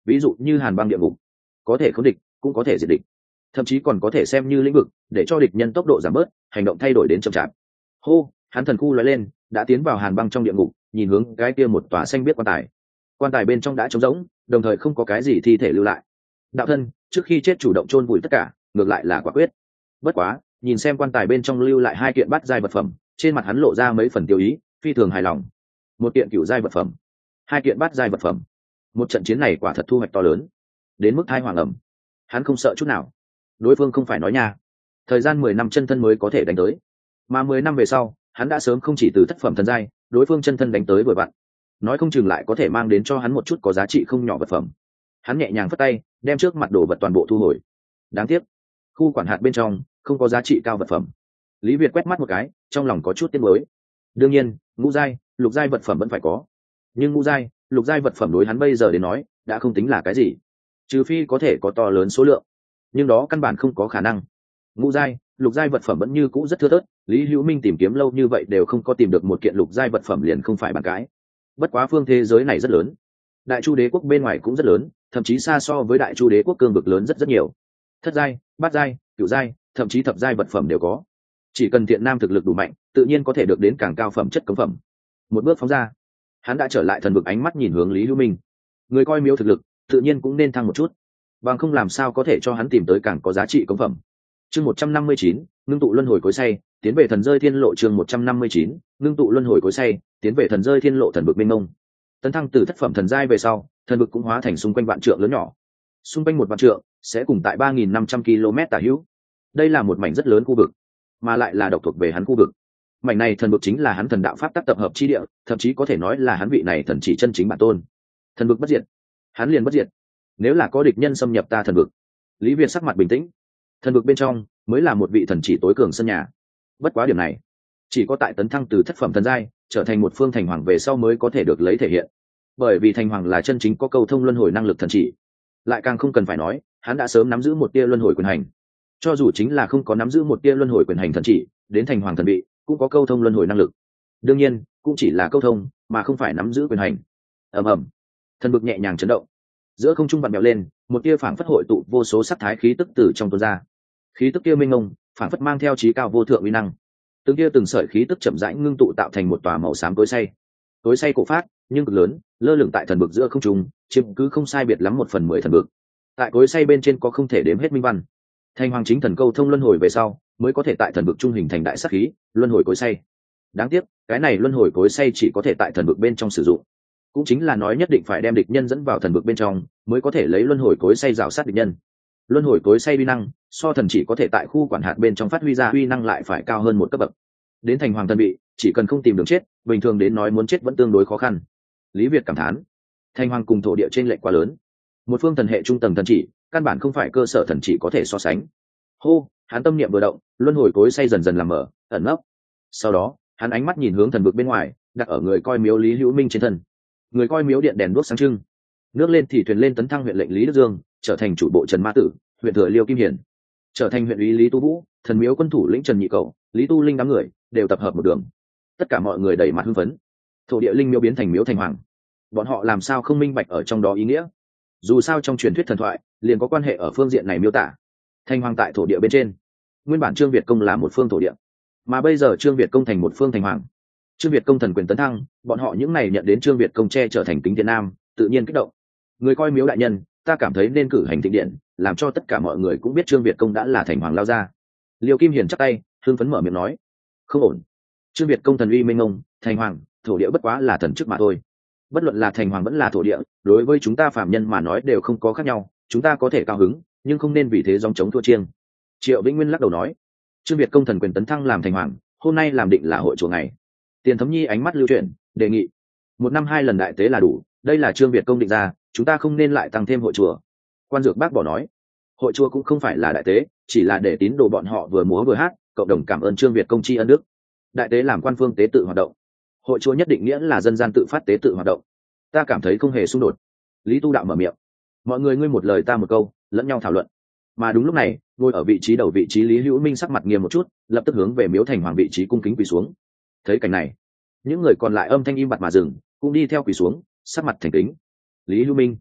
ví dụ như hàn băng địa ngục, có thể khống địch cũng có thể diệt địch, thậm chí còn có thể xem như lĩnh vực để cho địch nhân tốc độ giảm bớt, hành động thay đổi đến chậm chạp. Hô, hắn thần khu lóe lên, đã tiến vào hàn băng trong địa ngục, nhìn hướng cái kia một tòa xanh biết quan tài. Quan tài bên trong đã trống rỗng, đồng thời không có cái gì thi thể lưu lại. Đạo thân trước khi chết chủ động chôn vùi tất cả, ngược lại là quả quyết. Bất quá, nhìn xem quan tài bên trong lưu lại hai kiện bát giai vật phẩm, trên mặt hắn lộ ra mấy phần tiêu ý, phi thường hài lòng. Một kiện cửu giai vật phẩm, hai kiện bát giai vật phẩm. Một trận chiến này quả thật thu hoạch to lớn, đến mức thai hoàng ẩm. Hắn không sợ chút nào. Đối phương không phải nói nha, thời gian mười năm chân thân mới có thể đánh tới, mà mười năm về sau, hắn đã sớm không chỉ từ thất phẩm thần giai, đối phương chân thân đánh tới vừa vặn, nói không chừng lại có thể mang đến cho hắn một chút có giá trị không nhỏ vật phẩm. Hắn nhẹ nhàng phất tay, đem trước mặt đồ vật toàn bộ thu hồi. Đáng tiếc, khu quản hạt bên trong không có giá trị cao vật phẩm. Lý Việt quét mắt một cái, trong lòng có chút tiếc nuối. Đương nhiên, ngũ giai, lục giai vật phẩm vẫn phải có, nhưng ngũ giai, lục giai vật phẩm đối hắn bây giờ đến nói đã không tính là cái gì, trừ phi có thể có to lớn số lượng, nhưng đó căn bản không có khả năng. Ngũ giai, lục giai vật phẩm vẫn như cũ rất thưa thớt, Lý Hữu Minh tìm kiếm lâu như vậy đều không có tìm được một kiện lục giai vật phẩm liền không phải bàn cái. Bất quá phương thế giới này rất lớn, Đại Chu đế quốc bên ngoài cũng rất lớn, thậm chí xa so với Đại Chu đế quốc cương vực lớn rất rất nhiều. Thất giai, bát giai, cửu giai, thậm chí thập giai vật phẩm đều có. Chỉ cần thiện nam thực lực đủ mạnh, tự nhiên có thể được đến càng cao phẩm chất cống phẩm. Một bước phóng ra, hắn đã trở lại thần vực, ánh mắt nhìn hướng Lý Hữu Minh. Người coi miếu thực lực, tự nhiên cũng nên thăng một chút, bằng không làm sao có thể cho hắn tìm tới càng có giá trị cống phẩm. Chương một trăm năm mươi chín, ngưng tụ luân hồi cối xay, tiến về thần rơi thiên lộ. Chương một trăm năm mươi chín, ngưng tụ luân hồi cối xay, tiến về thần rơi thiên lộ. Thần vực mênh mông, tấn thăng từ thất phẩm thần giai về sau, thần vực cũng hóa thành xung quanh vạn trượng lớn nhỏ. Xung quanh một vạn trượng sẽ cùng tại ba nghìn năm trăm ki lô mét tả hữu. Đây là một mảnh rất lớn khu vực, mà lại là độc thuộc về hắn khu vực. Mảnh này thần vực chính là hắn thần đạo pháp tác tập hợp chi địa, thậm chí có thể nói là hắn vị này thần chỉ chân chính bản tôn. Thần vực bất diệt, hắn liền bất diệt. Nếu là có địch nhân xâm nhập ta thần vực, Lý Việt sắc mặt bình tĩnh. Thần vực bên trong mới là một vị thần chỉ tối cường sân nhà. Bất quá điểm này, chỉ có tại tấn thăng từ thất phẩm thần giai trở thành một phương thành hoàng về sau mới có thể được lấy thể hiện. Bởi vì thành hoàng là chân chính có câu thông luân hồi năng lực thần chỉ, lại càng không cần phải nói, hắn đã sớm nắm giữ một tia luân hồi quyền hành. Cho dù chính là không có nắm giữ một tia luân hồi quyền hành thần chỉ, đến thành hoàng thần vị cũng có câu thông luân hồi năng lực. Đương nhiên, cũng chỉ là câu thông, mà không phải nắm giữ quyền hành. Ầm ầm, thần vực nhẹ nhàng chấn động, giữa không trung vặn vẹo lên, một tia phảng phất hội tụ vô số sắc thái khí tức từ trong tuôn ra. Khí tức kia mênh mông, phảng phất mang theo trí cao vô thượng uy năng. Từng tia từng sợi khí tức chậm rãi ngưng tụ tạo thành một tòa màu xám tối say. Tối say cổ phát, nhưng cực lớn, lơ lửng tại thần vực giữa không trung, chiếm cứ không sai biệt lắm một phần mười thần vực. Tại cối say bên trên có không thể đếm hết minh văn. Thành hoàng chính thần câu thông luân hồi về sau, mới có thể tại thần vực trung hình thành đại sắc khí, luân hồi cối say. Đáng tiếc, cái này luân hồi cối say chỉ có thể tại thần vực bên trong sử dụng. Cũng chính là nói nhất định phải đem địch nhân dẫn vào thần vực bên trong, mới có thể lấy luân hồi cối say rào sát địch nhân. Luân hồi cối say uy năng, so thần chỉ có thể tại khu quản hạt bên trong phát huy ra uy năng lại phải cao hơn một cấp bậc. Đến thành hoàng thần vị, chỉ cần không tìm đường chết, bình thường đến nói muốn chết vẫn tương đối khó khăn. Lý Việt cảm thán, thành hoàng cùng thổ địa trên lệch quá lớn, một phương thần hệ trung tầng thần chỉ, căn bản không phải cơ sở thần chỉ có thể so sánh. Hô, hắn tâm niệm vừa động, luân hồi cối say dần dần làm mở, ẩn nấp. Sau đó, hắn ánh mắt nhìn hướng thần vực bên ngoài, đặt ở người coi miếu Lý Hữu Minh trên thân. Người coi miếu điện đèn đuốc sáng trưng, nước lên thì thuyền lên, tấn thăng huyện lệnh Lý Đức Dương, trở thành chủ bộ Trần Ma Tử, huyện thừa Liêu Kim Hiển, trở thành huyện úy Lý Tu Vũ, thần miếu quân thủ lĩnh Trần Nhị Cầu, Lý Tu Linh đám người đều tập hợp một đường. Tất cả mọi người đầy mặt hưng phấn. Thổ địa linh miếu biến thành miếu thành hoàng, bọn họ làm sao không minh bạch ở trong đó ý nghĩa? Dù sao trong truyền thuyết thần thoại liền có quan hệ ở phương diện này miêu tả. Thành hoàng tại thổ địa bên trên, nguyên bản Trương Việt công là một phương thổ địa, mà bây giờ Trương Việt công thành một phương thành hoàng. Trương Việt công thần quyền tấn thăng, bọn họ những này nhận đến Trương Việt công che trở thành kính thiên nam, tự nhiên kích động. Người coi miếu đại nhân, ta cảm thấy nên cử hành thịnh điện, làm cho tất cả mọi người cũng biết Trương Việt công đã là thành hoàng lao ra. Liêu Kim Hiền chắp tay, hưng phấn mở miệng nói, không ổn. Trương Việt công thần uy minh ông, thành hoàng, thổ địa bất quá là thần chức mà thôi. Bất luận là thành hoàng vẫn là thổ địa, đối với chúng ta phàm nhân mà nói đều không có khác nhau, chúng ta có thể cao hứng, nhưng không nên vì thế gióng chống thua chiêng. Triệu Vĩnh Nguyên lắc đầu nói, Trương Việt công thần quyền tấn thăng làm thành hoàng, hôm nay làm định là hội chùa ngày. Tiền Thấm Nhi ánh mắt lưu chuyển, đề nghị một năm hai lần đại tế là đủ, đây là Trương Việt công định ra, chúng ta không nên lại tăng thêm hội chùa. Quan Dược bác bỏ nói, hội chùa cũng không phải là đại tế, chỉ là để tín đồ bọn họ vừa múa vừa hát, cộng đồng cảm ơn Trương Việt công tri ân đức. Đại tế làm quan phương tế tự hoạt động, hội chùa nhất định nghĩa là dân gian tự phát tế tự hoạt động, ta cảm thấy không hề xung đột. Lý Tu Đạo mở miệng, mọi người ngươi một lời ta một câu, lẫn nhau thảo luận. Mà đúng lúc này, ngồi ở vị trí đầu vị trí Lý Hữu Minh sắc mặt nghiêm một chút, lập tức hướng về miếu thành hoàng vị trí cung kính quỳ xuống. Thấy cảnh này, những người còn lại âm thanh im bặt mà dừng, cũng đi theo quỳ xuống, sắc mặt thành kính. Lý Hữu Minh,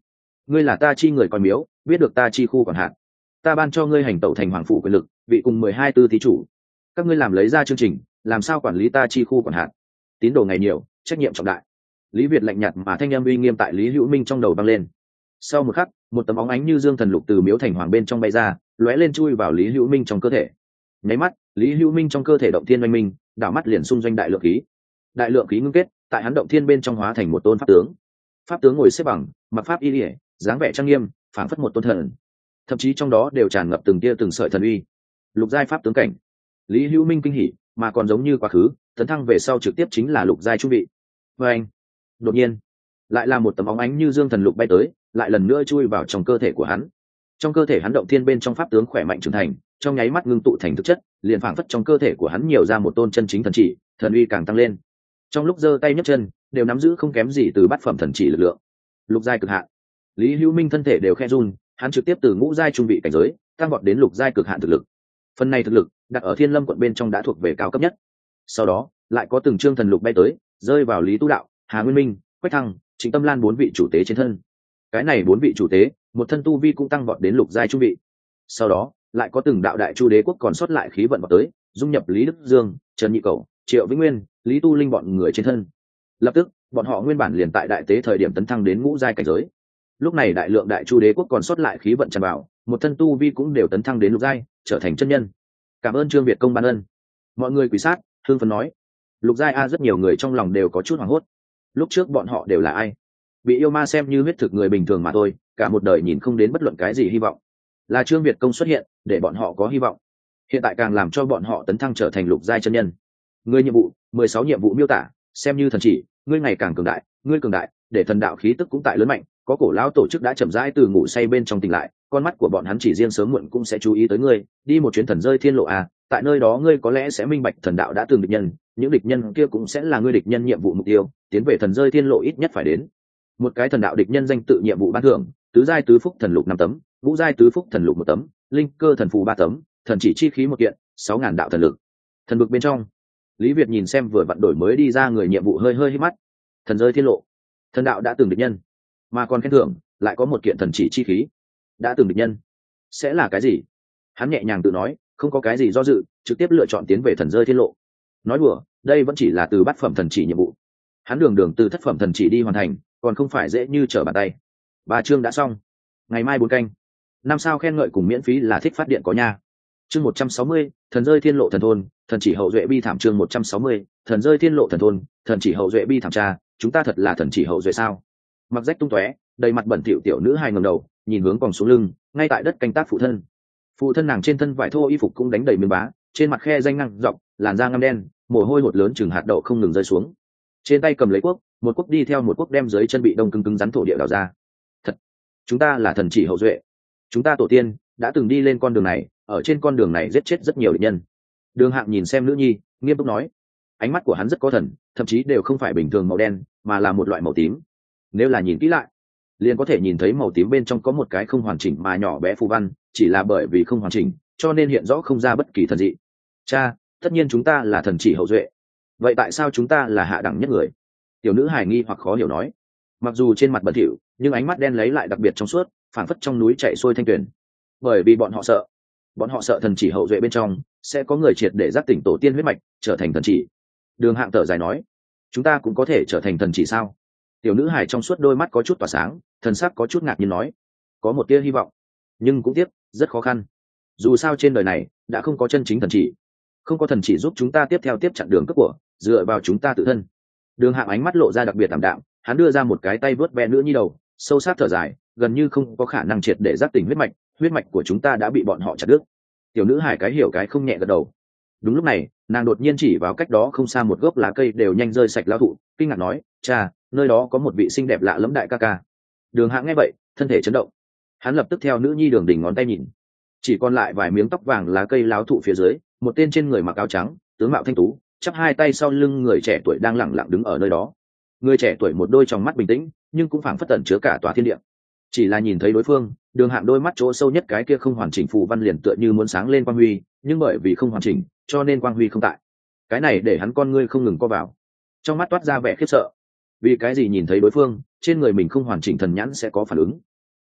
ngươi là ta chi người coi miếu, biết được ta chi khu quản hạt, ta ban cho ngươi hành tẩu thành hoàng phủ quyền lực, vị cùng mười hai tư thí chủ, các ngươi làm lấy ra chương trình, làm sao quản lý ta chi khu quản hạt. Tín đồ ngày nhiều, trách nhiệm trọng đại. Lý Việt lạnh nhạt mà thanh âm uy nghiêm tại Lý Hữu Minh trong đầu vang lên. Sau một khắc, một tấm óng ánh như dương thần lục từ miếu thành hoàng bên trong bay ra, lóe lên chui vào Lý Hữu Minh trong cơ thể. Nháy mắt, Lý Hữu Minh trong cơ thể động thiên oanh minh, đảo mắt liền xung doanh đại lượng khí. Đại lượng khí ngưng kết, tại hắn động thiên bên trong hóa thành một tôn pháp tướng. Pháp tướng ngồi xếp bằng, mặc pháp y liễu, dáng vẻ trang nghiêm, phảng phất một tôn thần. Thậm chí trong đó đều tràn ngập từng tia từng sợi thần uy. Lục giai pháp tướng cảnh. Lý Hữu Minh kinh hỉ, mà còn giống như quá khứ, tấn thăng về sau trực tiếp chính là lục giai trung vị. Và anh, đột nhiên, lại là một tấm óng ánh như dương thần lục bay tới, lại lần nữa chui vào trong cơ thể của hắn. Trong cơ thể hắn động thiên bên trong pháp tướng khỏe mạnh trưởng thành, trong nháy mắt ngưng tụ thành thực chất, liền phảng phất trong cơ thể của hắn nhiều ra một tôn chân chính thần chỉ, thần uy càng tăng lên. Trong lúc giơ tay nhấc chân, đều nắm giữ không kém gì từ bát phẩm thần chỉ lực lượng. Lục giai cực hạn. Lý Hữu Minh thân thể đều khe run, hắn trực tiếp từ ngũ giai trung vị cảnh giới, tăng vọt đến lục giai cực hạn thực lực. Phần này thực lực, đặt ở Thiên Lâm quận bên trong đã thuộc về cao cấp nhất. Sau đó, lại có từng chương thần lục bay tới, rơi vào Lý Tu Đạo, Hà Nguyên Minh, Quách Thăng, Trịnh Tâm Lan bốn vị chủ tế trên thân. Cái này bốn vị chủ tế, một thân tu vi cũng tăng vọt đến lục giai trung vị. Sau đó, lại có từng đạo đại chu đế quốc còn sót lại khí vận vào tới, dung nhập Lý Đức Dương, Trần Nhị Cẩu, Triệu Vĩnh Nguyên, Lý Tu Linh bọn người trên thân. Lập tức, bọn họ nguyên bản liền tại đại tế thời điểm tấn thăng đến ngũ giai cảnh giới. Lúc này đại lượng đại chu đế quốc còn sót lại khí vận tràn vào, một thân tu vi cũng đều tấn thăng đến lục giai, trở thành chân nhân. Cảm ơn Trương Việt công ban ân. Mọi người quỳ sát, hương phấn nói. Lục giai a, rất nhiều người trong lòng đều có chút hoảng hốt. Lúc trước bọn họ đều là ai? Bị yêu ma xem như huyết thực người bình thường mà thôi, cả một đời nhìn không đến bất luận cái gì hy vọng. Là Trương Việt công xuất hiện, để bọn họ có hy vọng. Hiện tại càng làm cho bọn họ tấn thăng trở thành lục giai chân nhân. Ngươi nhiệm vụ, mười sáu nhiệm vụ miêu tả, xem như thần chỉ, ngươi ngày càng cường đại, ngươi cường đại, để thần đạo khí tức cũng tại lớn mạnh, có cổ lão tổ chức đã chậm rãi từ ngủ say bên trong tỉnh lại, con mắt của bọn hắn chỉ riêng sớm muộn cũng sẽ chú ý tới ngươi, đi một chuyến thần rơi thiên lộ à, tại nơi đó ngươi có lẽ sẽ minh bạch thần đạo đã từng địch nhân, những địch nhân kia cũng sẽ là ngươi địch nhân nhiệm vụ mục tiêu, tiến về thần rơi thiên lộ ít nhất phải đến. Một cái thần đạo địch nhân danh tự nhiệm vụ ban thưởng, tứ giai tứ phúc thần lục năm tấm, ngũ giai tứ phúc thần lục một tấm, linh cơ thần phù ba tấm, thần chỉ chi khí một kiện, sáu ngàn đạo thần lực. Thần vực bên trong, Lý Việt nhìn xem vừa vặn đổi mới đi ra người nhiệm vụ hơi hơi hít mắt. Thần rơi thiên lộ, thần đạo đã từng địch nhân, mà còn khen thưởng lại có một kiện thần chỉ chi khí. Đã từng địch nhân sẽ là cái gì? Hắn nhẹ nhàng tự nói, không có cái gì do dự, trực tiếp lựa chọn tiến về thần rơi thiên lộ. Nói đùa, đây vẫn chỉ là từ bát phẩm thần chỉ nhiệm vụ. Hắn đường đường từ thất phẩm thần chỉ đi hoàn thành, còn không phải dễ như trở bàn tay. Ba chương đã xong, ngày mai bốn canh. Năm sao khen ngợi cùng miễn phí là thích phát điện có nha. Chương một trăm sáu mươi, thần rơi thiên lộ thần thôn, thần chỉ hậu duệ bi thảm. Chương một trăm sáu mươi, thần rơi thiên lộ thần thôn, thần chỉ hậu duệ bi thảm. Cha, chúng ta thật là thần chỉ hậu duệ sao? Mặc rách tung tóe, đầy mặt bẩn thỉu tiểu nữ hai ngẩng đầu, nhìn hướng còng xuống lưng, ngay tại đất canh tác phụ thân. Phụ thân nàng trên thân vải thô y phục cũng đánh đầy miếng bá, trên mặt khe danh năng dọc, làn da ngăm đen, mồ hôi hột lớn chừng hạt đậu không ngừng rơi xuống. Trên tay cầm lấy cuốc, một cuốc đi theo một cuốc đem dưới chân bị đông cứng cứng rắn thổ địa đào ra. Thật, chúng ta là thần chỉ hậu duệ. Chúng ta tổ tiên đã từng đi lên con đường này, ở trên con đường này giết chết rất nhiều địch nhân. Đường Hạng nhìn xem nữ nhi, nghiêm túc nói. Ánh mắt của hắn rất có thần, thậm chí đều không phải bình thường màu đen, mà là một loại màu tím. Nếu là nhìn kỹ lại, liền có thể nhìn thấy màu tím bên trong có một cái không hoàn chỉnh mà nhỏ bé phù văn, chỉ là bởi vì không hoàn chỉnh, cho nên hiện rõ không ra bất kỳ thần dị. Cha, tất nhiên chúng ta là thần chỉ hậu duệ, vậy tại sao chúng ta là hạ đẳng nhất người? Tiểu nữ hài nghi hoặc khó hiểu nói. Mặc dù trên mặt bẩn thỉu, nhưng ánh mắt đen lấy lại đặc biệt trong suốt, phảng phất trong núi chảy xuôi thanh tuyền. Bởi vì bọn họ sợ, bọn họ sợ thần chỉ hậu duệ bên trong sẽ có người triệt để giác tỉnh tổ tiên huyết mạch, trở thành thần chỉ. Đường Hạng thở dài nói, chúng ta cũng có thể trở thành thần chỉ sao? Tiểu nữ hài trong suốt đôi mắt có chút tỏa sáng, thần sắc có chút ngạc nhiên nói, có một tia hy vọng, nhưng cũng tiếc rất khó khăn. Dù sao trên đời này đã không có chân chính thần chỉ, không có thần chỉ giúp chúng ta tiếp theo tiếp chặn đường cướp của, dựa vào chúng ta tự thân. Đường Hạng ánh mắt lộ ra đặc biệt tạm đạm, hắn đưa ra một cái tay vớt ve nữ nhi đầu, sâu sắc thở dài, gần như không có khả năng triệt để giác tỉnh huyết mạch, huyết mạch của chúng ta đã bị bọn họ chặt đứt. Tiểu nữ hải cái hiểu cái không nhẹ gật đầu. Đúng lúc này, nàng đột nhiên chỉ vào cách đó không xa một gốc lá cây đều nhanh rơi sạch lao thụ, kinh ngạc nói, cha, nơi đó có một vị xinh đẹp lạ lẫm đại ca ca. Đường Hạng nghe vậy, thân thể chấn động. Hắn lập tức theo nữ nhi Đường Đình ngón tay nhìn, chỉ còn lại vài miếng tóc vàng lá cây láo thụ phía dưới, một tên trên người mặc áo trắng, tướng mạo thanh tú, chắp hai tay sau lưng người trẻ tuổi đang lẳng lặng đứng ở nơi đó. Người trẻ tuổi một đôi tròng mắt bình tĩnh, nhưng cũng phảng phất tẩn chứa cả tòa thiên địa. Chỉ là nhìn thấy đối phương, Đường Hạng đôi mắt chỗ sâu nhất cái kia không hoàn chỉnh phù văn liền tựa như muốn sáng lên quang huy, nhưng bởi vì không hoàn chỉnh, cho nên quang huy không tại. Cái này để hắn con ngươi không ngừng co vào, trong mắt toát ra vẻ khiếp sợ. Vì cái gì nhìn thấy đối phương, trên người mình không hoàn chỉnh thần nhãn sẽ có phản ứng?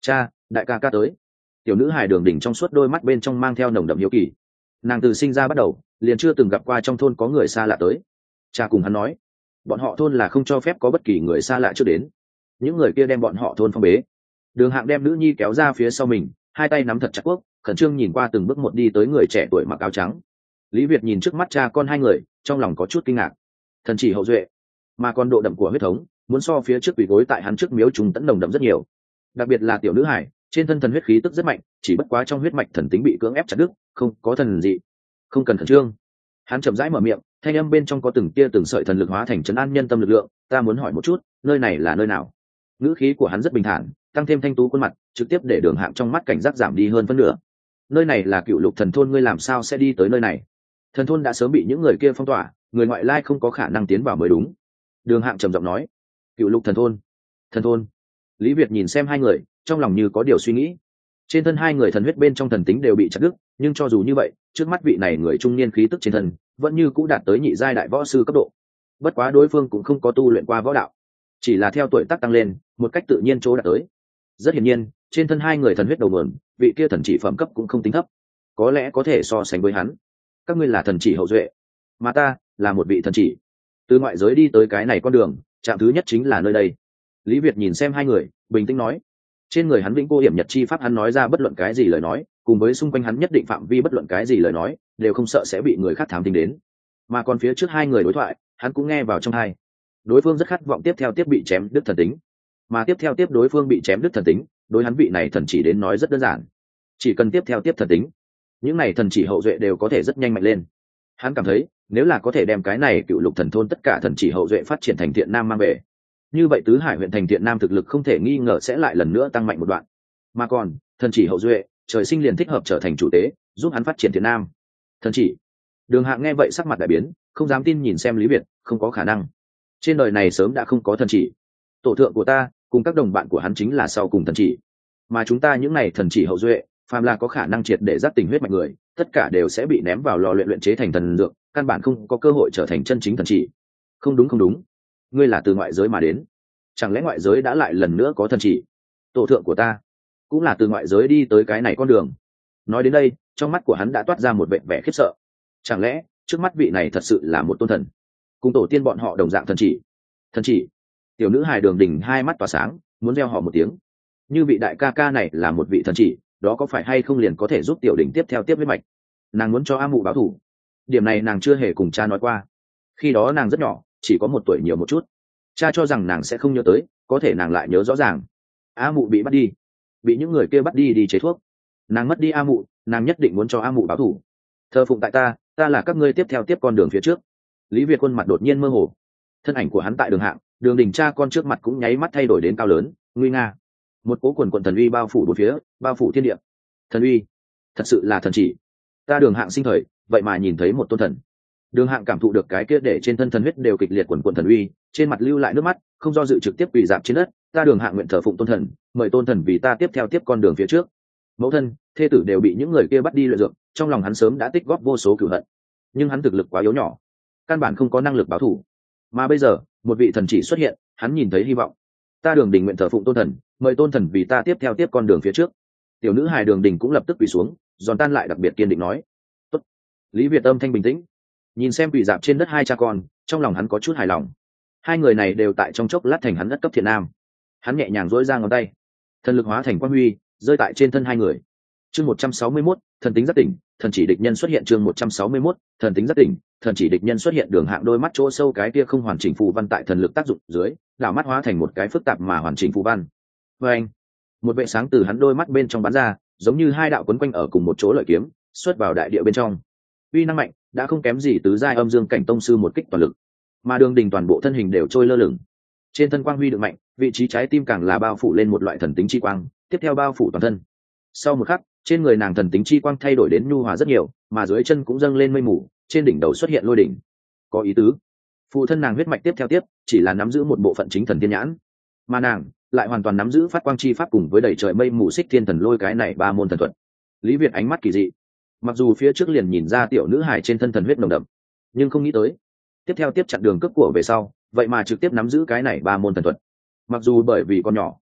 Cha, đại ca ca tới. Tiểu nữ hài Đường Đình trong suốt đôi mắt bên trong mang theo nồng đậm hiếu kỳ. Nàng từ sinh ra bắt đầu liền chưa từng gặp qua trong thôn có người xa lạ tới. Cha cùng hắn nói, bọn họ thôn là không cho phép có bất kỳ người xa lạ trước đến. Những người kia đem bọn họ thôn phong bế. Đường Hạng đem nữ nhi kéo ra phía sau mình, hai tay nắm thật chặt cuốc, khẩn trương nhìn qua từng bước một đi tới người trẻ tuổi mặc áo trắng. Lý Việt nhìn trước mắt cha con hai người, trong lòng có chút kinh ngạc. Thần chỉ hậu duệ, mà còn độ đậm của huyết thống muốn so phía trước quỳ gối tại hắn trước miếu chúng tẫn nồng đậm rất nhiều. Đặc biệt là tiểu nữ hải, trên thân thần huyết khí tức rất mạnh, chỉ bất quá trong huyết mạch thần tính bị cưỡng ép chặt đứt, không có thần dị. Không cần khẩn trương. Hắn chậm rãi mở miệng, thanh âm bên trong có từng tia từng sợi thần lực hóa thành trấn an nhân tâm lực lượng. Ta muốn hỏi một chút, nơi này là nơi nào? Ngữ khí của hắn rất bình thản, tăng thêm thanh tú khuôn mặt, trực tiếp để Đường Hạng trong mắt cảnh giác giảm đi hơn phân nửa. Nơi này là Cựu Lục Thần thôn, ngươi làm sao sẽ đi tới nơi này? Thần thôn đã sớm bị những người kia phong tỏa, người ngoại lai không có khả năng tiến vào mới đúng. Đường Hạng trầm giọng nói. Cựu Lục Thần thôn? Thần thôn? Lý Việt nhìn xem hai người, trong lòng như có điều suy nghĩ. Trên thân hai người thần huyết bên trong thần tính đều bị chặt đứt, nhưng cho dù như vậy, trước mắt vị này người trung niên khí tức trên thân vẫn như cũ đạt tới nhị giai đại võ sư cấp độ. Bất quá đối phương cũng không có tu luyện qua võ đạo, chỉ là theo tuổi tác tăng lên, một cách tự nhiên chỗ đạt tới. Rất hiển nhiên, trên thân hai người thần huyết đầu nguồn, vị kia thần chỉ phẩm cấp cũng không tính thấp, có lẽ có thể so sánh với hắn. Các ngươi là thần chỉ hậu duệ, mà ta là một vị thần chỉ. Từ ngoại giới đi tới cái này con đường, trạm thứ nhất chính là nơi đây. Lý Việt nhìn xem hai người, bình tĩnh nói. Trên người hắn vĩnh cô hiểm nhật chi pháp, hắn nói ra bất luận cái gì lời nói, cùng với xung quanh hắn nhất định phạm vi bất luận cái gì lời nói, đều không sợ sẽ bị người khác thám tính đến. Mà còn phía trước hai người đối thoại, hắn cũng nghe vào trong tai. Đối phương rất khát vọng tiếp theo tiếp bị chém đứt thần tính, mà tiếp theo tiếp đối phương bị chém đứt thần tính, đối hắn vị này thần chỉ đến nói rất đơn giản, chỉ cần tiếp theo tiếp thần tính, những này thần chỉ hậu duệ đều có thể rất nhanh mạnh lên. Hắn cảm thấy nếu là có thể đem cái này Cựu Lục Thần thôn tất cả thần chỉ hậu duệ phát triển thành Thiện Nam mang về, như vậy Tứ Hải huyện thành Thiện Nam thực lực không thể nghi ngờ sẽ lại lần nữa tăng mạnh một đoạn. Mà còn thần chỉ hậu duệ trời sinh liền thích hợp trở thành chủ tế, giúp hắn phát triển Thiện Nam. Thần chỉ. Đường Hạng nghe vậy sắc mặt đại biến, không dám tin nhìn xem Lý Việt. Không có khả năng, trên đời này sớm đã không có thần chỉ. Tổ thượng của ta cùng các đồng bạn của hắn chính là sau cùng thần chỉ, mà chúng ta những này thần chỉ hậu duệ, phàm là có khả năng triệt để giác tình huyết mạch người, tất cả đều sẽ bị ném vào lò luyện luyện chế thành thần dược, căn bản không có cơ hội trở thành chân chính thần chỉ. Không đúng không đúng, ngươi là từ ngoại giới mà đến, chẳng lẽ ngoại giới đã lại lần nữa có thần chỉ? Tổ thượng của ta cũng là từ ngoại giới đi tới cái này con đường. Nói đến đây, trong mắt của hắn đã toát ra một vẻ vẻ khiếp sợ. Chẳng lẽ trước mắt vị này thật sự là một tôn thần, cùng tổ tiên bọn họ đồng dạng thần chỉ? Thần chỉ? Tiểu nữ hài Đường Đình hai mắt tỏa sáng, muốn reo họ một tiếng. Như vị đại ca ca này là một vị thần chỉ, đó có phải hay không liền có thể giúp tiểu Đình tiếp theo tiếp huyết mạch? Nàng muốn cho A Mụ báo thù. Điểm này nàng chưa hề cùng cha nói qua. Khi đó nàng rất nhỏ, chỉ có một tuổi nhiều một chút. Cha cho rằng nàng sẽ không nhớ tới, có thể nàng lại nhớ rõ ràng. A Mụ bị bắt đi, bị những người kia bắt đi đi chế thuốc. Nàng mất đi A Mụ, nàng nhất định muốn cho A Mụ báo thù. Thờ phụng tại ta, ta là các ngươi tiếp theo tiếp con đường phía trước. Lý Việt khuôn mặt đột nhiên mơ hồ, thân ảnh của hắn tại Đường Hạng, Đường Đình cha con trước mặt cũng nháy mắt thay đổi đến cao lớn, nguy nga. Một cỗ quần quần thần uy bao phủ bốn phía, bao phủ thiên địa. Thần uy, thật sự là thần chỉ. Ta Đường Hạng sinh thời, vậy mà nhìn thấy một tôn thần. Đường Hạng cảm thụ được cái kia để trên thân thần huyết đều kịch liệt quần quần thần uy, trên mặt lưu lại nước mắt, không do dự trực tiếp quỳ rạp trên đất. Ta Đường Hạng nguyện thờ phụng tôn thần, mời tôn thần vì ta tiếp theo tiếp con đường phía trước. Mẫu thân, thê tử đều bị những người kia bắt đi luyện dược, trong lòng hắn sớm đã tích góp vô số cửu hận, nhưng hắn thực lực quá yếu nhỏ, căn bản không có năng lực báo thù. Mà bây giờ một vị thần chỉ xuất hiện, hắn nhìn thấy hy vọng. Ta Đường Đình nguyện thờ phụng tôn thần, mời tôn thần vì ta tiếp theo tiếp con đường phía trước. Tiểu nữ hài Đường Đình cũng lập tức quỳ xuống, giòn tan lại đặc biệt kiên định nói. Tốt. Lý Việt âm thanh bình tĩnh, nhìn xem quỳ dạp trên đất hai cha con, trong lòng hắn có chút hài lòng. Hai người này đều tại trong chốc lát thành hắn đất cấp Thiện Nam. Hắn nhẹ nhàng duỗi ra ngón tay, thần lực hóa thành quang huy rơi tại trên thân hai người. Chương một trăm sáu mươi mốt, thần tính giác tỉnh, thần chỉ địch nhân xuất hiện. Chương một trăm sáu mươi mốt, thần tính giác tỉnh, thần chỉ địch nhân xuất hiện. Đường Hạng đôi mắt chỗ sâu cái kia không hoàn chỉnh phù văn tại thần lực tác dụng dưới, đảo mắt hóa thành một cái phức tạp mà hoàn chỉnh phù văn. Và anh, một vệ sáng từ hắn đôi mắt bên trong bắn ra, giống như hai đạo quấn quanh ở cùng một chỗ lợi kiếm, xuất vào đại địa bên trong. Uy năng mạnh, đã không kém gì tứ giai âm dương cảnh tông sư một kích toàn lực. Mà Đường Đình toàn bộ thân hình đều trôi lơ lửng. Trên thân quang huy được mạnh, vị trí trái tim càng là bao phủ lên một loại thần tính chi quang, tiếp theo bao phủ toàn thân. Sau một khắc, trên người nàng thần tính chi quang thay đổi đến nhu hòa rất nhiều, mà dưới chân cũng dâng lên mây mù, trên đỉnh đầu xuất hiện lôi đỉnh. Có ý tứ, phụ thân nàng huyết mạch tiếp theo tiếp chỉ là nắm giữ một bộ phận chính thần thiên nhãn, mà nàng lại hoàn toàn nắm giữ phát quang chi pháp cùng với đầy trời mây mù xích thiên thần lôi cái này ba môn thần thuật. Lý Việt ánh mắt kỳ dị, mặc dù phía trước liền nhìn ra tiểu nữ hài trên thân thần huyết nồng đậm, nhưng không nghĩ tới tiếp theo tiếp chặn đường cướp của về sau, vậy mà trực tiếp nắm giữ cái này ba môn thần thuật. Mặc dù bởi vì con nhỏ,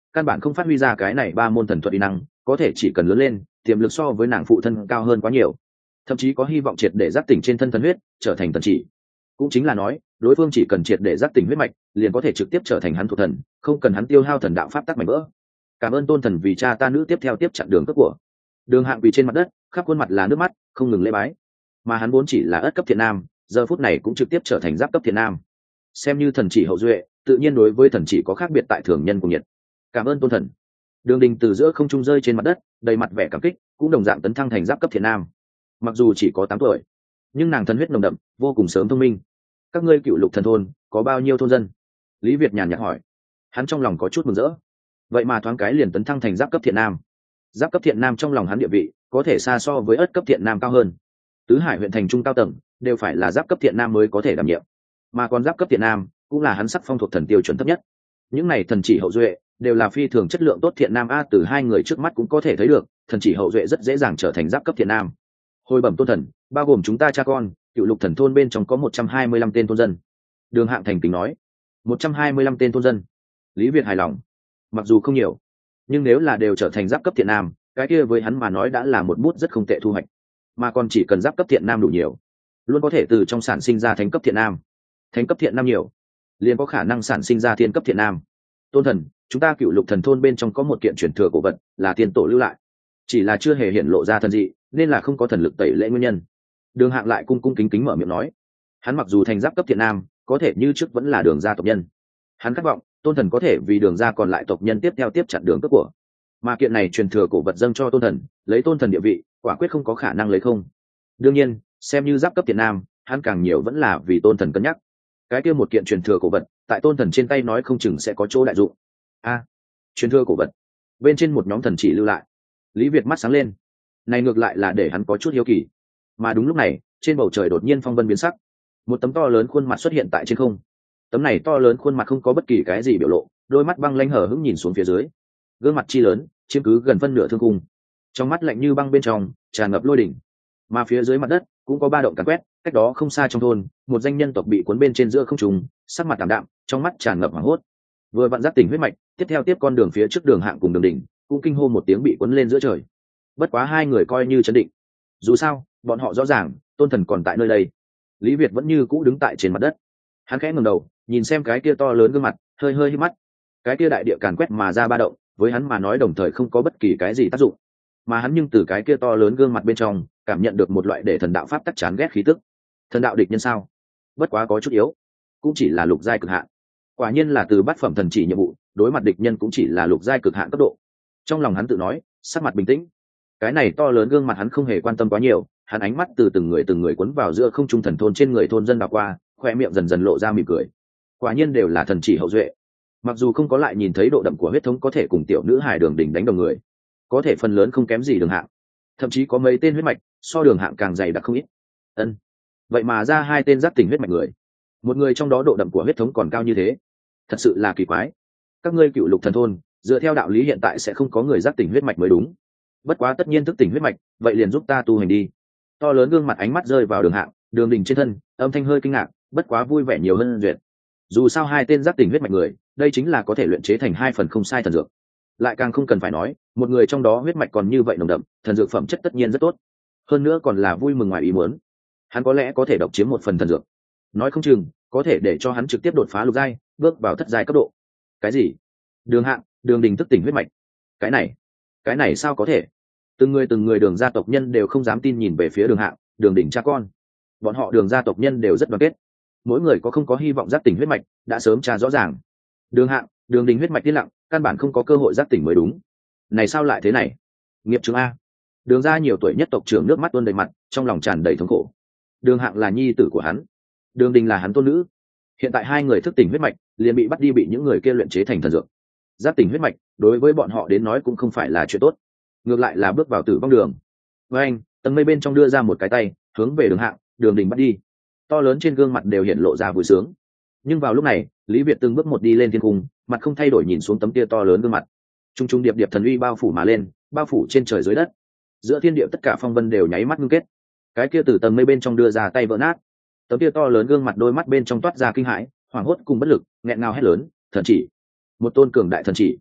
căn bản không phát huy ra cái này ba môn thần thuật uy năng, có thể chỉ cần lớn lên tiềm lực so với nàng phụ thân cao hơn quá nhiều, thậm chí có hy vọng triệt để giác tỉnh trên thân thần huyết trở thành thần chỉ. Cũng chính là nói đối phương chỉ cần triệt để giác tỉnh huyết mạch liền có thể trực tiếp trở thành hắn thuộc thần, không cần hắn tiêu hao thần đạo pháp tắc mảnh vỡ. Cảm ơn tôn thần vì cha ta nữ tiếp theo tiếp chặn đường cướp của. Đường Hạng quỳ trên mặt đất, khắp khuôn mặt là nước mắt, không ngừng lễ bái. Mà hắn vốn chỉ là ất cấp thiện nam, giờ phút này cũng trực tiếp trở thành giáp cấp thiện nam, xem như thần chỉ hậu duệ, tự nhiên đối với thần chỉ có khác biệt tại thường nhân cùng nhiệt. Cảm ơn tôn thần. Đường Đình từ giữa không trung rơi trên mặt đất, đầy mặt vẻ cảm kích, cũng đồng dạng tấn thăng thành giáp cấp thiện nam. Mặc dù chỉ có tám tuổi, nhưng nàng thần huyết nồng đậm, vô cùng sớm thông minh. Các ngươi Cựu Lục thần thôn có bao nhiêu thôn dân? Lý Việt nhàn nhạt hỏi. Hắn trong lòng có chút mừng rỡ, vậy mà thoáng cái liền tấn thăng thành giáp cấp thiện nam. Giáp cấp thiện nam trong lòng hắn địa vị có thể xa so với ất cấp thiện nam cao hơn. Tứ Hải huyện thành trung cao tầng đều phải là giáp cấp thiện nam mới có thể đảm nhiệm, mà còn giáp cấp thiện nam cũng là hắn sắc phong thuộc thần tiêu chuẩn thấp nhất. Những này thần chỉ hậu duệ đều là phi thường chất lượng tốt thiện nam a, từ hai người trước mắt cũng có thể thấy được, thần chỉ hậu duệ rất dễ dàng trở thành giáp cấp thiện nam. Hồi bẩm tôn thần, bao gồm chúng ta cha con, Cựu Lục thần thôn bên trong có một trăm hai mươi lăm tên thôn dân. Đường Hạng thành kính nói. Một trăm hai mươi lăm tên thôn dân. Lý Việt hài lòng. Mặc dù không nhiều, nhưng nếu là đều trở thành giáp cấp thiện nam, cái kia với hắn mà nói đã là một bút rất không tệ thu hoạch. Mà còn chỉ cần giáp cấp thiện nam đủ nhiều, luôn có thể từ trong sản sinh ra thánh cấp thiện nam. Thánh cấp thiện nam nhiều, liền có khả năng sản sinh ra thiên cấp thiện nam. Tôn thần, chúng ta Cựu Lục thần thôn bên trong có một kiện truyền thừa cổ vật, là tiên tổ lưu lại, chỉ là chưa hề hiện lộ ra thần dị, nên là không có thần lực tẩy lễ nguyên nhân. Đường Hạng lại cung cung kính kính mở miệng nói. Hắn mặc dù thành giáp cấp thiện nam, có thể như trước vẫn là Đường gia tộc nhân. Hắn khát vọng tôn thần có thể vì Đường gia còn lại tộc nhân tiếp theo tiếp chặn đường cướp của. Mà kiện này truyền thừa cổ vật dâng cho tôn thần, lấy tôn thần địa vị, quả quyết không có khả năng lấy không. Đương nhiên, xem như giáp cấp thiện nam, hắn càng nhiều vẫn là vì tôn thần cân nhắc. Cái kia một kiện truyền thừa cổ vật, tại tôn thần trên tay nói không chừng sẽ có chỗ đại dụng. A, truyền thừa cổ vật, bên trên một nhóm thần chỉ lưu lại. Lý Việt mắt sáng lên, này ngược lại là để hắn có chút hiếu kỳ. Mà đúng lúc này, trên bầu trời đột nhiên phong vân biến sắc, một tấm to lớn khuôn mặt xuất hiện tại trên không. Tấm này to lớn khuôn mặt không có bất kỳ cái gì biểu lộ, đôi mắt băng lãnh hờ hững nhìn xuống phía dưới, gương mặt chi lớn chiếm cứ gần phân nửa thương cung, trong mắt lạnh như băng bên trong tràn ngập lôi đỉnh. Mà phía dưới mặt đất cũng có ba động càn quét, cách đó không xa trong thôn, một danh nhân tộc bị cuốn bên trên giữa không trung, sắc mặt tạm đạm, trong mắt tràn ngập hoảng hốt. Vừa vặn giác tỉnh huyết mạch, tiếp theo tiếp con đường phía trước Đường Hạng cùng Đường Đỉnh, cũng kinh hô một tiếng bị cuốn lên giữa trời. Bất quá hai người coi như chấn định, dù sao bọn họ rõ ràng tôn thần còn tại nơi đây. Lý Việt vẫn như cũ đứng tại trên mặt đất, hắn khẽ ngẩng đầu nhìn xem cái kia to lớn gương mặt, hơi hơi hí mắt. Cái kia đại địa càn quét mà ra ba động, với hắn mà nói đồng thời không có bất kỳ cái gì tác dụng, mà hắn nhưng từ cái kia to lớn gương mặt bên trong cảm nhận được một loại để thần đạo pháp tắc chán ghét khí tức. Thần đạo địch nhân sao? Bất quá có chút yếu, cũng chỉ là lục giai cực hạn. Quả nhiên là từ bát phẩm thần chỉ nhiệm vụ, đối mặt địch nhân cũng chỉ là lục giai cực hạn cấp độ. Trong lòng hắn tự nói, sắc mặt bình tĩnh. Cái này to lớn gương mặt hắn không hề quan tâm quá nhiều, hắn ánh mắt từ từng người từng người cuốn vào giữa không trung thần thôn trên người thôn dân đảo qua, khoe miệng dần dần lộ ra mỉm cười. Quả nhiên đều là thần chỉ hậu duệ. Mặc dù không có lại nhìn thấy độ đậm của huyết thống có thể cùng tiểu nữ hài Đường Đỉnh đánh đồng người, có thể phần lớn không kém gì Đường Hạng, thậm chí có mấy tên huyết mạch so Đường Hạng càng dày đặc không ít. Ân, vậy mà ra hai tên giác tỉnh huyết mạch người, một người trong đó độ đậm của huyết thống còn cao như thế, thật sự là kỳ quái. Các ngươi Cựu Lục thần thôn dựa theo đạo lý hiện tại sẽ không có người giác tỉnh huyết mạch mới đúng, bất quá tất nhiên thức tỉnh huyết mạch, vậy liền giúp ta tu hành đi. To lớn gương mặt ánh mắt rơi vào Đường Hạng, Đường Đỉnh trên thân, âm thanh hơi kinh ngạc, bất quá vui vẻ nhiều hơn duyệt. Dù sao hai tên giác tỉnh huyết mạch người, đây chính là có thể luyện chế thành hai phần không sai thần dược. Lại càng không cần phải nói, một người trong đó huyết mạch còn như vậy nồng đậm, thần dược phẩm chất tất nhiên rất tốt. Hơn nữa còn là vui mừng ngoài ý muốn, hắn có lẽ có thể độc chiếm một phần thần dược, nói không chừng có thể để cho hắn trực tiếp đột phá lục giai, bước vào thất giai cấp độ. Cái gì? Đường Hạng, Đường Đình thức tỉnh huyết mạch? Cái này, cái này sao có thể? Từng người từng người Đường gia tộc nhân đều không dám tin nhìn về phía Đường Hạng, Đường Đình cha con. Bọn họ Đường gia tộc nhân đều rất đoàn kết, mỗi người có không có hy vọng giác tỉnh huyết mạch đã sớm tra rõ ràng. Đường Hạng, Đường Đình huyết mạch tiên lặng, căn bản không có cơ hội giác tỉnh mới đúng. Này sao lại thế này? Nghiệp chứng a. Đường gia nhiều tuổi nhất tộc trưởng nước mắt tuôn đầy mặt, trong lòng tràn đầy thống khổ. Đường Hạng là nhi tử của hắn, Đường Đình là hắn tôn nữ. Hiện tại hai người thức tỉnh huyết mạch, liền bị bắt đi bị những người kia luyện chế thành thần dược. Giác tỉnh huyết mạch, đối với bọn họ đến nói cũng không phải là chuyện tốt, ngược lại là bước vào tử vong đường. Với anh, tầng mây bên trong đưa ra một cái tay, hướng về Đường Hạng, Đường Đình bắt đi. To lớn trên gương mặt đều hiện lộ ra vui sướng. Nhưng vào lúc này, Lý Việt từng bước một đi lên thiên cung, mặt không thay đổi nhìn xuống tấm kia to lớn gương mặt. Trung trung điệp điệp thần uy bao phủ mà lên, bao phủ trên trời dưới đất. Giữa thiên địa tất cả phong vân đều nháy mắt ngưng kết. Cái kia từ tầng mây bên trong đưa ra tay vỡ nát. Tấm kia to lớn gương mặt đôi mắt bên trong toát ra kinh hãi, hoảng hốt cùng bất lực, nghẹn ngào hét lớn, "Thần chỉ! Một tôn cường đại thần chỉ!"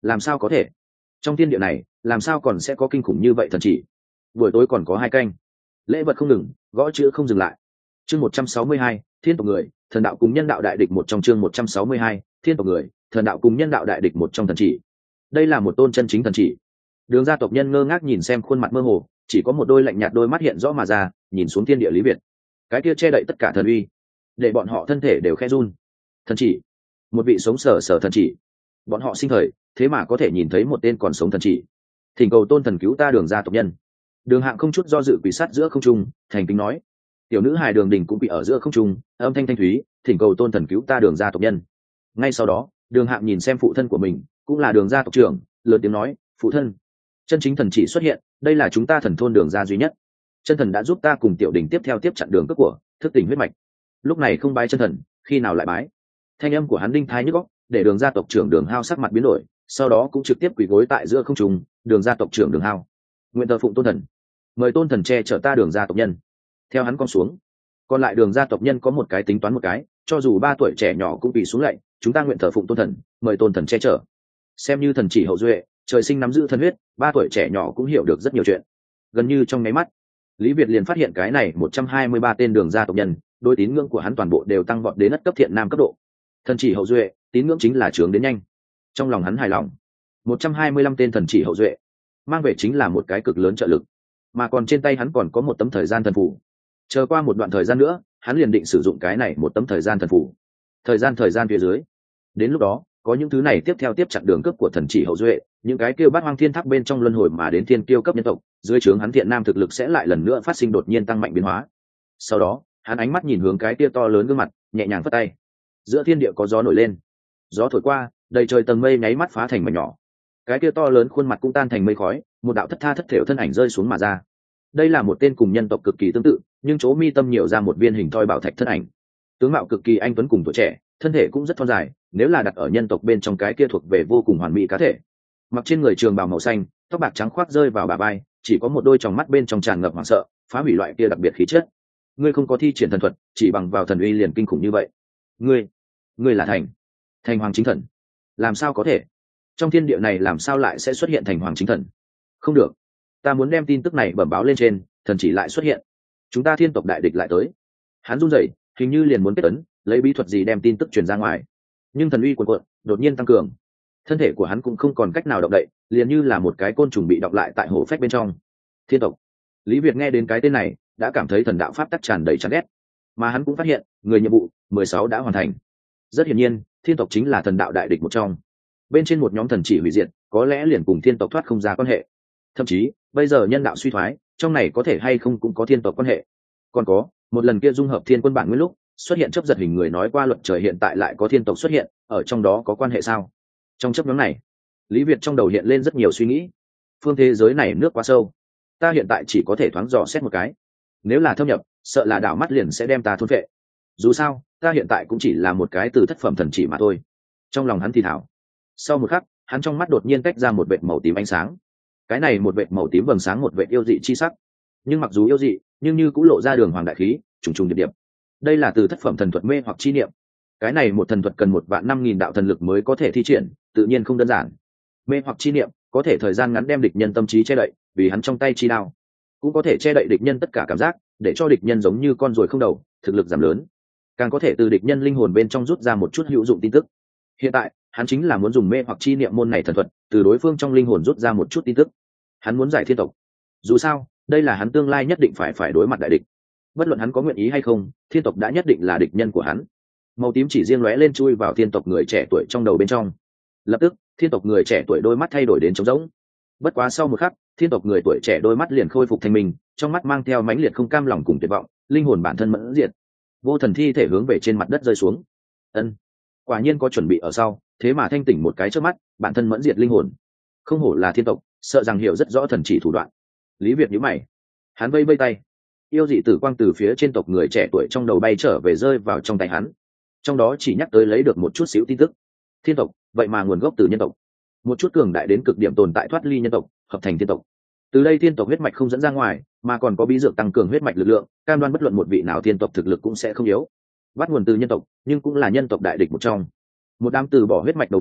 Làm sao có thể? Trong thiên địa này làm sao còn sẽ có kinh khủng như vậy thần chỉ? Buổi tối còn có hai canh, lễ vật không ngừng, gõ chữ không dừng lại. Chương một trăm sáu mươi hai, thiên tộc người, thần đạo cùng nhân đạo đại địch. Một trong chương một trăm sáu mươi hai, thiên tộc người, thần đạo cùng nhân đạo đại địch. Một trong thần chỉ. Đây là một tôn chân chính thần chỉ. Đường gia tộc nhân ngơ ngác nhìn xem khuôn mặt mơ hồ, chỉ có một đôi lạnh nhạt đôi mắt hiện rõ mà ra, nhìn xuống thiên địa Lý Việt. Cái kia che đậy tất cả thần uy, để bọn họ thân thể đều khẽ run. Thần chỉ, một vị sống sờ sờ thần chỉ. Bọn họ sinh thời, thế mà có thể nhìn thấy một tên còn sống thần chỉ. Thỉnh cầu tôn thần cứu ta Đường gia tộc nhân. Đường Hạng không chút do dự quỳ sát giữa không trung, thành kính nói. Tiểu nữ hài Đường Đình cũng bị ở giữa không trung, âm thanh thanh thúy, thỉnh cầu tôn thần cứu ta Đường gia tộc nhân. Ngay sau đó, Đường Hạng nhìn xem phụ thân của mình, cũng là Đường gia tộc trưởng, lớn tiếng nói, phụ thân, chân chính thần chỉ xuất hiện, đây là chúng ta thần thôn Đường gia duy nhất. Chân thần đã giúp ta cùng Tiểu Đình tiếp theo tiếp chặn đường cướp của, thức tỉnh huyết mạch. Lúc này không bái chân thần, khi nào lại bái? Thanh âm của hắn đinh thái nhức óc, để Đường gia tộc trưởng Đường Hao sắc mặt biến đổi, sau đó cũng trực tiếp quỳ gối tại giữa không trung. Đường gia tộc trưởng Đường Hao, nguyện thờ phụng tôn thần, mời tôn thần che chở ta Đường gia tộc nhân. Theo hắn con xuống, còn lại Đường gia tộc nhân có một cái tính toán một cái, cho dù ba tuổi trẻ nhỏ cũng bị xuống lạy, chúng ta nguyện thờ phụng tôn thần, mời tôn thần che chở. Xem như thần chỉ hậu duệ, trời sinh nắm giữ thần huyết, ba tuổi trẻ nhỏ cũng hiểu được rất nhiều chuyện. Gần như trong nháy mắt, Lý Việt liền phát hiện cái này một trăm hai mươi ba tên Đường gia tộc nhân, đôi tín ngưỡng của hắn toàn bộ đều tăng vọt đến ất cấp thiện nam cấp độ. Thần chỉ hậu duệ, tín ngưỡng chính là trướng đến nhanh. Trong lòng hắn hài lòng, một trăm hai mươi lăm tên thần chỉ hậu duệ, mang về chính là một cái cực lớn trợ lực. Mà còn trên tay hắn còn có một tấm thời gian thần phù. Chờ qua một đoạn thời gian nữa, hắn liền định sử dụng cái này một tấm thời gian thần phù. Thời gian thời gian phía dưới, đến lúc đó có những thứ này tiếp theo tiếp chặn đường cướp của thần chỉ hậu duệ, những cái kêu bát hoang thiên tháp bên trong luân hồi mà đến thiên kiêu cấp nhân tộc, dưới trướng hắn thiện nam thực lực sẽ lại lần nữa phát sinh đột nhiên tăng mạnh biến hóa. Sau đó, hắn ánh mắt nhìn hướng cái kia to lớn gương mặt, nhẹ nhàng phất tay. Giữa thiên địa có gió nổi lên, gió thổi qua, đầy trời tầng mây nháy mắt phá thành mảnh nhỏ. Cái kia to lớn khuôn mặt cũng tan thành mây khói, một đạo thất tha thất thểu thân ảnh rơi xuống mà ra. Đây là một tên cùng nhân tộc cực kỳ tương tự, nhưng chỗ mi tâm nhiều ra một viên hình thoi bảo thạch thân ảnh. Tướng mạo cực kỳ anh tuấn cùng tuổi trẻ, thân thể cũng rất thon dài, nếu là đặt ở nhân tộc bên trong cái kia thuộc về vô cùng hoàn mỹ cá thể. Mặc trên người trường bào màu xanh, tóc bạc trắng khoác rơi vào bả vai, chỉ có một đôi tròng mắt bên trong tràn ngập hoảng sợ, phá hủy loại kia đặc biệt khí chất. Ngươi không có thi triển thần thuật, chỉ bằng vào thần uy liền kinh khủng như vậy. Ngươi, ngươi là thành, thành hoàng chính thần? Làm sao có thể? Trong thiên địa này làm sao lại sẽ xuất hiện thành hoàng chính thần? Không được, ta muốn đem tin tức này bẩm báo lên trên, thần chỉ lại xuất hiện, chúng ta thiên tộc đại địch lại tới. Hắn run rẩy, hình như liền muốn kết ấn, lấy bí thuật gì đem tin tức truyền ra ngoài. Nhưng thần uy cuồn cuộn, đột nhiên tăng cường, thân thể của hắn cũng không còn cách nào động đậy, liền như là một cái côn trùng bị đọng lại tại hổ phách bên trong. Thiên tộc. Lý Việt nghe đến cái tên này, đã cảm thấy thần đạo pháp tắc tràn đầy chán ghét, mà hắn cũng phát hiện, người nhiệm vụ mười sáu đã hoàn thành. Rất hiển nhiên, thiên tộc chính là thần đạo đại địch một trong. Bên trên một nhóm thần chỉ hủy diệt, có lẽ liền cùng thiên tộc thoát không ra quan hệ. Thậm chí, bây giờ nhân đạo suy thoái, trong này có thể hay không cũng có thiên tộc quan hệ. Còn có, một lần kia dung hợp thiên quân bản nguyên lúc, xuất hiện chấp giật hình người nói qua luận trời hiện tại lại có thiên tộc xuất hiện, ở trong đó có quan hệ sao? Trong chấp nhóm này, Lý Việt trong đầu hiện lên rất nhiều suy nghĩ. Phương thế giới này nước quá sâu, ta hiện tại chỉ có thể thoáng dò xét một cái. Nếu là thâm nhập, sợ là đảo mắt liền sẽ đem ta thôn phệ. Dù sao, ta hiện tại cũng chỉ là một cái từ thất phẩm thần chỉ mà thôi. Trong lòng hắn thì thảo. Sau một khắc, hắn trong mắt đột nhiên tách ra một vệt màu tím ánh sáng. Cái này một vệt màu tím vầng sáng một vệt yêu dị chi sắc. Nhưng mặc dù yêu dị, nhưng như cũng lộ ra đường hoàng đại khí, trùng trùng điệp điệp. Đây là từ thất phẩm thần thuật mê hoặc chi niệm. Cái này một thần thuật cần một vạn năm nghìn đạo thần lực mới có thể thi triển, tự nhiên không đơn giản. Mê hoặc chi niệm có thể thời gian ngắn đem địch nhân tâm trí che đậy, vì hắn trong tay chi đao cũng có thể che đậy địch nhân tất cả cảm giác, để cho địch nhân giống như con ruồi không đầu, thực lực giảm lớn. Càng có thể từ địch nhân linh hồn bên trong rút ra một chút hữu dụng tin tức. Hiện tại, hắn chính là muốn dùng mê hoặc chi niệm môn này thần thuật, từ đối phương trong linh hồn rút ra một chút tin tức. Hắn muốn giải thiên tộc. Dù sao, đây là hắn tương lai nhất định phải phải đối mặt đại địch. Bất luận hắn có nguyện ý hay không, thiên tộc đã nhất định là địch nhân của hắn. Màu tím chỉ riêng lóe lên chui vào thiên tộc người trẻ tuổi trong đầu bên trong. Lập tức, thiên tộc người trẻ tuổi đôi mắt thay đổi đến trống rỗng. Bất quá sau một khắc, thiên tộc người tuổi trẻ đôi mắt liền khôi phục thanh minh, trong mắt mang theo mãnh liệt không cam lòng cùng tuyệt vọng, linh hồn bản thân mẫn diệt. Vô thần thi thể hướng về trên mặt đất rơi xuống. Ân, quả nhiên có chuẩn bị ở sau, thế mà thanh tỉnh một cái trước mắt, bản thân mẫn diệt linh hồn. Không hổ là thiên tộc, sợ rằng hiểu rất rõ thần chỉ thủ đoạn. Lý Việt nhíu mày, hắn vây vây tay, yêu dị tử quang từ phía trên tộc người trẻ tuổi trong đầu bay trở về rơi vào trong tay hắn. Trong đó chỉ nhắc tới lấy được một chút xíu tin tức. Thiên tộc, vậy mà nguồn gốc từ nhân tộc. Một chút cường đại đến cực điểm tồn tại thoát ly nhân tộc, hợp thành thiên tộc. Từ đây thiên tộc huyết mạch không dẫn ra ngoài, mà còn có bí dược tăng cường huyết mạch lực lượng, cam đoan bất luận một vị nào thiên tộc thực lực cũng sẽ không yếu. Bắt nguồn từ nhân tộc, nhưng cũng là nhân tộc đại địch một trong. Một đám từ bỏ huyết mạch đầu nguồn,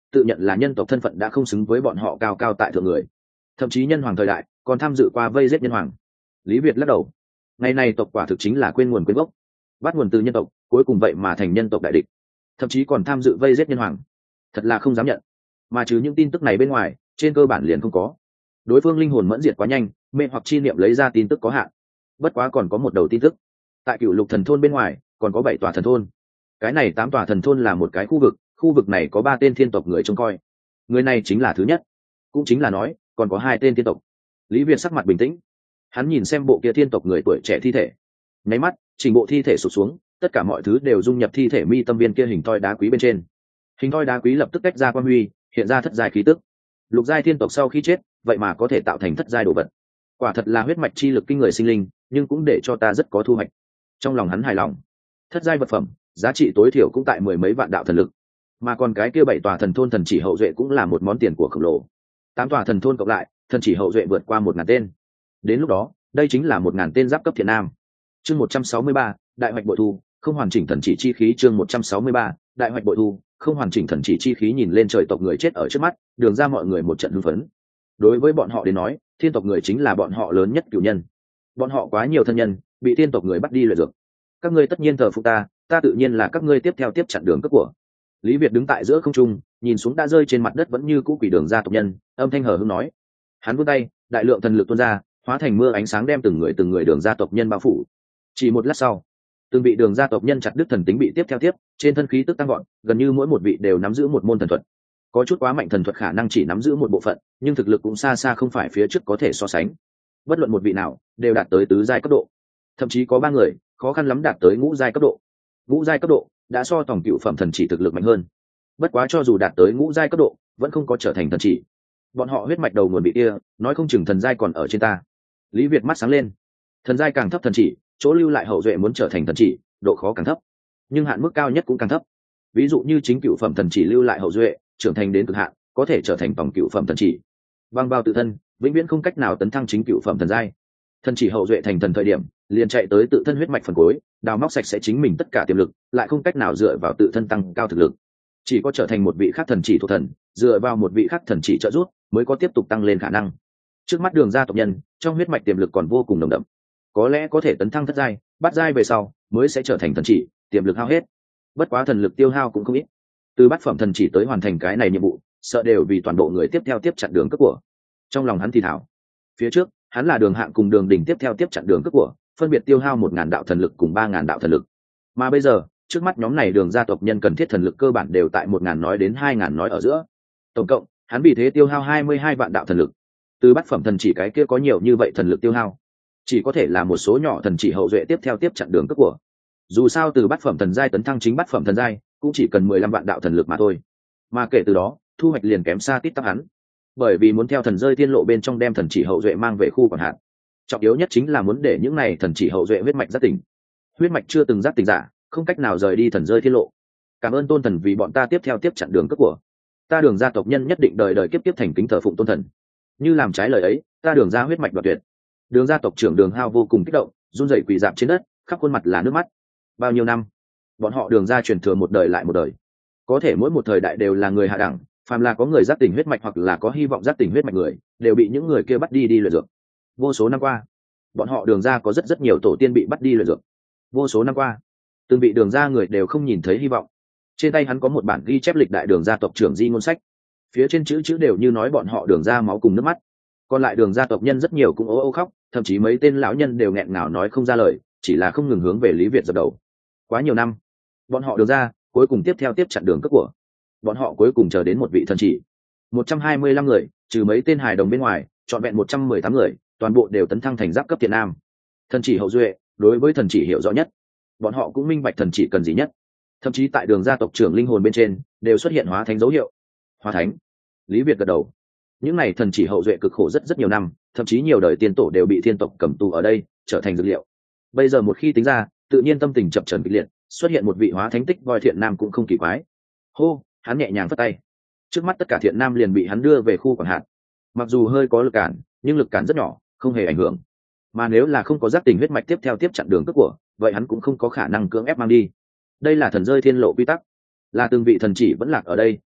tự nhận là nhân tộc thân phận đã không xứng với bọn họ cao cao tại thượng người, thậm chí nhân hoàng thời đại còn tham dự qua vây giết nhân hoàng. Lý Việt lắc đầu, ngày này tộc quả thực chính là quên nguồn quên gốc, bắt nguồn từ nhân tộc cuối cùng vậy mà thành nhân tộc đại địch, thậm chí còn tham dự vây giết nhân hoàng, thật là không dám nhận. Mà trừ những tin tức này bên ngoài, trên cơ bản liền không có. Đối phương linh hồn mẫn diệt quá nhanh, mê hoặc chi niệm lấy ra tin tức có hạn. Bất quá còn có một đầu tin tức, tại Cựu Lục thần thôn bên ngoài còn có bảy tòa thần thôn. Cái này tám tòa thần thôn là một cái khu vực, khu vực này có ba tên thiên tộc người trông coi, người này chính là thứ nhất, cũng chính là nói còn có hai tên thiên tộc. Lý Việt sắc mặt bình tĩnh, hắn nhìn xem bộ kia thiên tộc người tuổi trẻ thi thể, nháy mắt chỉnh bộ thi thể sụp xuống, tất cả mọi thứ đều dung nhập thi thể mi tâm viên kia hình thoi đá quý bên trên. Hình thoi đá quý lập tức tách ra quang huy, hiện ra thất giai khí tức. Lục giai thiên tộc sau khi chết vậy mà có thể tạo thành thất giai đồ vật, quả thật là huyết mạch chi lực kinh người sinh linh, nhưng cũng để cho ta rất có thu hoạch. Trong lòng hắn hài lòng. Thất giai vật phẩm giá trị tối thiểu cũng tại mười mấy vạn đạo thần lực, mà còn cái kia bảy tòa thần thôn thần chỉ hậu duệ cũng là một món tiền của khổng lồ. Tám tòa thần thôn cộng lại, thần chỉ hậu duệ vượt qua một ngàn tên. Đến lúc đó đây chính là một ngàn tên giáp cấp thiện nam. Chương một trăm sáu mươi ba, đại hoạch bội thu, không hoàn chỉnh thần chỉ chi khí. Chương một trăm sáu mươi ba, đại hoạch bội thu, không hoàn chỉnh thần chỉ chi khí. Nhìn lên trời tộc người chết ở trước mắt, Đường ra mọi người một trận hưng phấn. Đối với bọn họ đến nói, thiên tộc người chính là bọn họ lớn nhất cửu nhân. Bọn họ quá nhiều thân nhân bị thiên tộc người bắt đi luyện dược, các ngươi tất nhiên thờ phụ ta, ta tự nhiên là các ngươi tiếp theo tiếp chặn đường cướp của. Lý Việt đứng tại giữa không trung, nhìn xuống đã rơi trên mặt đất vẫn như cũ quỷ Đường ra tộc nhân, âm thanh hờ hững nói. Hắn vươn tay, đại lượng thần lực tuôn ra, hóa thành mưa ánh sáng đem từng người từng người Đường ra tộc nhân bao phủ. Chỉ một lát sau, từng vị Đường ra tộc nhân chặt đứt thần tính bị tiếp theo tiếp, trên thân khí tức tăng gọn, gần như mỗi một vị đều nắm giữ một môn thần thuật. Có chút quá mạnh thần thuật khả năng chỉ nắm giữ một bộ phận, nhưng thực lực cũng xa xa không phải phía trước có thể so sánh. Bất luận một vị nào đều đạt tới tứ giai cấp độ, thậm chí có ba người khó khăn lắm đạt tới ngũ giai cấp độ. Ngũ giai cấp độ đã so tổng cựu phẩm thần chỉ thực lực mạnh hơn. Bất quá cho dù đạt tới ngũ giai cấp độ, vẫn không có trở thành thần chỉ. Bọn họ huyết mạch đầu nguồn bị kia, nói không chừng thần giai còn ở trên ta. Lý Việt mắt sáng lên. Thần giai càng thấp thần chỉ, chỗ lưu lại hậu duệ muốn trở thành thần chỉ, độ khó càng thấp, nhưng hạn mức cao nhất cũng càng thấp. Ví dụ như chính cựu phẩm thần chỉ lưu lại hậu duệ trưởng thành đến cực hạn, có thể trở thành tổng cựu phẩm thần chỉ. Bằng vào tự thân, vĩnh viễn không cách nào tấn thăng chính cựu phẩm thần giai. Thần chỉ hậu duệ thành thần thời điểm, liền chạy tới tự thân huyết mạch phần cuối, đào móc sạch sẽ chính mình tất cả tiềm lực, lại không cách nào dựa vào tự thân tăng cao thực lực. Chỉ có trở thành một vị khác thần chỉ thuộc thần, dựa vào một vị khác thần chỉ trợ giúp, mới có tiếp tục tăng lên khả năng. Trước mắt Đường ra tộc nhân, trong huyết mạch tiềm lực còn vô cùng nồng đậm, có lẽ có thể tấn thăng thất giai, bát giai về sau mới sẽ trở thành thần chỉ, tiềm lực hao hết. Bất quá thần lực tiêu hao cũng không ít. Từ bát phẩm thần chỉ tới hoàn thành cái này nhiệm vụ, sợ đều vì toàn bộ người tiếp theo tiếp chặn đường cướp của. Trong lòng hắn thì thảo, phía trước hắn là Đường Hạng cùng Đường Đình tiếp theo tiếp chặn đường cướp của, phân biệt tiêu hao một ngàn đạo thần lực cùng ba ngàn đạo thần lực. Mà bây giờ, trước mắt nhóm này Đường gia tộc nhân cần thiết thần lực cơ bản đều tại một ngàn nói đến hai ngàn nói ở giữa. Tổng cộng, hắn vì thế tiêu hao hai mươi hai vạn đạo thần lực. Từ bát phẩm thần chỉ cái kia có nhiều như vậy thần lực tiêu hao, chỉ có thể là một số nhỏ thần chỉ hậu duệ tiếp theo tiếp chặn đường cướp của. Dù sao từ bát phẩm thần giai tấn thăng chính bát phẩm thần giai, cũng chỉ cần mười lăm vạn đạo thần lực mà thôi. Mà kể từ đó, thu hoạch liền kém xa tít tắp hắn. Bởi vì muốn theo thần rơi tiên lộ bên trong đem thần chỉ hậu duệ mang về khu quản hạt, trọng yếu nhất chính là muốn để những này thần chỉ hậu duệ huyết mạch giác tỉnh. Huyết mạch chưa từng giác tỉnh giả, không cách nào rời đi thần rơi tiên lộ. Cảm ơn tôn thần vì bọn ta tiếp theo tiếp chặn đường cướp của. Ta Đường gia tộc nhân nhất định đời đời kiếp kiếp thành kính thờ phụng tôn thần. Như làm trái lời ấy, ta Đường gia huyết mạch đoạt tuyệt. Đường gia tộc trưởng Đường Hao vô cùng kích động, run rẩy quỳ rạp trên đất, khắp khuôn mặt là nước mắt. Bao nhiêu năm, bọn họ Đường gia truyền thừa một đời lại một đời, có thể mỗi một thời đại đều là người hạ đẳng, phàm là có người giác tỉnh huyết mạch hoặc là có hy vọng giác tỉnh huyết mạch người, đều bị những người kia bắt đi đi luyện dược. Vô số năm qua, bọn họ Đường gia có rất rất nhiều tổ tiên bị bắt đi luyện dược. Vô số năm qua, từng bị Đường gia người đều không nhìn thấy hy vọng. Trên tay hắn có một bản ghi chép lịch đại Đường gia tộc trưởng di ngôn sách, phía trên chữ chữ đều như nói bọn họ Đường gia máu cùng nước mắt. Còn lại Đường gia tộc nhân rất nhiều cũng ố ô khóc, thậm chí mấy tên lão nhân đều nghẹn ngào nói không ra lời, chỉ là không ngừng hướng về Lý Việt dập đầu. Quá nhiều năm, bọn họ Đường gia cuối cùng tiếp theo tiếp chặn đường cướp của. Bọn họ cuối cùng chờ đến một vị thần chỉ. một trăm hai mươi lăm người, trừ mấy tên hài đồng bên ngoài, trọn vẹn một trăm mười tám người, toàn bộ đều tấn thăng thành giáp cấp thiện nam. Thần chỉ hậu duệ, đối với thần chỉ hiểu rõ nhất. Bọn họ cũng minh bạch thần chỉ cần gì nhất. Thậm chí tại Đường gia tộc trưởng linh hồn bên trên, đều xuất hiện hóa thánh dấu hiệu. Hóa thánh? Lý Việt gật đầu. Những này thần chỉ hậu duệ cực khổ rất rất nhiều năm, thậm chí nhiều đời tiên tổ đều bị thiên tộc cầm tù ở đây, trở thành dược liệu. Bây giờ một khi tính ra, tự nhiên tâm tình chập chờn kịch liệt, xuất hiện một vị hóa thánh tích voi thiện nam cũng không kỳ quái. Hô, hắn nhẹ nhàng phất tay, trước mắt tất cả thiện nam liền bị hắn đưa về khu quản hạt. Mặc dù hơi có lực cản, nhưng lực cản rất nhỏ, không hề ảnh hưởng. Mà nếu là không có giác tỉnh huyết mạch tiếp theo tiếp chặn đường cướp của, vậy hắn cũng không có khả năng cưỡng ép mang đi. Đây là thần rơi thiên lộ quy tắc, là từng vị thần chỉ vẫn lạc ở đây,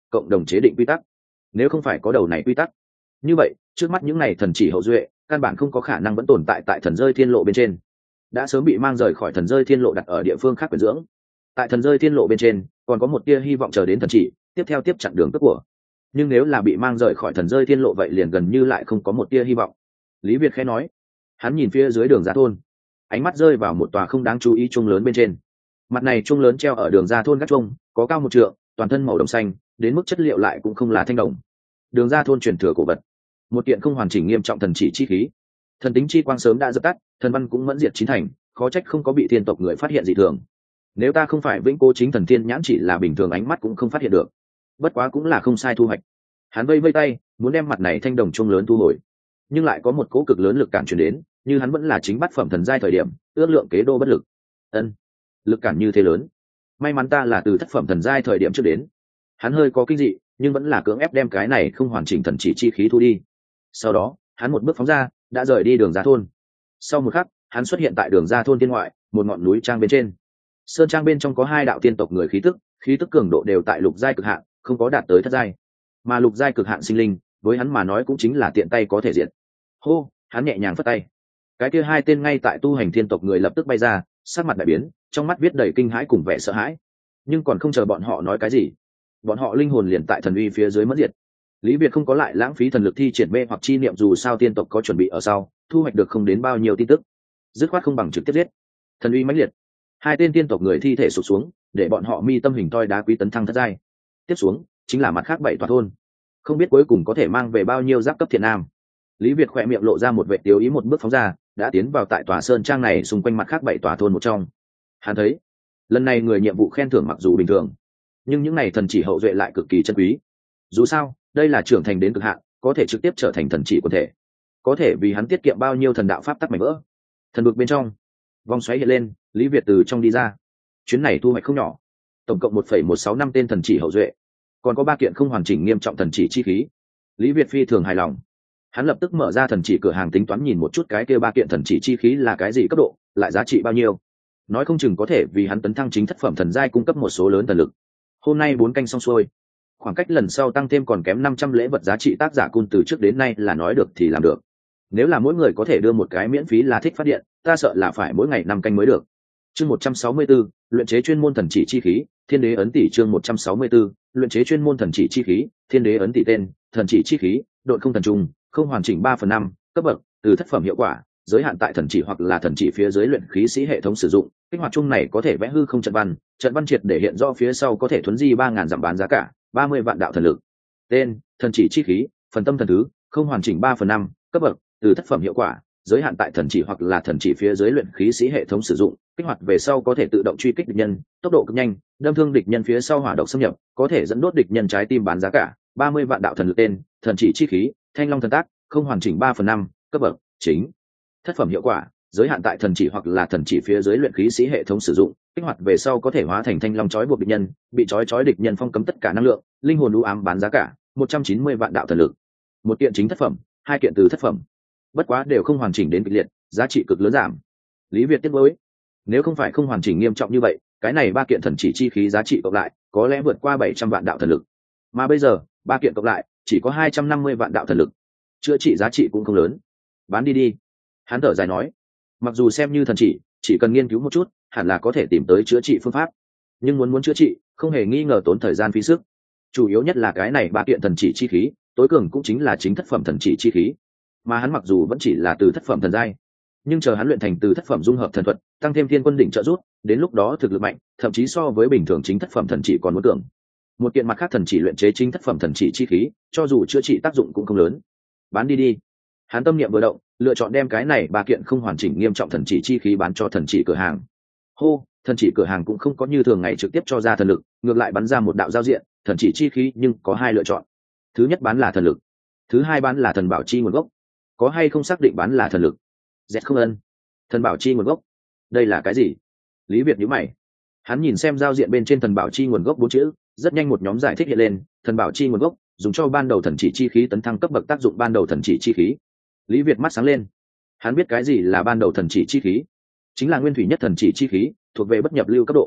cộng đồng chế định quy tắc. Nếu không phải có đầu này quy tắc, như vậy trước mắt những này thần chỉ hậu duệ căn bản không có khả năng vẫn tồn tại tại thần rơi thiên lộ bên trên, đã sớm bị mang rời khỏi thần rơi thiên lộ đặt ở địa phương khác quyển dưỡng. Tại thần rơi thiên lộ bên trên còn có một tia hy vọng chờ đến thần chỉ tiếp theo tiếp chặn đường cướp của, nhưng nếu là bị mang rời khỏi thần rơi thiên lộ vậy liền gần như lại không có một tia hy vọng. Lý Việt khẽ nói. Hắn nhìn phía dưới đường ra thôn, ánh mắt rơi vào một tòa không đáng chú ý chuông lớn bên trên. Mặt này chuông lớn treo ở đường ra thôn gác chuông, có cao một trượng, toàn thân màu đồng xanh, đến mức chất liệu lại cũng không là thanh đồng. Đường ra thôn truyền thừa cổ vật, một kiện không hoàn chỉnh nghiêm trọng thần chỉ chi khí. Thần tính chi quang sớm đã dập tắt, thần văn cũng mẫn diệt chín thành, khó trách không có bị thiên tộc người phát hiện dị thường. Nếu ta không phải vĩnh cố chính thần tiên nhãn chỉ là bình thường ánh mắt cũng không phát hiện được. Bất quá cũng là không sai thu hoạch. Hắn vây vây tay, muốn đem mặt này thanh đồng chuông lớn thu hồi, nhưng lại có một cỗ cực lớn lực cản truyền đến, như hắn vẫn là chính bát phẩm thần giai thời điểm, ước lượng kế đô bất lực. Ân, lực cản như thế lớn. May mắn ta là từ thất phẩm thần giai thời điểm trước đến. Hắn hơi có kinh dị, nhưng vẫn là cưỡng ép đem cái này không hoàn chỉnh thần chỉ chi khí thu đi. Sau đó, hắn một bước phóng ra, đã rời đi đường ra thôn. Sau một khắc, hắn xuất hiện tại đường ra thôn tiên ngoại, một ngọn núi trang bên trên. Sơn trang bên trong có hai đạo tiên tộc người khí tức, khí tức cường độ đều tại lục giai cực hạn, không có đạt tới thất giai. Mà lục giai cực hạn sinh linh, với hắn mà nói cũng chính là tiện tay có thể diệt. Hô, hắn nhẹ nhàng phất tay. Cái kia hai tên ngay tại tu hành thiên tộc người lập tức bay ra, sắc mặt đại biến, trong mắt viết đầy kinh hãi cùng vẻ sợ hãi. Nhưng còn không chờ bọn họ nói cái gì, bọn họ linh hồn liền tại thần uy phía dưới mất diệt. Lý Việt không có lại lãng phí thần lực thi triển mê hoặc chi niệm, dù sao tiên tộc có chuẩn bị ở sau, thu hoạch được không đến bao nhiêu tin tức, dứt khoát không bằng trực tiếp giết. Thần uy mãnh liệt, hai tên tiên tộc người thi thể sụp xuống, để bọn họ mi tâm hình toi đá quý tấn thăng thất giai. Tiếp xuống chính là mặt khác bảy tòa thôn, không biết cuối cùng có thể mang về bao nhiêu giáp cấp thiện nam. Lý Việt khỏe miệng lộ ra một vệ tiêu ý, một bước phóng ra, đã tiến vào tại tòa sơn trang này xung quanh mặt khác bảy tòa thôn một trong. Hắn thấy lần này người nhiệm vụ khen thưởng mặc dù bình thường, nhưng những này thần chỉ hậu duệ lại cực kỳ chân quý. Dù sao đây là trưởng thành đến cực hạn, có thể trực tiếp trở thành thần chỉ quần thể, có thể vì hắn tiết kiệm bao nhiêu thần đạo pháp tắc mảnh vỡ. Thần vực bên trong vòng xoáy hiện lên, Lý Việt từ trong đi ra. Chuyến này thu hoạch không nhỏ, tổng cộng một phẩy một sáu năm tên thần chỉ hậu duệ, còn có ba kiện không hoàn chỉnh nghiêm trọng thần chỉ chi khí. Lý Việt phi thường hài lòng. Hắn lập tức mở ra thần chỉ cửa hàng tính toán nhìn một chút cái kia ba kiện thần chỉ chi khí là cái gì cấp độ, lại giá trị bao nhiêu. Nói không chừng có thể vì hắn tấn thăng chính thất phẩm thần giai cung cấp một số lớn thần lực. Hôm nay bốn canh xong xuôi, khoảng cách lần sau tăng thêm còn kém năm trăm lễ vật giá trị tác giả cun từ trước đến nay là nói được thì làm được. Nếu là mỗi người có thể đưa một cái miễn phí là thích phát điện, ta sợ là phải mỗi ngày năm canh mới được. Chương một trăm sáu mươi 164, luyện chế chuyên môn thần chỉ chi khí, Thiên Đế ấn tỷ. Chương một trăm sáu mươi 164, luyện chế chuyên môn thần chỉ chi khí, Thiên Đế ấn tỷ. Tên: thần chỉ chi khí, độn không thần trùng, không hoàn chỉnh ba phần năm, cấp bậc: từ thất phẩm hiệu quả, giới hạn tại thần chỉ hoặc là thần chỉ phía dưới luyện khí sĩ hệ thống sử dụng. Kích hoạt chung này có thể vẽ hư không trận văn, trận văn triệt để hiện rõ phía sau có thể thuấn di ba ngàn dặm bán giá cả, ba mươi vạn đạo thần lực. Tên: thần chỉ chi khí, phần tâm thần thứ, không hoàn chỉnh ba phần năm, cấp bậc: từ thất phẩm hiệu quả, giới hạn tại thần chỉ hoặc là thần chỉ phía dưới luyện khí sĩ hệ thống sử dụng. Kích hoạt về sau có thể tự động truy kích địch nhân, tốc độ cực nhanh, đâm thương địch nhân phía sau hỏa độc xâm nhập, có thể dẫn đốt địch nhân trái tim bán giá cả, ba mươi vạn đạo thần lực. Tên: thần chỉ chi khí, thanh long thần tác, không hoàn chỉnh ba phần năm, cấp bậc: chính thất phẩm hiệu quả, giới hạn tại thần chỉ hoặc là thần chỉ phía dưới luyện khí sĩ hệ thống sử dụng. Kích hoạt về sau có thể hóa thành thanh long trói buộc địch nhân, bị trói trói địch nhân phong cấm tất cả năng lượng, linh hồn u ám bán giá cả, một trăm chín mươi vạn đạo thần lực. Một kiện chính thất phẩm, hai kiện từ thất phẩm, bất quá đều không hoàn chỉnh đến kịch liệt, giá trị cực lớn giảm. Lý Việt tiếc nuối, nếu không phải không hoàn chỉnh nghiêm trọng như vậy, cái này ba kiện thần chỉ chi khí giá trị cộng lại có lẽ vượt qua bảy trăm vạn đạo thần lực, mà bây giờ ba kiện cộng lại chỉ có hai trăm năm mươi vạn đạo thần lực, chữa trị giá trị cũng không lớn. Bán đi đi. Hắn thở dài nói, mặc dù xem như thần chỉ, chỉ cần nghiên cứu một chút hẳn là có thể tìm tới chữa trị phương pháp, nhưng muốn muốn chữa trị không hề nghi ngờ tốn thời gian phí sức. Chủ yếu nhất là cái này ba kiện thần chỉ chi khí tối cường cũng chính là chính thất phẩm thần chỉ chi khí, mà hắn mặc dù vẫn chỉ là từ thất phẩm thần giai, nhưng chờ hắn luyện thành từ thất phẩm dung hợp thần thuật, tăng thêm thiên quân đỉnh trợ giúp, đến lúc đó thực lực mạnh, thậm chí so với bình thường chính thất phẩm thần chỉ còn muốn cường. Một kiện mặt khác thần chỉ luyện chế chính thất phẩm thần chỉ chi khí, cho dù chữa trị tác dụng cũng không lớn. Bán đi đi. Hắn tâm niệm vừa động, lựa chọn đem cái này ba kiện không hoàn chỉnh nghiêm trọng thần chỉ chi khí bán cho thần chỉ cửa hàng. Hô, thần chỉ cửa hàng cũng không có như thường ngày trực tiếp cho ra thần lực, ngược lại bắn ra một đạo giao diện, thần chỉ chi khí nhưng có hai lựa chọn. Thứ nhất bán là thần lực, thứ hai bán là thần bảo chi nguồn gốc. Có hay không xác định bán là thần lực? Dẹt không ân. Thần bảo chi nguồn gốc, đây là cái gì? Lý Việt nhíu mày. Hắn nhìn xem giao diện bên trên thần bảo chi nguồn gốc bốn chữ, rất nhanh một nhóm giải thích hiện lên. Thần bảo chi nguồn gốc dùng cho ban đầu thần chỉ chi khí tấn thăng cấp bậc tác dụng ban đầu thần chỉ chi khí. Lý Việt mắt sáng lên. Hắn biết cái gì là ban đầu thần chỉ chi khí, chính là nguyên thủy nhất thần chỉ chi khí, thuộc về bất nhập lưu cấp độ.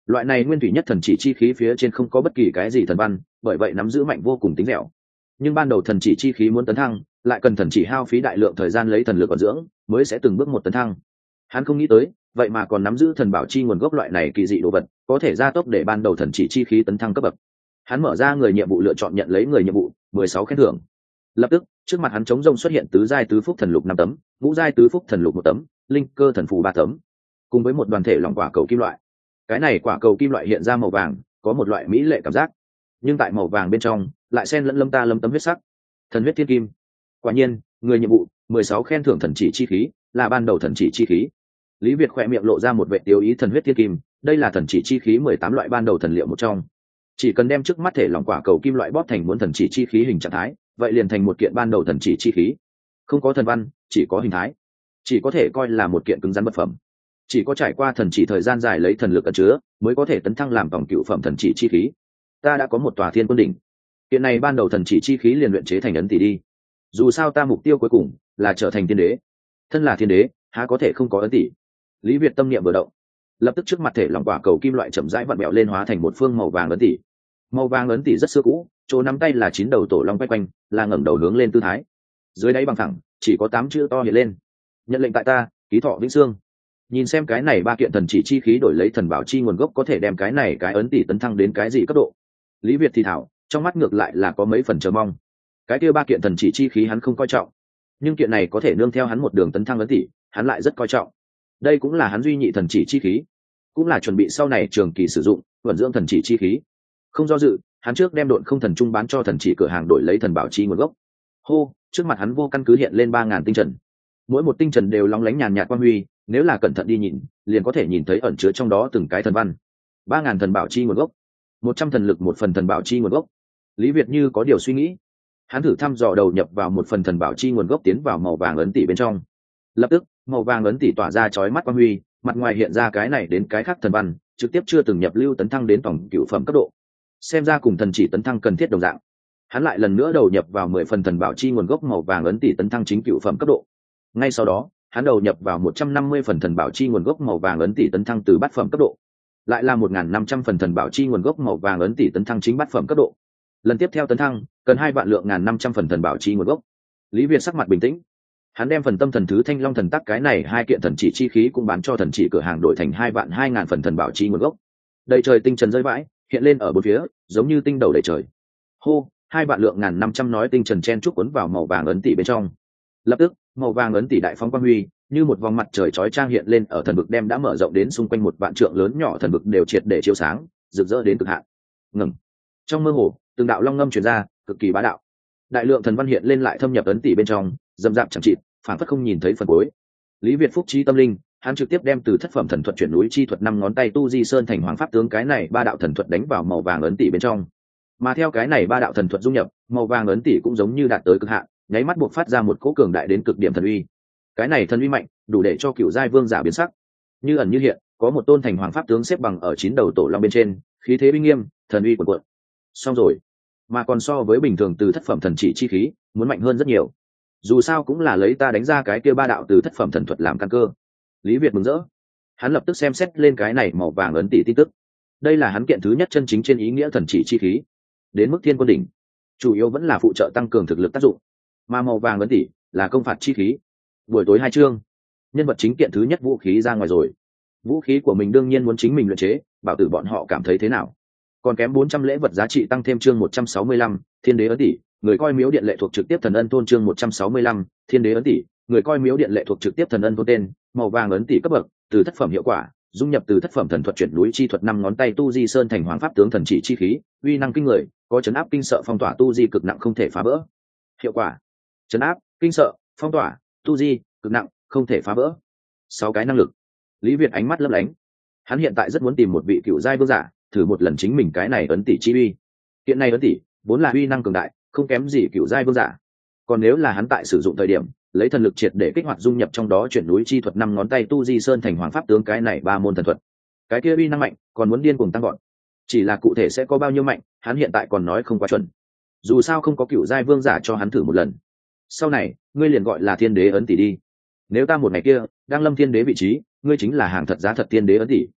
Loại này nguyên thủy nhất thần chỉ chi khí phía trên không có bất kỳ cái gì thần văn, bởi vậy nắm giữ mạnh vô cùng tính dẻo. Nhưng ban đầu thần chỉ chi khí muốn tấn thăng, lại cần thần chỉ hao phí đại lượng thời gian lấy thần lực ẩn dưỡng, mới sẽ từng bước một tấn thăng. Hắn không nghĩ tới, vậy mà còn nắm giữ thần bảo chi nguồn gốc loại này kỳ dị đồ vật, có thể gia tốc để ban đầu thần chỉ chi khí tấn thăng cấp bậc. Hắn mở ra người nhiệm vụ lựa chọn nhận lấy người nhiệm vụ, mười sáu khen thưởng. Lập tức, trước mặt hắn trống rông xuất hiện tứ giai tứ phúc thần lục năm tấm, ngũ giai tứ phúc thần lục một tấm, linh cơ thần phù ba tấm, cùng với một đoàn thể lỏng quả cầu kim loại. Cái này quả cầu kim loại hiện ra màu vàng, có một loại mỹ lệ cảm giác, nhưng tại màu vàng bên trong lại xen lẫn lâm ta lâm tấm huyết sắc, thần huyết thiên kim. Quả nhiên, người nhiệm vụ mười sáu khen thưởng thần chỉ chi khí, là ban đầu thần chỉ chi khí. Lý Việt khỏe miệng lộ ra một vẻ tiêu ý, thần huyết thiên kim, đây là thần chỉ chi khí mười tám loại ban đầu thần liệu một trong. Chỉ cần đem trước mắt thể lỏng quả cầu kim loại bóp thành muốn thần chỉ chi khí hình trạng thái, vậy liền thành một kiện ban đầu thần chỉ chi khí. Không có thần văn, chỉ có hình thái, chỉ có thể coi là một kiện cứng rắn bất phẩm. Chỉ có trải qua thần chỉ thời gian dài lấy thần lực ẩn chứa, mới có thể tấn thăng làm tổng cựu phẩm thần chỉ chi khí. Ta đã có một tòa thiên quân đỉnh, hiện này ban đầu thần chỉ chi khí liền luyện chế thành ấn tỷ đi. Dù sao ta mục tiêu cuối cùng là trở thành thiên đế, thân là thiên đế há có thể không có ấn tỷ. Lý Việt tâm niệm vừa động, lập tức trước mặt thể lỏng quả cầu kim loại chậm rãi vặn bẹo lên, hóa thành một phương màu vàng ấn tỷ. Màu vàng ấn tỷ rất xưa cũ, chỗ nắm tay là chín đầu tổ long quay quanh, là ngẩng đầu hướng lên tư thái. Dưới đáy bằng thẳng chỉ có tám chữ to hiện lên: nhận lệnh tại ta, ký thọ vĩnh xương. Nhìn xem cái này ba kiện thần chỉ chi khí đổi lấy thần bảo chi nguồn gốc có thể đem cái này cái ấn tỷ tấn thăng đến cái gì cấp độ. Lý Việt thì thảo, trong mắt ngược lại là có mấy phần chờ mong. Cái kia ba kiện thần chỉ chi khí hắn không coi trọng, nhưng kiện này có thể nương theo hắn một đường tấn thăng ấn tỷ, hắn lại rất coi trọng. Đây cũng là hắn duy nhị thần chỉ chi khí, cũng là chuẩn bị sau này trường kỳ sử dụng, vận dưỡng thần chỉ chi khí. Không do dự, hắn trước đem độn không thần trung bán cho thần chỉ cửa hàng đổi lấy thần bảo chi nguồn gốc. Hô, trước mặt hắn vô căn cứ hiện lên ba ngàn tinh trần, mỗi một tinh trần đều lóng lánh nhàn nhạt quang huy, nếu là cẩn thận đi nhìn, liền có thể nhìn thấy ẩn chứa trong đó từng cái thần văn. Ba ngàn thần bảo chi nguồn gốc, một trăm thần lực một phần thần bảo chi nguồn gốc. Lý Việt như có điều suy nghĩ, hắn thử thăm dò đầu nhập vào một phần thần bảo chi nguồn gốc tiến vào màu vàng ấn tỷ bên trong. Lập tức, màu vàng ấn tỷ tỏa ra chói mắt quang huy, mặt ngoài hiện ra cái này đến cái khác thần văn, trực tiếp chưa từng nhập lưu tấn thăng đến tổng cửu phẩm cấp độ. Xem ra cùng thần chỉ tấn thăng cần thiết đồng dạng. Hắn lại lần nữa đầu nhập vào mười phần thần bảo chi nguồn gốc màu vàng ấn tỷ tấn thăng chính cửu phẩm cấp độ. Ngay sau đó, hắn đầu nhập vào một trăm năm mươi phần thần bảo chi nguồn gốc màu vàng ấn tỷ tấn thăng từ bát phẩm cấp độ, lại là một nghìn năm trăm phần thần bảo chi nguồn gốc màu vàng ấn tỷ tấn thăng chính bát phẩm cấp độ. Lần tiếp theo tấn thăng cần hai vạn lượng ngàn năm trăm phần thần bảo chi nguồn gốc. Lý Việt sắc mặt bình tĩnh, hắn đem phần tâm thần thứ thanh long thần tắc cái này hai kiện thần chỉ chi khí cũng bán cho thần chỉ cửa hàng đổi thành hai vạn hai ngàn phần thần bảo chi nguồn gốc. Đầy trời tinh trần rơi vãi, hiện lên ở bốn phía, giống như tinh đầu đầy trời. Hô, hai vạn lượng ngàn năm trăm nói tinh trần chen trúc cuốn vào màu vàng ấn tỷ bên trong. Lập tức, màu vàng ấn tỷ đại phóng quang huy, như một vòng mặt trời chói chang hiện lên ở thần vực, đem đã mở rộng đến xung quanh một vạn trượng lớn nhỏ thần vực đều triệt để chiếu sáng, rực rỡ đến cực hạn. Ngừng. Trong mơ hồ, từng đạo long ngâm truyền ra, cực kỳ bá đạo. Đại lượng thần văn hiện lên lại thâm nhập ấn tỷ bên trong, dầm dạp chẳng chịt, phản phất không nhìn thấy phần cuối. Lý Việt phúc trí tâm linh, hắn trực tiếp đem từ thất phẩm thần thuật chuyển núi chi thuật năm ngón tay tu di sơn thành hoàng pháp tướng cái này ba đạo thần thuật đánh vào màu vàng ấn tỷ bên trong. Mà theo cái này ba đạo thần thuật dung nhập, màu vàng ấn tỷ cũng giống như đạt tới cực hạn, nháy mắt buộc phát ra một cỗ cường đại đến cực điểm thần uy. Cái này thần uy mạnh, đủ để cho cựu giai vương giả biến sắc. Như ẩn như hiện, có một tôn thành hoàng pháp tướng xếp bằng ở chín đầu tổ long bên trên, khí thế uy nghiêm, thần uy cuồn cuộn. Xong rồi, mà còn so với bình thường từ thất phẩm thần chỉ chi khí, muốn mạnh hơn rất nhiều. Dù sao cũng là lấy ta đánh ra cái kia ba đạo từ thất phẩm thần thuật làm căn cơ. Lý Việt mừng rỡ, hắn lập tức xem xét lên cái này màu vàng ấn tỷ tin tức. Đây là hắn kiện thứ nhất chân chính trên ý nghĩa thần chỉ chi khí, đến mức thiên quân đỉnh, chủ yếu vẫn là phụ trợ tăng cường thực lực tác dụng, mà màu vàng ấn tỷ là công phạt chi khí. Buổi tối hai chương, nhân vật chính kiện thứ nhất vũ khí ra ngoài rồi. Vũ khí của mình đương nhiên muốn chính mình luyện chế, bảo tử bọn họ cảm thấy thế nào? Còn kém bốn trăm lễ vật giá trị tăng thêm chương một trăm sáu mươi lăm, thiên đế ấn tỷ, người coi miếu điện lệ thuộc trực tiếp thần ân tôn chương một trăm sáu mươi lăm, thiên đế ấn tỷ, người coi miếu điện lệ thuộc trực tiếp thần ân tôn tên, màu vàng ấn tỷ cấp bậc, từ thất phẩm hiệu quả, dung nhập từ thất phẩm thần thuật chuyển núi chi thuật năm ngón tay tu di sơn thành hoàng pháp tướng thần chỉ chi khí, uy năng kinh người, có chấn áp kinh sợ phong tỏa tu di cực nặng không thể phá vỡ. Hiệu quả: chấn áp, kinh sợ, phong tỏa, tu di cực nặng không thể phá vỡ. Sáu cái năng lực. Lý Việt ánh mắt lấp lánh, hắn hiện tại rất muốn tìm một vị cựu giai vương giả, thử một lần chính mình cái này ấn tỷ chi uy. Hiện này ấn tỷ vốn là uy năng cường đại, không kém gì cựu giai vương giả. Còn nếu là hắn tại sử dụng thời điểm, lấy thần lực triệt để kích hoạt dung nhập trong đó chuyển núi chi thuật năm ngón tay tu di sơn thành hoàng pháp tướng cái này ba môn thần thuật, cái kia uy năng mạnh, còn muốn điên cuồng tăng gọn. Chỉ là cụ thể sẽ có bao nhiêu mạnh, hắn hiện tại còn nói không quá chuẩn. Dù sao không có cựu giai vương giả cho hắn thử một lần. Sau này, ngươi liền gọi là thiên đế ấn tỷ đi. Nếu ta một ngày kia đang lâm thiên đế vị trí, ngươi chính là hàng thật giá thật thiên đế ấn tỷ.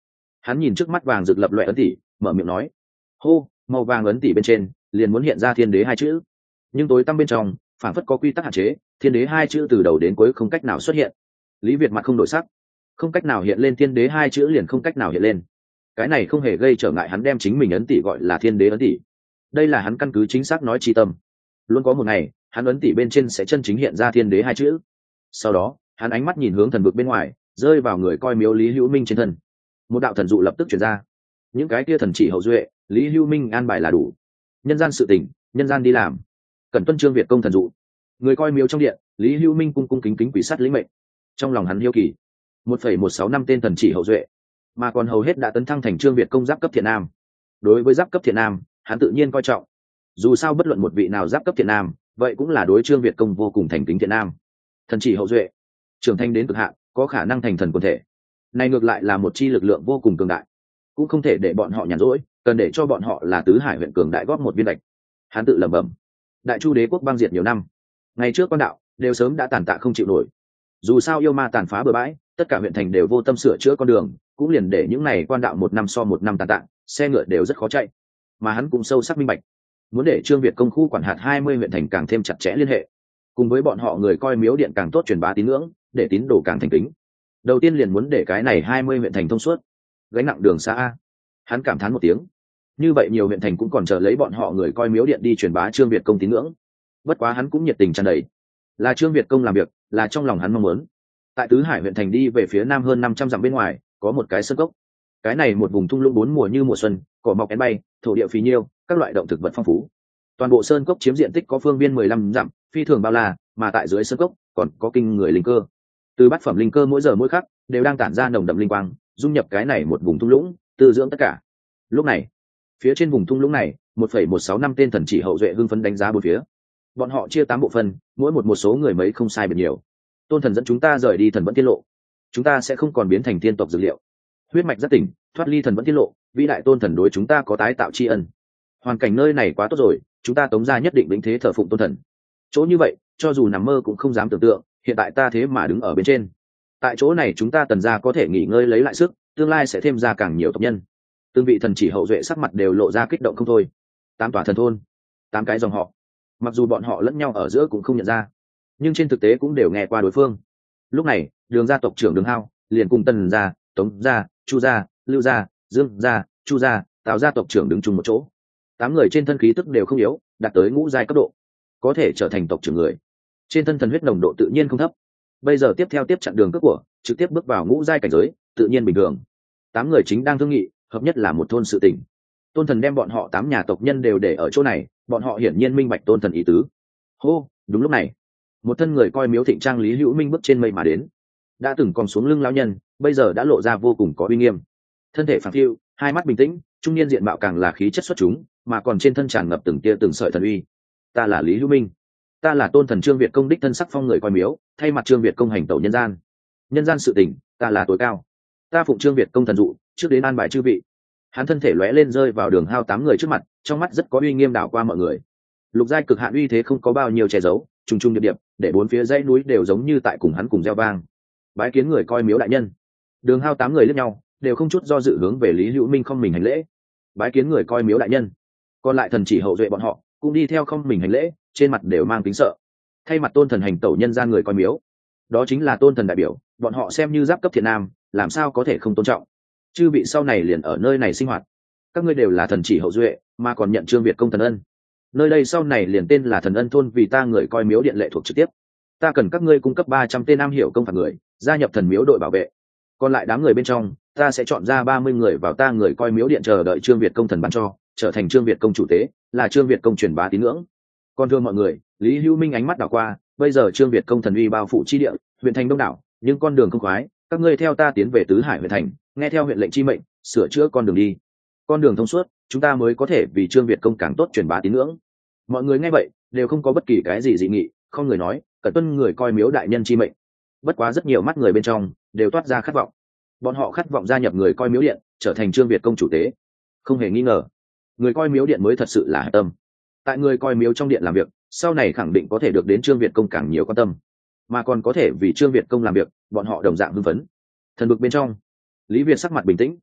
Hắn nhìn trước mắt vàng rực lập loại ấn tỷ, mở miệng nói: hô, màu vàng ấn tỷ bên trên liền muốn hiện ra thiên đế hai chữ, nhưng tối tăm bên trong phản phất có quy tắc hạn chế, thiên đế hai chữ từ đầu đến cuối không cách nào xuất hiện. Lý Việt mặt không đổi sắc, không cách nào hiện lên thiên đế hai chữ liền không cách nào hiện lên. Cái này không hề gây trở ngại hắn đem chính mình ấn tỷ gọi là thiên đế ấn tỷ. Đây là hắn căn cứ chính xác nói chi tâm. Luôn có một ngày, hắn ấn tỷ bên trên sẽ chân chính hiện ra thiên đế hai chữ. Sau đó, hắn ánh mắt nhìn hướng thần vực bên ngoài, rơi vào người coi miếu Lý Hữu Minh trên thân. Một đạo thần dụ lập tức truyền ra. Những cái kia thần chỉ hậu duệ, Lý Hữu Minh an bài là đủ. Nhân gian sự tình, nhân gian đi làm. Cần tuân Trương Việt công thần dụ. Người coi miếu trong điện, Lý Hữu Minh cung cung kính kính quỷ sát lĩnh mệnh. Trong lòng hắn hiếu kỳ, một phẩy một sáu năm tên thần chỉ hậu duệ, mà còn hầu hết đã tấn thăng thành Trương Việt công giáp cấp thiện nam. Đối với giáp cấp thiện nam, hắn tự nhiên coi trọng. Dù sao bất luận một vị nào giáp cấp thiện nam, vậy cũng là đối Trương Việt công vô cùng thành kính thiện nam. Thần chỉ hậu duệ, trưởng thành đến cực hạn, có khả năng thành thần quần thể. Này ngược lại là một chi lực lượng vô cùng cường đại, cũng không thể để bọn họ nhàn rỗi, cần để cho bọn họ là tứ hải huyện cường đại góp một viên đạch. Hắn tự lẩm bẩm. Đại Chu đế quốc băng diệt nhiều năm, ngày trước quan đạo đều sớm đã tàn tạ không chịu nổi. Dù sao yêu ma tàn phá bừa bãi, tất cả huyện thành đều vô tâm sửa chữa con đường, cũng liền để những này quan đạo một năm so một năm tàn tạ, xe ngựa đều rất khó chạy. Mà hắn cũng sâu sắc minh bạch, muốn để Trương Việt công khu quản hạt hai mươi huyện thành càng thêm chặt chẽ liên hệ, cùng với bọn họ người coi miếu điện càng tốt truyền bá tín ngưỡng, để tín đồ càng thành kính. Đầu tiên liền muốn để cái này hai mươi huyện thành thông suốt, gánh nặng đường xa a. Hắn cảm thán một tiếng. Như vậy nhiều huyện thành cũng còn chờ lấy bọn họ người coi miếu điện đi truyền bá Trương Việt công tín ngưỡng. Bất quá hắn cũng nhiệt tình tràn đầy, là Trương Việt công làm việc, là trong lòng hắn mong muốn. Tại tứ hải huyện thành đi về phía nam hơn năm trăm dặm bên ngoài, có một cái sơn cốc. Cái này một vùng thung lũng bốn mùa như mùa xuân, cỏ mọc én bay, thổ địa phì nhiêu, các loại động thực vật phong phú. Toàn bộ sơn cốc chiếm diện tích có phương viên mười lăm dặm, phi thường bao la, mà tại dưới sơn cốc còn có kinh người linh cơ. Từ bát phẩm linh cơ mỗi giờ mỗi khắc đều đang tản ra nồng đậm linh quang, dung nhập cái này một vùng thung lũng, tư dưỡng tất cả. Lúc này, phía trên vùng thung lũng này, một phẩy một sáu năm tên thần chỉ hậu duệ hưng phấn đánh giá bốn phía. Bọn họ chia tám bộ phận, mỗi một một số người mấy không sai biệt nhiều. Tôn thần dẫn chúng ta rời đi thần vẫn tiết lộ, chúng ta sẽ không còn biến thành tiên tộc dược liệu. Huyết mạch rất tỉnh, thoát ly thần vẫn tiết lộ, vĩ đại tôn thần đối chúng ta có tái tạo tri ân. Hoàn cảnh nơi này quá tốt rồi, chúng ta tống gia nhất định vĩnh thế thờ phụng tôn thần. Chỗ như vậy, cho dù nằm mơ cũng không dám tưởng tượng, hiện tại ta thế mà đứng ở bên trên. Tại chỗ này chúng ta tần gia có thể nghỉ ngơi lấy lại sức, tương lai sẽ thêm ra càng nhiều tộc nhân. Từng vị thần chỉ hậu duệ sắc mặt đều lộ ra kích động không thôi. Tám tòa thần thôn, tám cái dòng họ, mặc dù bọn họ lẫn nhau ở giữa cũng không nhận ra, nhưng trên thực tế cũng đều nghe qua đối phương. Lúc này, Đường gia tộc trưởng Đường Hao liền cùng Tần gia, Tống gia, Chu gia, Lưu gia, Dương gia, Chu gia, Tào gia tộc trưởng đứng chung một chỗ. Tám người trên thân khí tức đều không yếu, đạt tới ngũ giai cấp độ, có thể trở thành tộc trưởng người. Trên thân thần huyết nồng độ tự nhiên không thấp. Bây giờ tiếp theo tiếp chặn đường cước của, trực tiếp bước vào ngũ giai cảnh giới, tự nhiên bình thường. Tám người chính đang thương nghị, hợp nhất là một thôn sự tình. Tôn thần đem bọn họ tám nhà tộc nhân đều để ở chỗ này, bọn họ hiển nhiên minh bạch tôn thần ý tứ. Hô, đúng lúc này, một thân người coi miếu thịnh trang Lý Hữu Minh bước trên mây mà đến. Đã từng còn xuống lưng lão nhân, bây giờ đã lộ ra vô cùng có uy nghiêm. Thân thể phẳng phiu, hai mắt bình tĩnh, trung niên diện mạo càng là khí chất xuất chúng, mà còn trên thân tràn ngập từng tia từng sợi thần uy. Ta là Lý Hữu Minh, ta là tôn thần Trương Việt công đích thân sắc phong người coi miếu, thay mặt Trương Việt công hành tẩu nhân gian. Nhân gian sự tình, ta là tối cao. Ta phụng Trương Việt công thần dụ, trước đến an bài chư vị. Hắn thân thể lóe lên rơi vào Đường Hao tám người trước mặt, trong mắt rất có uy nghiêm đảo qua mọi người. Lục giai cực hạn uy thế không có bao nhiêu che giấu, trùng trùng điệp điệp, để bốn phía dãy núi đều giống như tại cùng hắn cùng reo vang. Bái kiến người coi miếu đại nhân. Đường Hao tám người liếc nhau, đều không chút do dự hướng về Lý Hữu Minh không mình hành lễ. Bái kiến người coi miếu đại nhân. Còn lại thần chỉ hậu duệ bọn họ cũng đi theo không mình hành lễ, trên mặt đều mang kính sợ. Thay mặt tôn thần hành tẩu nhân gian người coi miếu, đó chính là tôn thần đại biểu, bọn họ xem như giáp cấp thiện nam, làm sao có thể không tôn trọng. Chư vị sau này liền ở nơi này sinh hoạt, các ngươi đều là thần chỉ hậu duệ, mà còn nhận Trương Việt công thần ân. Nơi đây sau này liền tên là Thần Ân thôn, vì ta người coi miếu điện lệ thuộc trực tiếp. Ta cần các ngươi cung cấp ba trăm tên am hiểu công phạt người, gia nhập thần miếu đội bảo vệ. Còn lại đám người bên trong, ta sẽ chọn ra ba mươi người vào ta người coi miếu điện chờ đợi Trương Việt công thần ban cho, trở thành Trương Việt công chủ tế, là Trương Việt công truyền bá tín ngưỡng. Còn thưa mọi người, Lý Hữu Minh ánh mắt đảo qua, bây giờ Trương Việt công thần uy bao phủ chi địa, huyện thành đông đảo, nhưng con đường không khoái, các ngươi theo ta tiến về tứ hải huyện thành, nghe theo huyện lệnh chi mệnh, sửa chữa con đường đi. Con đường thông suốt, chúng ta mới có thể vì Trương Việt công càng tốt truyền bá tín ngưỡng. Mọi người nghe vậy đều không có bất kỳ cái gì dị nghị, không người nói cần tuân người coi miếu đại nhân chi mệnh. Bất quá rất nhiều mắt người bên trong đều toát ra khát vọng, bọn họ khát vọng gia nhập người coi miếu điện, trở thành Trương Việt công chủ tế. Không hề nghi ngờ, người coi miếu điện mới thật sự là hạch tâm. Tại người coi miếu trong điện làm việc, sau này khẳng định có thể được đến Trương Việt công càng nhiều quan tâm, mà còn có thể vì Trương Việt công làm việc, bọn họ đồng dạng hưng phấn. Thần vực bên trong, Lý Việt sắc mặt bình tĩnh,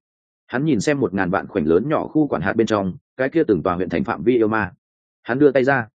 Hắn nhìn xem một ngàn vạn khoảnh lớn nhỏ khu quản hạt bên trong cái kia từng tòa huyện thành phạm vi yêu ma, hắn đưa tay ra,